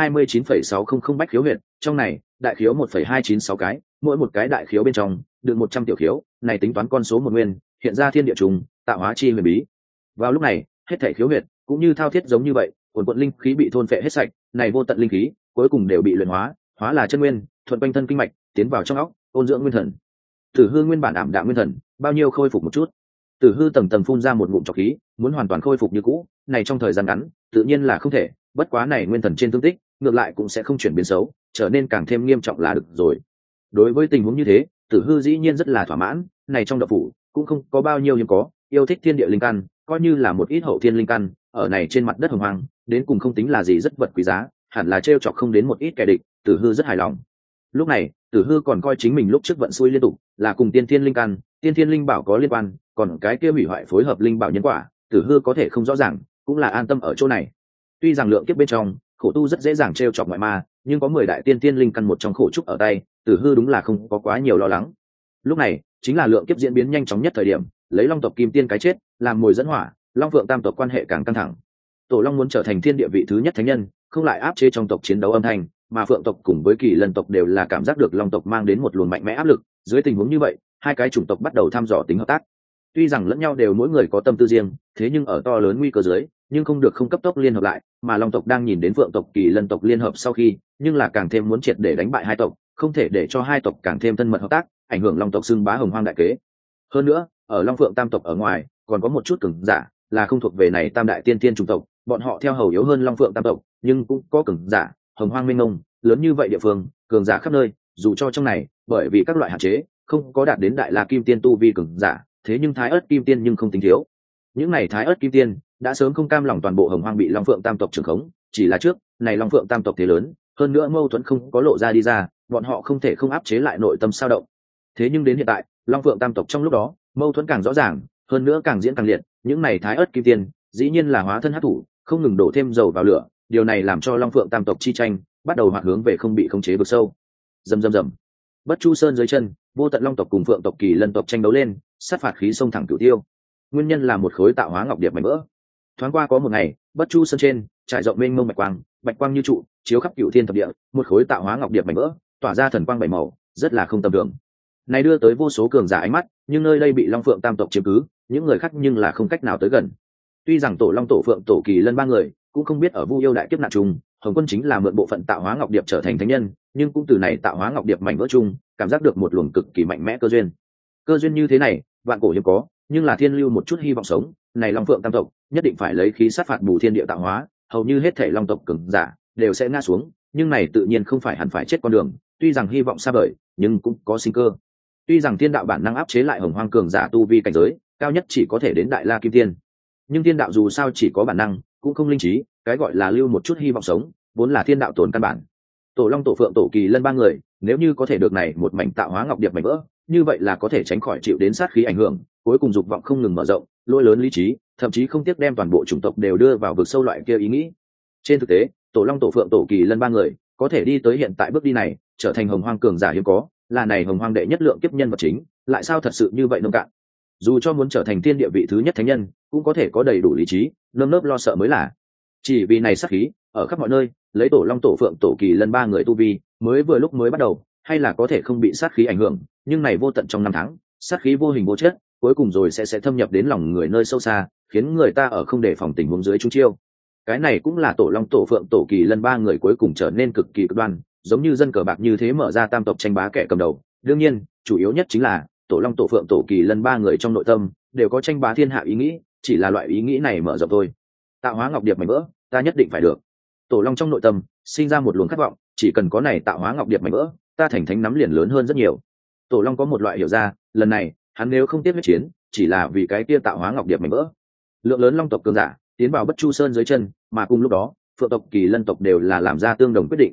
129,600 bách khiếu huyệt, trong này đại khiếu 1,296 cái, mỗi một cái đại khiếu bên trong được 100 tiểu khiếu, này tính toán con số một nguyên, hiện ra thiên địa trùng, tạo hóa chi huyền bí. Vào lúc này, hết thảy khiếu huyệt cũng như thao thiết giống như vậy, cuồn cuộn linh khí bị thôn phệ hết sạch, này vô tận linh khí cuối cùng đều bị luyện hóa, hóa là chân nguyên, thuận quanh thân kinh mạch, tiến vào trong óc, ôn dưỡng nguyên thần. Tử Hư nguyên bản ảm đạm nguyên thần, bao nhiêu khôi phục một chút. Tử Hư tầng tầng phun ra một ngụm trọc khí, muốn hoàn toàn khôi phục như cũ, này trong thời gian ngắn, tự nhiên là không thể, bất quá này nguyên thần trên thương tích, ngược lại cũng sẽ không chuyển biến xấu, trở nên càng thêm nghiêm trọng là được rồi. Đối với tình huống như thế, Tử Hư dĩ nhiên rất là thỏa mãn, này trong động phủ cũng không có bao nhiêu hiếm có, yêu thích thiên địa linh căn, coi như là một ít hậu thiên linh căn, ở này trên mặt đất hồng hoang, đến cùng không tính là gì rất vật quý giá, hẳn là trêu chọc không đến một ít kẻ địch, Tử Hư rất hài lòng. Lúc này, Tử Hư còn coi chính mình lúc trước vận xui liên tục, là cùng tiên thiên linh căn, tiên thiên linh bảo có liên quan, còn cái kia hủy hoại phối hợp linh bảo nhân quả, Tử Hư có thể không rõ ràng, cũng là an tâm ở chỗ này. Tuy rằng lượng kiếp bên trong, khổ tu rất dễ dàng trêu chọc ngoại ma, nhưng có 10 đại tiên thiên linh căn một trong khổ trúc ở tay, Tử Hư đúng là không có quá nhiều lo lắng. Lúc này, chính là lượng kiếp diễn biến nhanh chóng nhất thời điểm, lấy Long tộc Kim Tiên cái chết, làm mồi dẫn hỏa, Long Phượng Tam tộc quan hệ càng căng thẳng. Tổ Long muốn trở thành thiên địa vị thứ nhất thánh nhân, không lại áp chế trong tộc chiến đấu âm thanh, mà Phượng tộc cùng với Kỳ Lân tộc đều là cảm giác được Long tộc mang đến một luồng mạnh mẽ áp lực, dưới tình huống như vậy, hai cái chủng tộc bắt đầu thăm dò tính hợp tác. Tuy rằng lẫn nhau đều mỗi người có tâm tư riêng, thế nhưng ở to lớn nguy cơ dưới, nhưng không được không cấp tốc liên hợp lại, mà Long tộc đang nhìn đến Phượng tộc Kỳ Lân tộc liên hợp sau khi, nhưng là càng thêm muốn triệt để đánh bại hai tộc, không thể để cho hai tộc càng thêm thân mật hợp tác, ảnh hưởng Long tộc xưng bá hồng hoang đại kế. Hơn nữa, ở Long Phượng Tam tộc ở ngoài, còn có một chút cường giả, là không thuộc về này tam đại tiên tiên chủng tộc, bọn họ theo hầu yếu hơn Long Phượng Tam tộc, nhưng cũng có cường giả, hồng hoang mênh mông, lớn như vậy địa phương, cường giả khắp nơi, dù cho trong này, bởi vì các loại hạn chế, không có đạt đến đại la kim tiên tu vi cường giả, thế nhưng thái ớt kim tiên nhưng không tính thiếu. Những này thái ớt kim tiên đã sớm không cam lòng toàn bộ hồng hoang bị Long Phượng Tam tộc trưởng khống, chỉ là trước, này Long Phượng Tam tộc thế lớn, hơn nữa mâu thuẫn không có lộ ra đi ra, bọn họ không thể không áp chế lại nội tâm sao động. Thế nhưng đến hiện tại, Long Phượng Tam tộc trong lúc đó, mâu thuẫn càng rõ ràng, hơn nữa càng diễn càng liệt, những này thái ớt kim tiên, dĩ nhiên là hóa thân hắc thủ, không ngừng đổ thêm dầu vào lửa, điều này làm cho Long Phượng Tam tộc chi tranh bắt đầu hoạt hướng về không bị khống chế vực sâu. Rầm rầm rầm. Bất Chu Sơn dưới chân, vô tận Long tộc cùng Phượng tộc Kỳ Lân tộc tranh đấu lên, sát phạt khí sông thẳng cửu tiêu. Nguyên nhân là một khối tạo hóa ngọc điệp mảnh vỡ. Thoáng qua có một ngày, Bất Chu Sơn trên, trải rộng mênh mông bạch quang như trụ, chiếu khắp cửu thiên thập địa, một khối tạo hóa ngọc điệp mảnh vỡ, tỏa ra thần quang bảy màu, rất là không tầm thường. Này đưa tới vô số cường giả ánh mắt, nhưng nơi đây bị Long Phượng Tam tộc chiếm cứ, những người khác nhưng là không cách nào tới gần. Tuy rằng Tổ Long, Tổ Phượng, Tổ Kỳ Lân ba người cũng không biết ở Vu Yêu đại kiếp nạn chung, Hồng Quân chính là mượn bộ phận tạo hóa ngọc điệp trở thành thánh nhân, nhưng cũng từ này tạo hóa ngọc điệp mảnh vỡ chung, cảm giác được một luồng cực kỳ mạnh mẽ cơ duyên. Cơ duyên như thế này, vạn cổ hiếm có, nhưng là thiên lưu một chút hy vọng sống, này Long Phượng Tam tộc nhất định phải lấy khí sát phạt bù thiên địa tạo hóa, hầu như hết thể Long tộc cường giả đều sẽ ngã xuống, nhưng này tự nhiên không phải hẳn phải chết con đường, tuy rằng hy vọng xa vời, nhưng cũng có sinh cơ. Tuy rằng thiên đạo bản năng áp chế lại hồng hoang cường giả tu vi cảnh giới, cao nhất chỉ có thể đến đại la kim tiên, nhưng thiên đạo dù sao chỉ có bản năng, cũng không linh trí, cái gọi là lưu một chút hy vọng sống, vốn là thiên đạo tồn căn bản. Tổ Long, Tổ Phượng, Tổ Kỳ Lân ba người, nếu như có thể được này một mảnh tạo hóa ngọc điệp mảnh vỡ, như vậy là có thể tránh khỏi chịu đến sát khí ảnh hưởng, cuối cùng dục vọng không ngừng mở rộng, lỗi lớn lý trí, thậm chí không tiếc đem toàn bộ chủng tộc đều đưa vào vực sâu loại kia ý nghĩ. Trên thực tế, Tổ Long, Tổ Phượng, Tổ Kỳ Lân ba người có thể đi tới hiện tại bước đi này, trở thành hồng hoang cường giả hiếm có, là này hồng hoang đệ nhất lượng kiếp nhân vật chính, lại sao thật sự như vậy nông cạn. Dù cho muốn trở thành thiên địa vị thứ nhất thánh nhân, cũng có thể có đầy đủ lý trí, nơm nớp lo sợ mới là. Chỉ vì này sát khí ở khắp mọi nơi, lấy Tổ Long, Tổ Phượng, Tổ Kỳ Lân ba người tu vi, mới vừa lúc mới bắt đầu, hay là có thể không bị sát khí ảnh hưởng, nhưng này vô tận trong năm tháng, sát khí vô hình vô chất, cuối cùng rồi sẽ thâm nhập đến lòng người nơi sâu xa, khiến người ta ở không đề phòng tình huống dưới trúng chiêu. Cái này cũng là Tổ Long, Tổ Phượng, Tổ Kỳ Lân ba người cuối cùng trở nên cực kỳ cực đoan, giống như dân cờ bạc như thế mở ra tam tộc tranh bá kẻ cầm đầu. Đương nhiên, chủ yếu nhất chính là Tổ Long, Tổ Phượng, Tổ Kỳ Lân ba người trong nội tâm đều có tranh bá thiên hạ ý nghĩ, chỉ là loại ý nghĩ này mở rộng thôi. Tạo hóa ngọc điệp mảnh vỡ, ta nhất định phải được. Tổ Long trong nội tâm sinh ra một luồng khát vọng, chỉ cần có này tạo hóa ngọc điệp mảnh vỡ, ta thành thánh nắm liền lớn hơn rất nhiều. Tổ Long có một loại hiểu ra, lần này hắn nếu không tiếp huyết chiến, chỉ là vì cái kia tạo hóa ngọc điệp mảnh vỡ. Lượng lớn Long tộc cường giả tiến vào Bất Chu Sơn dưới chân, mà cùng lúc đó, Phượng tộc, Kỳ Lân tộc đều là làm ra tương đồng quyết định.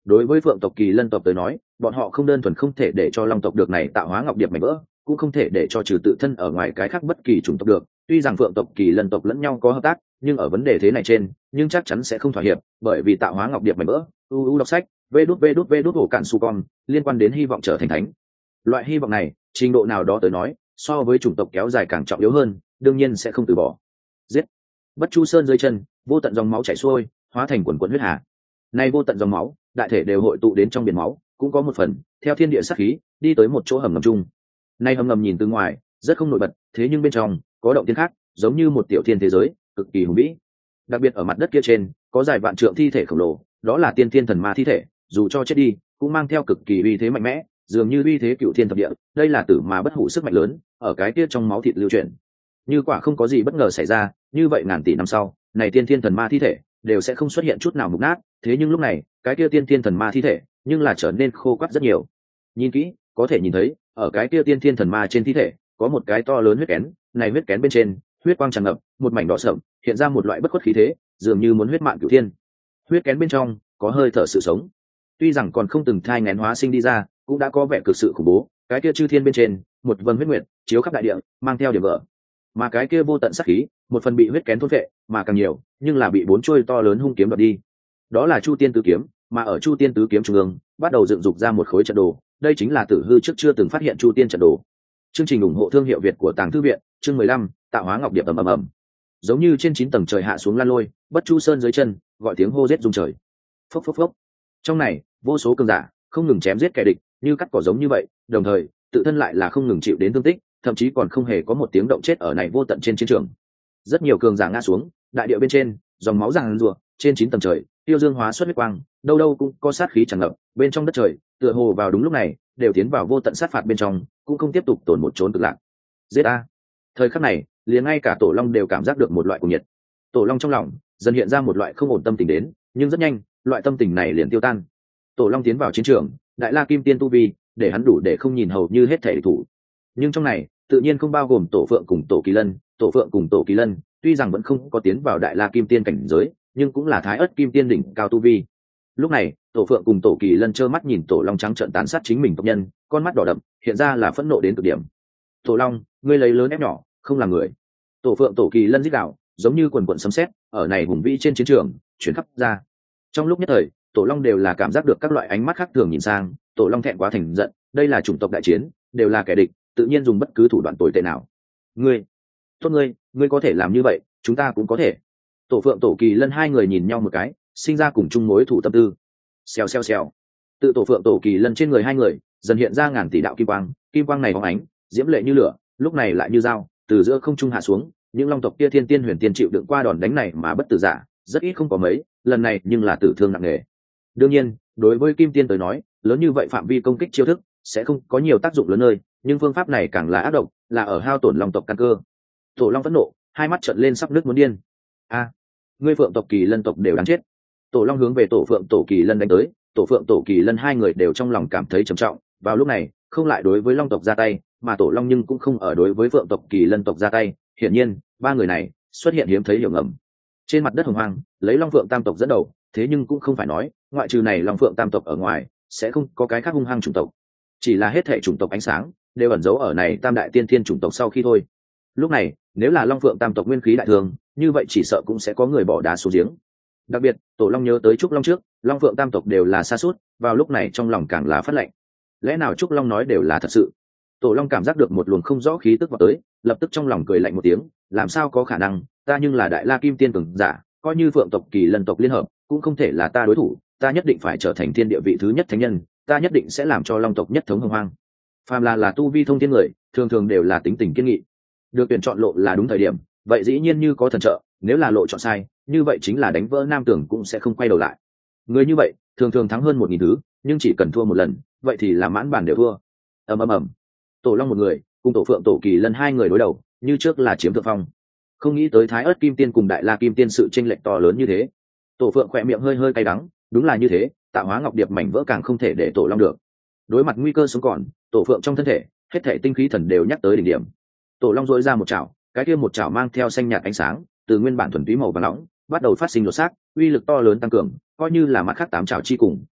đối với phượng tộc kỳ lân tộc tới nói, bọn họ không đơn thuần không thể để cho long tộc được này tạo hóa ngọc điệp mảnh vỡ, cũng không thể để cho trừ tự thân ở ngoài cái khác bất kỳ chủng tộc được. Tuy rằng phượng tộc kỳ lân tộc lẫn nhau có hợp tác, nhưng ở vấn đề thế này trên, nhưng chắc chắn sẽ không thỏa hiệp, bởi vì tạo hóa ngọc điệp mảnh vỡ. Đọc sách, vê đút hổ cạn su con, liên quan đến hy vọng trở thành thánh. Loại hy vọng này, trình độ nào đó tới nói, so với chủng tộc kéo dài càng trọng yếu hơn, đương nhiên sẽ không từ bỏ. Giết! Bất chu sơn dưới chân, vô tận dòng máu chảy xuôi, hóa thành quần quần huyết hà. Nay vô tận dòng máu, đại thể đều hội tụ đến trong biển máu, cũng có một phần theo thiên địa sát khí đi tới một chỗ hầm ngầm chung. Nay hầm ngầm nhìn từ ngoài rất không nổi bật, thế nhưng bên trong có động thiên khác, giống như một tiểu thiên thế giới, cực kỳ hùng vĩ. Đặc biệt ở mặt đất kia trên, có dài vạn trượng thi thể khổng lồ, đó là tiên thiên thần ma thi thể, dù cho chết đi, cũng mang theo cực kỳ uy thế mạnh mẽ, dường như uy thế cựu thiên thập địa. Đây là tử mà bất hủ sức mạnh lớn, ở cái kia trong máu thịt lưu chuyển. Như quả không có gì bất ngờ xảy ra, như vậy ngàn tỷ năm sau, này tiên thiên thần ma thi thể đều sẽ không xuất hiện chút nào mục nát. Thế nhưng lúc này, cái kia tiên thiên thần ma thi thể nhưng là trở nên khô quắt rất nhiều. Nhìn kỹ, có thể nhìn thấy ở cái kia tiên thiên thần ma trên thi thể có một cái to lớn huyết kén, này huyết kén bên trên huyết quang tràn ngập, một mảnh đỏ sậm, hiện ra một loại bất khuất khí thế, dường như muốn huyết mạng cửu thiên. Huyết kén bên trong có hơi thở sự sống, tuy rằng còn không từng thai nghén hóa sinh đi ra, cũng đã có vẻ cực sự khủng bố. Cái kia chư thiên bên trên, một vầng huyết nguyệt chiếu khắp đại địa, mang theo điểm vỡ, mà cái kia vô tận sát khí, một phần bị huyết kén thôn phệ, mà càng nhiều, nhưng là bị bốn chuôi to lớn hung kiếm đoạt đi. Đó là Chu Tiên tứ kiếm, mà ở Chu Tiên tứ kiếm trung ương, bắt đầu dựng dục ra một khối trận đồ, đây chính là Tử Hư trước chưa từng phát hiện Chu Tiên trận đồ. Chương trình ủng hộ thương hiệu Việt của Tàng Thư viện, chương 15, tạo hóa ngọc điệp ầm ầm ầm. Giống như trên 9 tầng trời hạ xuống lan lôi, Bất Chu Sơn dưới chân, gọi tiếng hô giết rung trời. Phốc phốc phốc. Trong này, vô số cường giả không ngừng chém giết kẻ địch, như cắt cỏ giống như vậy, đồng thời, tự thân lại là không ngừng chịu đến thương tích, thậm chí còn không hề có một tiếng động chết ở này vô tận trên chiến trường. Rất nhiều cường giả ngã xuống, đại địa bên trên, dòng máu giằng giụa, trên 9 tầng trời, tiêu dương hóa xuất huyết quang, đâu đâu cũng có sát khí tràn ngập, bên trong đất trời, tựa hồ vào đúng lúc này, đều tiến vào vô tận sát phạt bên trong, cũng không tiếp tục tổn một trốn cực lạc. Giết a! Thời khắc này, liền ngay cả Tổ Long đều cảm giác được một loại cuồng nhiệt. Tổ Long trong lòng dần hiện ra một loại không ổn tâm tình đến, nhưng rất nhanh, loại tâm tình này liền tiêu tan. Tổ Long tiến vào chiến trường, Đại La Kim Tiên tu vi, để hắn đủ để không nhìn hầu như hết thể thủ. Nhưng trong này, tự nhiên không bao gồm Tổ Phượng cùng Tổ Kỳ Lân, Tổ Phượng cùng Tổ Kỳ Lân, tuy rằng vẫn không có tiến vào Đại La Kim Tiên cảnh giới, nhưng cũng là Thái Ức Kim Tiên đỉnh cao tu vi. Lúc này, Tổ Phượng cùng Tổ Kỳ Lân trơ mắt nhìn Tổ Long trắng trợn tàn sát chính mình tộc nhân, con mắt đỏ đậm, hiện ra là phẫn nộ đến cực điểm. Tổ Long, ngươi lấy lớn ép nhỏ, không làm người. Tổ Phượng Tổ Kỳ Lân rít gào, giống như quần quần sấm sét, ở này hùng vĩ trên chiến trường chuyển khắp ra. Trong lúc nhất thời, Tổ Long đều là cảm giác được các loại ánh mắt khác thường nhìn sang, Tổ Long thẹn quá thành giận, đây là chủng tộc đại chiến, đều là kẻ địch, tự nhiên dùng bất cứ thủ đoạn tồi tệ nào. Ngươi, tốt ngươi có thể làm như vậy, chúng ta cũng có thể. Tổ Phượng Tổ Kỳ Lân hai người nhìn nhau một cái, sinh ra cùng chung mối thủ tâm tư. Xèo xèo xèo. Tự Tổ Phượng Tổ Kỳ Lân trên người hai người, dần hiện ra ngàn tỷ đạo kim quang này bóng ánh, diễm lệ như lửa, lúc này lại như dao, từ giữa không trung hạ xuống, những long tộc kia thiên tiên huyền tiên chịu đựng qua đòn đánh này mà bất tử giả, rất ít không có mấy, lần này nhưng là tử thương nặng nề. Đương nhiên, đối với Kim Tiên tới nói, lớn như vậy phạm vi công kích chiêu thức sẽ không có nhiều tác dụng lớn nơi, nhưng phương pháp này càng là ác độc, là ở hao tổn long tộc căn cơ. Tổ Long phẫn nộ, hai mắt trợn lên sắp nước muốn điên. A, ngươi Phượng tộc Kỳ Lân tộc đều đáng chết. Tổ Long hướng về Tổ Phượng Tổ Kỳ Lân đánh tới, Tổ Phượng Tổ Kỳ Lân hai người đều trong lòng cảm thấy trầm trọng, vào lúc này, không lại đối với long tộc ra tay, mà Tổ Long nhưng cũng không ở đối với Phượng tộc Kỳ Lân tộc ra tay, hiển nhiên, ba người này xuất hiện hiếm thấy hiểu ngầm. Trên mặt đất hồng hoang, lấy Long Phượng Tam tộc dẫn đầu, thế nhưng cũng không phải nói, ngoại trừ này Long Phượng Tam tộc ở ngoài, sẽ không có cái khác hung hăng chủng tộc. Chỉ là hết thảy chủng tộc ánh sáng đều ẩn giấu ở này Tam đại tiên thiên chủng tộc sau khi thôi. Lúc này, nếu là Long Phượng Tam tộc nguyên khí đại thường, như vậy chỉ sợ cũng sẽ có người bỏ đá xuống giếng. Đặc biệt, Tổ Long nhớ tới Trúc Long trước, Long Phượng Tam tộc đều là sa sút, vào lúc này trong lòng càng là phát lạnh. Lẽ nào Trúc Long nói đều là thật sự? Tổ Long cảm giác được một luồng không rõ khí tức vào tới, lập tức trong lòng cười lạnh một tiếng, làm sao có khả năng, ta nhưng là Đại La Kim Tiên cường giả, coi như Phượng tộc Kỳ Lân tộc liên hợp, cũng không thể là ta đối thủ, ta nhất định phải trở thành thiên địa vị thứ nhất thánh nhân, ta nhất định sẽ làm cho Long tộc nhất thống hồng hoang. Phàm là tu vi thông thiên người, thường thường đều là tính tình kiên nghị. Được tuyển chọn lộ là đúng thời điểm, vậy dĩ nhiên như có thần trợ, nếu là lộ chọn sai, như vậy chính là đánh vỡ nam tưởng cũng sẽ không quay đầu lại. Người như vậy, thường thường thắng hơn 1000 thứ, nhưng chỉ cần thua một lần, vậy thì là mãn bản đều thua. Ầm ầm ầm. Tổ Long một người, cùng Tổ Phượng Tổ Kỳ Lân hai người đối đầu, như trước là chiếm thượng phong. Không nghĩ tới Thái Ức Kim Tiên cùng Đại La Kim Tiên sự chênh lệch to lớn như thế. Tổ Phượng khỏe miệng hơi hơi cay đắng, đúng là như thế, tạo hóa ngọc điệp mảnh vỡ càng không thể để Tổ Long được. Đối mặt nguy cơ sống còn, Tổ Phượng trong thân thể, hết thảy tinh khí thần đều nhắc tới đỉnh điểm. Tổ Long dội ra một chảo, cái kia một chảo mang theo xanh nhạt ánh sáng, từ nguyên bản thuần túy màu vàng nóng, bắt đầu phát sinh lột xác, uy lực to lớn tăng cường, coi như là mặt khác 8 chảo chi cùng,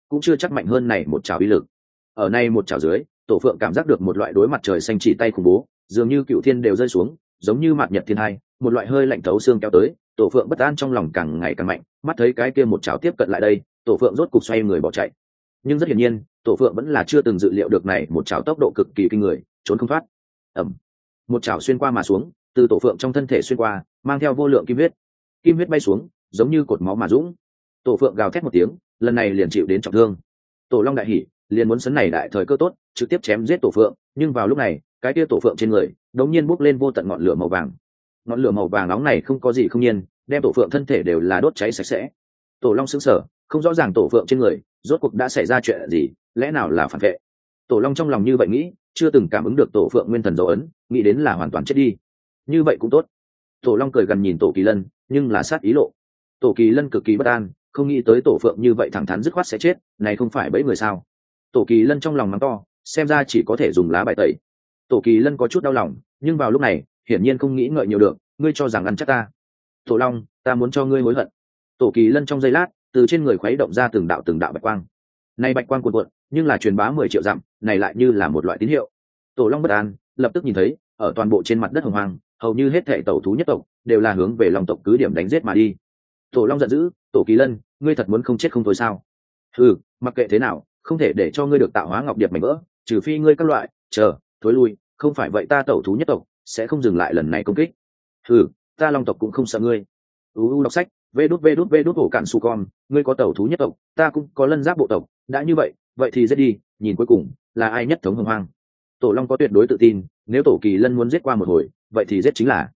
cũng chưa chắc mạnh hơn này một chảo uy lực. Ở này một chảo dưới, tổ phượng cảm giác được một loại đối mặt trời xanh chỉ tay khủng bố, dường như cựu thiên đều rơi xuống, giống như mạt nhật thiên hai, một loại hơi lạnh thấu xương kéo tới. Tổ phượng bất an trong lòng càng ngày càng mạnh, mắt thấy cái kia một chảo tiếp cận lại đây, tổ phượng rốt cục xoay người bỏ chạy. Nhưng rất hiển nhiên, tổ phượng vẫn là chưa từng dự liệu được này một chảo tốc độ cực kỳ kinh người, trốn không thoát. Ầm, một chảo xuyên qua mà xuống, từ tổ phượng trong thân thể xuyên qua, mang theo vô lượng kim huyết bay xuống, giống như cột máu mà dũng. Tổ phượng gào thét một tiếng, lần này liền chịu đến trọng thương. Tổ long đại hỉ, liền muốn sấn này đại thời cơ tốt, trực tiếp chém giết tổ phượng. Nhưng vào lúc này, cái kia tổ phượng trên người đống nhiên bốc lên vô tận ngọn lửa màu vàng. Ngọn lửa màu vàng nóng này không có gì không nhiên, đem tổ phượng thân thể đều là đốt cháy sạch sẽ. Tổ long sững sờ, không rõ ràng tổ phượng trên người rốt cuộc đã xảy ra chuyện gì, lẽ nào là phản vệ. Tổ long trong lòng như vậy nghĩ, chưa từng cảm ứng được tổ phượng nguyên thần dấu ấn, nghĩ đến là hoàn toàn chết đi. Như vậy cũng tốt. Tổ long cười gần nhìn tổ kỳ lân, nhưng là sát ý lộ. Tổ kỳ lân cực kỳ bất an, không nghĩ tới tổ phượng như vậy thẳng thắn dứt khoát sẽ chết, này không phải bẫy người sao. Tổ kỳ lân trong lòng mắng to, xem ra chỉ có thể dùng lá bài tẩy. Tổ kỳ lân có chút đau lòng, nhưng vào lúc này hiển nhiên không nghĩ ngợi nhiều được, ngươi cho rằng ăn chắc ta. Tổ long, ta muốn cho ngươi hối hận. Tổ kỳ lân trong giây lát từ trên người khuấy động ra từng đạo bạch quang. Này bạch quang cuồn cuộn, nhưng là truyền bá 10 triệu dặm, này lại như là một loại tín hiệu. Tổ long bất an, lập tức nhìn thấy ở toàn bộ trên mặt đất hồng hoang, hầu như hết thảy tẩu thú nhất tộc đều là hướng về long tộc cứ điểm đánh giết mà đi. Tổ long giận dữ, tổ kỳ lân, ngươi thật muốn không chết không thôi sao? Ừ, mặc kệ thế nào, không thể để cho ngươi được tạo hóa ngọc điệp mảnh vỡ, trừ phi ngươi các loại thối lui, không phải vậy ta tẩu thú nhất tộc sẽ không dừng lại lần này công kích. Ừ, ta long tộc cũng không sợ ngươi. Đọc sách, vê đút hổ cạn su con, ngươi có tẩu thú nhất tộc, ta cũng có lân giáp bộ tộc, đã như vậy, vậy thì giết đi, nhìn cuối cùng là ai nhất thống hồng hoang. Tổ long có tuyệt đối tự tin, nếu tổ kỳ lân muốn giết qua một hồi, vậy thì giết chính là.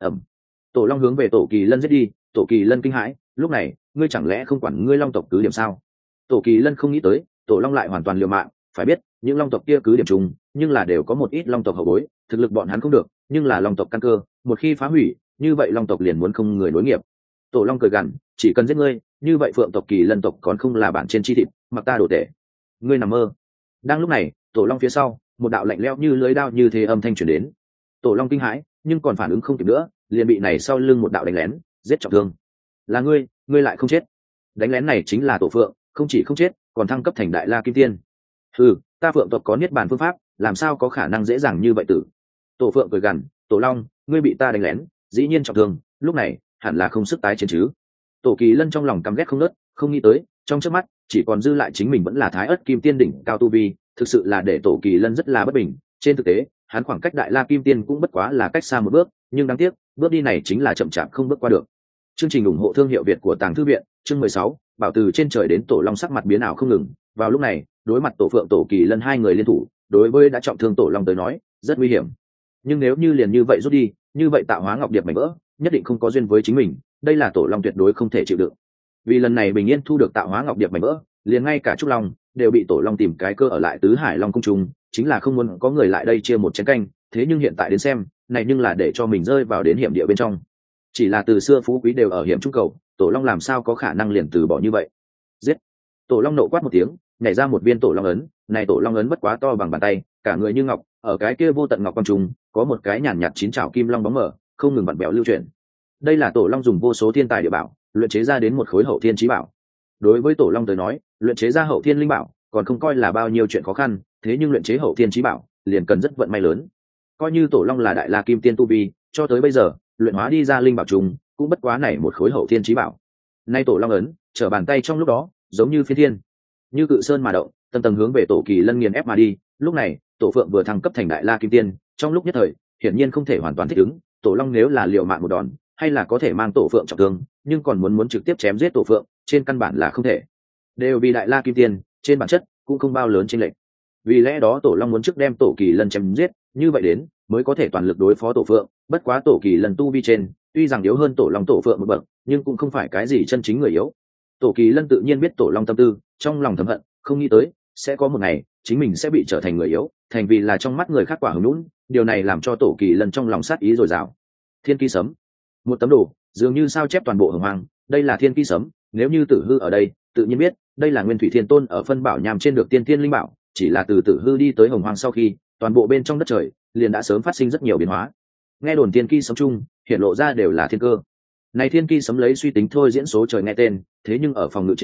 Tổ long hướng về tổ kỳ lân giết đi. Tổ kỳ lân kinh hãi, lúc này ngươi chẳng lẽ không quản ngươi long tộc cứ điểm sao? Tổ kỳ lân không nghĩ tới tổ long lại hoàn toàn liều mạng. Phải biết những long tộc kia cứ điểm chung, nhưng là đều có một ít long tộc hậu bối, thực lực bọn hắn không được, nhưng là long tộc căn cơ một khi phá hủy, như vậy long tộc liền muốn không người nối nghiệp. Tổ long cười gằn, chỉ cần giết ngươi, như vậy phượng tộc kỳ lân tộc còn không là bản trên chi thịt, mặc ta đổ tể. Ngươi nằm mơ. Đang lúc này tổ long phía sau một đạo lạnh lẽo như lưới đao như thế âm thanh truyền đến. Tổ long kinh hãi, nhưng còn phản ứng không kịp nữa, liền bị này sau lưng một đạo đánh lén giết trọng thương. Là ngươi lại không chết. Đánh lén này chính là tổ phượng, không chỉ không chết, còn thăng cấp thành đại la kim tiên. Ừ, ta phượng tộc có niết bàn phương pháp, làm sao có khả năng dễ dàng như vậy tử. Tổ phượng cười gằn, tổ long, ngươi bị ta đánh lén, dĩ nhiên trọng thương, lúc này hẳn là không sức tái chiến chứ. Tổ kỳ lân trong lòng căm ghét không nớt, không nghĩ tới trong chớp mắt chỉ còn dư lại chính mình vẫn là thái ớt kim tiên đỉnh cao tu vi, thực sự là để tổ kỳ lân rất là bất bình. Trên thực tế hắn khoảng cách đại la kim tiên cũng bất quá là cách xa một bước, nhưng đáng tiếc bước đi này chính là chậm chạp không bước qua được. Chương trình ủng hộ thương hiệu Việt của Tàng Thư Viện, chương 16, bảo từ trên trời đến tổ long sắc mặt biến ảo không ngừng. Vào lúc này đối mặt tổ phượng tổ kỳ lân hai người liên thủ, đối với đã trọng thương tổ long tới nói rất nguy hiểm. Nhưng nếu như liền như vậy rút đi, như vậy tạo hóa ngọc điệp mảnh vỡ nhất định không có duyên với chính mình, đây là tổ long tuyệt đối không thể chịu đựng. Vì lần này bình yên thu được tạo hóa ngọc điệp mảnh vỡ, liền ngay cả trúc long đều bị tổ long tìm cái cơ ở lại tứ hải long cung trùng, chính là không muốn có người lại đây chia một chén canh. Thế nhưng hiện tại đến xem này, nhưng là để cho mình rơi vào đến hiểm địa bên trong. Chỉ là từ xưa phú quý đều ở hiểm trung cầu, tổ long làm sao có khả năng liền từ bỏ như vậy. Giết! Tổ long nộ quát một tiếng, nhảy ra một viên tổ long ấn. Này tổ long ấn bất quá to bằng bàn tay, cả người như ngọc, ở cái kia vô tận ngọc quang trùng có một cái nhàn nhạt chín chảo kim long bóng mở, không ngừng vặn bèo lưu chuyển. Đây là tổ long dùng vô số thiên tài địa bảo luyện chế ra đến một khối hậu thiên chí bảo. Đối với tổ long tới nói, luyện chế ra hậu thiên linh bảo còn không coi là bao nhiêu chuyện khó khăn, thế nhưng luyện chế hậu thiên chí bảo liền cần rất vận may lớn. Coi như tổ long là đại la kim tiên tu vi, cho tới bây giờ luyện hóa đi ra linh bảo trùng cũng bất quá này một khối hậu thiên chí bảo. Nay tổ long ấn trở bàn tay trong lúc đó giống như phi thiên, như cự sơn mà động, tầng tầng hướng về tổ kỳ lân nghiền ép mà đi. Lúc này tổ phượng vừa thăng cấp thành đại la kim tiên, trong lúc nhất thời hiển nhiên không thể hoàn toàn thích ứng. Tổ long nếu là liều mạng một đòn, hay là có thể mang tổ phượng trọng thương, nhưng còn muốn trực tiếp chém giết tổ phượng, trên căn bản là không thể. Đều vì đại la kim tiên, trên bản chất cũng không bao lớn chênh lệch. Vì lẽ đó tổ long muốn trước đem tổ kỳ lân chém giết, như vậy đến mới có thể toàn lực đối phó tổ phượng. Bất quá tổ kỳ lân tu vi trên tuy rằng yếu hơn tổ long tổ phượng một bậc, nhưng cũng không phải cái gì chân chính người yếu. Tổ kỳ lân tự nhiên biết tổ long tâm tư, trong lòng thầm hận, không nghĩ tới sẽ có một ngày chính mình sẽ bị trở thành người yếu, thành vì là trong mắt người khác quả hứng lún. Điều này làm cho tổ kỳ lân trong lòng sát ý dồi dào. Thiên kỳ sấm, một tấm đồ dường như sao chép toàn bộ hồng hoang, đây là thiên kỳ sấm. Nếu như tử hư ở đây tự nhiên biết đây là nguyên thủy thiên tôn ở phân bảo nhàm trên được tiên thiên linh bảo. Chỉ là từ tử hư đi tới hồng hoang sau khi, toàn bộ bên trong đất trời liền đã sớm phát sinh rất nhiều biến hóa. Nghe đồn thiên kỳ sấm chung hiện lộ ra đều là thiên cơ. Này thiên kỳ sấm lấy suy tính thôi diễn số trời nghe tên, thế nhưng ở phòng ngự trên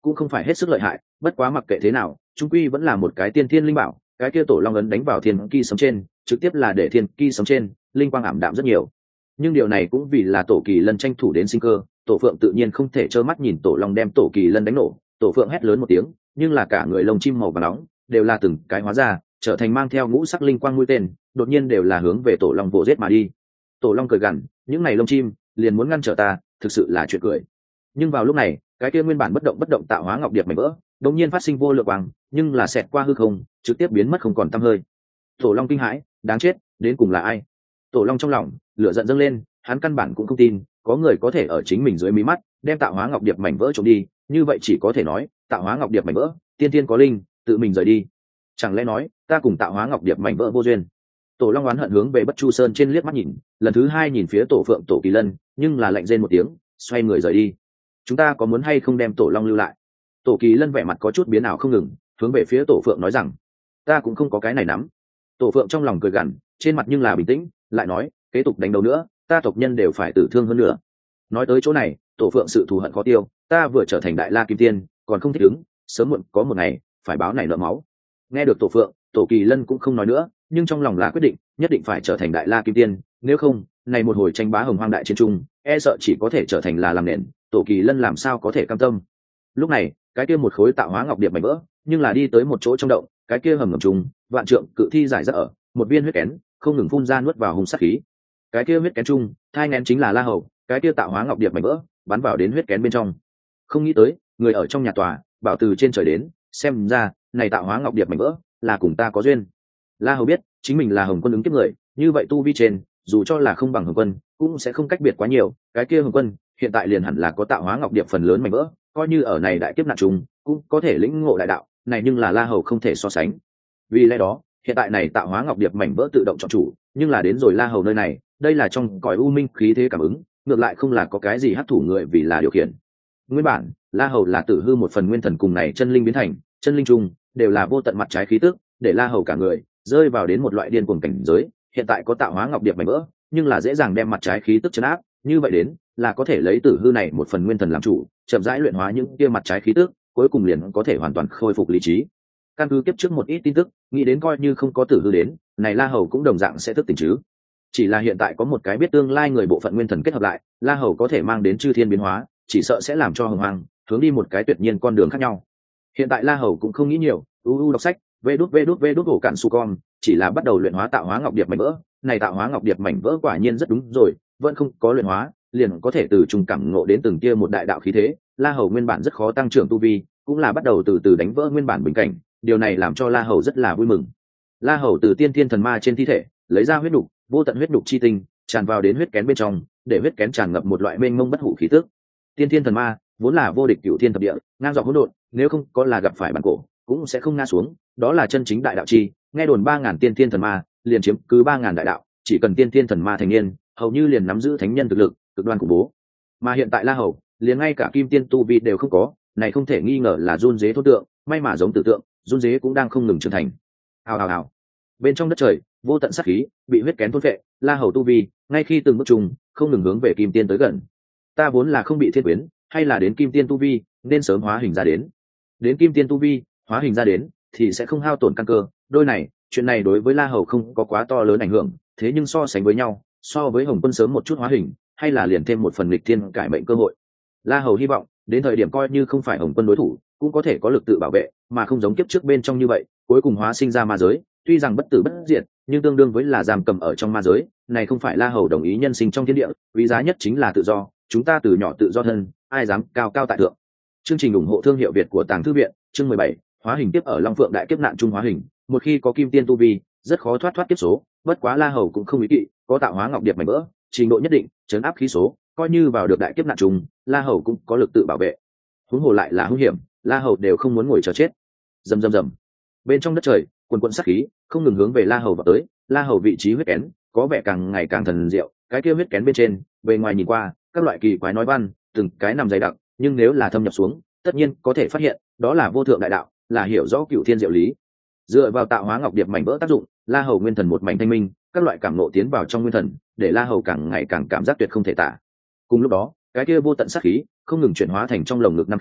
cũng không phải hết sức lợi hại, bất quá mặc kệ thế nào trung quy vẫn là một cái tiên thiên linh bảo. Cái kia tổ long ấn đánh vào thiên ki sống trên, trực tiếp là để thiên ki sống trên linh quang ảm đạm rất nhiều. Nhưng điều này cũng vì là tổ kỳ lân tranh thủ đến sinh cơ, tổ phượng tự nhiên không thể trơ mắt nhìn tổ long đem tổ kỳ lân đánh nổ. Tổ phượng hét lớn một tiếng, nhưng là cả người lông chim màu vàng nóng đều là từng cái hóa ra, trở thành mang theo ngũ sắc linh quang mũi tên, đột nhiên đều là hướng về tổ long vồ giết mà đi. Tổ long cười gằn, những này lông chim liền muốn ngăn trở ta, thực sự là chuyện cười. Nhưng vào lúc này, cái kia nguyên bản bất động tạo hóa ngọc điệp mảnh vỡ đột nhiên phát sinh vô lượng quang, nhưng là xẹt qua hư không, trực tiếp biến mất không còn tăm hơi. Tổ long kinh hãi, đáng chết, đến cùng là ai? Tổ long trong lòng lửa giận dâng lên, hắn căn bản cũng không tin có người có thể ở chính mình dưới mí mắt đem tạo hóa ngọc điệp mảnh vỡ trộm đi. Như vậy chỉ có thể nói tạo hóa ngọc điệp mảnh vỡ tiên tiên có linh, tự mình rời đi. Chẳng lẽ nói ta cùng tạo hóa ngọc điệp mảnh vỡ vô duyên? Tổ long oán hận hướng về Bất Chu Sơn trên liếc mắt nhìn, lần thứ hai nhìn phía tổ phượng tổ kỳ lân, nhưng là lạnh rên một tiếng, xoay người rời đi. Chúng ta có muốn hay không đem tổ long lưu lại? Tổ kỳ lân vẻ mặt có chút biến ảo không ngừng, hướng về phía tổ phượng nói rằng, ta cũng không có cái này nắm. Tổ phượng trong lòng cười gằn, trên mặt nhưng là bình tĩnh, lại nói, kế tục đánh đấu nữa, ta tộc nhân đều phải tử thương hơn nữa. Nói tới chỗ này, tổ phượng sự thù hận khó tiêu, ta vừa trở thành đại la kim tiên, còn không thích ứng, sớm muộn có một ngày phải báo này nợ máu. Nghe được tổ phượng, tổ kỳ lân cũng không nói nữa, nhưng trong lòng là quyết định, nhất định phải trở thành đại la kim tiên, nếu không, này một hồi tranh bá hồng hoang đại chiến trung, e sợ chỉ có thể trở thành là làm nền, tổ kỳ lân làm sao có thể cam tâm. Lúc này, cái kia một khối tạo hóa ngọc điệp mảnh vỡ, nhưng là đi tới một chỗ trong động, cái kia hầm ngầm trùng, vạn trượng cự thi giải rác ở, một viên huyết kén không ngừng phun ra nuốt vào hung sát khí. Cái kia huyết kén trung, thai nghén chính là La Hầu, cái kia tạo hóa ngọc điệp mảnh vỡ, bắn vào đến huyết kén bên trong. Không nghĩ tới, người ở trong nhà tòa, bảo từ trên trời đến, xem ra, này tạo hóa ngọc điệp mảnh vỡ, là cùng ta có duyên. La Hầu biết, chính mình là Hồng Quân ứng kiếp người, như vậy tu vi trên, dù cho là không bằng Hồng Quân, cũng sẽ không cách biệt quá nhiều. Cái kia Hồng Quân, hiện tại liền hẳn là có tạo hóa ngọc điệp phần lớn mảnh vỡ, coi như ở này đại kiếp nạn trùng, cũng có thể lĩnh ngộ đại đạo, này nhưng là La Hầu không thể so sánh. Vì lẽ đó, hiện tại này tạo hóa ngọc điệp mảnh vỡ tự động chọn chủ, nhưng là đến rồi La Hầu nơi này, đây là trong cõi u minh khí thế cảm ứng, ngược lại không là có cái gì hấp thụ người vì là điều khiển. Nguyên bản, La Hầu là tử hư một phần nguyên thần cùng này chân linh biến thành, chân linh chung đều là vô tận mặt trái khí tức, để La Hầu cả người rơi vào đến một loại điên cuồng cảnh giới. Hiện tại có tạo hóa ngọc điệp mảnh vỡ, nhưng là dễ dàng đem mặt trái khí tức trấn áp, như vậy đến là có thể lấy tử hư này một phần nguyên thần làm chủ, chậm rãi luyện hóa những kia mặt trái khí tức, cuối cùng liền có thể hoàn toàn khôi phục lý trí. Căn cứ kiếp trước một ít tin tức, nghĩ đến coi như không có tử hư đến, này La Hầu cũng đồng dạng sẽ thức tỉnh chứ. Chỉ là hiện tại có một cái biết tương lai người bộ phận nguyên thần kết hợp lại, La Hầu có thể mang đến chư thiên biến hóa, chỉ sợ sẽ làm cho hồng hoang hướng đi một cái tuyệt nhiên con đường khác nhau. Hiện tại La Hầu cũng không nghĩ nhiều, đọc sách, vê đút hổ cạn su con, chỉ là bắt đầu luyện hóa tạo hóa ngọc điệp mảnh vỡ. Này tạo hóa ngọc điệp mảnh vỡ quả nhiên rất đúng rồi, vẫn không có luyện hóa, liền có thể từ trung cảm ngộ đến từng kia một đại đạo khí thế. La Hầu nguyên bản rất khó tăng trưởng tu vi, cũng là bắt đầu từ từ đánh vỡ nguyên bản bình cảnh, điều này làm cho La Hầu rất là vui mừng. La Hầu từ tiên thiên thần ma trên thi thể lấy ra huyết đục, vô tận huyết đục chi tinh tràn vào đến huyết kén bên trong, để huyết kén tràn ngập một loại mênh mông bất hủ khí tức. Tiên thiên thần ma vốn là vô địch cửu thiên thập địa, ngang dọc hỗn độn, nếu không có là gặp phải bản cổ, cũng sẽ không ngã xuống, đó là chân chính đại đạo chi. Nghe đồn 3000 tiên thiên thần ma liền chiếm cứ 3000 đại đạo, chỉ cần tiên thiên thần ma thành niên, hầu như liền nắm giữ thánh nhân thực lực, cực đoan khủng bố. Mà hiện tại La Hầu, liền ngay cả kim tiên tu vi đều không có, này không thể nghi ngờ là run rế thốt tượng, may mà giống tử tượng, run rế cũng đang không ngừng trưởng thành. Hào. Bên trong đất trời, vô tận sát khí bị huyết kén thôn phệ, La Hầu tu vi ngay khi từng bước chung không ngừng hướng về kim tiên tới gần. Ta vốn là không bị thiên quyến, hay là đến kim tiên tu vi nên sớm hóa hình ra đến kim tiên tu vi hóa hình ra đến thì sẽ không hao tổn căn cơ. Đôi này, chuyện này đối với La Hầu không có quá to lớn ảnh hưởng, thế nhưng so sánh với nhau, so với Hồng Quân sớm một chút hóa hình, hay là liền thêm một phần nghịch thiên cải mệnh cơ hội. La Hầu hy vọng đến thời điểm coi như không phải Hồng Quân đối thủ, cũng có thể có lực tự bảo vệ, mà không giống kiếp trước bên trong như vậy, cuối cùng hóa sinh ra ma giới, tuy rằng bất tử bất diệt, nhưng tương đương với là giam cầm ở trong ma giới. Này không phải La Hầu đồng ý nhân sinh trong thiên địa, quý giá nhất chính là tự do, chúng ta từ nhỏ tự do thân, ai dám cao cao tại thượng. Chương trình ủng hộ thương hiệu Việt của Tàng Thư viện, chương 17, hóa hình tiếp ở Long Phượng đại kiếp nạn trung hóa hình. Một khi có kim tiên tu vi, rất khó thoát kiếp số, bất quá La Hầu cũng không ý kỵ, có tạo hóa ngọc điệp mảnh vỡ, trình độ nhất định, trấn áp khí số, coi như vào được đại kiếp nạn trung, La Hầu cũng có lực tự bảo vệ. Huống hồ lại là hung hiểm, La Hầu đều không muốn ngồi chờ chết. Rầm. Bên trong đất trời, quần quần sát khí không ngừng hướng về La Hầu vào tới. La Hầu vị trí huyết kén có vẻ càng ngày càng thần diệu, cái kia huyết kén bên trên, bề ngoài nhìn qua, các loại kỳ quái nói văn, từng cái nằm dày đặc, nhưng nếu là thâm nhập xuống, tất nhiên có thể phát hiện, đó là vô thượng đại đạo, là hiểu rõ cửu thiên diệu lý. Dựa vào tạo hóa ngọc điệp mảnh vỡ tác dụng, La Hầu nguyên thần một mảnh thanh minh, các loại cảm ngộ tiến vào trong nguyên thần, để La Hầu càng ngày càng cảm giác tuyệt không thể tả. Cùng lúc đó, cái kia vô tận sát khí không ngừng chuyển hóa thành trong lồng ngực năm khí,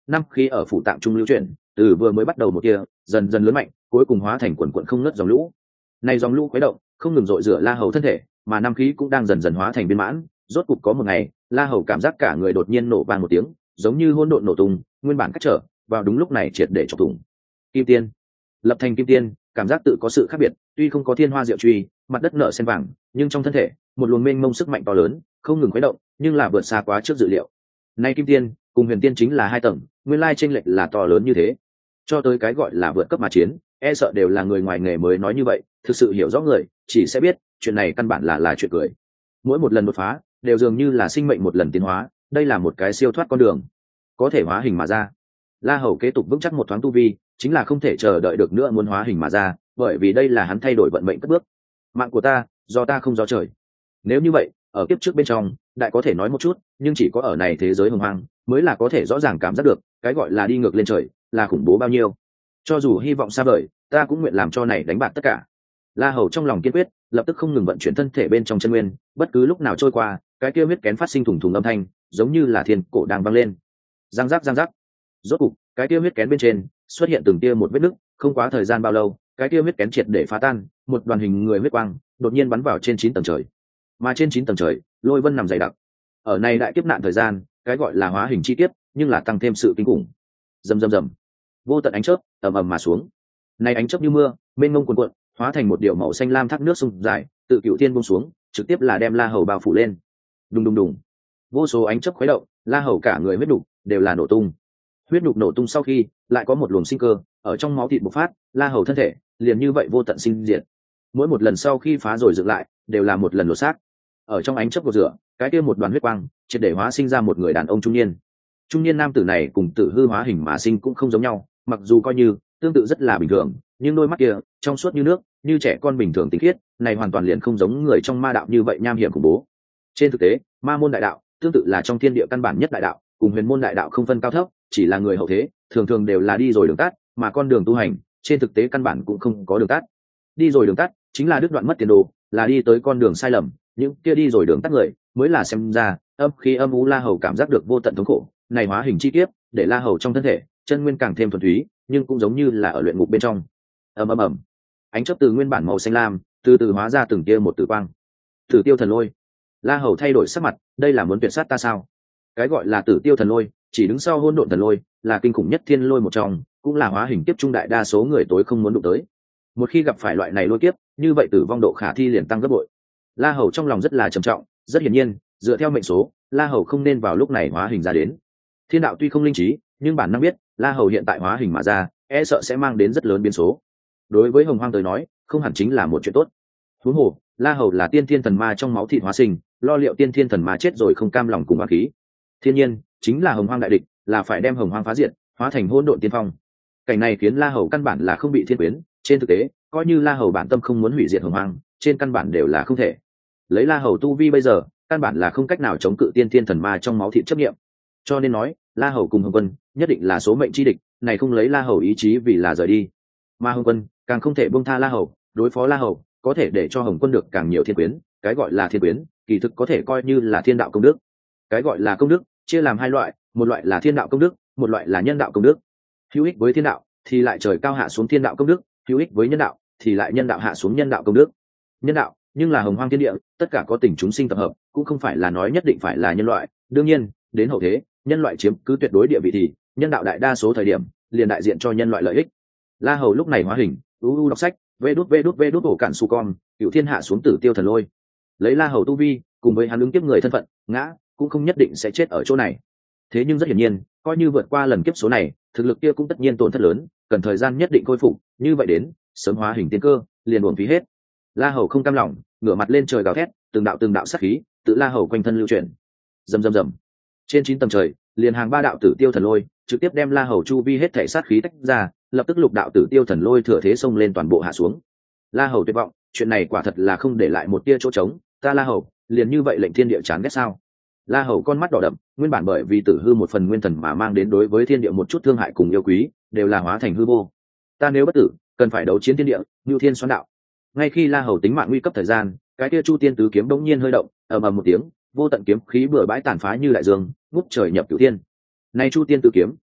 năm khí ở phủ tạng trung lưu chuyển, từ vừa mới bắt đầu một kia dần dần lớn mạnh, cuối cùng hóa thành quần quần không ngớt dòng lũ. Này dòng lũ khuấy động, không ngừng dội rửa La Hầu thân thể, mà năm khí cũng đang dần dần hóa thành viên mãn. Rốt cục có một ngày, La Hầu cảm giác cả người đột nhiên nổ vang một tiếng, giống như hỗn độn nổ tung, nguyên bản cách trở, vào đúng lúc này triệt để chọc thủng. Kim tiên, lập thành kim tiên, cảm giác tự có sự khác biệt, tuy không có thiên hoa diệu truy, mặt đất nở sen vàng, nhưng trong thân thể, một luồng mênh mông sức mạnh to lớn, không ngừng khuấy động, nhưng là vượt xa quá trước dự liệu. Nay kim tiên, cùng huyền tiên chính là hai tầng, nguyên lai chênh lệch là to lớn như thế. Cho tới cái gọi là vượt cấp mà chiến, e sợ đều là người ngoài nghề mới nói như vậy, thực sự hiểu rõ người, chỉ sẽ biết, chuyện này căn bản là chuyện cười. Mỗi một lần đột phá, đều dường như là sinh mệnh một lần tiến hóa, đây là một cái siêu thoát con đường, có thể hóa hình mà ra. La Hầu kế tục vững chắc một thoáng tu vi, chính là không thể chờ đợi được nữa muốn hóa hình mà ra, bởi vì đây là hắn thay đổi vận mệnh cất bước. Mạng của ta, do ta không do trời. Nếu như vậy, ở kiếp trước bên trong, đại có thể nói một chút, nhưng chỉ có ở này thế giới hồng hoang, mới là có thể rõ ràng cảm giác được, cái gọi là đi ngược lên trời, là khủng bố bao nhiêu. Cho dù hy vọng xa vời, ta cũng nguyện làm cho này đánh bạc tất cả. La Hầu trong lòng kiên quyết, lập tức không ngừng vận chuyển thân thể bên trong chân nguyên, bất cứ lúc nào trôi qua, cái kia huyết kén phát sinh thủng thủng âm thanh, giống như là thiên cổ đang vang lên. Giang giác giang giác. Rốt cục, cái kia huyết kén bên trên xuất hiện từng tia một vết nứt, không quá thời gian bao lâu, cái kia huyết kén triệt để phá tan, một đoàn hình người huyết quang đột nhiên bắn vào trên 9 tầng trời. Mà trên 9 tầng trời, lôi vân nằm dày đặc. Ở này đại kiếp nạn thời gian, cái gọi là hóa hình chi kiếp, nhưng là tăng thêm sự kinh khủng. Rầm rầm rầm. Vô tận ánh chớp ầm ầm mà xuống. Này ánh chớp như mưa, mênh mông cuồn cuộn, hóa thành một điệu màu xanh lam thác nước sông dài, tự cựu thiên buông xuống, trực tiếp là đem La Hầu bao phủ lên. Đùng đùng đùng. Vô số ánh chớp khuấy động, La Hầu cả người huyết đục đều là nổ tung. Huyết đục nổ tung sau khi, lại có một luồng sinh cơ ở trong máu thịt bộc phát, La Hầu thân thể liền như vậy vô tận sinh diệt. Mỗi một lần sau khi phá rồi dựng lại, đều là một lần lột xác. Ở trong ánh chớp của rửa, cái kia một đoàn huyết quang, triệt để hóa sinh ra một người đàn ông trung niên. Trung niên nam tử này cùng Tử Hư hóa hình mà sinh cũng không giống nhau, mặc dù coi như tương tự rất là bình thường, nhưng đôi mắt kia trong suốt như nước, như trẻ con bình thường tinh khiết, này hoàn toàn liền không giống người trong ma đạo như vậy nham hiểm khủng bố. Trên thực tế, ma môn đại đạo tương tự là trong thiên địa căn bản nhất đại đạo, cùng huyền môn đại đạo không phân cao thấp, chỉ là người hậu thế thường thường đều là đi rồi đường tắt, mà con đường tu hành trên thực tế căn bản cũng không có đường tắt. Đi rồi đường tắt chính là đứt đoạn mất tiền đồ, là đi tới con đường sai lầm, những kia đi rồi đường tắt người mới là xem ra âm khí âm u. La Hầu cảm giác được vô tận thống khổ, này hóa hình chi tiết để La Hầu trong thân thể chân nguyên càng thêm thuần túy, nhưng cũng giống như là ở luyện ngục bên trong. Ầm ầm ầm. Ánh chớp từ nguyên bản màu xanh lam từ từ hóa ra từng tia một tử quang. Tử Tiêu Thần Lôi. La Hầu thay đổi sắc mặt, đây là muốn tuyệt sát ta sao? Cái gọi là Tử Tiêu Thần Lôi chỉ đứng sau Hỗn Độn Thần Lôi, là kinh khủng nhất thiên lôi một trong, cũng là hóa hình kiếp trung đại đa số người tối không muốn đụng tới. Một khi gặp phải loại này lôi kiếp, như vậy tử vong độ khả thi liền tăng gấp bội. La Hầu trong lòng rất là trầm trọng, rất hiển nhiên, dựa theo mệnh số, La Hầu không nên vào lúc này hóa hình ra đến. Thiên đạo tuy không linh trí, nhưng bản năng biết, La Hầu hiện tại hóa hình mà ra, e sợ sẽ mang đến rất lớn biến số. Đối với Hồng Hoang tới nói, không hẳn chính là một chuyện tốt. Huống hồ, La Hầu là tiên thiên thần ma trong máu thịt hóa sinh, lo liệu tiên thiên thần ma chết rồi không cam lòng cùng oán khí. Thiên nhiên, chính là Hồng Hoang đại địch, là phải đem Hồng Hoang phá diệt, hóa thành hỗn độn tiên phong. Cảnh này khiến La Hầu căn bản là không bị thiên quyến, trên thực tế, coi như La Hầu bản tâm không muốn hủy diệt Hồng Hoang, trên căn bản đều là không thể. Lấy La Hầu tu vi bây giờ, căn bản là không cách nào chống cự tiên thiên thần ma trong máu thịt chấp niệm. Cho nên nói, La Hầu cùng Hồng Quân nhất định là số mệnh chi địch, này không lấy La Hầu ý chí vì là rời đi. Mà Hồng Quân càng không thể buông tha La Hầu, đối phó La Hầu, có thể để cho Hồng Quân được càng nhiều thiên quyến, cái gọi là thiên quyến, kỳ thực có thể coi như là thiên đạo công đức. Cái gọi là công đức, chia làm hai loại, một loại là thiên đạo công đức, một loại là nhân đạo công đức. Hữu ích với thiên đạo thì lại trời cao hạ xuống thiên đạo công đức, hữu ích với nhân đạo thì lại nhân đạo hạ xuống nhân đạo công đức. Nhân đạo, nhưng là Hồng Hoang thiên địa, tất cả có tình chúng sinh tập hợp, cũng không phải là nói nhất định phải là nhân loại. Đương nhiên, đến hậu thế, nhân loại chiếm cứ tuyệt đối địa vị thì nhân đạo đại đa số thời điểm liền đại diện cho nhân loại lợi ích. La Hầu lúc này hóa hình, đọc sách, vê đút ổ cản su con, cựu thiên hạ xuống Tử Tiêu Thần Lôi. Lấy La Hầu tu vi, cùng với hắn ứng kiếp người thân phận, ngã cũng không nhất định sẽ chết ở chỗ này. Thế nhưng rất hiển nhiên, coi như vượt qua lần kiếp số này, thực lực kia cũng tất nhiên tổn thất lớn, cần thời gian nhất định khôi phục, như vậy đến sớm hóa hình tiên cơ liền uổng phí hết. La Hầu không cam lòng, ngửa mặt lên trời gào thét, từng đạo sát khí tự La Hầu quanh thân lưu chuyển. Rầm rầm rầm. Trên 9 tầng trời, liền hàng 3 đạo Tử Tiêu Thần Lôi trực tiếp đem La Hầu chu vi hết thể sát khí tách ra, lập tức lục đạo Tử Tiêu Thần Lôi thừa thế xông lên toàn bộ hạ xuống. La Hầu tuyệt vọng, chuyện này quả thật là không để lại một tia chỗ trống, ta La Hầu liền như vậy lệnh thiên địa chán ghét sao? La Hầu con mắt đỏ đậm, nguyên bản bởi vì Tử Hư một phần nguyên thần mà mang đến đối với thiên địa một chút thương hại cùng yêu quý, đều là hóa thành hư vô. Ta nếu bất tử, cần phải đấu chiến thiên địa, Nưu Thiên xoán đạo. Ngay khi La Hầu tính mạng nguy cấp thời gian, cái kia Chu Tiên tứ kiếm đống nhiên hơi động, ầm ầm một tiếng, vô tận kiếm khí bừa bãi tàn phá như đại dương, ngút trời nhập cửu thiên. Này Chu Tiên tứ kiếm,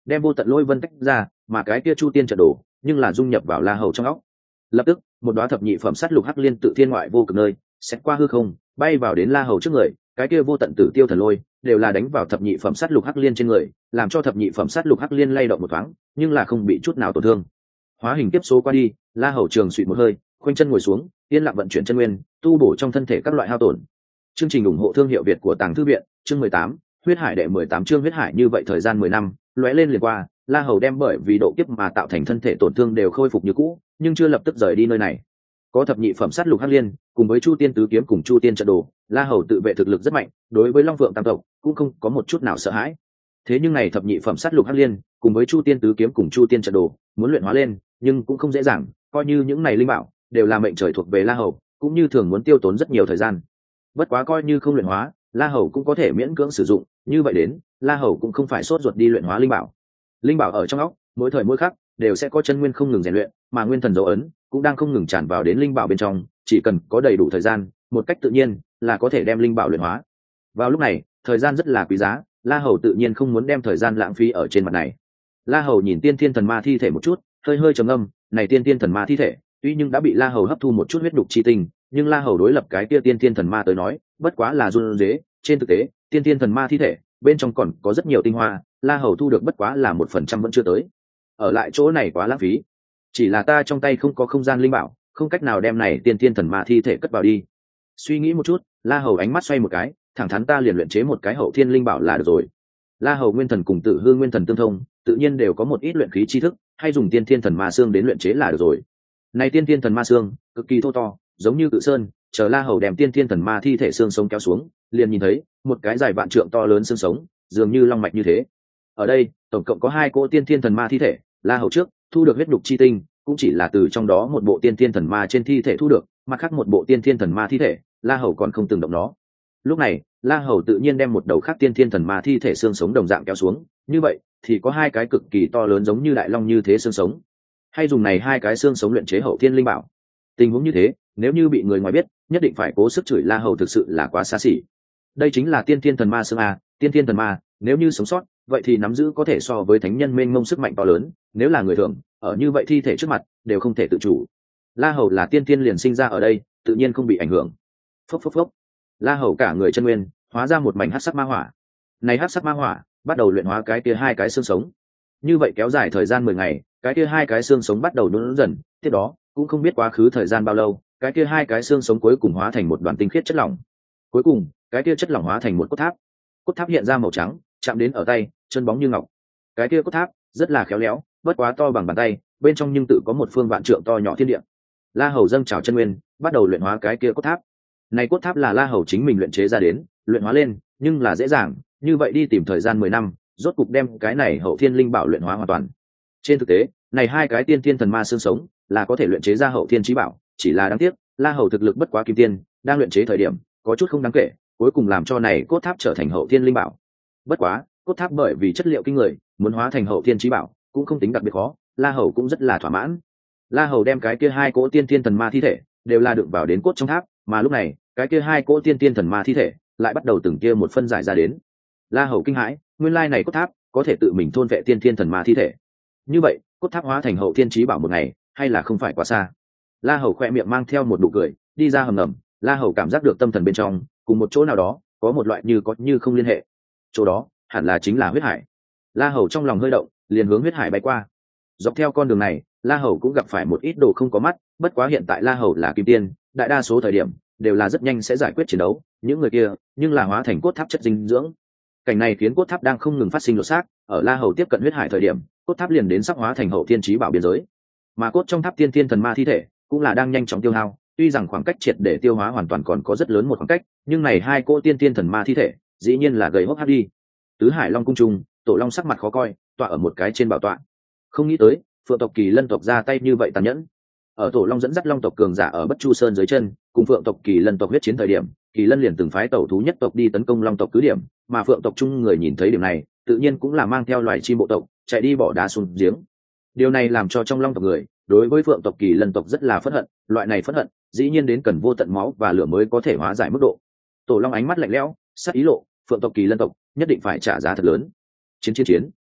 đem vô tận lôi vân tách ra, mà cái kia chu tiên trận đồ nhưng là dung nhập vào La Hầu trong óc. Lập tức một đóa thập nhị phẩm sát lục hắc liên tự thiên ngoại vô cực nơi xét qua hư không, bay vào đến La Hầu trước người. Cái kia vô tận tử tiêu thần lôi đều là đánh vào thập nhị phẩm sát lục hắc liên trên người, làm cho thập nhị phẩm sát lục hắc liên lay động một thoáng, nhưng là không bị chút nào tổn thương. Hóa hình tiếp số qua đi, La Hầu trường suy một hơi, khoanh chân ngồi xuống, yên lặng vận chuyển chân nguyên, tu bổ trong thân thể các loại hao tổn. Chương trình ủng hộ thương hiệu Việt của Tàng Thư viện, chương 18, huyết hải đệ 18 chương huyết hải. Như vậy thời gian 10 năm lóe lên liền qua, La Hầu đem bởi vì độ kiếp mà tạo thành thân thể tổn thương đều khôi phục như cũ, nhưng chưa lập tức rời đi nơi này. Có thập nhị phẩm sát lục hắc liên cùng với chu tiên tứ kiếm cùng chu tiên trận đồ, La Hầu tự vệ thực lực rất mạnh, đối với Long Phượng tam tộc cũng không có một chút nào sợ hãi. Thế nhưng này thập nhị phẩm sát lục hắc liên cùng với chu tiên tứ kiếm cùng chu tiên trận đồ muốn luyện hóa lên, nhưng cũng không dễ dàng, coi như những này linh bảo đều là mệnh trời thuộc về La Hầu, cũng như thường muốn tiêu tốn rất nhiều thời gian. Bất quá coi như không luyện hóa, La Hầu cũng có thể miễn cưỡng sử dụng, như vậy đến, La Hầu cũng không phải sốt ruột đi luyện hóa linh bảo. Linh bảo ở trong óc, mỗi thời mỗi khắc đều sẽ có chân nguyên không ngừng rèn luyện, mà nguyên thần dấu ấn cũng đang không ngừng tràn vào đến linh bảo bên trong, chỉ cần có đầy đủ thời gian, một cách tự nhiên là có thể đem linh bảo luyện hóa. Vào lúc này, thời gian rất là quý giá, La Hầu tự nhiên không muốn đem thời gian lãng phí ở trên mặt này. La Hầu nhìn tiên thiên thần ma thi thể một chút, hơi hơi trầm ngâm, này tiên thiên thần ma thi thể, tuy nhưng đã bị La Hầu hấp thu một chút huyết đục chi tinh, nhưng La Hầu đối lập cái kia tiên thiên thần ma tới nói, bất quá là run rế, trên thực tế, tiên thiên thần ma thi thể, bên trong còn có rất nhiều tinh hoa, La Hầu thu được bất quá là 1% vẫn chưa tới. Ở lại chỗ này quá lãng phí. Chỉ là ta trong tay không có không gian linh bảo, không cách nào đem này tiên thiên thần ma thi thể cất vào đi. Suy nghĩ một chút, La Hầu ánh mắt xoay một cái, thẳng thắn ta liền luyện chế một cái hậu thiên linh bảo là được rồi. La Hầu nguyên thần cùng Tử Hư nguyên thần tương thông, tự nhiên đều có một ít luyện khí tri thức, hay dùng tiên thiên thần ma xương đến luyện chế là được rồi. Này tiên thiên thần ma xương cực kỳ thô to, giống như cự sơn, chờ La Hầu đem tiên thiên thần ma thi thể xương sống kéo xuống, liền nhìn thấy một cái dài vạn trượng to lớn xương sống, dường như long mạch như thế. Ở đây, tổng cộng có 2 cỗ tiên thiên thần ma thi thể, La Hầu trước thu được huyết đục chi tinh, cũng chỉ là từ trong đó một bộ tiên thiên thần ma trên thi thể thu được, mặt khác một bộ tiên thiên thần ma thi thể, La Hầu còn không từng động nó. Lúc này, La Hầu tự nhiên đem một đầu khác tiên thiên thần ma thi thể xương sống đồng dạng kéo xuống, như vậy thì có 2 cái cực kỳ to lớn giống như đại long như thế xương sống. Hay dùng này 2 cái xương sống luyện chế hậu thiên linh bảo. Tình huống như thế, nếu như bị người ngoài biết, nhất định phải cố sức chửi La Hầu thực sự là quá xa xỉ. Đây chính là tiên thiên thần ma xương a, tiên thiên thần ma, nếu như sống sót, vậy thì nắm giữ có thể so với thánh nhân mênh mông sức mạnh to lớn, nếu là người thường, ở như vậy thi thể trước mặt, đều không thể tự chủ. La Hầu là tiên thiên liền sinh ra ở đây, tự nhiên không bị ảnh hưởng. Phốc phốc phốc. La Hầu cả người chân nguyên, hóa ra một mảnh hắc sắc ma hỏa. Này hắc sắc ma hỏa, bắt đầu luyện hóa cái kia 2 cái xương sống. Như vậy kéo dài thời gian 10 ngày, cái kia 2 cái xương sống bắt đầu nhũn dần, tiếp đó, cũng không biết quá khứ thời gian bao lâu, cái kia 2 cái xương sống cuối cùng hóa thành một đoàn tinh khiết chất lỏng. Cuối cùng, cái kia chất lỏng hóa thành một cốt tháp. Cốt tháp hiện ra màu trắng, chạm đến ở tay, chân bóng như ngọc. Cái kia cốt tháp rất là khéo léo, bất quá to bằng bàn tay, bên trong nhưng tự có một phương vạn trượng to nhỏ thiên địa. La Hầu dâng trào chân nguyên, bắt đầu luyện hóa cái kia cốt tháp. Này cốt tháp là La Hầu chính mình luyện chế ra đến, luyện hóa lên, nhưng là dễ dàng, như vậy đi tìm thời gian 10 năm, rốt cục đem cái này hậu thiên linh bảo luyện hóa hoàn toàn. Trên thực tế, này 2 cái tiên thiên thần ma xương sống là có thể luyện chế ra hậu thiên chí bảo, chỉ là đáng tiếc, La Hầu thực lực bất quá kim tiên, đang luyện chế thời điểm, có chút không đáng kể, cuối cùng làm cho này cốt tháp trở thành hậu thiên linh bảo. Bất quá, cốt tháp bởi vì chất liệu kinh người, muốn hóa thành hậu thiên chí bảo, cũng không tính đặc biệt khó, La Hầu cũng rất là thỏa mãn. La Hầu đem cái kia 2 cỗ tiên thiên thần ma thi thể đều là đựng vào đến cốt trong tháp, mà lúc này, cái kia 2 cỗ tiên thiên thần ma thi thể lại bắt đầu từng kia một phân giải ra đến. La Hầu kinh hãi, nguyên lai này cốt tháp có thể tự mình thôn vệ tiên thiên thần ma thi thể. Như vậy, cốt tháp hóa thành hậu thiên chí bảo một ngày, hay là không phải quá xa. La Hầu khẽ miệng mang theo một nụ cười, đi ra hầm ngầm. La Hầu cảm giác được tâm thần bên trong, cùng một chỗ nào đó, có một loại như có như không liên hệ. Chỗ đó, hẳn là chính là huyết hải. La Hầu trong lòng hơi động, liền hướng huyết hải bay qua. Dọc theo con đường này, La Hầu cũng gặp phải một ít đồ không có mắt, bất quá hiện tại La Hầu là kim tiên, đại đa số thời điểm đều là rất nhanh sẽ giải quyết chiến đấu, những người kia nhưng là hóa thành cốt tháp chất dinh dưỡng. Cảnh này khiến cốt tháp đang không ngừng phát sinh lột xác, ở La Hầu tiếp cận huyết hải thời điểm, cốt tháp liền đến sắp hóa thành hậu thiên chí bảo biên giới. Mà cốt trong tháp tiên thiên thần ma thi thể cũng là đang nhanh chóng tiêu hao, tuy rằng khoảng cách triệt để tiêu hóa hoàn toàn còn có rất lớn một khoảng cách, nhưng này 2 cỗ tiên thiên thần ma thi thể, dĩ nhiên là gầy hốc hác đi. Tứ Hải Long cung trung, Tổ Long sắc mặt khó coi, tọa ở một cái trên bảo tọa. Không nghĩ tới, Phượng tộc Kỳ Lân tộc ra tay như vậy tàn nhẫn. Ở Tổ Long dẫn dắt Long tộc cường giả ở Bất Chu Sơn dưới chân, cùng Phượng tộc Kỳ Lân tộc huyết chiến thời điểm, Kỳ Lân liền từng phái tẩu thú nhất tộc đi tấn công Long tộc cứ điểm, mà Phượng tộc chung người nhìn thấy điểm này, tự nhiên cũng là mang theo loài chim bộ tộc, chạy đi bỏ đá xuống giếng. Điều này làm cho trong Long tộc người, đối với Phượng tộc Kỳ Lân tộc rất là phẫn hận, loại này phẫn hận, dĩ nhiên đến cần vô tận máu và lửa mới có thể hóa giải mức độ. Tổ Long ánh mắt lạnh lẽo, sát ý lộ, Phượng tộc Kỳ Lân tộc nhất định phải trả giá thật lớn. Chiến chiến chiến.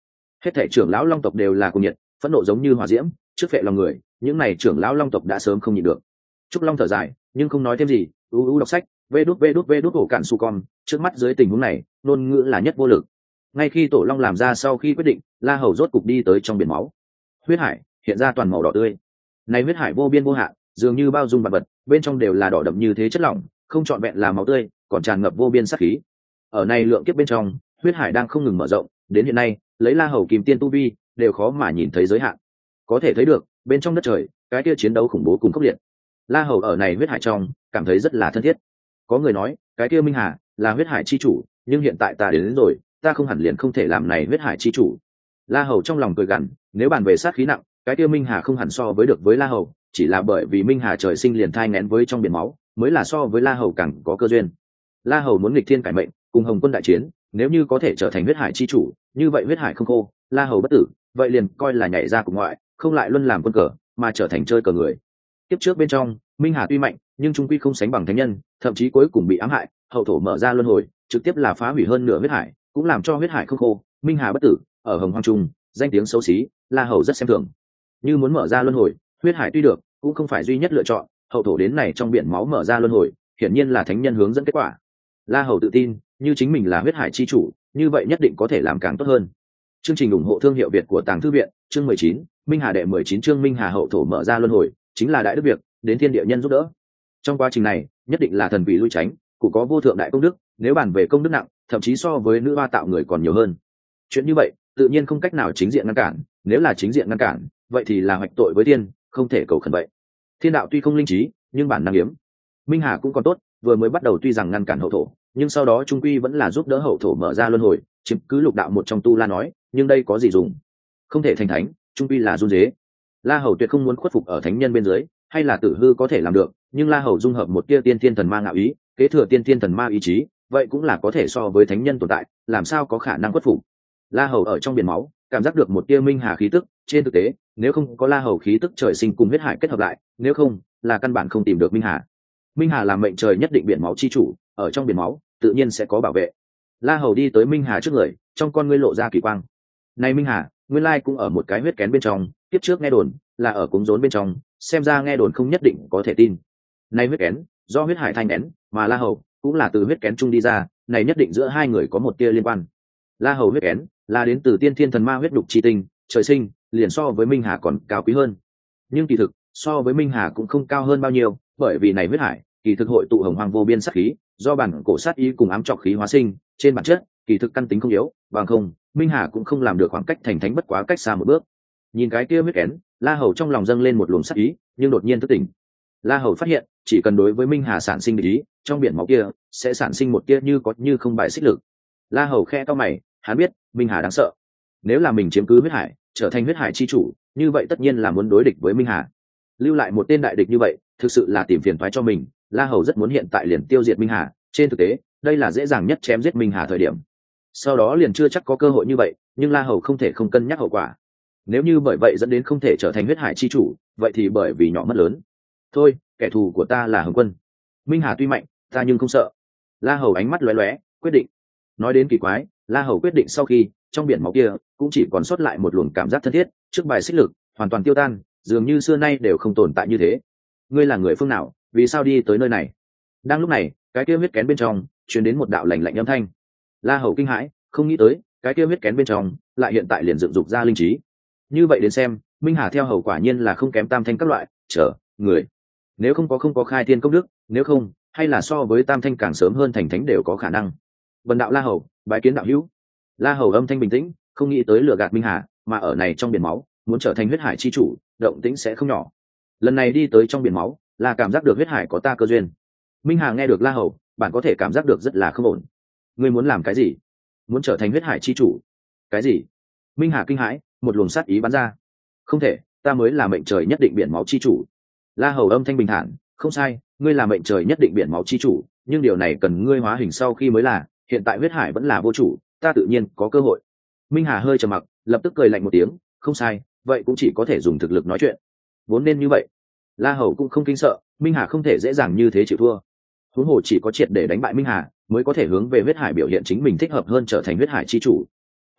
Hết thảy trưởng lão long tộc đều là cuồng nhiệt, phẫn nộ giống như hỏa diễm, trước phệ lòng người, những này trưởng lão long tộc đã sớm không nhịn được. Trúc Long thở dài, nhưng không nói thêm gì, đọc sách, vê đút ổ cạn su con, trước mắt dưới tình huống này, ngôn ngữ là nhất vô lực. Ngay khi Tổ Long làm ra sau khi quyết định, La Hầu rốt cục đi tới trong biển máu. Huyết hải hiện ra toàn màu đỏ tươi. Này huyết hải vô biên vô hạn, dường như bao dung vạn vật, bên trong đều là đỏ đậm như thế chất lỏng, không trọn vẹn là máu tươi, còn tràn ngập vô biên sát khí. Ở này lượng kiếp bên trong, huyết hải đang không ngừng mở rộng, đến hiện nay, lấy La Hầu Kim Tiên tu vi, đều khó mà nhìn thấy giới hạn. Có thể thấy được, bên trong đất trời, cái kia chiến đấu khủng bố cùng khốc liệt. La Hầu ở này huyết hải trong, cảm thấy rất là thân thiết. Có người nói, cái kia Minh Hà là huyết hải chi chủ, nhưng hiện tại ta đến rồi, ta không hẳn liền không thể làm này huyết hải chi chủ. La Hầu trong lòng cười gằn, nếu bàn về sát khí nặng, cái kia Minh Hà không hẳn so với được với La Hầu, chỉ là bởi vì Minh Hà trời sinh liền thai nghén với trong biển máu, mới là so với La Hầu càng có cơ duyên. La Hầu muốn nghịch thiên cải mệnh, cùng Hồng Quân đại chiến, nếu như có thể trở thành huyết hải chi chủ, như vậy huyết hải không khô, La Hầu bất tử, vậy liền coi là nhảy ra cùng ngoại, không lại luân làm quân cờ, mà trở thành chơi cờ người. Tiếp trước bên trong, Minh Hà tuy mạnh, nhưng trung quy không sánh bằng thánh nhân, thậm chí cuối cùng bị ám hại, hậu thổ mở ra luân hồi, trực tiếp là phá hủy hơn nửa huyết hải, cũng làm cho huyết hải không khô, Minh Hà bất tử, ở Hồng Hoang Trung, danh tiếng xấu xí, La Hầu rất xem thường. Như muốn mở ra luân hồi, huyết hải tuy được, cũng không phải duy nhất lựa chọn, hậu thổ đến này trong biển máu mở ra luân hồi, hiển nhiên là thánh nhân hướng dẫn kết quả. La Hầu tự tin, như chính mình là huyết hải chi chủ, như vậy nhất định có thể làm càng tốt hơn. Chương trình ủng hộ thương hiệu Việt của Tàng Thư viện, chương 19, Minh Hà đệ 19 chương Minh Hà hậu thổ mở ra luân hồi, chính là đại đức việc, đến thiên địa nhân giúp đỡ. Trong quá trình này, nhất định là thần vị lui tránh, cũng có vô thượng đại công đức, nếu bàn về công đức nặng, thậm chí so với nữ hoa tạo người còn nhiều hơn. Chuyện như vậy, tự nhiên không cách nào chính diện ngăn cản, nếu là chính diện ngăn cản, vậy thì là hoạch tội với thiên, không thể cầu khẩn vậy. Thiên đạo tuy không linh trí, nhưng bản năng hiếm. Minh Hà cũng còn tốt, vừa mới bắt đầu tuy rằng ngăn cản hậu thổ, nhưng sau đó trung quy vẫn là giúp đỡ hậu thổ mở ra luân hồi, chiếm cứ lục đạo một trong tu la nói, nhưng đây có gì dùng? Không thể thành thánh, trung quy là run rế. La Hầu tuyệt không muốn khuất phục ở thánh nhân bên dưới, hay là tử hư có thể làm được, nhưng La Hầu dung hợp một tia tiên thiên thần ma ngạo ý, kế thừa tiên thiên thần ma ý chí, vậy cũng là có thể so với thánh nhân tồn tại, làm sao có khả năng khuất phục? La Hầu ở trong biển máu, cảm giác được một tia Minh Hà khí tức, trên thực tế, nếu không có La Hầu khí tức trời sinh cùng huyết hải kết hợp lại, nếu không, là căn bản không tìm được Minh Hà. Minh Hà là mệnh trời nhất định biển máu chi chủ, ở trong biển máu, tự nhiên sẽ có bảo vệ. La Hầu đi tới Minh Hà trước người, trong con ngươi lộ ra kỳ quang. Này Minh Hà, nguyên lai cũng ở một cái huyết kén bên trong, tiếp trước nghe đồn là ở cúng rốn bên trong, xem ra nghe đồn không nhất định có thể tin. Này huyết kén, do huyết hải thanh kén, mà La Hầu cũng là từ huyết kén chung đi ra, này nhất định giữa hai người có một tia liên quan. La Hầu huyết kén là đến từ tiên thiên thần ma huyết đục chi tinh, trời sinh liền so với Minh Hà còn cao quý hơn. Nhưng kỳ thực, so với Minh Hà cũng không cao hơn bao nhiêu, bởi vì này huyết hải, kỳ thực hội tụ hồng hoang vô biên sát khí, do bản cổ sát ý cùng ám trọc khí hóa sinh, trên bản chất, kỳ thực căn tính không yếu, bằng không, Minh Hà cũng không làm được khoảng cách thành thánh bất quá cách xa một bước. Nhìn cái kia huyết kén, La Hầu trong lòng dâng lên một luồng sát ý, nhưng đột nhiên thức tỉnh. La Hầu phát hiện, chỉ cần đối với Minh Hà sản sinh địch ý, trong biển máu kia sẽ sản sinh một tia như có như không bài xích lực. La Hầu khẽ cau mày, hắn biết, Minh Hà đáng sợ. Nếu là mình chiếm cứ huyết hải, trở thành huyết hải chi chủ, như vậy tất nhiên là muốn đối địch với Minh Hà. Lưu lại một tên đại địch như vậy, thực sự là tìm phiền toái cho mình. La Hầu rất muốn hiện tại liền tiêu diệt Minh Hà, trên thực tế, đây là dễ dàng nhất chém giết Minh Hà thời điểm. Sau đó liền chưa chắc có cơ hội như vậy, nhưng La Hầu không thể không cân nhắc hậu quả. Nếu như bởi vậy dẫn đến không thể trở thành huyết hải chi chủ, vậy thì bởi vì nhỏ mất lớn. Thôi, kẻ thù của ta là Hồng Quân. Minh Hà tuy mạnh, ta nhưng không sợ. La Hầu ánh mắt lóe lóe, quyết định. Nói đến kỳ quái, La Hầu quyết định sau khi, trong biển máu kia cũng chỉ còn sót lại một luồng cảm giác thân thiết, trước bài xích lực hoàn toàn tiêu tan, dường như xưa nay đều không tồn tại như thế. Ngươi là người phương nào, vì sao đi tới nơi này? Đang lúc này, cái kia huyết kén bên trong truyền đến một đạo lạnh lạnh âm thanh. La Hầu kinh hãi, không nghĩ tới cái kia huyết kén bên trong lại hiện tại liền dựng dục ra linh trí. Như vậy đến xem, Minh Hà theo Hầu quả nhiên là không kém Tam Thanh các loại người. Nếu không có khai thiên công đức, nếu không, hay là so với Tam Thanh càng sớm hơn thành thánh đều có khả năng. Vân đạo La Hầu, bái kiến đạo hữu. La Hầu âm thanh bình tĩnh, không nghĩ tới lừa gạt Minh Hà, mà ở này trong biển máu, muốn trở thành huyết hải chi chủ, động tĩnh sẽ không nhỏ. Lần này đi tới trong biển máu, là cảm giác được huyết hải có ta cơ duyên. Minh Hà nghe được La Hầu, bạn có thể cảm giác được rất là không ổn. Ngươi muốn làm cái gì? Muốn trở thành huyết hải chi chủ? Cái gì? Minh Hà kinh hãi, một luồng sát ý bắn ra. Không thể, ta mới là mệnh trời nhất định biển máu chi chủ. La Hầu âm thanh bình thản, không sai, ngươi là mệnh trời nhất định biển máu chi chủ, nhưng điều này cần ngươi hóa hình sau khi mới là, hiện tại huyết hải vẫn là vô chủ, ta tự nhiên có cơ hội. Minh Hà hơi trầm mặc, lập tức cười lạnh một tiếng, không sai, vậy cũng chỉ có thể dùng thực lực nói chuyện. Vốn nên như vậy. La Hầu cũng không kinh sợ, Minh Hà không thể dễ dàng như thế chịu thua. Huống hồ chỉ có triệt để đánh bại Minh Hà, mới có thể hướng về huyết hải biểu hiện chính mình thích hợp hơn trở thành huyết hải chi chủ.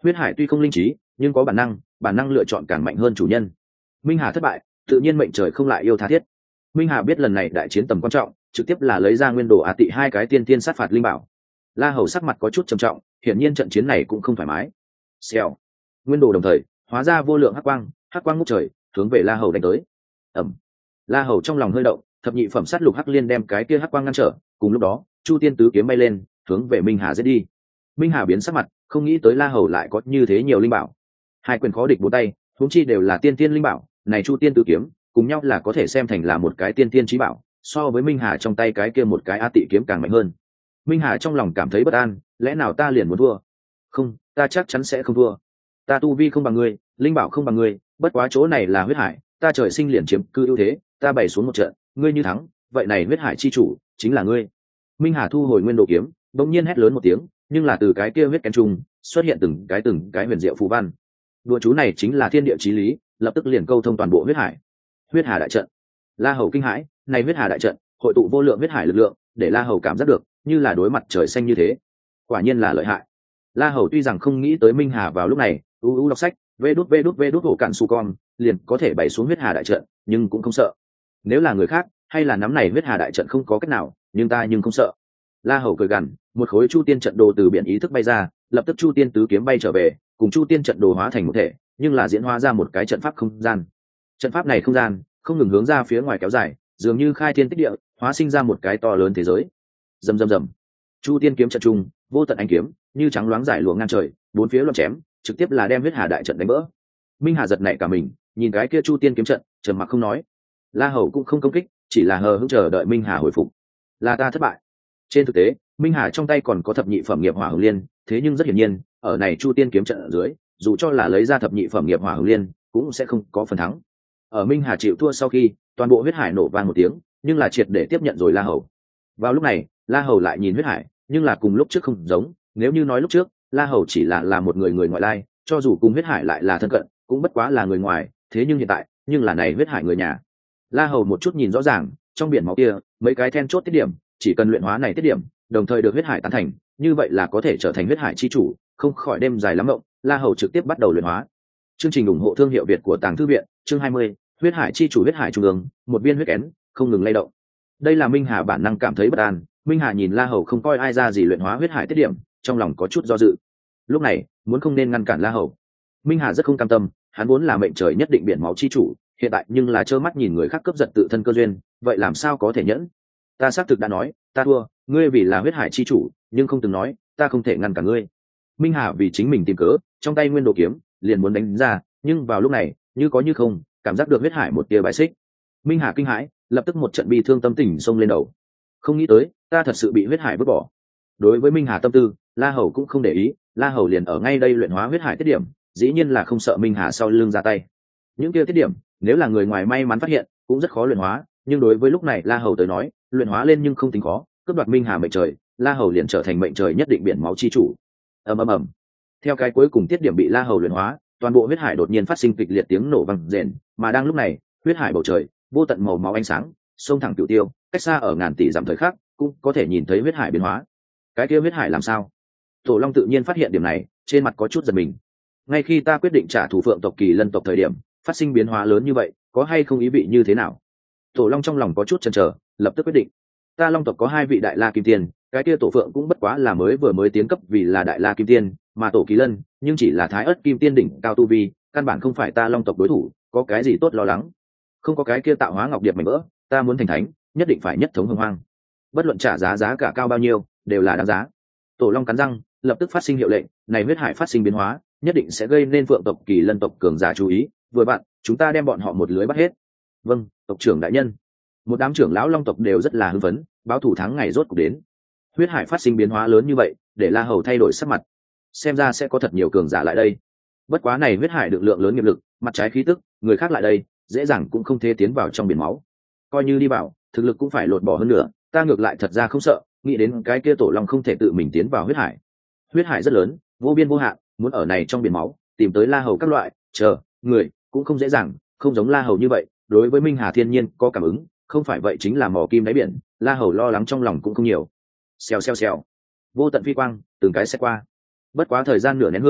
Huyết hải tuy không linh trí nhưng có bản năng lựa chọn càng mạnh hơn chủ nhân. Minh Hà thất bại, tự nhiên mệnh trời không lại yêu tha thiết. Minh Hà biết lần này đại chiến tầm quan trọng, trực tiếp là lấy ra nguyên đồ Á Tị hai cái tiên tiên sát phạt linh bảo. La Hầu sắc mặt có chút trầm trọng, hiển nhiên trận chiến này cũng không thoải mái. Xèo, nguyên đồ đồng thời hóa ra vô lượng hắc quang ngút trời, hướng về La Hầu đánh tới. Ầm. La Hầu trong lòng hơi động, thập nhị phẩm sát lục hắc liên đem cái kia hắc quang ngăn trở, cùng lúc đó, Chu Tiên tứ kiếm bay lên, hướng về Minh Hà giết đi. Minh Hà biến sắc mặt, không nghĩ tới La Hầu lại có như thế nhiều linh bảo. Hai quyền khó địch bốn tay, huống chi đều là tiên tiên linh bảo, này Chu Tiên tứ kiếm, cùng nhau là có thể xem thành là một cái tiên tiên chí bảo, so với Minh Hà trong tay cái kia một cái A Tị kiếm càng mạnh hơn. Minh Hà trong lòng cảm thấy bất an, lẽ nào ta liền muốn thua? Không, ta chắc chắn sẽ không thua. Ta tu vi không bằng ngươi, linh bảo không bằng ngươi, bất quá chỗ này là huyết hải, ta trời sinh liền chiếm cư ưu thế, ta bày xuống một trận, ngươi như thắng, vậy này huyết hải chi chủ chính là ngươi. Minh Hà thu hồi nguyên đồ kiếm, bỗng nhiên hét lớn một tiếng, nhưng là từ cái kia huyết kén trùng xuất hiện từng cái huyền diệu phù văn. Đùa chú này chính là thiên địa chí lý, lập tức liền câu thông toàn bộ huyết hải. Huyết hà đại trận. La Hầu kinh hãi, này huyết hà đại trận hội tụ vô lượng huyết hải lực lượng, để La Hầu cảm giác được như là đối mặt trời xanh như thế. Quả nhiên là lợi hại. La Hầu tuy rằng không nghĩ tới Minh Hà vào lúc này đọc sách vê đút hổ cạn su con liền có thể bày xuống huyết hà đại trận, nhưng cũng không sợ. Nếu là người khác hay là nắm này huyết hà đại trận không có cách nào, nhưng ta nhưng không sợ. La Hầu cười gằn, một khối chu tiên trận đồ từ biển ý thức bay ra, lập tức chu tiên tứ kiếm bay trở về, cùng chu tiên trận đồ hóa thành một thể, nhưng là diễn hóa ra một cái trận pháp không gian. Trận pháp này không gian không ngừng hướng ra phía ngoài kéo dài, dường như khai thiên tích địa, hóa sinh ra một cái to lớn thế giới. Rầm rầm rầm. Chu tiên kiếm trận trung, vô tận ánh kiếm như trắng loáng giải lụa ngang trời, bốn phía loạn chém, trực tiếp là đem huyết hà đại trận đánh vỡ. Minh Hà giật nảy cả mình, nhìn cái kia chu tiên kiếm trận, trầm mặc không nói. La Hầu cũng không công kích, chỉ là hờ hững chờ đợi Minh Hà hồi phục. Là ta thất bại. Trên thực tế, Minh Hà trong tay còn có thập nhị phẩm nghiệp hỏa hồng liên, thế nhưng rất hiển nhiên, ở này chu tiên kiếm trận ở dưới, dù cho là lấy ra thập nhị phẩm nghiệp hỏa hồng liên, cũng sẽ không có phần thắng. Ở Minh Hà chịu thua sau khi, toàn bộ huyết hải nổ vang một tiếng, nhưng là triệt để tiếp nhận rồi La Hầu. Vào lúc này, La Hầu lại nhìn huyết hải, nhưng là cùng lúc trước không giống. Nếu như nói lúc trước, La Hầu chỉ là một người ngoại lai, cho dù cùng huyết hải lại là thân cận, cũng bất quá là người ngoài. Thế nhưng hiện tại, nhưng là này huyết hải người nhà. La Hầu một chút nhìn rõ ràng, trong biển máu kia, mấy cái then chốt tiết điểm, chỉ cần luyện hóa này tiết điểm, đồng thời được huyết hải tán thành, như vậy là có thể trở thành huyết hải chi chủ. Không khỏi đêm dài lắm mộng, La Hầu trực tiếp bắt đầu luyện hóa. Chương trình ủng hộ thương hiệu Việt của Tàng Thư viện, chương 20, huyết hải chi chủ huyết hải trung ương, một viên huyết kén, không ngừng lay động. Đây là Minh Hà bản năng cảm thấy bất an. Minh Hà nhìn La Hầu không coi ai ra gì luyện hóa huyết hải tiết điểm, trong lòng có chút do dự. Lúc này, muốn không nên ngăn cản La Hầu. Minh Hà rất không cam tâm, hắn vốn là mệnh trời nhất định biển máu chi chủ, hiện tại nhưng là trơ mắt nhìn người khác cướp giật tự thân cơ duyên, vậy làm sao có thể nhẫn? Ta xác thực đã nói, ta thua, ngươi vì là huyết hải chi chủ, nhưng không từng nói, ta không thể ngăn cản ngươi. Minh Hà vì chính mình tìm cớ, trong tay nguyên đồ kiếm, liền muốn đánh ra, nhưng vào lúc này, như có như không, cảm giác được huyết hải một tia bài xích. Minh Hà kinh hãi, lập tức một trận bi thương tâm tình xông lên đầu. Không nghĩ tới, ta thật sự bị huyết hải vứt bỏ. Đối với Minh Hà tâm tư, La Hầu cũng không để ý, La Hầu liền ở ngay đây luyện hóa huyết hải tiết điểm, dĩ nhiên là không sợ Minh Hà sau lưng ra tay. Những kia tiết điểm, nếu là người ngoài may mắn phát hiện, cũng rất khó luyện hóa, nhưng đối với lúc này La Hầu tới nói, luyện hóa lên nhưng không tính khó, cướp đoạt Minh Hà mệnh trời, La Hầu liền trở thành mệnh trời nhất định biển máu chi chủ. Ầm ầm ầm. Theo cái cuối cùng tiết điểm bị La Hầu luyện hóa, toàn bộ huyết hải đột nhiên phát sinh kịch liệt tiếng nổ vang rền, mà đang lúc này, huyết hải bầu trời, vô tận màu máu ánh sáng, sông thẳng cửu tiêu, cách xa ở ngàn tỷ dặm thời khắc, cũng có thể nhìn thấy huyết hải biến hóa. Cái kia huyết hải làm sao? Tổ Long tự nhiên phát hiện điểm này, trên mặt có chút giật mình. Ngay khi ta quyết định trả thù Phượng tộc Kỳ Lân tộc thời điểm, phát sinh biến hóa lớn như vậy, có hay không ý vị như thế nào? Tổ Long trong lòng có chút chần chờ, lập tức quyết định. Ta Long tộc có hai vị đại la kim tiên, cái kia tổ Phượng cũng bất quá là mới tiến cấp vì là đại la kim tiên, mà tổ Kỳ Lân nhưng chỉ là thái ớt kim tiên đỉnh cao tu vi, căn bản không phải ta Long tộc đối thủ, có cái gì tốt lo lắng? Không có cái kia tạo hóa ngọc điệp mảnh vỡ, ta muốn thành thánh, nhất định phải nhất thống hồng hoang. Bất luận trả giá cả cao bao nhiêu, đều là đáng giá. Tổ Long cắn răng, lập tức phát sinh hiệu lệnh, này huyết hải phát sinh biến hóa, nhất định sẽ gây nên Phượng tộc Kỳ Lân tộc cường giả chú ý, vừa bạn, chúng ta đem bọn họ một lưới bắt hết. Vâng, tộc trưởng đại nhân. Một đám trưởng lão Long tộc đều rất là hưng phấn, báo thủ thắng ngày rốt cuộc đến. Huyết hải phát sinh biến hóa lớn như vậy, để La Hầu thay đổi sắc mặt. Xem ra sẽ có thật nhiều cường giả lại đây. Bất quá này huyết hải được lượng lớn nghiệp lực, mặt trái khí tức, người khác lại đây, dễ dàng cũng không thể tiến vào trong biển máu. Coi như đi vào, thực lực cũng phải lột bỏ hơn nữa, ta ngược lại thật ra không sợ, nghĩ đến cái kia tổ long không thể tự mình tiến vào huyết hải. Huyết hải rất lớn, vô biên vô hạn, muốn ở này trong biển máu, tìm tới La Hầu các loại, người cũng không dễ dàng, không giống La Hầu như vậy, đối với Minh Hà thiên nhiên có cảm ứng, không phải vậy chính là mò kim đáy biển, La Hầu lo lắng trong lòng cũng không nhiều. Xèo xèo xèo, vô tận phi quang, từng cái sẽ qua. Bất quá thời gian nửa nén hương,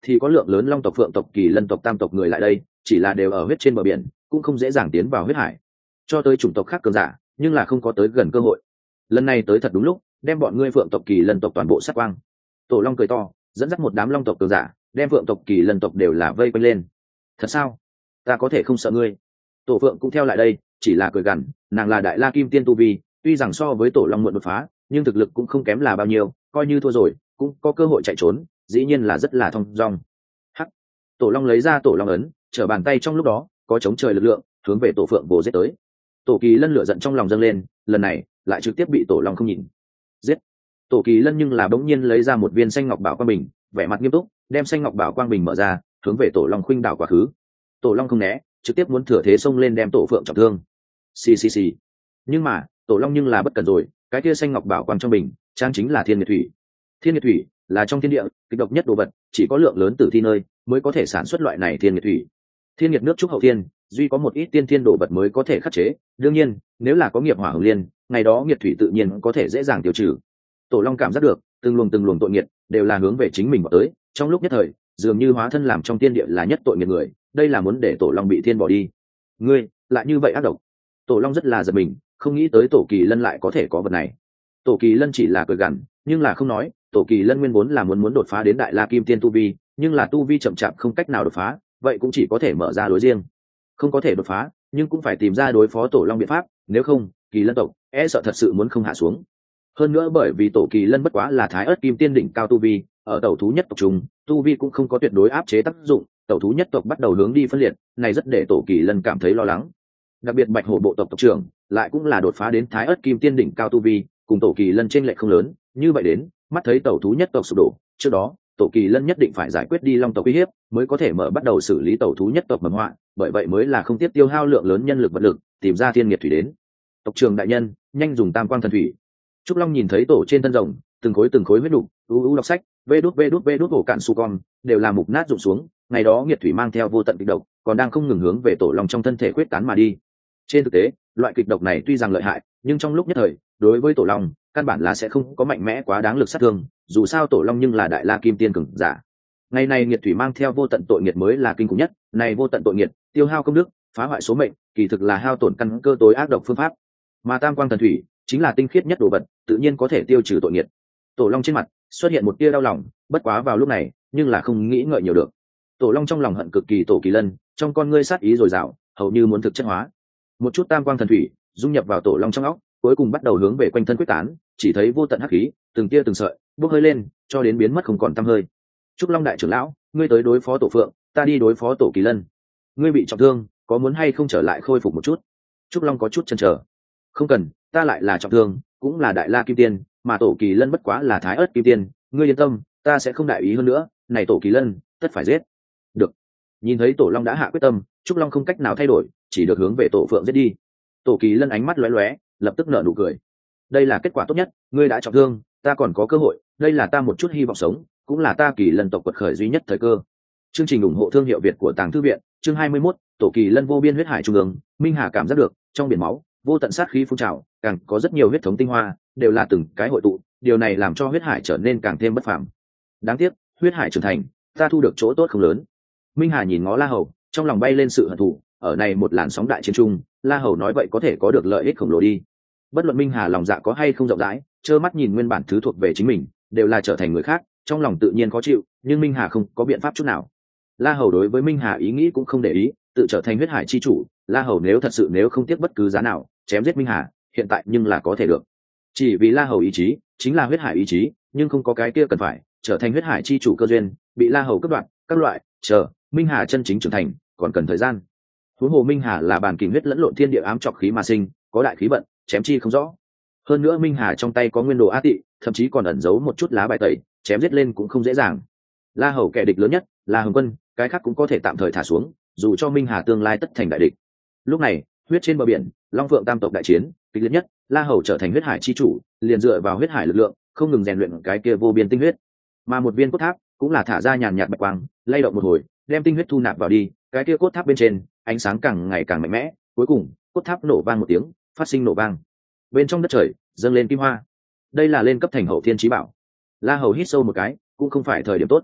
thì có lượng lớn long tộc, phượng tộc, kỳ lân tộc, tam tộc người lại đây, chỉ là đều ở huyết trên bờ biển, cũng không dễ dàng tiến vào huyết hải. Cho tới chủng tộc khác cường giả, nhưng là không có tới gần cơ hội. Lần này tới thật đúng lúc, đem bọn ngươi phượng tộc, kỳ lân tộc toàn bộ sát quang. Tổ long cười to, dẫn dắt một đám long tộc cường giả, đem phượng tộc, kỳ lân tộc đều là vây quanh lên. Thật sao? Ta có thể không sợ ngươi? Tổ phượng cũng theo lại đây, chỉ là cười gằn, nàng là đại la kim tiên tu vi, tuy rằng so với tổ long muộn đột phá, nhưng thực lực cũng không kém là bao nhiêu, coi như thua rồi cũng có cơ hội chạy trốn, dĩ nhiên là rất là thong dong. Hắc. Tổ long lấy ra tổ long ấn, trở bàn tay trong lúc đó có chống trời lực lượng hướng về tổ phượng vồ giết tới. Tổ kỳ lân lửa giận trong lòng dâng lên, lần này lại trực tiếp bị tổ long không nhìn giết. Tổ kỳ lân nhưng là bỗng nhiên lấy ra một viên xanh ngọc bảo quang bình, vẻ mặt nghiêm túc, đem xanh ngọc bảo quang bình mở ra, hướng về tổ long khuynh đảo quá khứ. Tổ long không né, trực tiếp muốn thừa thế xông lên đem tổ phượng trọng thương. Xì xì xì. Nhưng mà tổ long nhưng là bất cần rồi, cái kia xanh ngọc bảo quang trong bình trang chính là thiên nhiệt thủy. Thiên nhiệt thủy là trong thiên địa kịch độc nhất đồ vật, chỉ có lượng lớn tử thi nơi mới có thể sản xuất loại này thiên nhiệt thủy. Thiên nhiệt nước trúc hậu thiên, duy có một ít tiên thiên đồ vật mới có thể khắc chế, đương nhiên nếu là có nghiệp hỏa hồng liên, ngày đó nhiệt thủy tự nhiên có thể dễ dàng tiêu trừ. Tổ long cảm giác được từng luồng tội nghiệt đều là hướng về chính mình vào tới, trong lúc nhất thời dường như hóa thân làm trong tiên địa là nhất tội nghiệt người, đây là muốn để tổ long bị thiên bỏ đi. Ngươi lại như vậy ác độc. Tổ long rất là giật mình, không nghĩ tới tổ kỳ lân lại có thể có vật này. Tổ kỳ lân chỉ là cười gằn, nhưng là không nói. Tổ kỳ lân nguyên vốn là muốn đột phá đến đại la kim tiên tu vi, nhưng là tu vi chậm chạp không cách nào đột phá, vậy cũng chỉ có thể mở ra lối riêng. Không có thể đột phá, nhưng cũng phải tìm ra đối phó tổ long biện pháp, nếu không kỳ lân tộc e sợ thật sự muốn không hạ xuống. Hơn nữa bởi vì tổ kỳ lân bất quá là thái ớt kim tiên đỉnh cao tu vi, ở tẩu thú nhất tộc chúng tu vi cũng không có tuyệt đối áp chế tác dụng, tẩu thú nhất tộc bắt đầu hướng đi phân liệt, này rất để tổ kỳ lân cảm thấy lo lắng. Đặc biệt bạch hổ bộ tộc tộc trưởng lại cũng là đột phá đến thái ớt kim tiên đỉnh cao tu vi, cùng tổ kỳ lân trên lệch không lớn, như vậy đến mắt thấy tẩu thú nhất tộc sụp đổ, trước đó tổ kỳ lân nhất định phải giải quyết đi long tộc uy hiếp, mới có thể mở bắt đầu xử lý tẩu thú nhất tộc mầm họa, bởi vậy mới là không tiếp tiêu hao lượng lớn nhân lực vật lực tìm ra thiên nhiệt thủy đến. Tộc trưởng đại nhân, nhanh dùng tam quang thần thủy. Trúc Long nhìn thấy tổ trên thân rồng từng khối huyết đục, đọc sách, vê đút hổ cạn su con đều là mục nát rụng xuống, ngày đó nhiệt thủy mang theo vô tận kịch độc, còn đang không ngừng hướng về tổ long trong thân thể quyết tán mà đi. Trên thực tế loại kịch độc này tuy rằng lợi hại, nhưng trong lúc nhất thời đối với tổ long căn bản là sẽ không có mạnh mẽ quá đáng lực sát thương, dù sao tổ long nhưng là đại la kim tiên cường giả. Ngày này nhiệt thủy mang theo vô tận tội nghiệt mới là kinh khủng nhất, này vô tận tội nghiệt tiêu hao công đức, phá hoại số mệnh, kỳ thực là hao tổn căn cơ tối ác độc phương pháp, mà tam quang thần thủy chính là tinh khiết nhất đồ vật, tự nhiên có thể tiêu trừ tội nghiệt. Tổ long trên mặt xuất hiện một tia đau lòng, bất quá vào lúc này nhưng là không nghĩ ngợi nhiều được. Tổ long trong lòng hận cực kỳ tổ kỳ lân, trong con ngươi sát ý dồi dào, hầu như muốn thực chất hóa. Một chút tam quang thần thủy dung nhập vào tổ long trong óc, cuối cùng bắt đầu hướng về quanh thân quyết tán, chỉ thấy vô tận hắc khí từng tia từng sợi bốc hơi lên, cho đến biến mất không còn tăm hơi. Trúc Long đại trưởng lão, ngươi tới đối phó tổ phượng, ta đi đối phó tổ kỳ lân. Ngươi bị trọng thương, có muốn hay không trở lại khôi phục một chút? Trúc Long có chút chần chờ. Không cần, ta lại là trọng thương, cũng là đại la kim tiên, mà tổ kỳ lân bất quá là thái ớt kim tiên, ngươi yên tâm, ta sẽ không đại ý hơn nữa, này tổ kỳ lân tất phải giết. Được. Nhìn thấy tổ long đã hạ quyết tâm, Trúc Long không cách nào thay đổi, chỉ được hướng về tổ phượng giết đi. Tổ kỳ lân ánh mắt lóe lóe, lập tức nở nụ cười. Đây là kết quả tốt nhất, ngươi đã trọng thương, ta còn có cơ hội, đây là ta một chút hy vọng sống, cũng là ta kỳ lân tộc quật khởi duy nhất thời cơ. Chương trình ủng hộ thương hiệu Việt của Tàng Thư viện, chương 21, tổ kỳ lân vô biên huyết hải trung ương, Minh Hà cảm giác được, trong biển máu, vô tận sát khí phun trào, càng có rất nhiều huyết thống tinh hoa, đều là từng cái hội tụ, điều này làm cho huyết hải trở nên càng thêm bất phàm. Đáng tiếc, huyết hải trưởng thành, ta thu được chỗ tốt không lớn. Minh Hà nhìn ngó La Hầu, trong lòng bay lên sự hận thù, ở này một làn sóng đại chiến trung, La Hầu nói vậy có thể có được lợi ích khổng lồ đi. Bất luận Minh Hà lòng dạ có hay không rộng rãi, trơ mắt nhìn nguyên bản thứ thuộc về chính mình, đều là trở thành người khác, trong lòng tự nhiên khó chịu, nhưng Minh Hà không có biện pháp chút nào. La Hầu đối với Minh Hà ý nghĩ cũng không để ý, tự trở thành huyết hải chi chủ, La Hầu nếu không tiếc bất cứ giá nào chém giết Minh Hà, hiện tại nhưng là có thể được. Chỉ vì La Hầu ý chí chính là huyết hải ý chí, nhưng không có cái kia cần phải trở thành huyết hải chi chủ cơ duyên, bị La Hầu cắt đoạn, các loại, chờ Minh Hà chân chính trưởng thành, còn cần thời gian. Huống hồ Minh Hà là bản kình huyết lẫn lộn thiên địa ám trọc khí mà sinh, có đại khí vận, chém chi không rõ. Hơn nữa Minh Hà trong tay có nguyên đồ á tị, thậm chí còn ẩn giấu một chút lá bài tẩy, chém giết lên cũng không dễ dàng. La Hầu kẻ địch lớn nhất là Hồng Quân, cái khác cũng có thể tạm thời thả xuống, dù cho Minh Hà tương lai tất thành đại địch. Lúc này huyết trên bờ biển, Long Phượng tam tộc đại chiến kịch liệt nhất, La Hầu trở thành huyết hải chi chủ, liền dựa vào huyết hải lực lượng không ngừng rèn luyện cái kia vô biên tinh huyết, mà một viên cốt tháp cũng là thả ra nhàn nhạt bạch quang, lay động một hồi đem tinh huyết thu nạp vào đi, cái kia cốt tháp bên trên ánh sáng càng ngày càng mạnh mẽ, cuối cùng cốt tháp nổ vang một tiếng, phát sinh nổ vang, bên trong đất trời dâng lên kim hoa. Đây là lên cấp thành hậu thiên chí bảo. La Hầu hít sâu một cái, cũng không phải thời điểm tốt.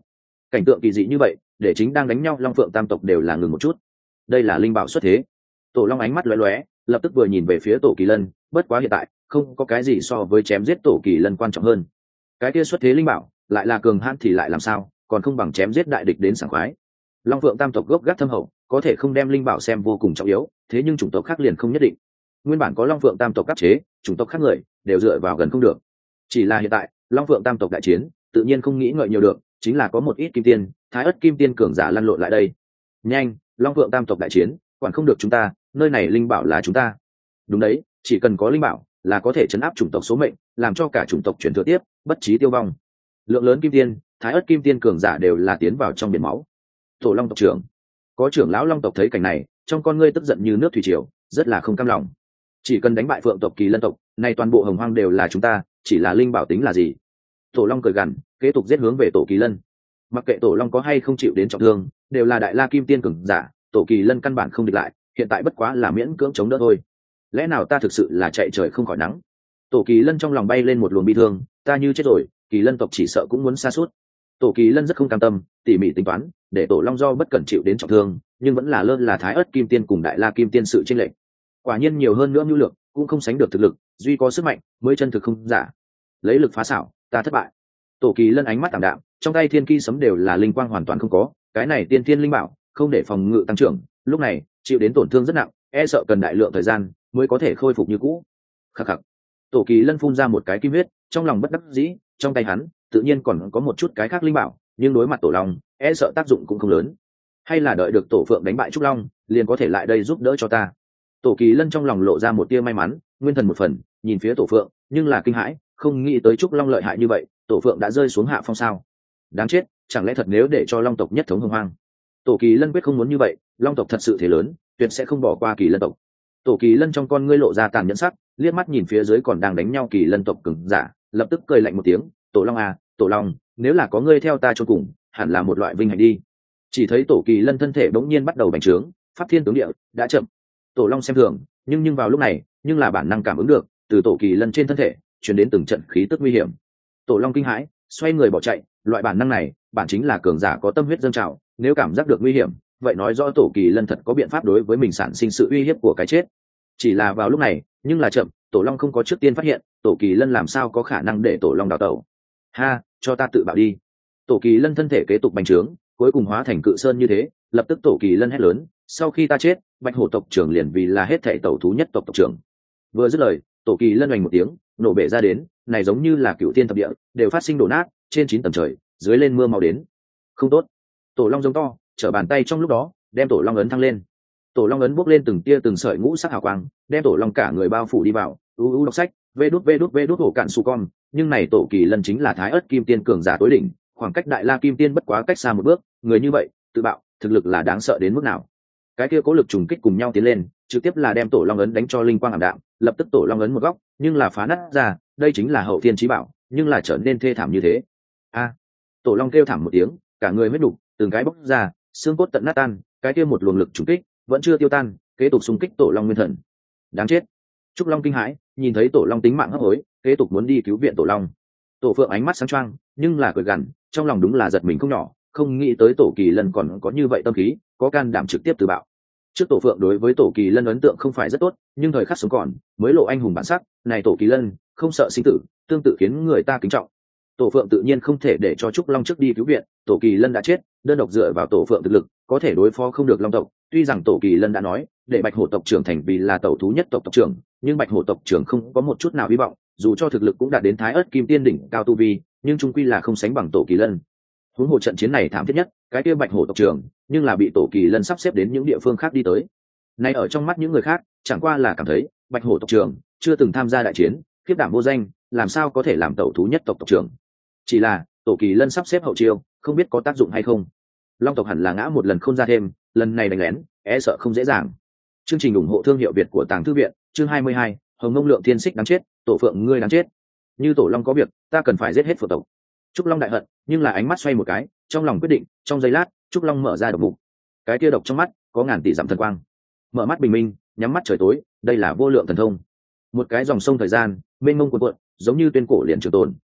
cảnh tượng kỳ dị như vậy để chính đang đánh nhau long phượng tam tộc đều là ngừng một chút. Đây là linh bảo xuất thế. Tổ long ánh mắt lóe lóe, lập tức vừa nhìn về phía tổ kỳ lân, bất quá hiện tại không có cái gì so với chém giết tổ kỳ lân quan trọng hơn. Cái kia xuất thế linh bảo lại là cường hãn thì lại làm sao, còn không bằng chém giết đại địch đến sảng khoái. Long phượng tam tộc gốc gác thâm hậu, có thể không đem linh bảo xem vô cùng trọng yếu, thế nhưng chủng tộc khác liền không nhất định. Nguyên bản có long phượng tam tộc áp chế, chủng tộc khác người đều dựa vào gần không được. Chỉ là hiện tại long phượng tam tộc đại chiến, tự nhiên không nghĩ ngợi nhiều được, chính là có một ít kim tiên, thái ất kim tiên cường giả lăn lộn lại đây. Nhanh, long phượng tam tộc đại chiến, quản không được chúng ta, nơi này linh bảo là chúng ta. Đúng đấy, chỉ cần có linh bảo là có thể chấn áp chủng tộc số mệnh, làm cho cả chủng tộc chuyển thừa tiếp, bất chí tiêu vong. Lượng lớn kim tiên, thái ất kim tiên cường giả đều là tiến vào trong biển máu. Tổ long tộc trưởng, có trưởng lão long tộc thấy cảnh này, trong con ngươi tức giận như nước thủy triều, rất là không cam lòng. Chỉ cần đánh bại phượng tộc kỳ lân tộc, nay toàn bộ hồng hoang đều là chúng ta, chỉ là linh bảo tính là gì? Tổ long cười gằn, kế tục giết hướng về tổ kỳ lân. Mặc kệ tổ long có hay không chịu đến trọng thương, đều là đại la kim tiên cường giả, tổ kỳ lân căn bản không địch lại, hiện tại bất quá là miễn cưỡng chống đỡ thôi. Lẽ nào ta thực sự là chạy trời không khỏi nắng? Tổ kỳ lân trong lòng bay lên một luồng bi thương, ta như chết rồi, kỳ lân tộc chỉ sợ cũng muốn sa sút. Tổ kỳ lân rất không cam tâm, tỉ mỉ tính toán, để tổ long do bất cẩn chịu đến trọng thương, nhưng vẫn là lơ là thái ớt kim tiên cùng đại la kim tiên sự chênh lệch. Quả nhiên nhiều hơn nữa nhu lượng, cũng không sánh được thực lực, duy có sức mạnh mới chân thực không giả. Lấy lực phá xảo, ta thất bại. Tổ kỳ lân ánh mắt tạm đạm, trong tay thiên ki sấm đều là linh quang hoàn toàn không có, cái này tiên thiên linh bảo không để phòng ngự tăng trưởng, lúc này chịu đến tổn thương rất nặng, e sợ cần đại lượng thời gian mới có thể khôi phục như cũ. Khắc khắc. Tổ kỳ lân phun ra một cái kim huyết, trong lòng bất đắc dĩ, trong tay hắn tự nhiên còn có một chút cái khác linh bảo, nhưng đối mặt tổ long e sợ tác dụng cũng không lớn. Hay là đợi được tổ phượng đánh bại trúc long liền có thể lại đây giúp đỡ cho ta. Tổ kỳ lân trong lòng lộ ra một tia may mắn, nguyên thần một phần nhìn phía tổ phượng, nhưng là kinh hãi, không nghĩ tới trúc long lợi hại như vậy, tổ phượng đã rơi xuống hạ phong sao. Đáng chết, chẳng lẽ thật nếu để cho long tộc nhất thống hồng hoang? Tổ kỳ lân quyết không muốn như vậy, long tộc thật sự thế lớn, tuyệt sẽ không bỏ qua kỳ lân tộc. Tổ kỳ lân trong con ngươi lộ ra tàn nhẫn sắc, liếc mắt nhìn phía dưới còn đang đánh nhau kỳ lân tộc cường giả, lập tức cười lạnh một tiếng, tổ long à, tổ long, nếu là có ngươi theo ta cho cùng, hẳn là một loại vinh hạnh đi. Chỉ thấy tổ kỳ lân thân thể bỗng nhiên bắt đầu bành trướng, pháp thiên tướng địa, đã chậm. Tổ long xem thường, nhưng vào lúc này, nhưng là bản năng cảm ứng được, từ tổ kỳ lân trên thân thể truyền đến từng trận khí tức nguy hiểm. Tổ long kinh hãi, xoay người bỏ chạy, loại bản năng này, bản chính là cường giả có tâm huyết dâng trào, nếu cảm giác được nguy hiểm, vậy nói rõ tổ kỳ lân thật có biện pháp đối với mình sản sinh sự uy hiếp của cái chết. Chỉ là vào lúc này, nhưng là chậm, tổ long không có trước tiên phát hiện, tổ kỳ lân làm sao có khả năng để tổ long đào tẩu. Ha, cho ta tự bảo đi. Tổ kỳ lân thân thể kế tục bành trướng, cuối cùng hóa thành cự sơn như thế, lập tức tổ kỳ lân hét lớn, sau khi ta chết, bạch hổ tộc trưởng liền vì là hết thảy tẩu thú nhất tộc tộc trưởng. Vừa dứt lời, tổ kỳ lân oanh một tiếng, nổ bể ra đến, này giống như là cựu thiên thập địa đều phát sinh đổ nát, trên 9 tầng trời dưới lên mưa màu đến. Không tốt. Tổ long giống to, trở bàn tay trong lúc đó đem tổ long ấn thăng lên. Tổ long ấn bốc lên từng tia từng sợi ngũ sắc hào quang, đem tổ long cả người bao phủ đi vào. Đọc sách, vê đút hổ cạn su con. Nhưng này tổ kỳ lân chính là thái ớt kim tiên cường giả tối đỉnh, khoảng cách đại la kim tiên bất quá cách xa một bước, người như vậy tự bạo thực lực là đáng sợ đến mức nào. Cái kia cố lực trùng kích cùng nhau tiến lên, trực tiếp là đem tổ long ấn đánh cho linh quang ảm đạm, lập tức tổ long ấn một góc nhưng là phá nát ra, đây chính là hậu thiên chí bảo, nhưng là trở nên thê thảm như thế. A! Tổ long kêu thảm một tiếng, cả người huyết đục từng cái bốc ra, xương cốt tận nát tan, cái kia một luồng lực trùng kích vẫn chưa tiêu tan, kế tục xung kích tổ long nguyên thần. Đáng chết. Trúc long kinh hãi, nhìn thấy tổ long tính mạng hấp hối, kế tục muốn đi cứu viện tổ long. Tổ phượng ánh mắt sáng choang, nhưng là cười gằn, trong lòng đúng là giật mình không nhỏ, không nghĩ tới tổ kỳ lân còn có như vậy tâm khí, có can đảm trực tiếp tự bạo. Trước tổ phượng đối với tổ kỳ lân ấn tượng không phải rất tốt, nhưng thời khắc sống còn mới lộ anh hùng bản sắc, này tổ kỳ lân không sợ sinh tử, tương tự khiến người ta kính trọng. Tổ phượng tự nhiên không thể để cho trúc long trước đi cứu viện, tổ kỳ lân đã chết, đơn độc dựa vào tổ phượng thực lực có thể đối phó không được long tộc. Tuy rằng tổ kỳ lân đã nói để bạch hổ tộc trưởng thành vì là tẩu thú nhất tộc tộc trưởng, nhưng bạch hổ tộc trưởng không có một chút nào hy vọng, dù cho thực lực cũng đạt đến thái ớt kim tiên đỉnh cao tu vi, nhưng trung quy là không sánh bằng tổ kỳ lân. Huống hồ trận chiến này thảm thiết nhất, cái kia bạch hổ tộc trưởng nhưng là bị tổ kỳ lân sắp xếp đến những địa phương khác đi tới. Nay ở trong mắt những người khác chẳng qua là cảm thấy bạch hổ tộc trưởng chưa từng tham gia đại chiến, khiếp đảm vô danh, làm sao có thể làm tẩu thú nhất tộc tộc trưởng. Chỉ là tổ kỳ lân sắp xếp hậu chiêu không biết có tác dụng hay không. Long tộc hẳn là ngã một lần không ra thêm, lần này đánh lén e sợ không dễ dàng. Chương trình ủng hộ thương hiệu Việt của Tàng Thư Viện, chương 22, Hồng Ngông Lượng Thiên Xích đáng chết, tổ phượng ngươi đáng chết. Như tổ long có việc, ta cần phải giết hết phượng tộc. Trúc long đại hận, nhưng là ánh mắt xoay một cái, trong lòng quyết định, trong giây lát, Trúc long mở ra độc mục. Cái kia độc trong mắt có ngàn tỷ dặm thần quang. Mở mắt bình minh, nhắm mắt trời tối, đây là vô lượng thần thông. Một cái dòng sông thời gian mênh mông cuồn cuộn, giống như tuyên cổ liền trường tồn.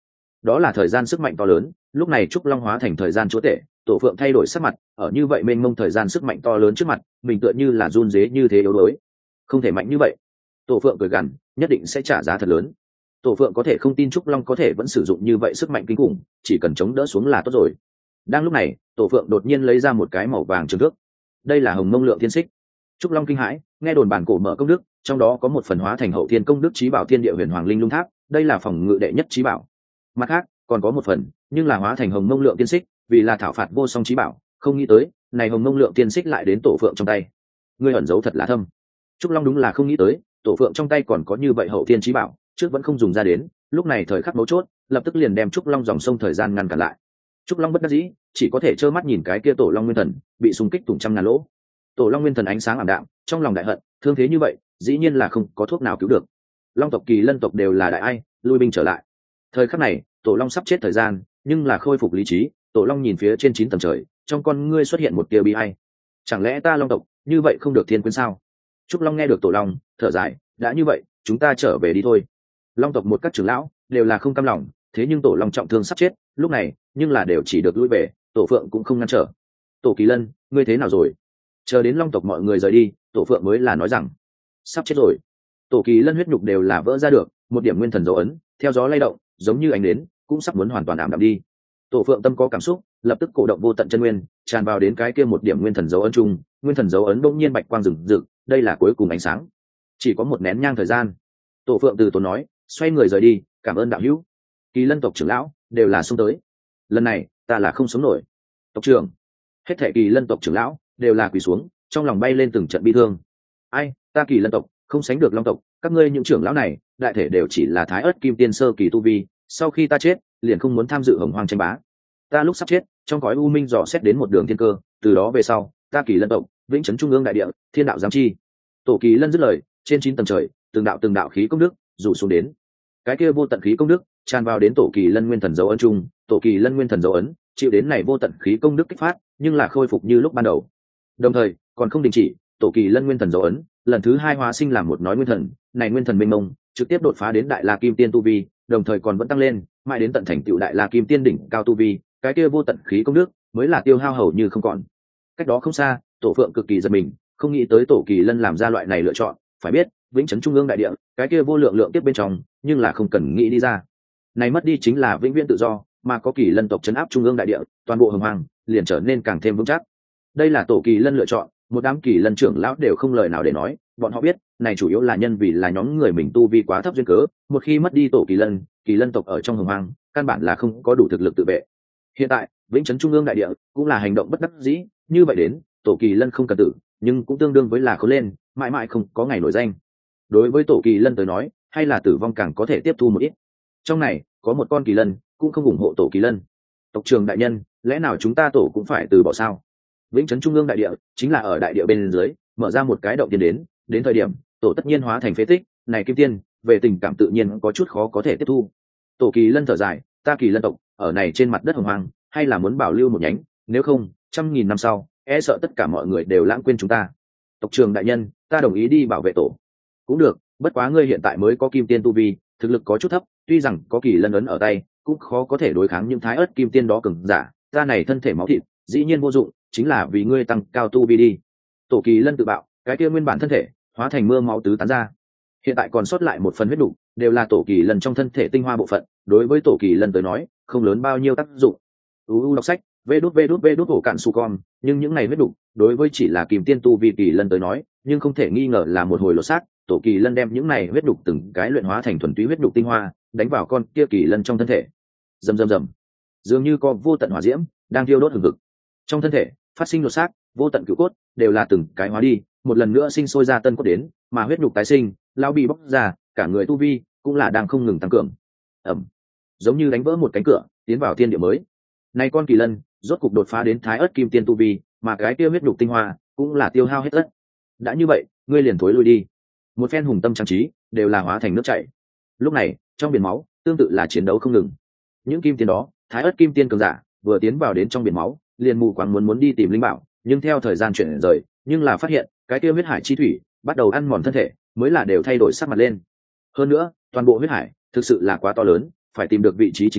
đó là thời gian sức mạnh to lớn. Lúc này trúc long hóa thành thời gian chúa tể, tổ phượng thay đổi sắc mặt, ở như vậy mênh mông thời gian sức mạnh to lớn trước mặt mình, tựa như là run rế như thế yếu đuối. Không thể mạnh như vậy. Tổ phượng cười gằn, nhất định sẽ trả giá thật lớn. Tổ phượng có thể không tin trúc long có thể vẫn sử dụng như vậy sức mạnh kinh khủng, chỉ cần chống đỡ xuống là tốt rồi. Đang lúc này, tổ phượng đột nhiên lấy ra một cái màu vàng trường thước. Đây là hồng mông lượng thiên xích. Trúc long kinh hãi, nghe đồn bản cổ mở công đức, trong đó có một phần hóa thành hậu thiên công đức chí bảo thiên địa huyền hoàng linh lung tháp, đây là phòng ngự đệ nhất chí bảo. Mặt khác còn có một phần, nhưng là hóa thành hồng mông lượng tiên xích, vì là thảo phạt vô song chí bảo. Không nghĩ tới này hồng mông lượng tiên xích lại đến tổ phượng trong tay. Ngươi ẩn giấu thật là thâm. Trúc long đúng là không nghĩ tới tổ phượng trong tay còn có như vậy hậu thiên chí bảo, trước vẫn không dùng ra đến, lúc này thời khắc mấu chốt lập tức liền đem trúc long dòng sông thời gian ngăn cản lại. Trúc long bất đắc dĩ, chỉ có thể trơ mắt nhìn cái kia tổ long nguyên thần bị xung kích thủng trăm ngàn lỗ. Tổ long nguyên thần ánh sáng ảm đạm, trong lòng đại hận, thương thế như vậy dĩ nhiên là không có thuốc nào cứu được. Long tộc kỳ lân tộc đều là đại ai, lui binh trở lại. Thời khắc này tổ long sắp chết thời gian, nhưng là khôi phục lý trí. Tổ long nhìn phía trên 9 tầng trời, trong con ngươi xuất hiện một tia bi ai. Chẳng lẽ ta long tộc như vậy không được thiên quyến sao? Trúc long nghe được tổ long thở dài, đã như vậy chúng ta trở về đi thôi. Long tộc một các trưởng lão đều là không cam lòng, thế nhưng tổ long trọng thương sắp chết, lúc này nhưng là đều chỉ được lui về, tổ phượng cũng không ngăn trở. Tổ kỳ lân, ngươi thế nào rồi? Chờ đến long tộc mọi người rời đi, tổ phượng mới là nói rằng sắp chết rồi. Tổ kỳ lân huyết nhục đều là vỡ ra được, một điểm nguyên thần dấu ấn theo gió lay động, giống như ánh nến cũng sắp muốn hoàn toàn ảm đạm đi. Tổ phượng tâm có cảm xúc, lập tức cổ động vô tận chân nguyên tràn vào đến cái kia một điểm nguyên thần dấu ấn chung, nguyên thần dấu ấn bỗng nhiên bạch quang rừng rực, đây là cuối cùng ánh sáng. Chỉ có một nén nhang thời gian. Tổ phượng từ tốn nói, xoay người rời đi, cảm ơn đạo hữu. Kỳ lân tộc trưởng lão đều là xông tới, lần này ta là không sống nổi. Tộc trưởng, hết thảy kỳ lân tộc trưởng lão đều là quỳ xuống, trong lòng bay lên từng trận bi thương. Ai, ta kỳ lân tộc không sánh được long tộc, các ngươi những trưởng lão này đại thể đều chỉ là thái ớt kim tiên sơ kỳ tu vi, sau khi ta chết liền không muốn tham dự hồng hoang tranh bá. Ta lúc sắp chết, trong cõi u minh dò xét đến một đường thiên cơ, từ đó về sau ta kỳ lân tộc vĩnh trấn trung ương đại địa, thiên đạo giám chi. Tổ kỳ lân dứt lời, trên 9 tầng trời từng đạo khí công đức rủ xuống đến, cái kia vô tận khí công đức tràn vào đến tổ kỳ lân nguyên thần dấu ấn chung. Tổ kỳ lân nguyên thần dấu ấn chịu đến này vô tận khí công đức kích phát, nhưng là khôi phục như lúc ban đầu. Đồng thời còn không đình chỉ, tổ kỳ lân nguyên thần dấu ấn lần thứ 2 hóa sinh làm một nói nguyên thần, này nguyên thần mênh mông trực tiếp đột phá đến đại la kim tiên tu vi, đồng thời còn vẫn tăng lên mãi đến tận thành tựu đại la kim tiên đỉnh cao tu vi, cái kia vô tận khí công đức mới là tiêu hao hầu như không còn. Cách đó không xa, tổ phượng cực kỳ giật mình, không nghĩ tới tổ kỳ lân làm ra loại này lựa chọn. Phải biết vĩnh trấn trung ương đại địa, cái kia vô lượng lượng tiếp bên trong, nhưng là không cần nghĩ đi ra. Này mất đi chính là vĩnh viễn tự do, mà có kỳ lân tộc trấn áp trung ương đại địa, toàn bộ hồng hoàng liền trở nên càng thêm vững chắc. Đây là tổ kỳ lân lựa chọn, một đám kỳ lân trưởng lão đều không lời nào để nói, bọn họ biết này chủ yếu là nhân vì là nhóm người mình tu vi quá thấp duyên cớ, một khi mất đi tổ kỳ lân tộc ở trong hồng hoàng căn bản là không có đủ thực lực tự vệ. Hiện tại vĩnh trấn trung ương đại địa cũng là hành động bất đắc dĩ, như vậy đến tổ kỳ lân không cần tử, nhưng cũng tương đương với là khốn lên, mãi mãi không có ngày nổi danh. Đối với tổ kỳ lân tới nói, hay là tử vong càng có thể tiếp thu một ít. Trong này có một con kỳ lân cũng không ủng hộ tổ kỳ lân. Tộc trưởng đại nhân, lẽ nào chúng ta tổ cũng phải từ bỏ sao? Vĩnh trấn trung ương đại địa chính là ở đại địa bên dưới mở ra một cái động tiên đến thời điểm tổ tất nhiên hóa thành phế tích, này kim tiên về tình cảm tự nhiên có chút khó có thể tiếp thu. Tổ kỳ lân thở dài, ta kỳ lân tộc ở này trên mặt đất hồng hoang hay là muốn bảo lưu một nhánh, nếu không 100.000 năm sau e sợ tất cả mọi người đều lãng quên chúng ta. Tộc trưởng đại nhân, ta đồng ý đi bảo vệ tổ. Cũng được, bất quá ngươi hiện tại mới có kim tiên tu vi, thực lực có chút thấp, tuy rằng có kỳ lân ấn ở tay cũng khó có thể đối kháng những thái ớt kim tiên đó cường giả, ta này thân thể máu thịt dĩ nhiên vô dụng, chính là vì ngươi tăng cao tu vi đi. Tổ kỳ lân tự bạo, cái kia nguyên bản thân thể hóa thành mưa máu tứ tán ra, hiện tại còn sót lại một phần huyết đủ, đều là tổ kỳ lân trong thân thể tinh hoa bộ phận, đối với tổ kỳ lân tới nói không lớn bao nhiêu tác dụng. Đọc sách vê đút hổ cạn su con, nhưng những này huyết đủ đối với chỉ là kim tiên tu vi kỳ lân tới nói nhưng không thể nghi ngờ là một hồi lột xác. Tổ kỳ lân đem những này huyết đục từng cái luyện hóa thành thuần túy huyết đục tinh hoa, đánh vào con kia kỳ lân trong thân thể. Rầm rầm rầm, dường như có vô tận hỏa diễm đang thiêu đốt hừng hực, trong thân thể phát sinh lột xác, vô tận cửu cốt đều là từng cái hóa đi, một lần nữa sinh sôi ra tân cốt đến, mà huyết đục tái sinh, lao bị bóc ra, cả người tu vi cũng là đang không ngừng tăng cường. Ẩm, giống như đánh vỡ một cánh cửa, tiến vào thiên địa mới. Này con kỳ lân rốt cục đột phá đến thái ớt kim tiên tu vi, mà cái kia huyết đục tinh hoa cũng là tiêu hao hết tất. Đã như vậy, ngươi liền thối lui đi. Một phen hùng tâm trang trí đều là hóa thành nước chảy. Lúc này trong biển máu tương tự là chiến đấu không ngừng. Những kim tiên đó thái ớt kim tiên cường giả vừa tiến vào đến trong biển máu liền mù quáng muốn đi tìm linh bảo, nhưng theo thời gian chuyển rời nhưng là phát hiện cái kia huyết hải chi thủy bắt đầu ăn mòn thân thể, mới là đều thay đổi sắc mặt lên. Hơn nữa toàn bộ huyết hải thực sự là quá to lớn, phải tìm được vị trí chính xác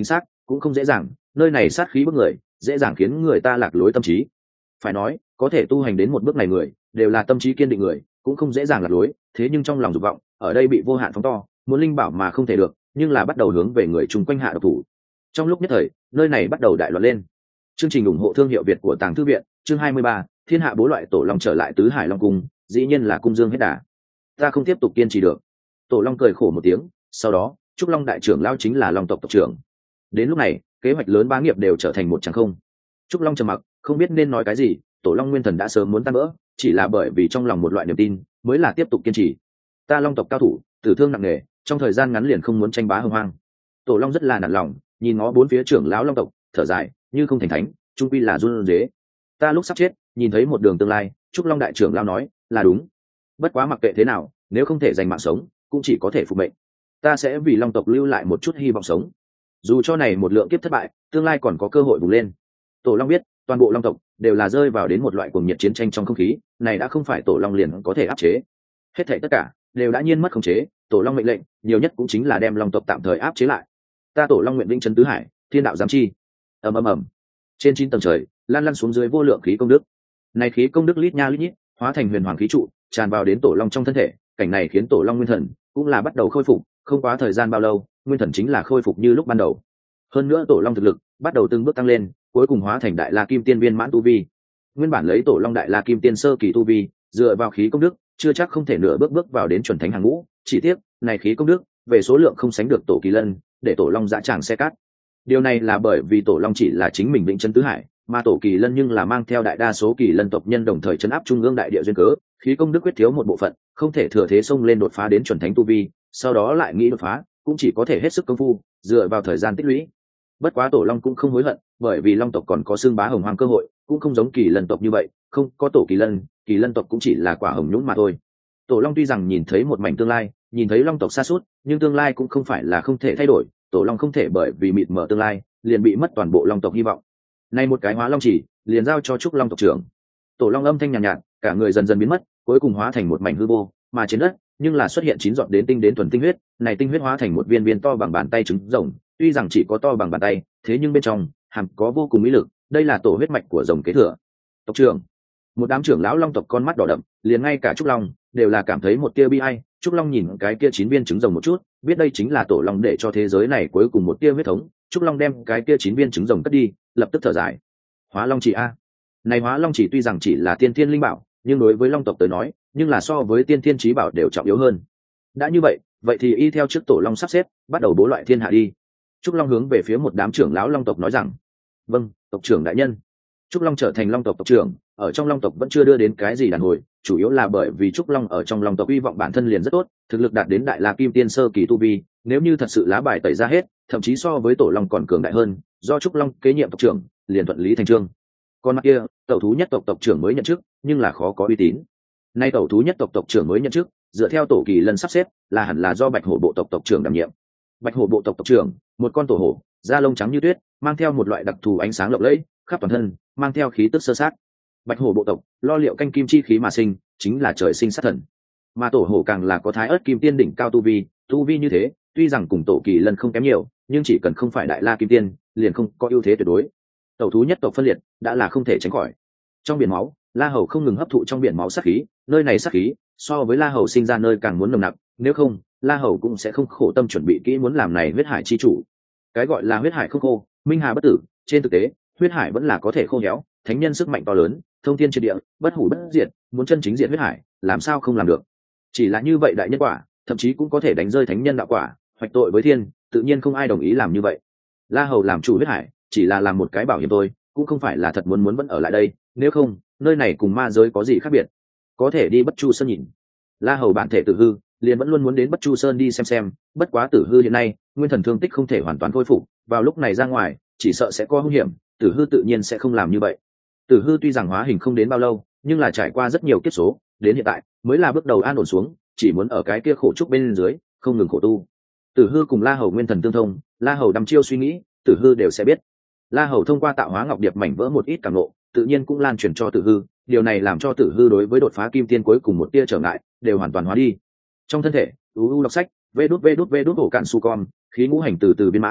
cũng không dễ dàng, nơi này sát khí bức người, dễ dàng khiến người ta lạc lối tâm trí. Phải nói có thể tu hành đến một bước này người đều là tâm trí kiên định người, cũng không dễ dàng lạc lối, thế nhưng trong lòng dục vọng ở đây bị vô hạn phóng to, muốn linh bảo mà không thể được, nhưng là bắt đầu hướng về người chung quanh hạ độc thủ. Trong lúc nhất thời nơi này bắt đầu đại loạn lên. Chương trình ủng hộ thương hiệu Việt của Tàng Thư Viện, chương 23, thiên hạ bố loại tổ long trở lại tứ hải long cung, dĩ nhiên là cung dương hết đà. Ta không tiếp tục kiên trì được. Tổ long cười khổ một tiếng, sau đó trúc long đại trưởng lao chính là long tộc tộc trưởng. Đến lúc này kế hoạch lớn bá nghiệp đều trở thành một tràng không. Trúc long trầm mặc, không biết nên nói cái gì. Tổ long nguyên thần đã sớm muốn tan vỡ, chỉ là bởi vì trong lòng một loại niềm tin mới là tiếp tục kiên trì. Ta long tộc cao thủ tử thương nặng nề, trong thời gian ngắn liền không muốn tranh bá hưng hoang. Tổ long rất là nản lòng, nhìn ngó bốn phía trưởng lão long tộc, thở dài, như không thành thánh trung quy là run rế. Ta lúc sắp chết nhìn thấy một đường tương lai. Trúc long đại trưởng lão nói là đúng, bất quá mặc kệ thế nào, nếu không thể giành mạng sống cũng chỉ có thể phục mệnh. Ta sẽ vì long tộc lưu lại một chút hy vọng sống, dù cho này một lượng kiếp thất bại, tương lai còn có cơ hội bùng lên. Tổ long biết toàn bộ long tộc đều là rơi vào đến một loại cuồng nhiệt chiến tranh trong không khí này, đã không phải tổ long liền có thể áp chế. Hết thảy tất cả đều đã nhiên mất khống chế, tổ long mệnh lệnh nhiều nhất cũng chính là đem long tộc tạm thời áp chế lại. Ta tổ long nguyện vĩnh trấn tứ hải, thiên đạo giám chi. ầm ầm ầm, trên 9 tầng trời lan lăn xuống dưới vô lượng khí công đức. Này khí công đức lít nha lít nhít, hóa thành huyền hoàng khí trụ, tràn vào đến tổ long trong thân thể. Cảnh này khiến tổ long nguyên thần cũng là bắt đầu khôi phục, không quá thời gian bao lâu, nguyên thần chính là khôi phục như lúc ban đầu. Hơn nữa tổ long thực lực bắt đầu từng bước tăng lên, cuối cùng hóa thành đại la kim tiên viên mãn tu vi. Nguyên bản lấy tổ long đại la kim tiên sơ kỳ tu vi, dựa vào khí công đức chưa chắc không thể nửa bước vào đến chuẩn thánh hàng ngũ, chỉ tiếc này khí công đức về số lượng không sánh được tổ kỳ lân, để tổ long dã tràng xe cát. Điều này là bởi vì tổ long chỉ là chính mình vĩnh chân tứ hải, mà tổ kỳ lân nhưng là mang theo đại đa số kỳ lân tộc nhân đồng thời chấn áp trung ương đại địa duyên cớ, khí công đức quyết thiếu một bộ phận, không thể thừa thế xông lên đột phá đến chuẩn thánh tu vi, sau đó lại nghĩ đột phá cũng chỉ có thể hết sức công phu, dựa vào thời gian tích lũy. Bất quá tổ long cũng không hối hận, bởi vì long tộc còn có xương bá hồng hoang cơ hội, cũng không giống kỳ lân tộc như vậy, không có tổ kỳ lân tộc cũng chỉ là quả hồng nhũng mà thôi. Tổ long tuy rằng nhìn thấy một mảnh tương lai, nhìn thấy long tộc xa suốt, nhưng tương lai cũng không phải là không thể thay đổi. Tổ long không thể bởi vì mịt mở tương lai liền bị mất toàn bộ long tộc hy vọng. Nay một cái hóa long chỉ liền giao cho trúc long tộc trưởng. Tổ long âm thanh nhàn nhạt, cả người dần dần biến mất, cuối cùng hóa thành một mảnh hư vô, mà trên đất nhưng là xuất hiện 9 giọt đến tinh đến thuần tinh huyết. Này tinh huyết hóa thành một viên viên to bằng bàn tay trứng rồng, tuy rằng chỉ có to bằng bàn tay, thế nhưng bên trong hàm có vô cùng mỹ lực, đây là tổ huyết mạch của rồng kế thừa. Tộc trưởng, một đám trưởng lão long tộc con mắt đỏ đậm, liền ngay cả trúc long đều là cảm thấy một tia bi ai. Trúc long nhìn cái kia 9 viên trứng rồng một chút, biết đây chính là tổ long để cho thế giới này cuối cùng một tia huyết thống. Trúc long đem cái kia 9 viên trứng rồng cất đi, lập tức thở dài. Hóa long chỉ a, này hóa long chỉ tuy rằng chỉ là tiên thiên linh bảo, nhưng đối với long tộc tới nói nhưng là so với tiên thiên chí bảo đều trọng yếu hơn. Đã như vậy, vậy thì y theo trước tổ long sắp xếp, bắt đầu bố loại thiên hạ đi. Trúc long hướng về phía một đám trưởng lão long tộc nói rằng: vâng, tộc trưởng đại nhân. Trúc long trở thành long tộc tộc trưởng, ở trong long tộc vẫn chưa đưa đến cái gì đàn hồi, chủ yếu là bởi vì Trúc long ở trong long tộc hy vọng bản thân liền rất tốt, thực lực đạt đến đại la kim tiên sơ kỳ tu vi, nếu như thật sự lá bài tẩy ra hết, thậm chí so với tổ long còn cường đại hơn, do Trúc long kế nhiệm tộc trưởng liền thuận lý thành chương. Còn mặt kia tẩu thú nhất tộc tộc trưởng mới nhận chức, nhưng là khó có uy tín. Nay tẩu thú nhất tộc tộc trưởng mới nhận chức, dựa theo tổ kỳ lân sắp xếp là hẳn là do bạch hổ bộ tộc tộc trưởng đảm nhiệm. Bạch hổ bộ tộc tộc trưởng, một con tổ hổ, da lông trắng như tuyết, mang theo một loại đặc thù ánh sáng lộng lẫy khắp toàn thân, mang theo khí tức sơ sát. Bạch hổ bộ tộc lo liệu canh kim chi khí mà sinh, chính là trời sinh sát thần. Mà tổ hổ càng là có thái ớt kim tiên đỉnh cao tu vi như thế, tuy rằng cùng tổ kỳ lân không kém nhiều, nhưng chỉ cần không phải đại la kim tiên liền không có ưu thế tuyệt đối. Tẩu thú nhất tộc phân liệt đã là không thể tránh khỏi. Trong biển máu, la hầu không ngừng hấp thụ trong biển máu sát khí, nơi này sát khí so với la hầu sinh ra nơi càng muốn nồng nặc, nếu không la hầu cũng sẽ không khổ tâm chuẩn bị kỹ muốn làm này huyết hải chi chủ. Cái gọi là huyết hải không khô, minh hà bất tử, trên thực tế huyết hải vẫn là có thể khô héo, thánh nhân sức mạnh to lớn, thông thiên triệt địa, bất hủ bất diệt, muốn chân chính diệt huyết hải làm sao không làm được. Chỉ là như vậy đại nhân quả, thậm chí cũng có thể đánh rơi thánh nhân đạo quả, hoạch tội với thiên, tự nhiên không ai đồng ý làm như vậy. La hầu làm chủ huyết hải chỉ là làm một cái bảo hiểm thôi, cũng không phải là thật muốn vẫn ở lại đây, nếu không nơi này cùng ma giới có gì khác biệt. Có thể đi Bất Chu Sơn nhìn. La hầu bản thể Tử Hư liền vẫn luôn muốn đến Bất Chu Sơn đi xem, bất quá Tử Hư hiện nay nguyên thần thương tích không thể hoàn toàn khôi phục, vào lúc này ra ngoài chỉ sợ sẽ có hung hiểm, Tử Hư tự nhiên sẽ không làm như vậy. Tử Hư tuy rằng hóa hình không đến bao lâu, nhưng là trải qua rất nhiều kiếp số, đến hiện tại mới là bước đầu an ổn xuống, chỉ muốn ở cái kia khổ trúc bên dưới không ngừng khổ tu. Tử Hư cùng La hầu nguyên thần tương thông, La hầu đăm chiêu suy nghĩ, Tử Hư đều sẽ biết. La hầu thông qua tạo hóa ngọc điệp mảnh vỡ một ít cảm ngộ, tự nhiên cũng lan truyền cho Tử Hư, điều này làm cho Tử Hư đối với đột phá kim tiên cuối cùng một tia trở ngại đều hoàn toàn hóa đi. Trong thân thể, đọc sách, vê đút hổ cạn su con, khí ngũ hành từ từ viên mãn,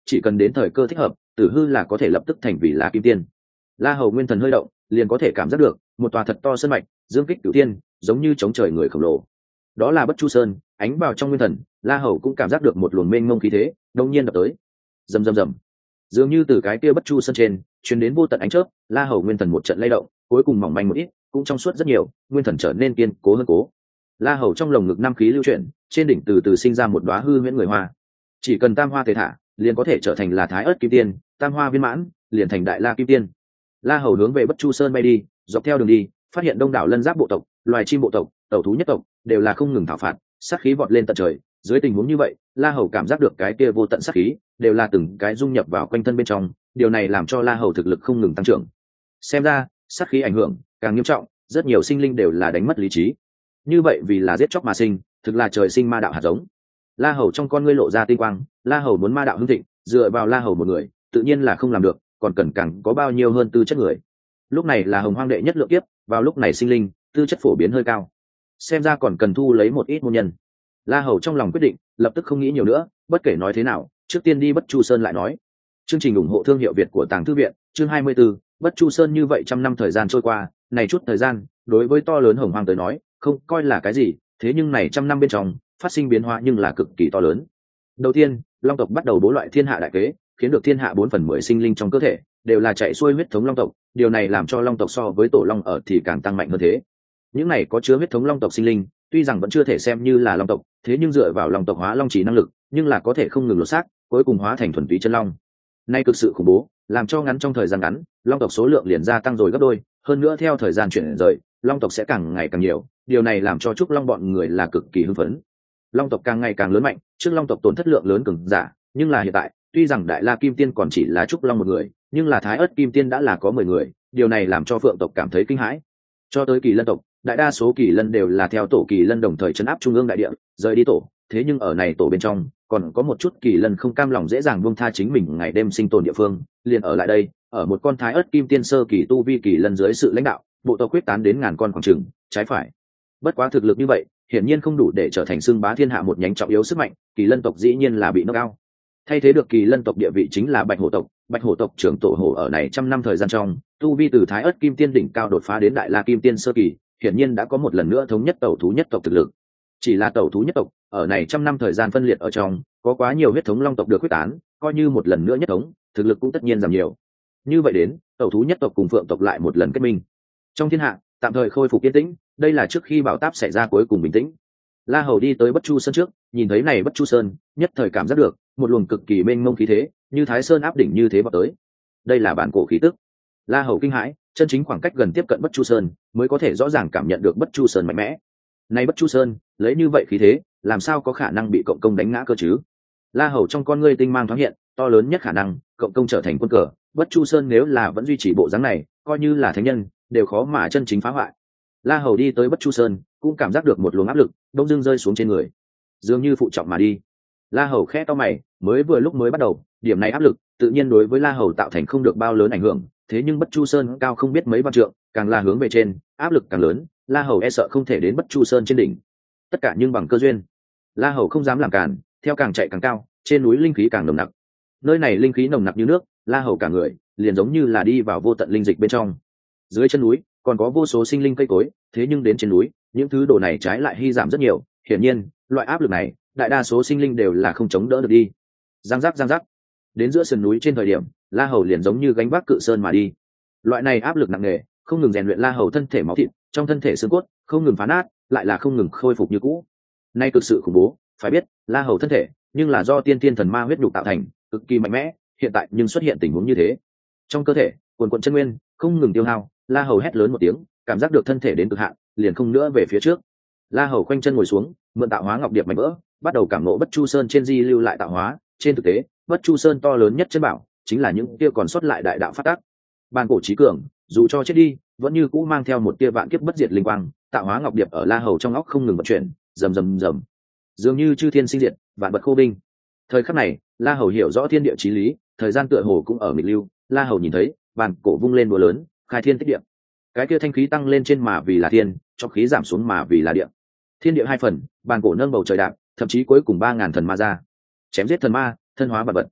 chỉ cần đến thời cơ thích hợp, Tử Hư là có thể lập tức thành vì là kim tiên. La Hầu nguyên thần hơi động, liền có thể cảm giác được một tòa thật to sơn mạch, dương kích cửu tiên, giống như chống trời người khổng lồ. Đó là Bất Chu Sơn. Ánh vào trong nguyên thần, La Hầu cũng cảm giác được một luồng mênh mông khí thế đông nhiên đập tới. Rầm rầm rầm, dường như từ cái kia Bất Chu Sơn trên truyền đến vô tận ánh chớp. La Hầu nguyên thần một trận lay động, cuối cùng mỏng manh một ít, cũng trong suốt rất nhiều, nguyên thần trở nên kiên cố hơn cố. La Hầu trong lồng ngực năm khí lưu chuyển, trên đỉnh từ từ sinh ra một đóa hư huyễn người hoa. Chỉ cần tam hoa tề thả, liền có thể trở thành là Thái Ức Kim Tiên, tam hoa viên mãn, liền thành Đại La Kim Tiên. La Hầu hướng về Bất Chu Sơn bay đi, dọc theo đường đi, phát hiện đông đảo lân giáp bộ tộc, loài chim bộ tộc, tẩu thú nhất tộc, đều là không ngừng thảo phạt, sát khí vọt lên tận trời. Dưới tình huống như vậy, La Hầu cảm giác được cái kia vô tận sát khí, đều là từng cái dung nhập vào quanh thân bên trong, điều này làm cho La Hầu thực lực không ngừng tăng trưởng. Xem ra, sát khí ảnh hưởng càng nghiêm trọng, rất nhiều sinh linh đều là đánh mất lý trí. Như vậy vì là giết chóc mà sinh, thực là trời sinh ma đạo hạt giống. La Hầu trong con ngươi lộ ra tinh quang, La Hầu muốn ma đạo hưng thịnh, dựa vào La Hầu một người, tự nhiên là không làm được, còn cần càng có bao nhiêu hơn tư chất người. Lúc này là Hồng Hoang đệ nhất lượng kiếp, vào lúc này sinh linh tư chất phổ biến hơi cao, xem ra còn cần thu lấy một ít môn nhân. La Hầu trong lòng quyết định, lập tức không nghĩ nhiều nữa, bất kể nói thế nào, trước tiên đi Bất Chu Sơn lại nói. Chương trình ủng hộ thương hiệu Việt của Tàng Thư viện, chương 24, Bất Chu Sơn. Như vậy trăm năm thời gian trôi qua, này chút thời gian, đối với to lớn Hồng Hoang tới nói, không coi là cái gì, thế nhưng này trăm năm bên trong, phát sinh biến hóa nhưng là cực kỳ to lớn. Đầu tiên, Long tộc bắt đầu bố loại thiên hạ đại kế, khiến được thiên hạ 4/10 sinh linh trong cơ thể đều là chạy xuôi huyết thống Long tộc, điều này làm cho Long tộc so với tổ Long ở thì càng tăng mạnh hơn thế. Những này có chứa huyết thống Long tộc sinh linh, tuy rằng vẫn chưa thể xem như là Long tộc, thế nhưng dựa vào Long tộc hóa Long chỉ năng lực, nhưng là có thể không ngừng lột xác, cuối cùng hóa thành thuần túy chân Long. Nay cực sự khủng bố, làm cho ngắn trong thời gian ngắn, Long tộc số lượng liền gia tăng rồi gấp đôi, hơn nữa theo thời gian chuyển rời, Long tộc sẽ càng ngày càng nhiều, điều này làm cho Trúc Long bọn người là cực kỳ hưng phấn. Long tộc càng ngày càng lớn mạnh, trước Long tộc tổn thất lượng lớn cường giả, nhưng là hiện tại, tuy rằng Đại La Kim Tiên còn chỉ là Trúc Long một người, nhưng là Thái Ức Kim Tiên đã là có 10 người, điều này làm cho Phượng tộc cảm thấy kinh hãi. Cho tới Kỳ Lân tộc, đại đa số Kỳ Lân đều là theo tổ Kỳ Lân đồng thời trấn áp trung ương đại địa, rời đi tổ, thế nhưng ở này tổ bên trong, còn có một chút Kỳ Lân không cam lòng dễ dàng buông tha chính mình ngày đêm sinh tồn địa phương, liền ở lại đây, ở một con Thái Ức Kim Tiên sơ kỳ tu vi Kỳ Lân dưới sự lãnh đạo, bộ tộc quyết tán đến ngàn con khoảng chừng, trái phải. Bất quá thực lực như vậy, hiển nhiên không đủ để trở thành xưng bá thiên hạ một nhánh trọng yếu sức mạnh, Kỳ Lân tộc dĩ nhiên là bị knock out. Thay thế được Kỳ Lân tộc địa vị chính là Bạch Hổ tộc. Bạch Hổ tộc trưởng tổ hổ ở này trăm năm thời gian trong, tu vi từ Thái Ức Kim Tiên đỉnh cao đột phá đến Đại La Kim Tiên sơ kỳ, hiển nhiên đã có một lần nữa thống nhất tẩu thú nhất tộc thực lực. Chỉ là tẩu thú nhất tộc, ở này trăm năm thời gian phân liệt ở trong, có quá nhiều huyết thống Long tộc được quyết tán, coi như một lần nữa nhất thống, thực lực cũng tất nhiên giảm nhiều. Như vậy đến, tẩu thú nhất tộc cùng Phượng tộc lại một lần kết minh. Trong thiên hạ, tạm thời khôi phục yên tĩnh, đây là trước khi bão táp xảy ra cuối cùng bình tĩnh. La Hầu đi tới Bất Chu Sơn trước, nhìn thấy này Bất Chu Sơn, nhất thời cảm giác được một luồng cực kỳ mênh mông khí thế, như Thái Sơn áp đỉnh như thế vọt tới. Đây là bản cổ khí tức. La Hầu kinh hãi, chân chính khoảng cách gần tiếp cận Bất Chu Sơn, mới có thể rõ ràng cảm nhận được Bất Chu Sơn mạnh mẽ. Này Bất Chu Sơn, lấy như vậy khí thế, làm sao có khả năng bị cộng công đánh ngã cơ chứ? La Hầu trong con ngươi tinh mang thoáng hiện, to lớn nhất khả năng, cộng công trở thành quân cờ. Bất Chu Sơn nếu là vẫn duy trì bộ dáng này, coi như là thánh nhân, đều khó mà chân chính phá hoại. La Hầu đi tới Bất Chu Sơn, cũng cảm giác được một luồng áp lực đông dưng rơi xuống trên người, dường như phụ trọng mà đi. La Hầu khẽ to mày, lúc mới bắt đầu, điểm này áp lực tự nhiên đối với La Hầu tạo thành không được bao lớn ảnh hưởng, thế nhưng Bất Chu Sơn cao không biết mấy vạn trượng, càng là hướng về trên, áp lực càng lớn, La Hầu e sợ không thể đến Bất Chu Sơn trên đỉnh. Tất cả nhưng bằng cơ duyên. La Hầu không dám làm cản, theo càng chạy càng cao, trên núi linh khí càng nồng nặc. Nơi này linh khí nồng nặc như nước, La Hầu cả người liền giống như là đi vào vô tận linh dịch bên trong. Dưới chân núi còn có vô số sinh linh cây cối, thế nhưng đến trên núi, những thứ đồ này trái lại hy giảm rất nhiều. Hiển nhiên, loại áp lực này, đại đa số sinh linh đều là không chống đỡ được đi. Giang giác, đến giữa sườn núi trên thời điểm, La Hầu liền giống như gánh vác cự sơn mà đi. Loại này áp lực nặng nề, không ngừng rèn luyện La Hầu thân thể máu thịt, trong thân thể xương cốt không ngừng phá nát, lại là không ngừng khôi phục như cũ. Nay cực sự khủng bố, phải biết, La Hầu thân thể, nhưng là do tiên tiên thần ma huyết nhục tạo thành, cực kỳ mạnh mẽ, hiện tại nhưng xuất hiện tình huống như thế. Trong cơ thể, quần quần chân nguyên không ngừng tiêu hao, La Hầu hét lớn một tiếng, cảm giác được thân thể đến cực hạn, liền không nữa về phía trước. La Hầu khoanh chân ngồi xuống, mượn tạo hóa ngọc điệp mạnh vỡ, bắt đầu cảm ngộ Bất Chu Sơn trên di lưu lại tạo hóa. Trên thực tế, Bất Chu Sơn to lớn nhất chân bảo, chính là những kia còn sót lại đại đạo phát tác. Bàn cổ chí cường, dù cho chết đi, vẫn như cũ mang theo một tia vạn kiếp bất diệt linh quang. Tạo hóa ngọc điệp ở La Hầu trong óc không ngừng vận chuyển, rầm rầm rầm, dường như chư thiên sinh diệt, vạn vật khô binh. Thời khắc này, La Hầu hiểu rõ thiên địa chí lý, thời gian tựa hồ cũng ở nghịch lưu. La Hầu nhìn thấy, bàn cổ vung lên búa lớn, khai thiên tích địa. Cái kia thanh khí tăng lên trên mà vì là thiên, trong khí giảm xuống mà vì là địa. Thiên địa hai phần, bàn cổ nâng bầu trời đạp, thậm chí cuối cùng 3000 thần ma ra, chém giết thần ma, thân hóa vật vật.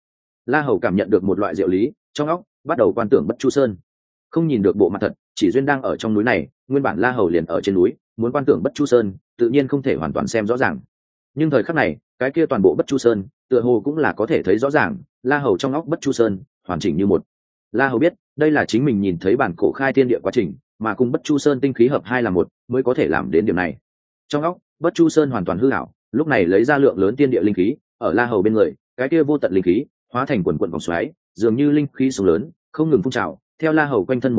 La Hầu cảm nhận được một loại diệu lý, trong óc bắt đầu quan tưởng Bất Chu Sơn. Không nhìn được bộ mặt thật, chỉ duyên đang ở trong núi này, nguyên bản La Hầu liền ở trên núi, muốn quan tưởng Bất Chu Sơn, tự nhiên không thể hoàn toàn xem rõ ràng. Nhưng thời khắc này, cái kia toàn bộ Bất Chu Sơn, tựa hồ cũng là có thể thấy rõ ràng, La Hầu trong óc Bất Chu Sơn, hoàn chỉnh như một. La Hầu biết, đây là chính mình nhìn thấy bản cổ khai thiên địa quá trình, mà cùng Bất Chu Sơn tinh khí hợp hai là một, mới có thể làm đến điểm này. Trong óc, Bất Chu Sơn hoàn toàn hư ảo, lúc này lấy ra lượng lớn tiên địa linh khí, ở La Hầu bên người, cái kia vô tận linh khí, hóa thành quần quần vòng xoáy, dường như linh khí sóng lớn, không ngừng phun trào, theo La Hầu quanh thân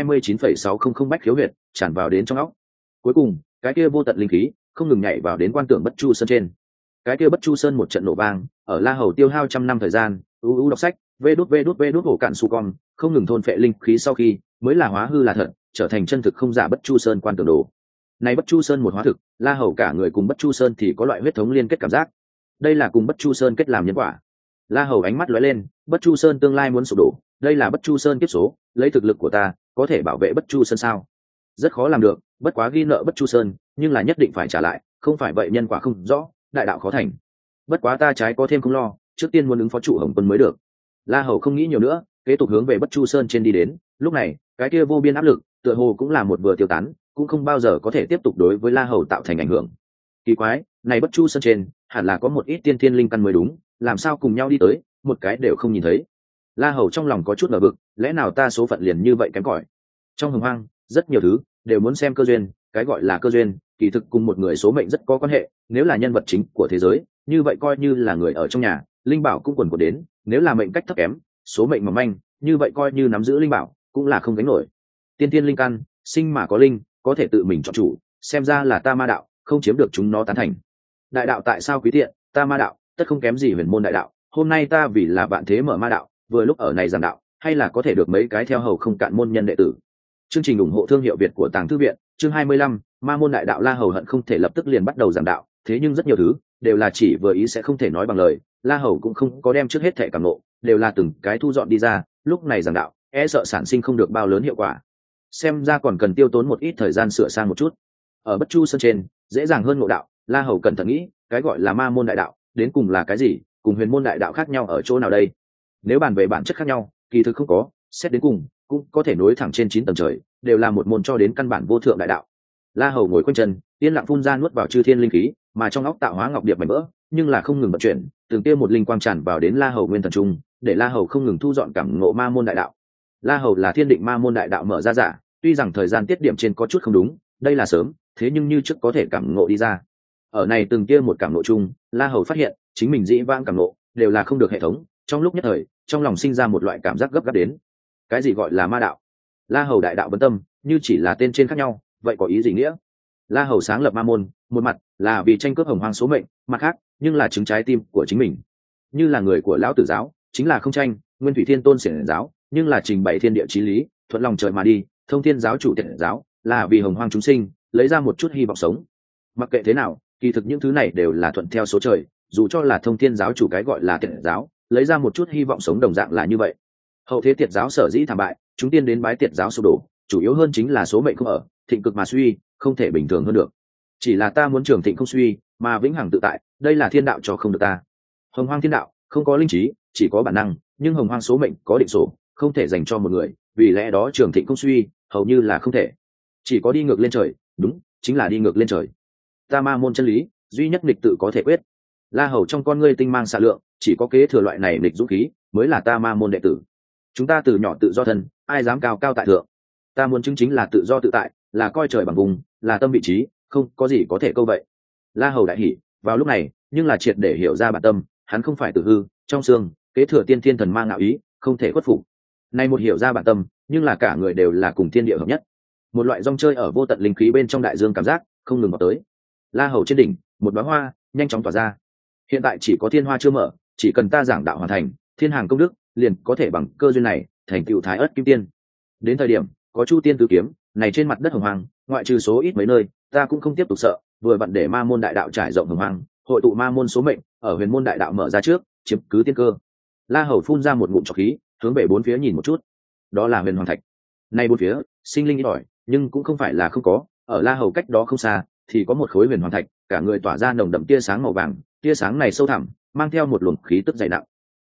129,600 bách khiếu huyệt, tràn vào đến trong óc. Cuối cùng, cái kia vô tận linh khí, không ngừng nhảy vào đến quan tưởng Bất Chu Sơn trên. Cái kia Bất Chu Sơn một trận nổ vang, ở La Hầu tiêu hao trăm năm thời gian, đọc sách, vê đút hổ cạn su con, không ngừng thôn phệ linh khí sau khi, mới là hóa hư là thật, trở thành chân thực không giả Bất Chu Sơn quan tưởng đồ. Này Bất Chu Sơn một hóa thực, La Hầu cả người cùng Bất Chu Sơn thì có loại huyết thống liên kết cảm giác. Đây là cùng Bất Chu Sơn kết làm nhân quả. La Hầu ánh mắt lóe lên, Bất Chu Sơn tương lai muốn sụp đổ, đây là Bất Chu Sơn kiếp số, lấy thực lực của ta, có thể bảo vệ Bất Chu Sơn sao? Rất khó làm được, bất quá ghi nợ Bất Chu Sơn, nhưng là nhất định phải trả lại, không phải vậy nhân quả không rõ, đại đạo khó thành. Bất quá ta trái có thêm không lo, trước tiên muốn ứng phó trụ Hồng Quân mới được. La Hầu không nghĩ nhiều nữa, kế tục hướng về Bất Chu Sơn trên đi đến, lúc này, cái kia vô biên áp lực, tựa hồ cũng là một vừa tiêu tán, cũng không bao giờ có thể tiếp tục đối với La Hầu tạo thành ảnh hưởng. Kỳ quái, này Bất Chu Sơn trên, hẳn là có một ít tiên thiên linh căn mới đúng, làm sao cùng nhau đi tới, một cái đều không nhìn thấy. La Hầu trong lòng có chút ngờ vực, lẽ nào ta số phận liền như vậy kém cỏi? Trong hồng hoang, rất nhiều thứ đều muốn xem cơ duyên, cái gọi là cơ duyên, kỳ thực cùng một người số mệnh rất có quan hệ, nếu là nhân vật chính của thế giới, như vậy coi như là người ở trong nhà, linh bảo cũng quần của đến, nếu là mệnh cách thấp kém, số mệnh mỏng manh, như vậy coi như nắm giữ linh bảo, cũng là không gánh nổi. Tiên tiên linh căn, sinh mà có linh, có thể tự mình chọn chủ, xem ra là ta ma đạo, không chiếm được chúng nó tán thành. Đại đạo tại sao quý tiện, ta ma đạo, tất không kém gì huyền môn đại đạo, hôm nay ta vì là vạn thế mở ma đạo, vừa lúc ở này giảng đạo, hay là có thể được mấy cái theo hầu không cạn môn nhân đệ tử. Chương trình ủng hộ thương hiệu Việt của Tàng Thư viện, chương 25, Ma môn đại đạo. La Hầu hận không thể lập tức liền bắt đầu giảng đạo, thế nhưng rất nhiều thứ đều là chỉ vừa ý sẽ không thể nói bằng lời, La Hầu cũng không có đem trước hết thể cảm ngộ, đều là từng cái thu dọn đi ra, lúc này giảng đạo, e sợ sản sinh không được bao lớn hiệu quả. Xem ra còn cần tiêu tốn một ít thời gian sửa sang một chút. Ở Bất Chu Sơn trên, dễ dàng hơn ngộ đạo, La Hầu cẩn thận nghĩ, cái gọi là Ma môn đại đạo, đến cùng là cái gì, cùng huyền môn đại đạo khác nhau ở chỗ nào đây? Nếu bàn về bản chất khác nhau, kỳ thực không có, xét đến cùng cũng có thể nối thẳng trên 9 tầng trời, đều là một môn cho đến căn bản vô thượng đại đạo. La Hầu ngồi quanh chân, yên lặng phun ra nuốt vào chư thiên linh khí, mà trong óc tạo hóa ngọc điệp mảnh vỡ, nhưng là không ngừng vận chuyển, từng tia một linh quang tràn vào đến La Hầu nguyên thần trung, để La Hầu không ngừng thu dọn cảm ngộ ma môn đại đạo. La Hầu là thiên định ma môn đại đạo mở ra giả, tuy rằng thời gian tiết điểm trên có chút không đúng, đây là sớm, thế nhưng như trước có thể cảm ngộ đi ra. Ở này từng tia một cảm ngộ chung, La Hầu phát hiện, chính mình dĩ vãng cảm ngộ đều là không được hệ thống, trong lúc nhất thời, trong lòng sinh ra một loại cảm giác gấp gáp đến. Cái gì gọi là ma đạo? La Hầu đại đạo bấn tâm, như chỉ là tên trên khác nhau, vậy có ý gì nghĩa? La Hầu sáng lập ma môn, một mặt là vì tranh cướp hồng hoang số mệnh, mặt khác nhưng là chứng trái tim của chính mình. Như là người của lão tử giáo, chính là không tranh, Nguyên Thủy Thiên Tôn xiển giáo, nhưng là trình bày thiên địa chí lý, thuận lòng trời mà đi, Thông Thiên giáo chủ tiện giáo, là vì hồng hoang chúng sinh, lấy ra một chút hy vọng sống. Mặc kệ thế nào, kỳ thực những thứ này đều là thuận theo số trời, dù cho là Thông Thiên giáo chủ cái gọi là tiện giáo, lấy ra một chút hy vọng sống đồng dạng là như vậy. Hậu thế tiệt giáo sở dĩ thảm bại, chúng tiên đến bái tiệt giáo sụp đổ, chủ yếu hơn chính là số mệnh không ở, thịnh cực mà suy, không thể bình thường hơn được. Chỉ là ta muốn trường thịnh không suy, mà vĩnh hằng tự tại, đây là thiên đạo cho không được ta. Hồng hoang thiên đạo không có linh trí, chỉ có bản năng, nhưng hồng hoang số mệnh có định số, không thể dành cho một người, vì lẽ đó trường thịnh không suy hầu như là không thể. Chỉ có đi ngược lên trời, đúng, chính là đi ngược lên trời. Ta ma môn chân lý, duy nhất nghịch tự có thể quyết. La Hầu trong con ngươi tinh mang xạ lượng, chỉ có kế thừa loại này nghịch dũng khí, mới là ta ma môn đệ tử. Chúng ta từ nhỏ tự do thân, ai dám cao cao tại thượng? Ta muốn chứng chính là tự do tự tại, là coi trời bằng vùng, là tâm vị trí, không có gì có thể câu vậy. La Hầu đại hỉ, vào lúc này, nhưng là triệt để hiểu ra bản tâm, hắn không phải tự hư, trong xương, kế thừa tiên thiên thần mang ngạo ý, không thể khuất phục. Nay một hiểu ra bản tâm, nhưng là cả người đều là cùng thiên địa hợp nhất. Một loại rong chơi ở vô tận linh khí bên trong đại dương cảm giác, không ngừng vào tới. La Hầu trên đỉnh, một đóa hoa, nhanh chóng tỏa ra. Hiện tại chỉ có thiên hoa chưa mở, chỉ cần ta giảng đạo hoàn thành, thiên hàng công đức, liền có thể bằng cơ duyên này, thành tựu thái ất kim tiên. Đến thời điểm, có chu tiên tứ kiếm, này trên mặt đất hồng hoang, ngoại trừ số ít mấy nơi, ta cũng không tiếp tục sợ, vừa vặn để ma môn đại đạo trải rộng hồng hoang, hội tụ ma môn số mệnh, ở huyền môn đại đạo mở ra trước, chiếm cứ tiên cơ. La Hầu phun ra một ngụm trọc khí, hướng về bốn phía nhìn một chút. Đó là huyền hoàng thạch. Này bốn phía, sinh linh ít ỏi, nhưng cũng không phải là không có, ở La Hầu cách đó không xa, thì có một khối huyền hoàng thạch, cả người tỏa ra nồng đậm tia sáng màu vàng, tia sáng này sâu thẳm, mang theo một luồng khí tức dày nặng.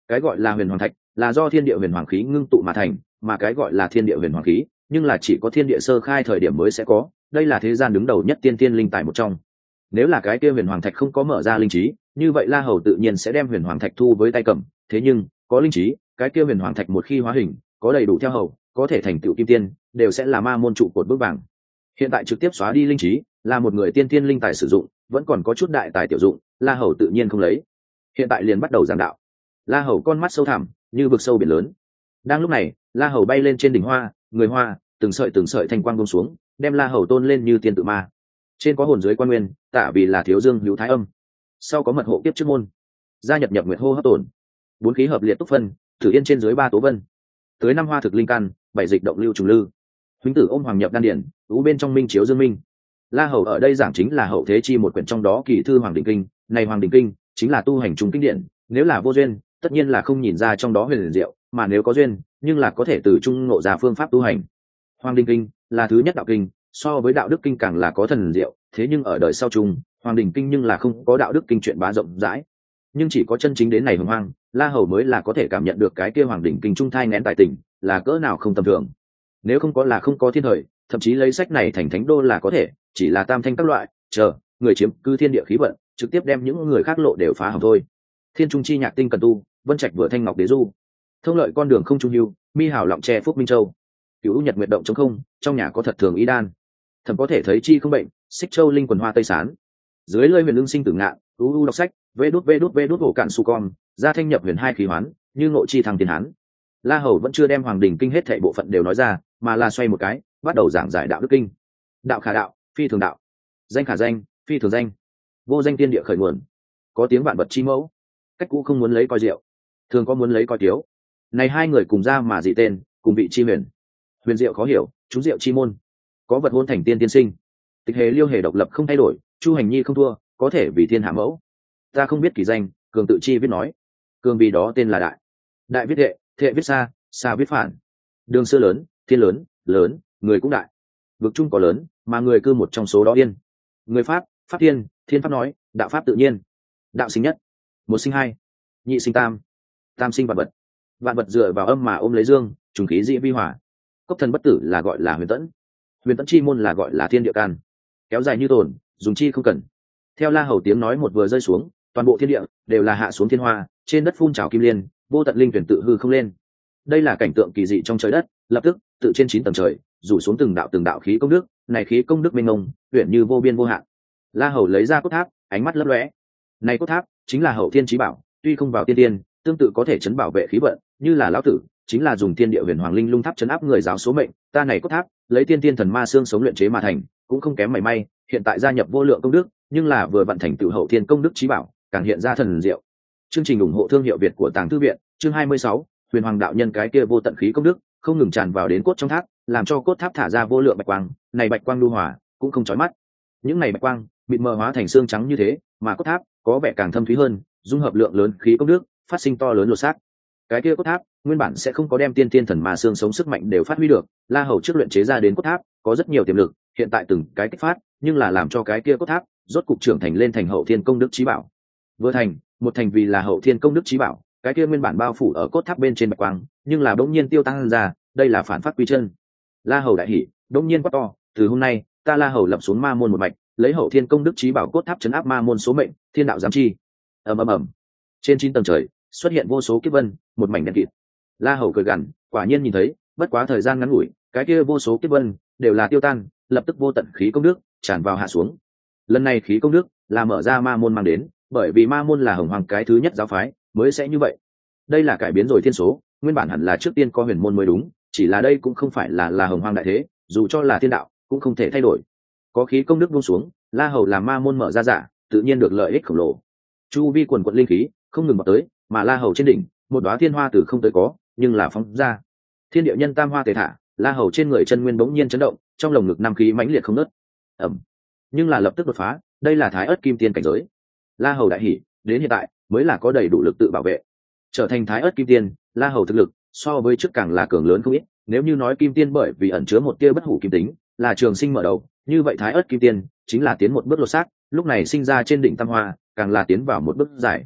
Cái gọi là huyền hoàng thạch là do thiên địa huyền hoàng khí ngưng tụ mà thành, mà cái gọi là thiên địa huyền hoàng khí nhưng là chỉ có thiên địa sơ khai thời điểm mới sẽ có, đây là thế gian đứng đầu nhất tiên tiên linh tài một trong. Nếu là cái kia huyền hoàng thạch không có mở ra linh trí, như vậy La Hầu tự nhiên sẽ đem huyền hoàng thạch thu với tay cầm, thế nhưng có linh trí, cái kia huyền hoàng thạch một khi hóa hình, có đầy đủ theo hầu, có thể thành tựu kim tiên, đều sẽ là ma môn trụ cột bước vàng. Hiện tại trực tiếp xóa đi linh trí, là một người tiên tiên linh tài sử dụng, vẫn còn có chút đại tài tiểu dụng, La Hầu tự nhiên không lấy. Hiện tại liền bắt đầu giảng đạo. La Hầu con mắt sâu thẳm như vực sâu biển lớn. Đang lúc này, La Hầu bay lên trên đỉnh hoa, người hoa từng sợi thanh quang buông xuống, đem La Hầu tôn lên như tiên tự ma. Trên có hồn, dưới quan nguyên, tả vì là thiếu dương hữu thái âm, sau có mật hộ kiếp trước môn, gia nhập nhập nguyệt hô hấp tổn, bốn khí hợp liệt túc phân, thử yên trên dưới ba tố vân, tới năm hoa thực linh căn, bảy dịch động lưu trùng lư, huynh tử ôm hoàng nhập đan điển, ú bên trong minh chiếu dương minh. La Hầu ở đây giảng chính là hậu thế chi một quyển trong đó kỳ thư Hoàng Đình Kinh, này Hoàng Đình Kinh chính là tu hành trung kinh điển, nếu là vô duyên, tất nhiên là không nhìn ra trong đó huyền diệu, mà nếu có duyên, nhưng là có thể từ trung ngộ ra phương pháp tu hành. Hoàng Đình Kinh là thứ nhất đạo kinh, so với đạo đức kinh càng là có thần diệu, thế nhưng ở đời sau chung, Hoàng Đình Kinh nhưng là không có đạo đức kinh chuyện bá rộng rãi. Nhưng chỉ có chân chính đến này hồng hoang, La Hầu mới là có thể cảm nhận được cái kia Hoàng Đình Kinh trung thai nén tài tình, là cỡ nào không tầm thường. Nếu không có là không có thiên thời, thậm chí lấy sách này thành thánh đô là có thể, chỉ là tam thanh các loại, chờ người chiếm cư thiên địa khí vận, trực tiếp đem những người khác lộ đều phá hỏng thôi. Thiên trung chi nhạc tinh cần tu, vân trạch vừa thanh ngọc đế du, thông lợi con đường không trung hưu, mi hào lọng tre phúc minh châu, cửu nhật nguyệt động trong không, trong nhà có thật thường y đan, thầm có thể thấy chi không bệnh, xích châu linh quần hoa tây sán, dưới lơi huyền lương sinh tử ngạn, u đọc sách, vê đút hổ cạn su con, ra thanh nhập huyền hai khí hoán, như ngộ chi thăng tiền hán. La Hầu vẫn chưa đem Hoàng Đình Kinh hết thảy bộ phận đều nói ra, mà là xoay một cái, bắt đầu giảng giải đạo đức kinh. Đạo khả đạo, phi thường đạo, danh khả danh, phi thường danh, vô danh tiên địa khởi nguồn, có tiếng vạn vật chi mẫu, cách cũ không muốn lấy coi rượu, thường có muốn lấy coi tiếu. Này hai người cùng ra mà dị tên, cùng vị chi huyền, huyền diệu khó hiểu, chúng diệu chi môn, có vật hôn thành tiên tiên sinh, tịch hề liêu hề độc lập không thay đổi, chu hành nhi không thua, có thể vì thiên hạ mẫu. Ta không biết kỳ danh, cường tự chi viết nói, cường vì đó tên là đại, đại viết thệ viết xa, xa viết phản. Đường xưa lớn, thiên lớn, lớn, người cũng đại. Vực chung có lớn, mà người cư một trong số đó yên. Người pháp, pháp thiên, thiên pháp nói, đạo pháp tự nhiên. Đạo sinh nhất, một sinh hai, nhị sinh tam, tam sinh vạn vật. Vạn vật dựa vào âm mà ôm lấy dương, trùng khí dị vi hỏa. Cốc thần bất tử là gọi là huyền tẫn, huyền tẫn chi môn là gọi là thiên địa can. Kéo dài như tồn, dùng chi không cần. Theo La Hầu tiếng nói một vừa rơi xuống, toàn bộ thiên địa đều là hạ xuống thiên hoa, trên đất phun trào kim liên, vô tận linh tuyển tự hư không lên. Đây là cảnh tượng kỳ dị trong trời đất, lập tức tự trên 9 tầng trời rủ xuống từng đạo khí công đức, này khí công đức mênh mông, uyển như vô biên vô hạn. La Hầu lấy ra cốt tháp, ánh mắt lấp lóe. Này cốt tháp chính là hậu thiên chí bảo, tuy không vào tiên tiên, tương tự có thể chấn bảo vệ khí vận, như là lão tử chính là dùng thiên địa huyền hoàng linh lung tháp chấn áp người giáo số mệnh, ta này cốt tháp lấy tiên tiên thần ma xương sống luyện chế mà thành, cũng không kém mảy may, hiện tại gia nhập vô lượng công đức, nhưng là vừa vận thành tựu hậu thiên công đức chí bảo, càng hiện ra thần diệu. Chương trình ủng hộ thương hiệu Việt của Tàng Thư viện, chương 26, huyền hoàng đạo nhân cái kia vô tận khí công đức không ngừng tràn vào đến cốt trong tháp, làm cho cốt tháp thả ra vô lượng bạch quang, này bạch quang lưu hòa cũng không chói mắt. Những này bạch quang mịt mờ hóa thành xương trắng như thế, mà cốt tháp có vẻ càng thâm thúy hơn, dung hợp lượng lớn khí công đức, phát sinh to lớn lột xác. Cái kia cốt tháp nguyên bản sẽ không có đem tiên tiên thần ma xương sống sức mạnh đều phát huy được, La Hầu trước luyện chế ra đến cốt tháp có rất nhiều tiềm lực, hiện tại từng cái kích phát, nhưng là làm cho cái kia cốt tháp rốt cục trưởng thành lên thành hậu thiên công đức chí bảo. Vừa thành, một thành vì là hậu thiên công đức chí bảo, cái kia nguyên bản bao phủ ở cốt tháp bên trên bạch quang, nhưng là bỗng nhiên tiêu tăng ra, đây là phản phát quy chân. La Hầu đại hỉ, bỗng nhiên quát to, từ hôm nay, ta La Hầu lập xuống ma môn một mạch, lấy hậu thiên công đức chí bảo cốt tháp trấn áp ma môn số mệnh, thiên đạo giám chi. Ầm. Trên 9 tầng trời, xuất hiện vô số kiếp vân, một mảnh đen kịt. La Hầu cười gằn, quả nhiên nhìn thấy, bất quá thời gian ngắn ngủi, cái kia vô số kiếp vân đều là tiêu tan, lập tức vô tận khí công đức tràn vào hạ xuống. Lần này khí công đức là mở ra ma môn mang đến, bởi vì ma môn là hồng hoàng cái thứ nhất giáo phái, mới sẽ như vậy. Đây là cải biến rồi thiên số, nguyên bản hẳn là trước tiên có huyền môn mới đúng, chỉ là đây cũng không phải là hồng hoàng đại thế, dù cho là thiên đạo cũng không thể thay đổi. Có khí công đức buông xuống, La Hầu làm ma môn mở ra giả, tự nhiên được lợi ích khổng lồ. Chu vi quần quận linh khí không ngừng bật tới, mà La Hầu trên đỉnh, một đóa thiên hoa từ không tới có, nhưng là phóng ra. Thiên địa nhân tam hoa tề thả, La Hầu trên người chân nguyên bỗng nhiên chấn động, trong lồng ngực nam khí mãnh liệt không ngớt. Ầm. Nhưng là lập tức đột phá, đây là Thái Ức Kim Tiên cảnh giới. La Hầu đại hỉ, đến hiện tại mới là có đầy đủ lực tự bảo vệ. Trở thành Thái Ức Kim Tiên, La Hầu thực lực so với trước càng là cường lớn không ít, nếu như nói Kim Tiên bởi vì ẩn chứa một tia bất hủ kim tính, là trường sinh mở đầu, như vậy Thái Ức Kim Tiên chính là tiến một bước lột xác, lúc này sinh ra trên đỉnh tam hoa, càng là tiến vào một bước giải.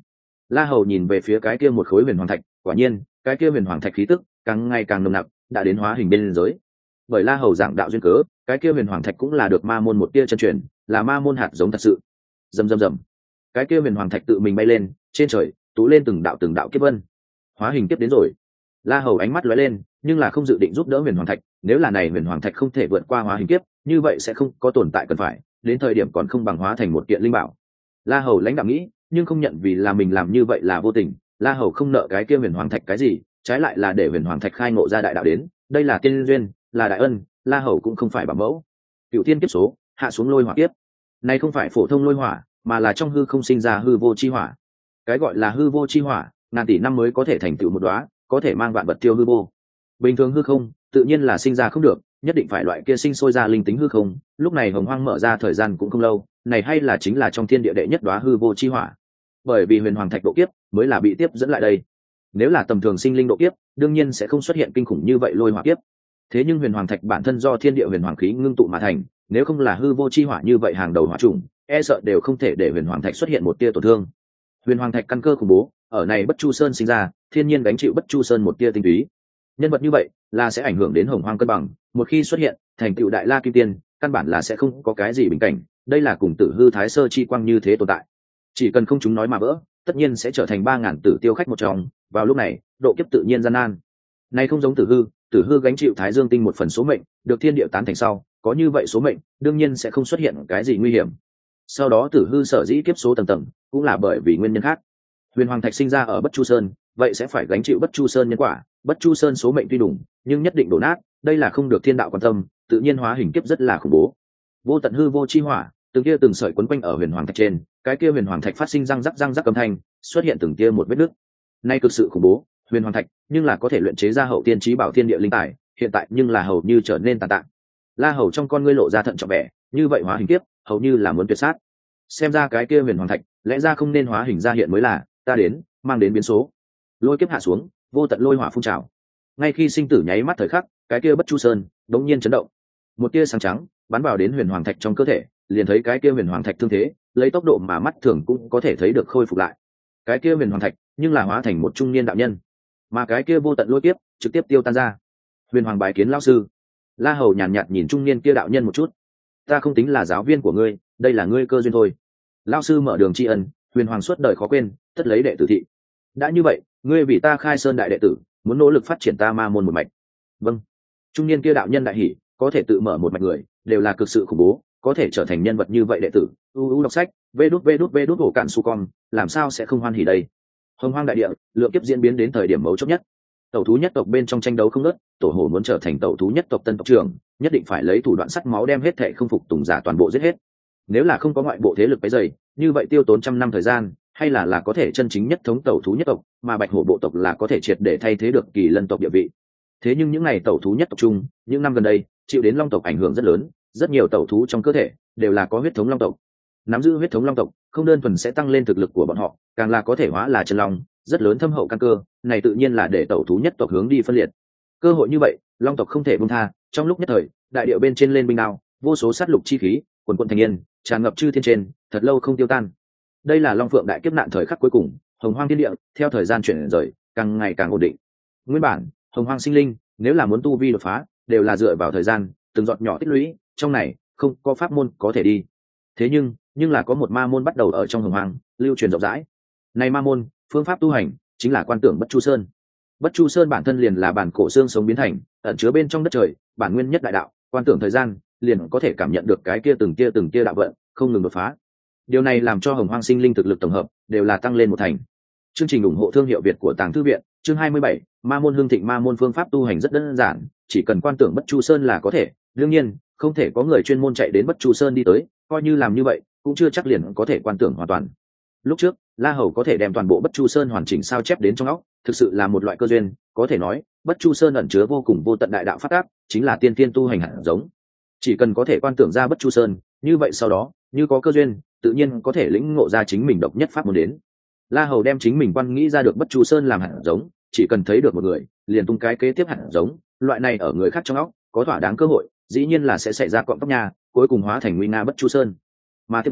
La Hầu nhìn về phía cái kia một khối huyền hoàng thạch, quả nhiên cái kia huyền hoàng thạch khí tức càng ngày càng nồng nặc, đã đến hóa hình bên giới. Bởi La Hầu dạng đạo duyên cớ, cái kia huyền hoàng thạch cũng là được ma môn một tia chân truyền, là ma môn hạt giống thật sự. Rầm rầm rầm, cái kia huyền hoàng thạch tự mình bay lên trên trời, tú lên từng đạo kiếp vân. Hóa hình kiếp đến rồi. La Hầu ánh mắt lóe lên, nhưng là không dự định giúp đỡ huyền hoàng thạch, nếu là này huyền hoàng thạch không thể vượt qua hóa hình kiếp, như vậy sẽ không có tồn tại cần phải, đến thời điểm còn không bằng hóa thành một kiện linh bảo. La Hầu lãnh đạo nghĩ, nhưng không nhận vì là mình làm như vậy là vô tình. La Hầu không nợ cái kia huyền hoàng thạch cái gì, trái lại là để huyền hoàng thạch khai ngộ ra đại đạo đến, đây là tiên duyên, là đại ân. La Hầu cũng không phải bảo mẫu. Cựu thiên kiếp số hạ xuống lôi hỏa kiếp, này không phải phổ thông lôi hỏa, mà là trong hư không sinh ra hư vô chi hỏa. Cái gọi là hư vô chi hỏa, ngàn tỷ năm mới có thể thành tựu một đóa, có thể mang vạn vật tiêu hư vô. Bình thường hư không tự nhiên là sinh ra không được, nhất định phải loại kia sinh sôi ra linh tính hư không. Lúc này hồng hoang mở ra thời gian cũng không lâu, này hay là chính là trong thiên địa đệ nhất đóa hư vô chi hỏa. Bởi vì huyền hoàng thạch độ kiếp mới là bị tiếp dẫn lại đây, nếu là tầm thường sinh linh độ kiếp đương nhiên sẽ không xuất hiện kinh khủng như vậy lôi hỏa kiếp. Thế nhưng huyền hoàng thạch bản thân do thiên địa huyền hoàng khí ngưng tụ mà thành, nếu không là hư vô chi hỏa như vậy hàng đầu hỏa trùng, e sợ đều không thể để huyền hoàng thạch xuất hiện một tia tổn thương. Huyền hoàng thạch căn cơ khủng bố, ở này bất chu sơn sinh ra, thiên nhiên gánh chịu bất chu sơn một tia tinh túy. Nhân vật như vậy là sẽ ảnh hưởng đến hồng hoang cân bằng, một khi xuất hiện thành tựu đại la kim tiên, căn bản là sẽ không có cái gì bình cảnh. Đây là cùng tử hư thái sơ chi quang như thế tồn tại, chỉ cần không chúng nói mà vỡ, tất nhiên sẽ trở thành 3000 tử tiêu khách một trong. Vào lúc này độ kiếp tự nhiên gian nan. Này không giống tử hư gánh chịu thái dương tinh một phần số mệnh, được thiên địa tán thành sau, có như vậy số mệnh đương nhiên sẽ không xuất hiện cái gì nguy hiểm. Sau đó tử hư sở dĩ kiếp số tầng tầng, cũng là bởi vì nguyên nhân khác. Huyền hoàng thạch sinh ra ở bất chu sơn, vậy sẽ phải gánh chịu bất chu sơn nhân quả. Bất chu sơn số mệnh tuy đủ, nhưng nhất định đổ nát, đây là không được thiên đạo quan tâm, tự nhiên hóa hình kiếp rất là khủng bố. Vô tận hư vô chi hỏa, từng kia từng sợi quấn quanh ở huyền hoàng thạch trên, cái kia huyền hoàng thạch phát sinh răng rắc âm thanh, xuất hiện từng kia một vết nứt. Nay cực sự khủng bố, huyền hoàng thạch nhưng là có thể luyện chế ra hậu tiên chí bảo thiên địa linh tài, hiện tại nhưng là hầu như trở nên tàn tạ. La Hầu trong con ngươi lộ ra thận trọng vẻ, như vậy hóa hình kiếp hầu như là muốn tuyệt sát. Xem ra cái kia huyền hoàng thạch lẽ ra không nên hóa hình ra hiện mới là, ta đến mang đến biến số. Lôi kiếp hạ xuống, vô tận lôi hỏa phun trào. Ngay khi sinh tử nháy mắt thời khắc, cái kia bất chu sơn đống nhiên chấn động, một tia sáng trắng bắn vào đến huyền hoàng thạch trong cơ thể, liền thấy cái kia huyền hoàng thạch thương thế lấy tốc độ mà mắt thường cũng có thể thấy được khôi phục lại. Cái kia huyền hoàng thạch nhưng là hóa thành một trung niên đạo nhân, mà cái kia vô tận lôi kiếp trực tiếp tiêu tan ra. Huyền hoàng bài kiến lão sư. La Hầu nhàn nhạt nhìn trung niên kia đạo nhân một chút, ta không tính là giáo viên của ngươi, đây là ngươi cơ duyên thôi. Lão sư mở đường tri ân, huyền hoàng suốt đời khó quên, tất lấy đệ tử thị. Đã như vậy, ngươi vì ta khai sơn đại đệ tử, muốn nỗ lực phát triển ta ma môn một mạch. Vâng. Trung niên kia đạo nhân đại hỉ, có thể tự mở một mạch người đều là cực sự khủng bố, có thể trở thành nhân vật như vậy đệ tử. Đọc sách, vê đút hổ cạn su con, làm sao sẽ không hoan hỉ đây. Hồng hoang đại địa, lượng kiếp diễn biến đến thời điểm mấu chốt nhất. Tẩu thú nhất tộc bên trong tranh đấu không ngớt, tổ hổ muốn trở thành tẩu thú nhất tộc tân tộc trưởng, nhất định phải lấy thủ đoạn sắt máu đem hết thệ không phục tùng giả toàn bộ giết hết. Nếu là không có ngoại bộ thế lực cái dày, như vậy tiêu tốn 100 năm thời gian, hay là có thể chân chính nhất thống tẩu thú nhất tộc, mà bạch hổ bộ tộc là có thể triệt để thay thế được kỳ lân tộc địa vị. Thế nhưng những ngày tẩu thú nhất tộc chung, những năm gần đây chịu đến long tộc ảnh hưởng rất lớn, rất nhiều tẩu thú trong cơ thể đều là có huyết thống long tộc. Nắm giữ huyết thống long tộc không đơn thuần sẽ tăng lên thực lực của bọn họ, càng là có thể hóa là chân long, rất lớn thâm hậu căn cơ, này tự nhiên là để tẩu thú nhất tộc hướng đi phân liệt. Cơ hội như vậy long tộc không thể buông tha. Trong lúc nhất thời, đại điệu bên trên lên binh đao, vô số sát lục chi khí quần quận thành yên, tràn ngập chư thiên trên, thật lâu không tiêu tan. Đây là long phượng đại kiếp nạn thời khắc cuối cùng, hồng hoang thiên địa theo thời gian chuyển rời càng ngày càng ổn định. Nguyên bản hồng hoang sinh linh nếu là muốn tu vi đột phá, đều là dựa vào thời gian từng giọt nhỏ tích lũy, trong này không có pháp môn có thể đi. Thế nhưng là có một ma môn bắt đầu ở trong hồng hoang lưu truyền rộng rãi. Này ma môn phương pháp tu hành chính là quan tưởng bất chu sơn. Bất chu sơn bản thân liền là bản cổ xương sống biến thành, ẩn chứa bên trong đất trời bản nguyên nhất đại đạo. Quan tưởng thời gian liền có thể cảm nhận được cái kia từng tia đạo vận không ngừng đột phá. Điều này làm cho hồng hoang sinh linh thực lực tổng hợp đều là tăng lên một thành. Chương trình ủng hộ thương hiệu Việt của Tàng Thư viện, chương 27, ma môn hương thịnh. Ma môn phương pháp tu hành rất đơn giản, chỉ cần quan tưởng bất chu sơn là có thể. Đương nhiên không thể có người chuyên môn chạy đến bất chu sơn đi tới, coi như làm như vậy cũng chưa chắc liền có thể quan tưởng hoàn toàn. Lúc trước La Hầu có thể đem toàn bộ bất chu sơn hoàn chỉnh sao chép đến trong óc, thực sự là một loại cơ duyên. Có thể nói bất chu sơn ẩn chứa vô cùng vô tận đại đạo phát tác, chính là tiên tiên tu hành hạt giống. Chỉ cần có thể quan tưởng ra bất chu sơn, như vậy sau đó như có cơ duyên tự nhiên có thể lĩnh ngộ ra chính mình độc nhất pháp môn đến. La Hầu đem chính mình quan nghĩ ra được bất chu sơn làm hạt giống, chỉ cần thấy được một người liền tung cái kế tiếp hạt giống, loại này ở người khác trong óc có thỏa đáng cơ hội, dĩ nhiên là sẽ xảy ra cọng tóc nha, cuối cùng hóa thành nguy nga bất chu sơn. Mà tiếp đó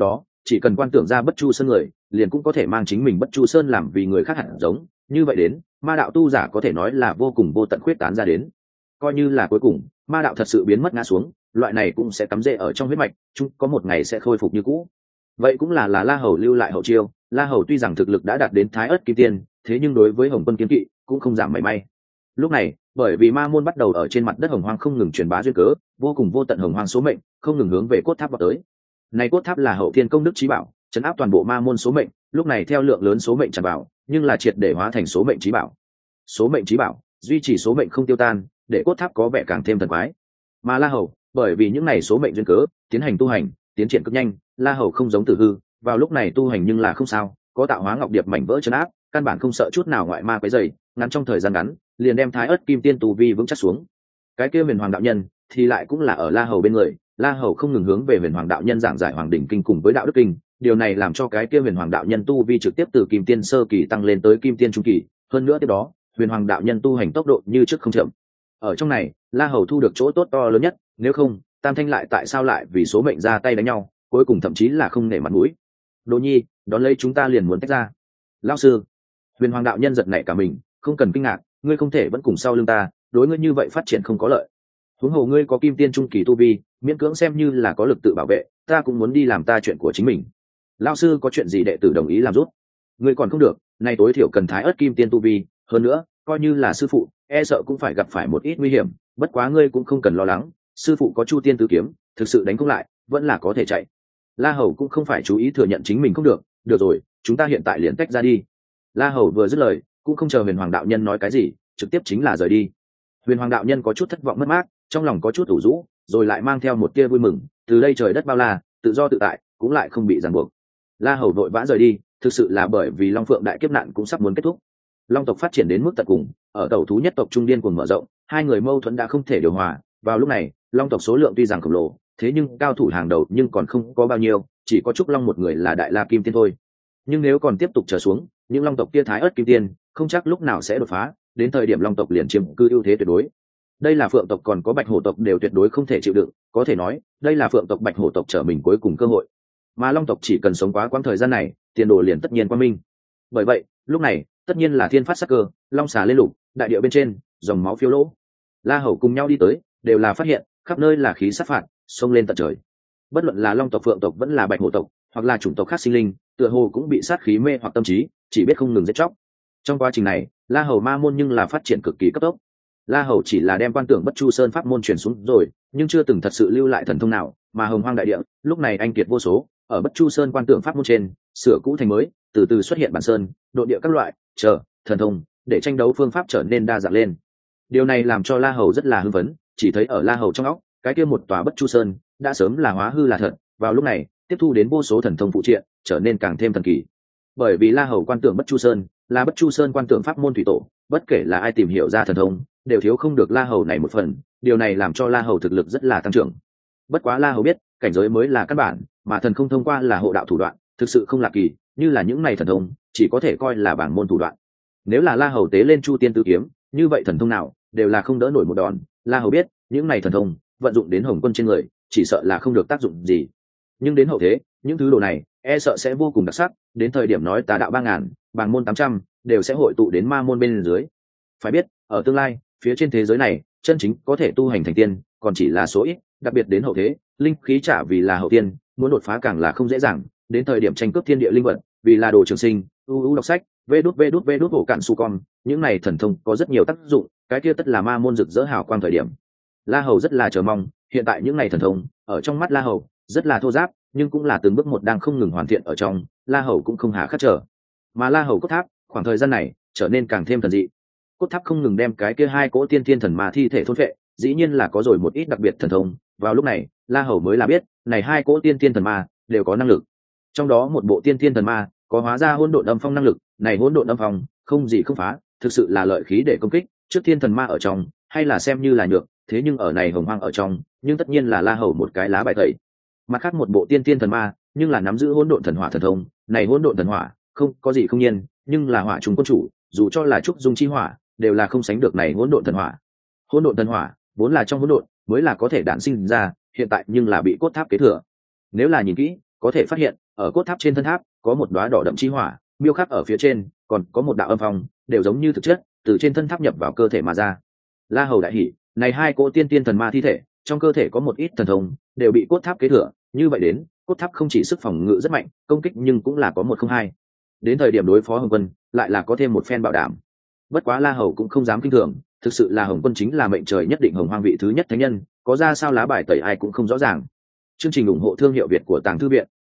chỉ cần quan tưởng ra Bất Chu Sơn người, liền cũng có thể mang chính mình Bất Chu Sơn làm vì người khác hạt giống, như vậy đến ma đạo tu giả có thể nói là vô cùng vô tận khuyết tán ra đến. Coi như là cuối cùng ma đạo thật sự biến mất ngã xuống, loại này cũng sẽ cắm rễ ở trong huyết mạch, chúng có một ngày sẽ khôi phục như cũ. Vậy cũng là La Hầu lưu lại hậu chiêu. La Hầu tuy rằng thực lực đã đạt đến Thái Ức Kim Tiên, thế nhưng đối với Hồng Quân Kiếm Kỵ cũng không giảm mảy may. Lúc này, bởi vì ma môn bắt đầu ở trên mặt đất hồng hoang không ngừng truyền bá duyên cớ, vô cùng vô tận hồng hoang số mệnh không ngừng hướng về cốt tháp vào tới. Này cốt tháp là hậu thiên công đức chí bảo, trấn áp toàn bộ ma môn số mệnh, lúc này theo lượng lớn số mệnh tràn vào, nhưng là triệt để hóa thành số mệnh chí bảo. Số mệnh chí bảo duy trì số mệnh không tiêu tan, để cốt tháp có vẻ càng thêm thần quái. Mà La Hầu, bởi vì những này số mệnh duyên cớ, tiến hành tu hành, tiến triển cực nhanh. La Hầu không giống Tử Hư, vào lúc này tu hành nhưng là không sao, có tạo hóa ngọc điệp mảnh vỡ trấn áp, căn bản không sợ chút nào ngoại ma quấy rầy, ngắn trong thời gian ngắn, liền đem Thái Ức Kim Tiên tu vi vững chắc xuống. Cái kia Huyền Hoàng đạo nhân thì lại cũng là ở La Hầu bên người, La Hầu không ngừng hướng về Huyền Hoàng đạo nhân giảng giải Hoàng đỉnh kinh cùng với đạo đức kinh, điều này làm cho cái kia Huyền Hoàng đạo nhân tu vi trực tiếp từ Kim Tiên sơ kỳ tăng lên tới Kim Tiên trung kỳ, hơn nữa tiếp đó, Huyền Hoàng đạo nhân tu hành tốc độ như trước không chậm. Ở trong này, La Hầu thu được chỗ tốt to lớn nhất, nếu không, Tam Thanh lại tại sao lại vì số mệnh ra tay đánh nhau, cuối cùng thậm chí là không nể mặt mũi. Đỗ Nhi, đón lấy chúng ta liền muốn tách ra. Lão sư, Huyền Hoàng đạo nhân giật nảy cả mình, không cần kinh ngạc, ngươi không thể vẫn cùng sau lưng ta, đối ngươi như vậy phát triển không có lợi. Huống hồ ngươi có Kim Tiên trung kỳ tu vi, miễn cưỡng xem như là có lực tự bảo vệ, ta cũng muốn đi làm ta chuyện của chính mình. Lão sư có chuyện gì đệ tử đồng ý làm giúp. Ngươi còn không được, nay tối thiểu cần Thái Ức Kim Tiên tu vi, hơn nữa, coi như là sư phụ, e sợ cũng phải gặp phải một ít nguy hiểm, bất quá ngươi cũng không cần lo lắng, sư phụ có Chu Tiên tứ kiếm, thực sự đánh không lại, vẫn là có thể chạy. La Hầu cũng không phải chú ý thừa nhận chính mình không được, được rồi, chúng ta hiện tại liền tách ra đi. La Hầu vừa dứt lời, cũng không chờ Huyền Hoàng đạo nhân nói cái gì, trực tiếp chính là rời đi. Huyền Hoàng đạo nhân có chút thất vọng mất mát, trong lòng có chút ủ rũ, rồi lại mang theo một tia vui mừng, từ đây trời đất bao la, tự do tự tại, cũng lại không bị ràng buộc. La Hầu vội vã rời đi, thực sự là bởi vì Long Phượng đại kiếp nạn cũng sắp muốn kết thúc. Long tộc phát triển đến mức tận cùng, ở tẩu thú nhất tộc trung điên cuồng mở rộng, hai người mâu thuẫn đã không thể điều hòa. Vào lúc này, Long tộc số lượng tuy rằng khổng lồ, thế nhưng cao thủ hàng đầu nhưng còn không có bao nhiêu, chỉ có Trúc Long một người là Đại La Kim Tiên thôi. Nhưng nếu còn tiếp tục trở xuống, những Long tộc kia Thái Ức Kim Tiên không chắc lúc nào sẽ đột phá, đến thời điểm Long tộc liền chiếm cư ưu thế tuyệt đối. Đây là Phượng tộc còn có Bạch Hổ tộc đều tuyệt đối không thể chịu đựng, có thể nói, đây là Phượng tộc Bạch Hổ tộc trở mình cuối cùng cơ hội. Mà Long tộc chỉ cần sống quá quãng thời gian này, tiền đồ liền tất nhiên quang minh. Bởi vậy, lúc này, tất nhiên là thiên phát sắc cơ, long xà lên lục, đại địa bên trên, dòng máu phiêu lỗ. La Hầu cùng nhau đi tới, đều là phát hiện, khắp nơi là khí sát phạt, xông lên tận trời. Bất luận là Long tộc, Phượng tộc vẫn là Bạch Hổ tộc, hoặc là chủng tộc khác sinh linh, tựa hồ cũng bị sát khí mê hoặc tâm trí, chỉ biết không ngừng giết chóc. Trong quá trình này, La Hầu ma môn nhưng là phát triển cực kỳ cấp tốc. La Hầu chỉ là đem quan tưởng Bất Chu Sơn pháp môn truyền xuống rồi, nhưng chưa từng thật sự lưu lại thần thông nào, mà Hồng Hoang đại địa, lúc này anh kiệt vô số, ở Bất Chu Sơn quan tưởng pháp môn trên, sửa cũ thành mới, từ từ xuất hiện bản sơn, độ địa các loại, thần thông, để tranh đấu phương pháp trở nên đa dạng lên. Điều này làm cho La Hầu rất là hưng phấn, chỉ thấy ở La Hầu trong óc, cái kia một tòa Bất Chu Sơn đã sớm là hóa hư là thật, vào lúc này, tiếp thu đến vô số thần thông phụ triện, trở nên càng thêm thần kỳ. Bởi vì La Hầu quan tưởng Bất Chu Sơn, là Bất Chu Sơn quan tưởng pháp môn thủy tổ, bất kể là ai tìm hiểu ra thần thông, đều thiếu không được La Hầu này một phần, điều này làm cho La Hầu thực lực rất là tăng trưởng. Bất quá La Hầu biết, cảnh giới mới là căn bản, mà thần không thông qua là hộ đạo thủ đoạn, thực sự không là kỳ, như là những này thần thông, chỉ có thể coi là bảng môn thủ đoạn. Nếu là La Hầu tế lên Chu Tiên tứ kiếm, như vậy thần thông nào đều là không đỡ nổi một đòn. La Hầu biết, những này thần thông vận dụng đến Hồng Quân trên người, chỉ sợ là không được tác dụng gì. Nhưng đến hậu thế, những thứ đồ này e sợ sẽ vô cùng đặc sắc, đến thời điểm nói tà đạo 3000, bảng môn 800, đều sẽ hội tụ đến ma môn bên dưới. Phải biết, ở tương lai, phía trên thế giới này, chân chính có thể tu hành thành tiên, còn chỉ là số ít, đặc biệt đến hậu thế, linh khí trả vì là hậu tiên, muốn đột phá càng là không dễ dàng, đến thời điểm tranh cướp thiên địa linh vật, vì là đồ trường sinh, đọc sách, vê đút hổ cạn su con, những này thần thông có rất nhiều tác dụng, cái kia tất là ma môn rực rỡ hào quang thời điểm. La Hầu rất là chờ mong, hiện tại những này thần thông, ở trong mắt La Hầu, rất là thô ráp, nhưng cũng là từng bước một đang không ngừng hoàn thiện ở trong, La Hầu cũng không hà khắc chờ. Mà La Hầu cốt tháp, khoảng thời gian này, trở nên càng thêm thần dị. Cốt tháp không ngừng đem cái kia hai cỗ tiên thiên thần ma thi thể thôn phệ, dĩ nhiên là có rồi một ít đặc biệt thần thông. Vào lúc này, La Hầu mới là biết, này hai cỗ tiên thiên thần ma đều có năng lực. Trong đó một bộ tiên thiên thần ma có hóa ra hỗn độn âm phong năng lực, này hỗn độn âm phong không gì không phá, thực sự là lợi khí để công kích, trước thiên thần ma ở trong, hay là xem như là nhược, thế nhưng ở này Hồng Hoang ở trong, nhưng tất nhiên là La Hầu một cái lá bài tẩy. Mặt khác một bộ tiên thiên thần ma, nhưng là nắm giữ hỗn độn thần hỏa thần thông, này hỗn độn thần hỏa, không có gì không nhiên, nhưng là hỏa trùng quân chủ, dù cho là trúc dung chi hỏa, đều là không sánh được này hỗn độn thần hỏa. Hỗn độn thần hỏa vốn là trong hỗn độn mới là có thể đản sinh ra, hiện tại nhưng là bị cốt tháp kế thừa. Nếu là nhìn kỹ, có thể phát hiện ở cốt tháp trên thân tháp có một đóa đỏ đậm chi hỏa miêu khắc ở phía trên, còn có một đạo âm phong đều giống như thực chất từ trên thân tháp nhập vào cơ thể mà ra. La Hầu đại hỉ, này hai cỗ tiên tiên thần ma thi thể trong cơ thể có một ít thần thông đều bị cốt tháp kế thừa, như vậy đến cốt tháp không chỉ sức phòng ngự rất mạnh, công kích nhưng cũng là có một không hai. Đến thời điểm đối phó Hồng Quân lại là có thêm một phen bảo đảm. Bất quá La Hầu cũng không dám kinh thường, thực sự là Hồng Quân chính là mệnh trời nhất định hồng hoang vị thứ nhất thánh nhân, có ra sao lá bài tẩy ai cũng không rõ ràng. Chương trình ủng hộ thương hiệu Việt của Tàng Thư Viện.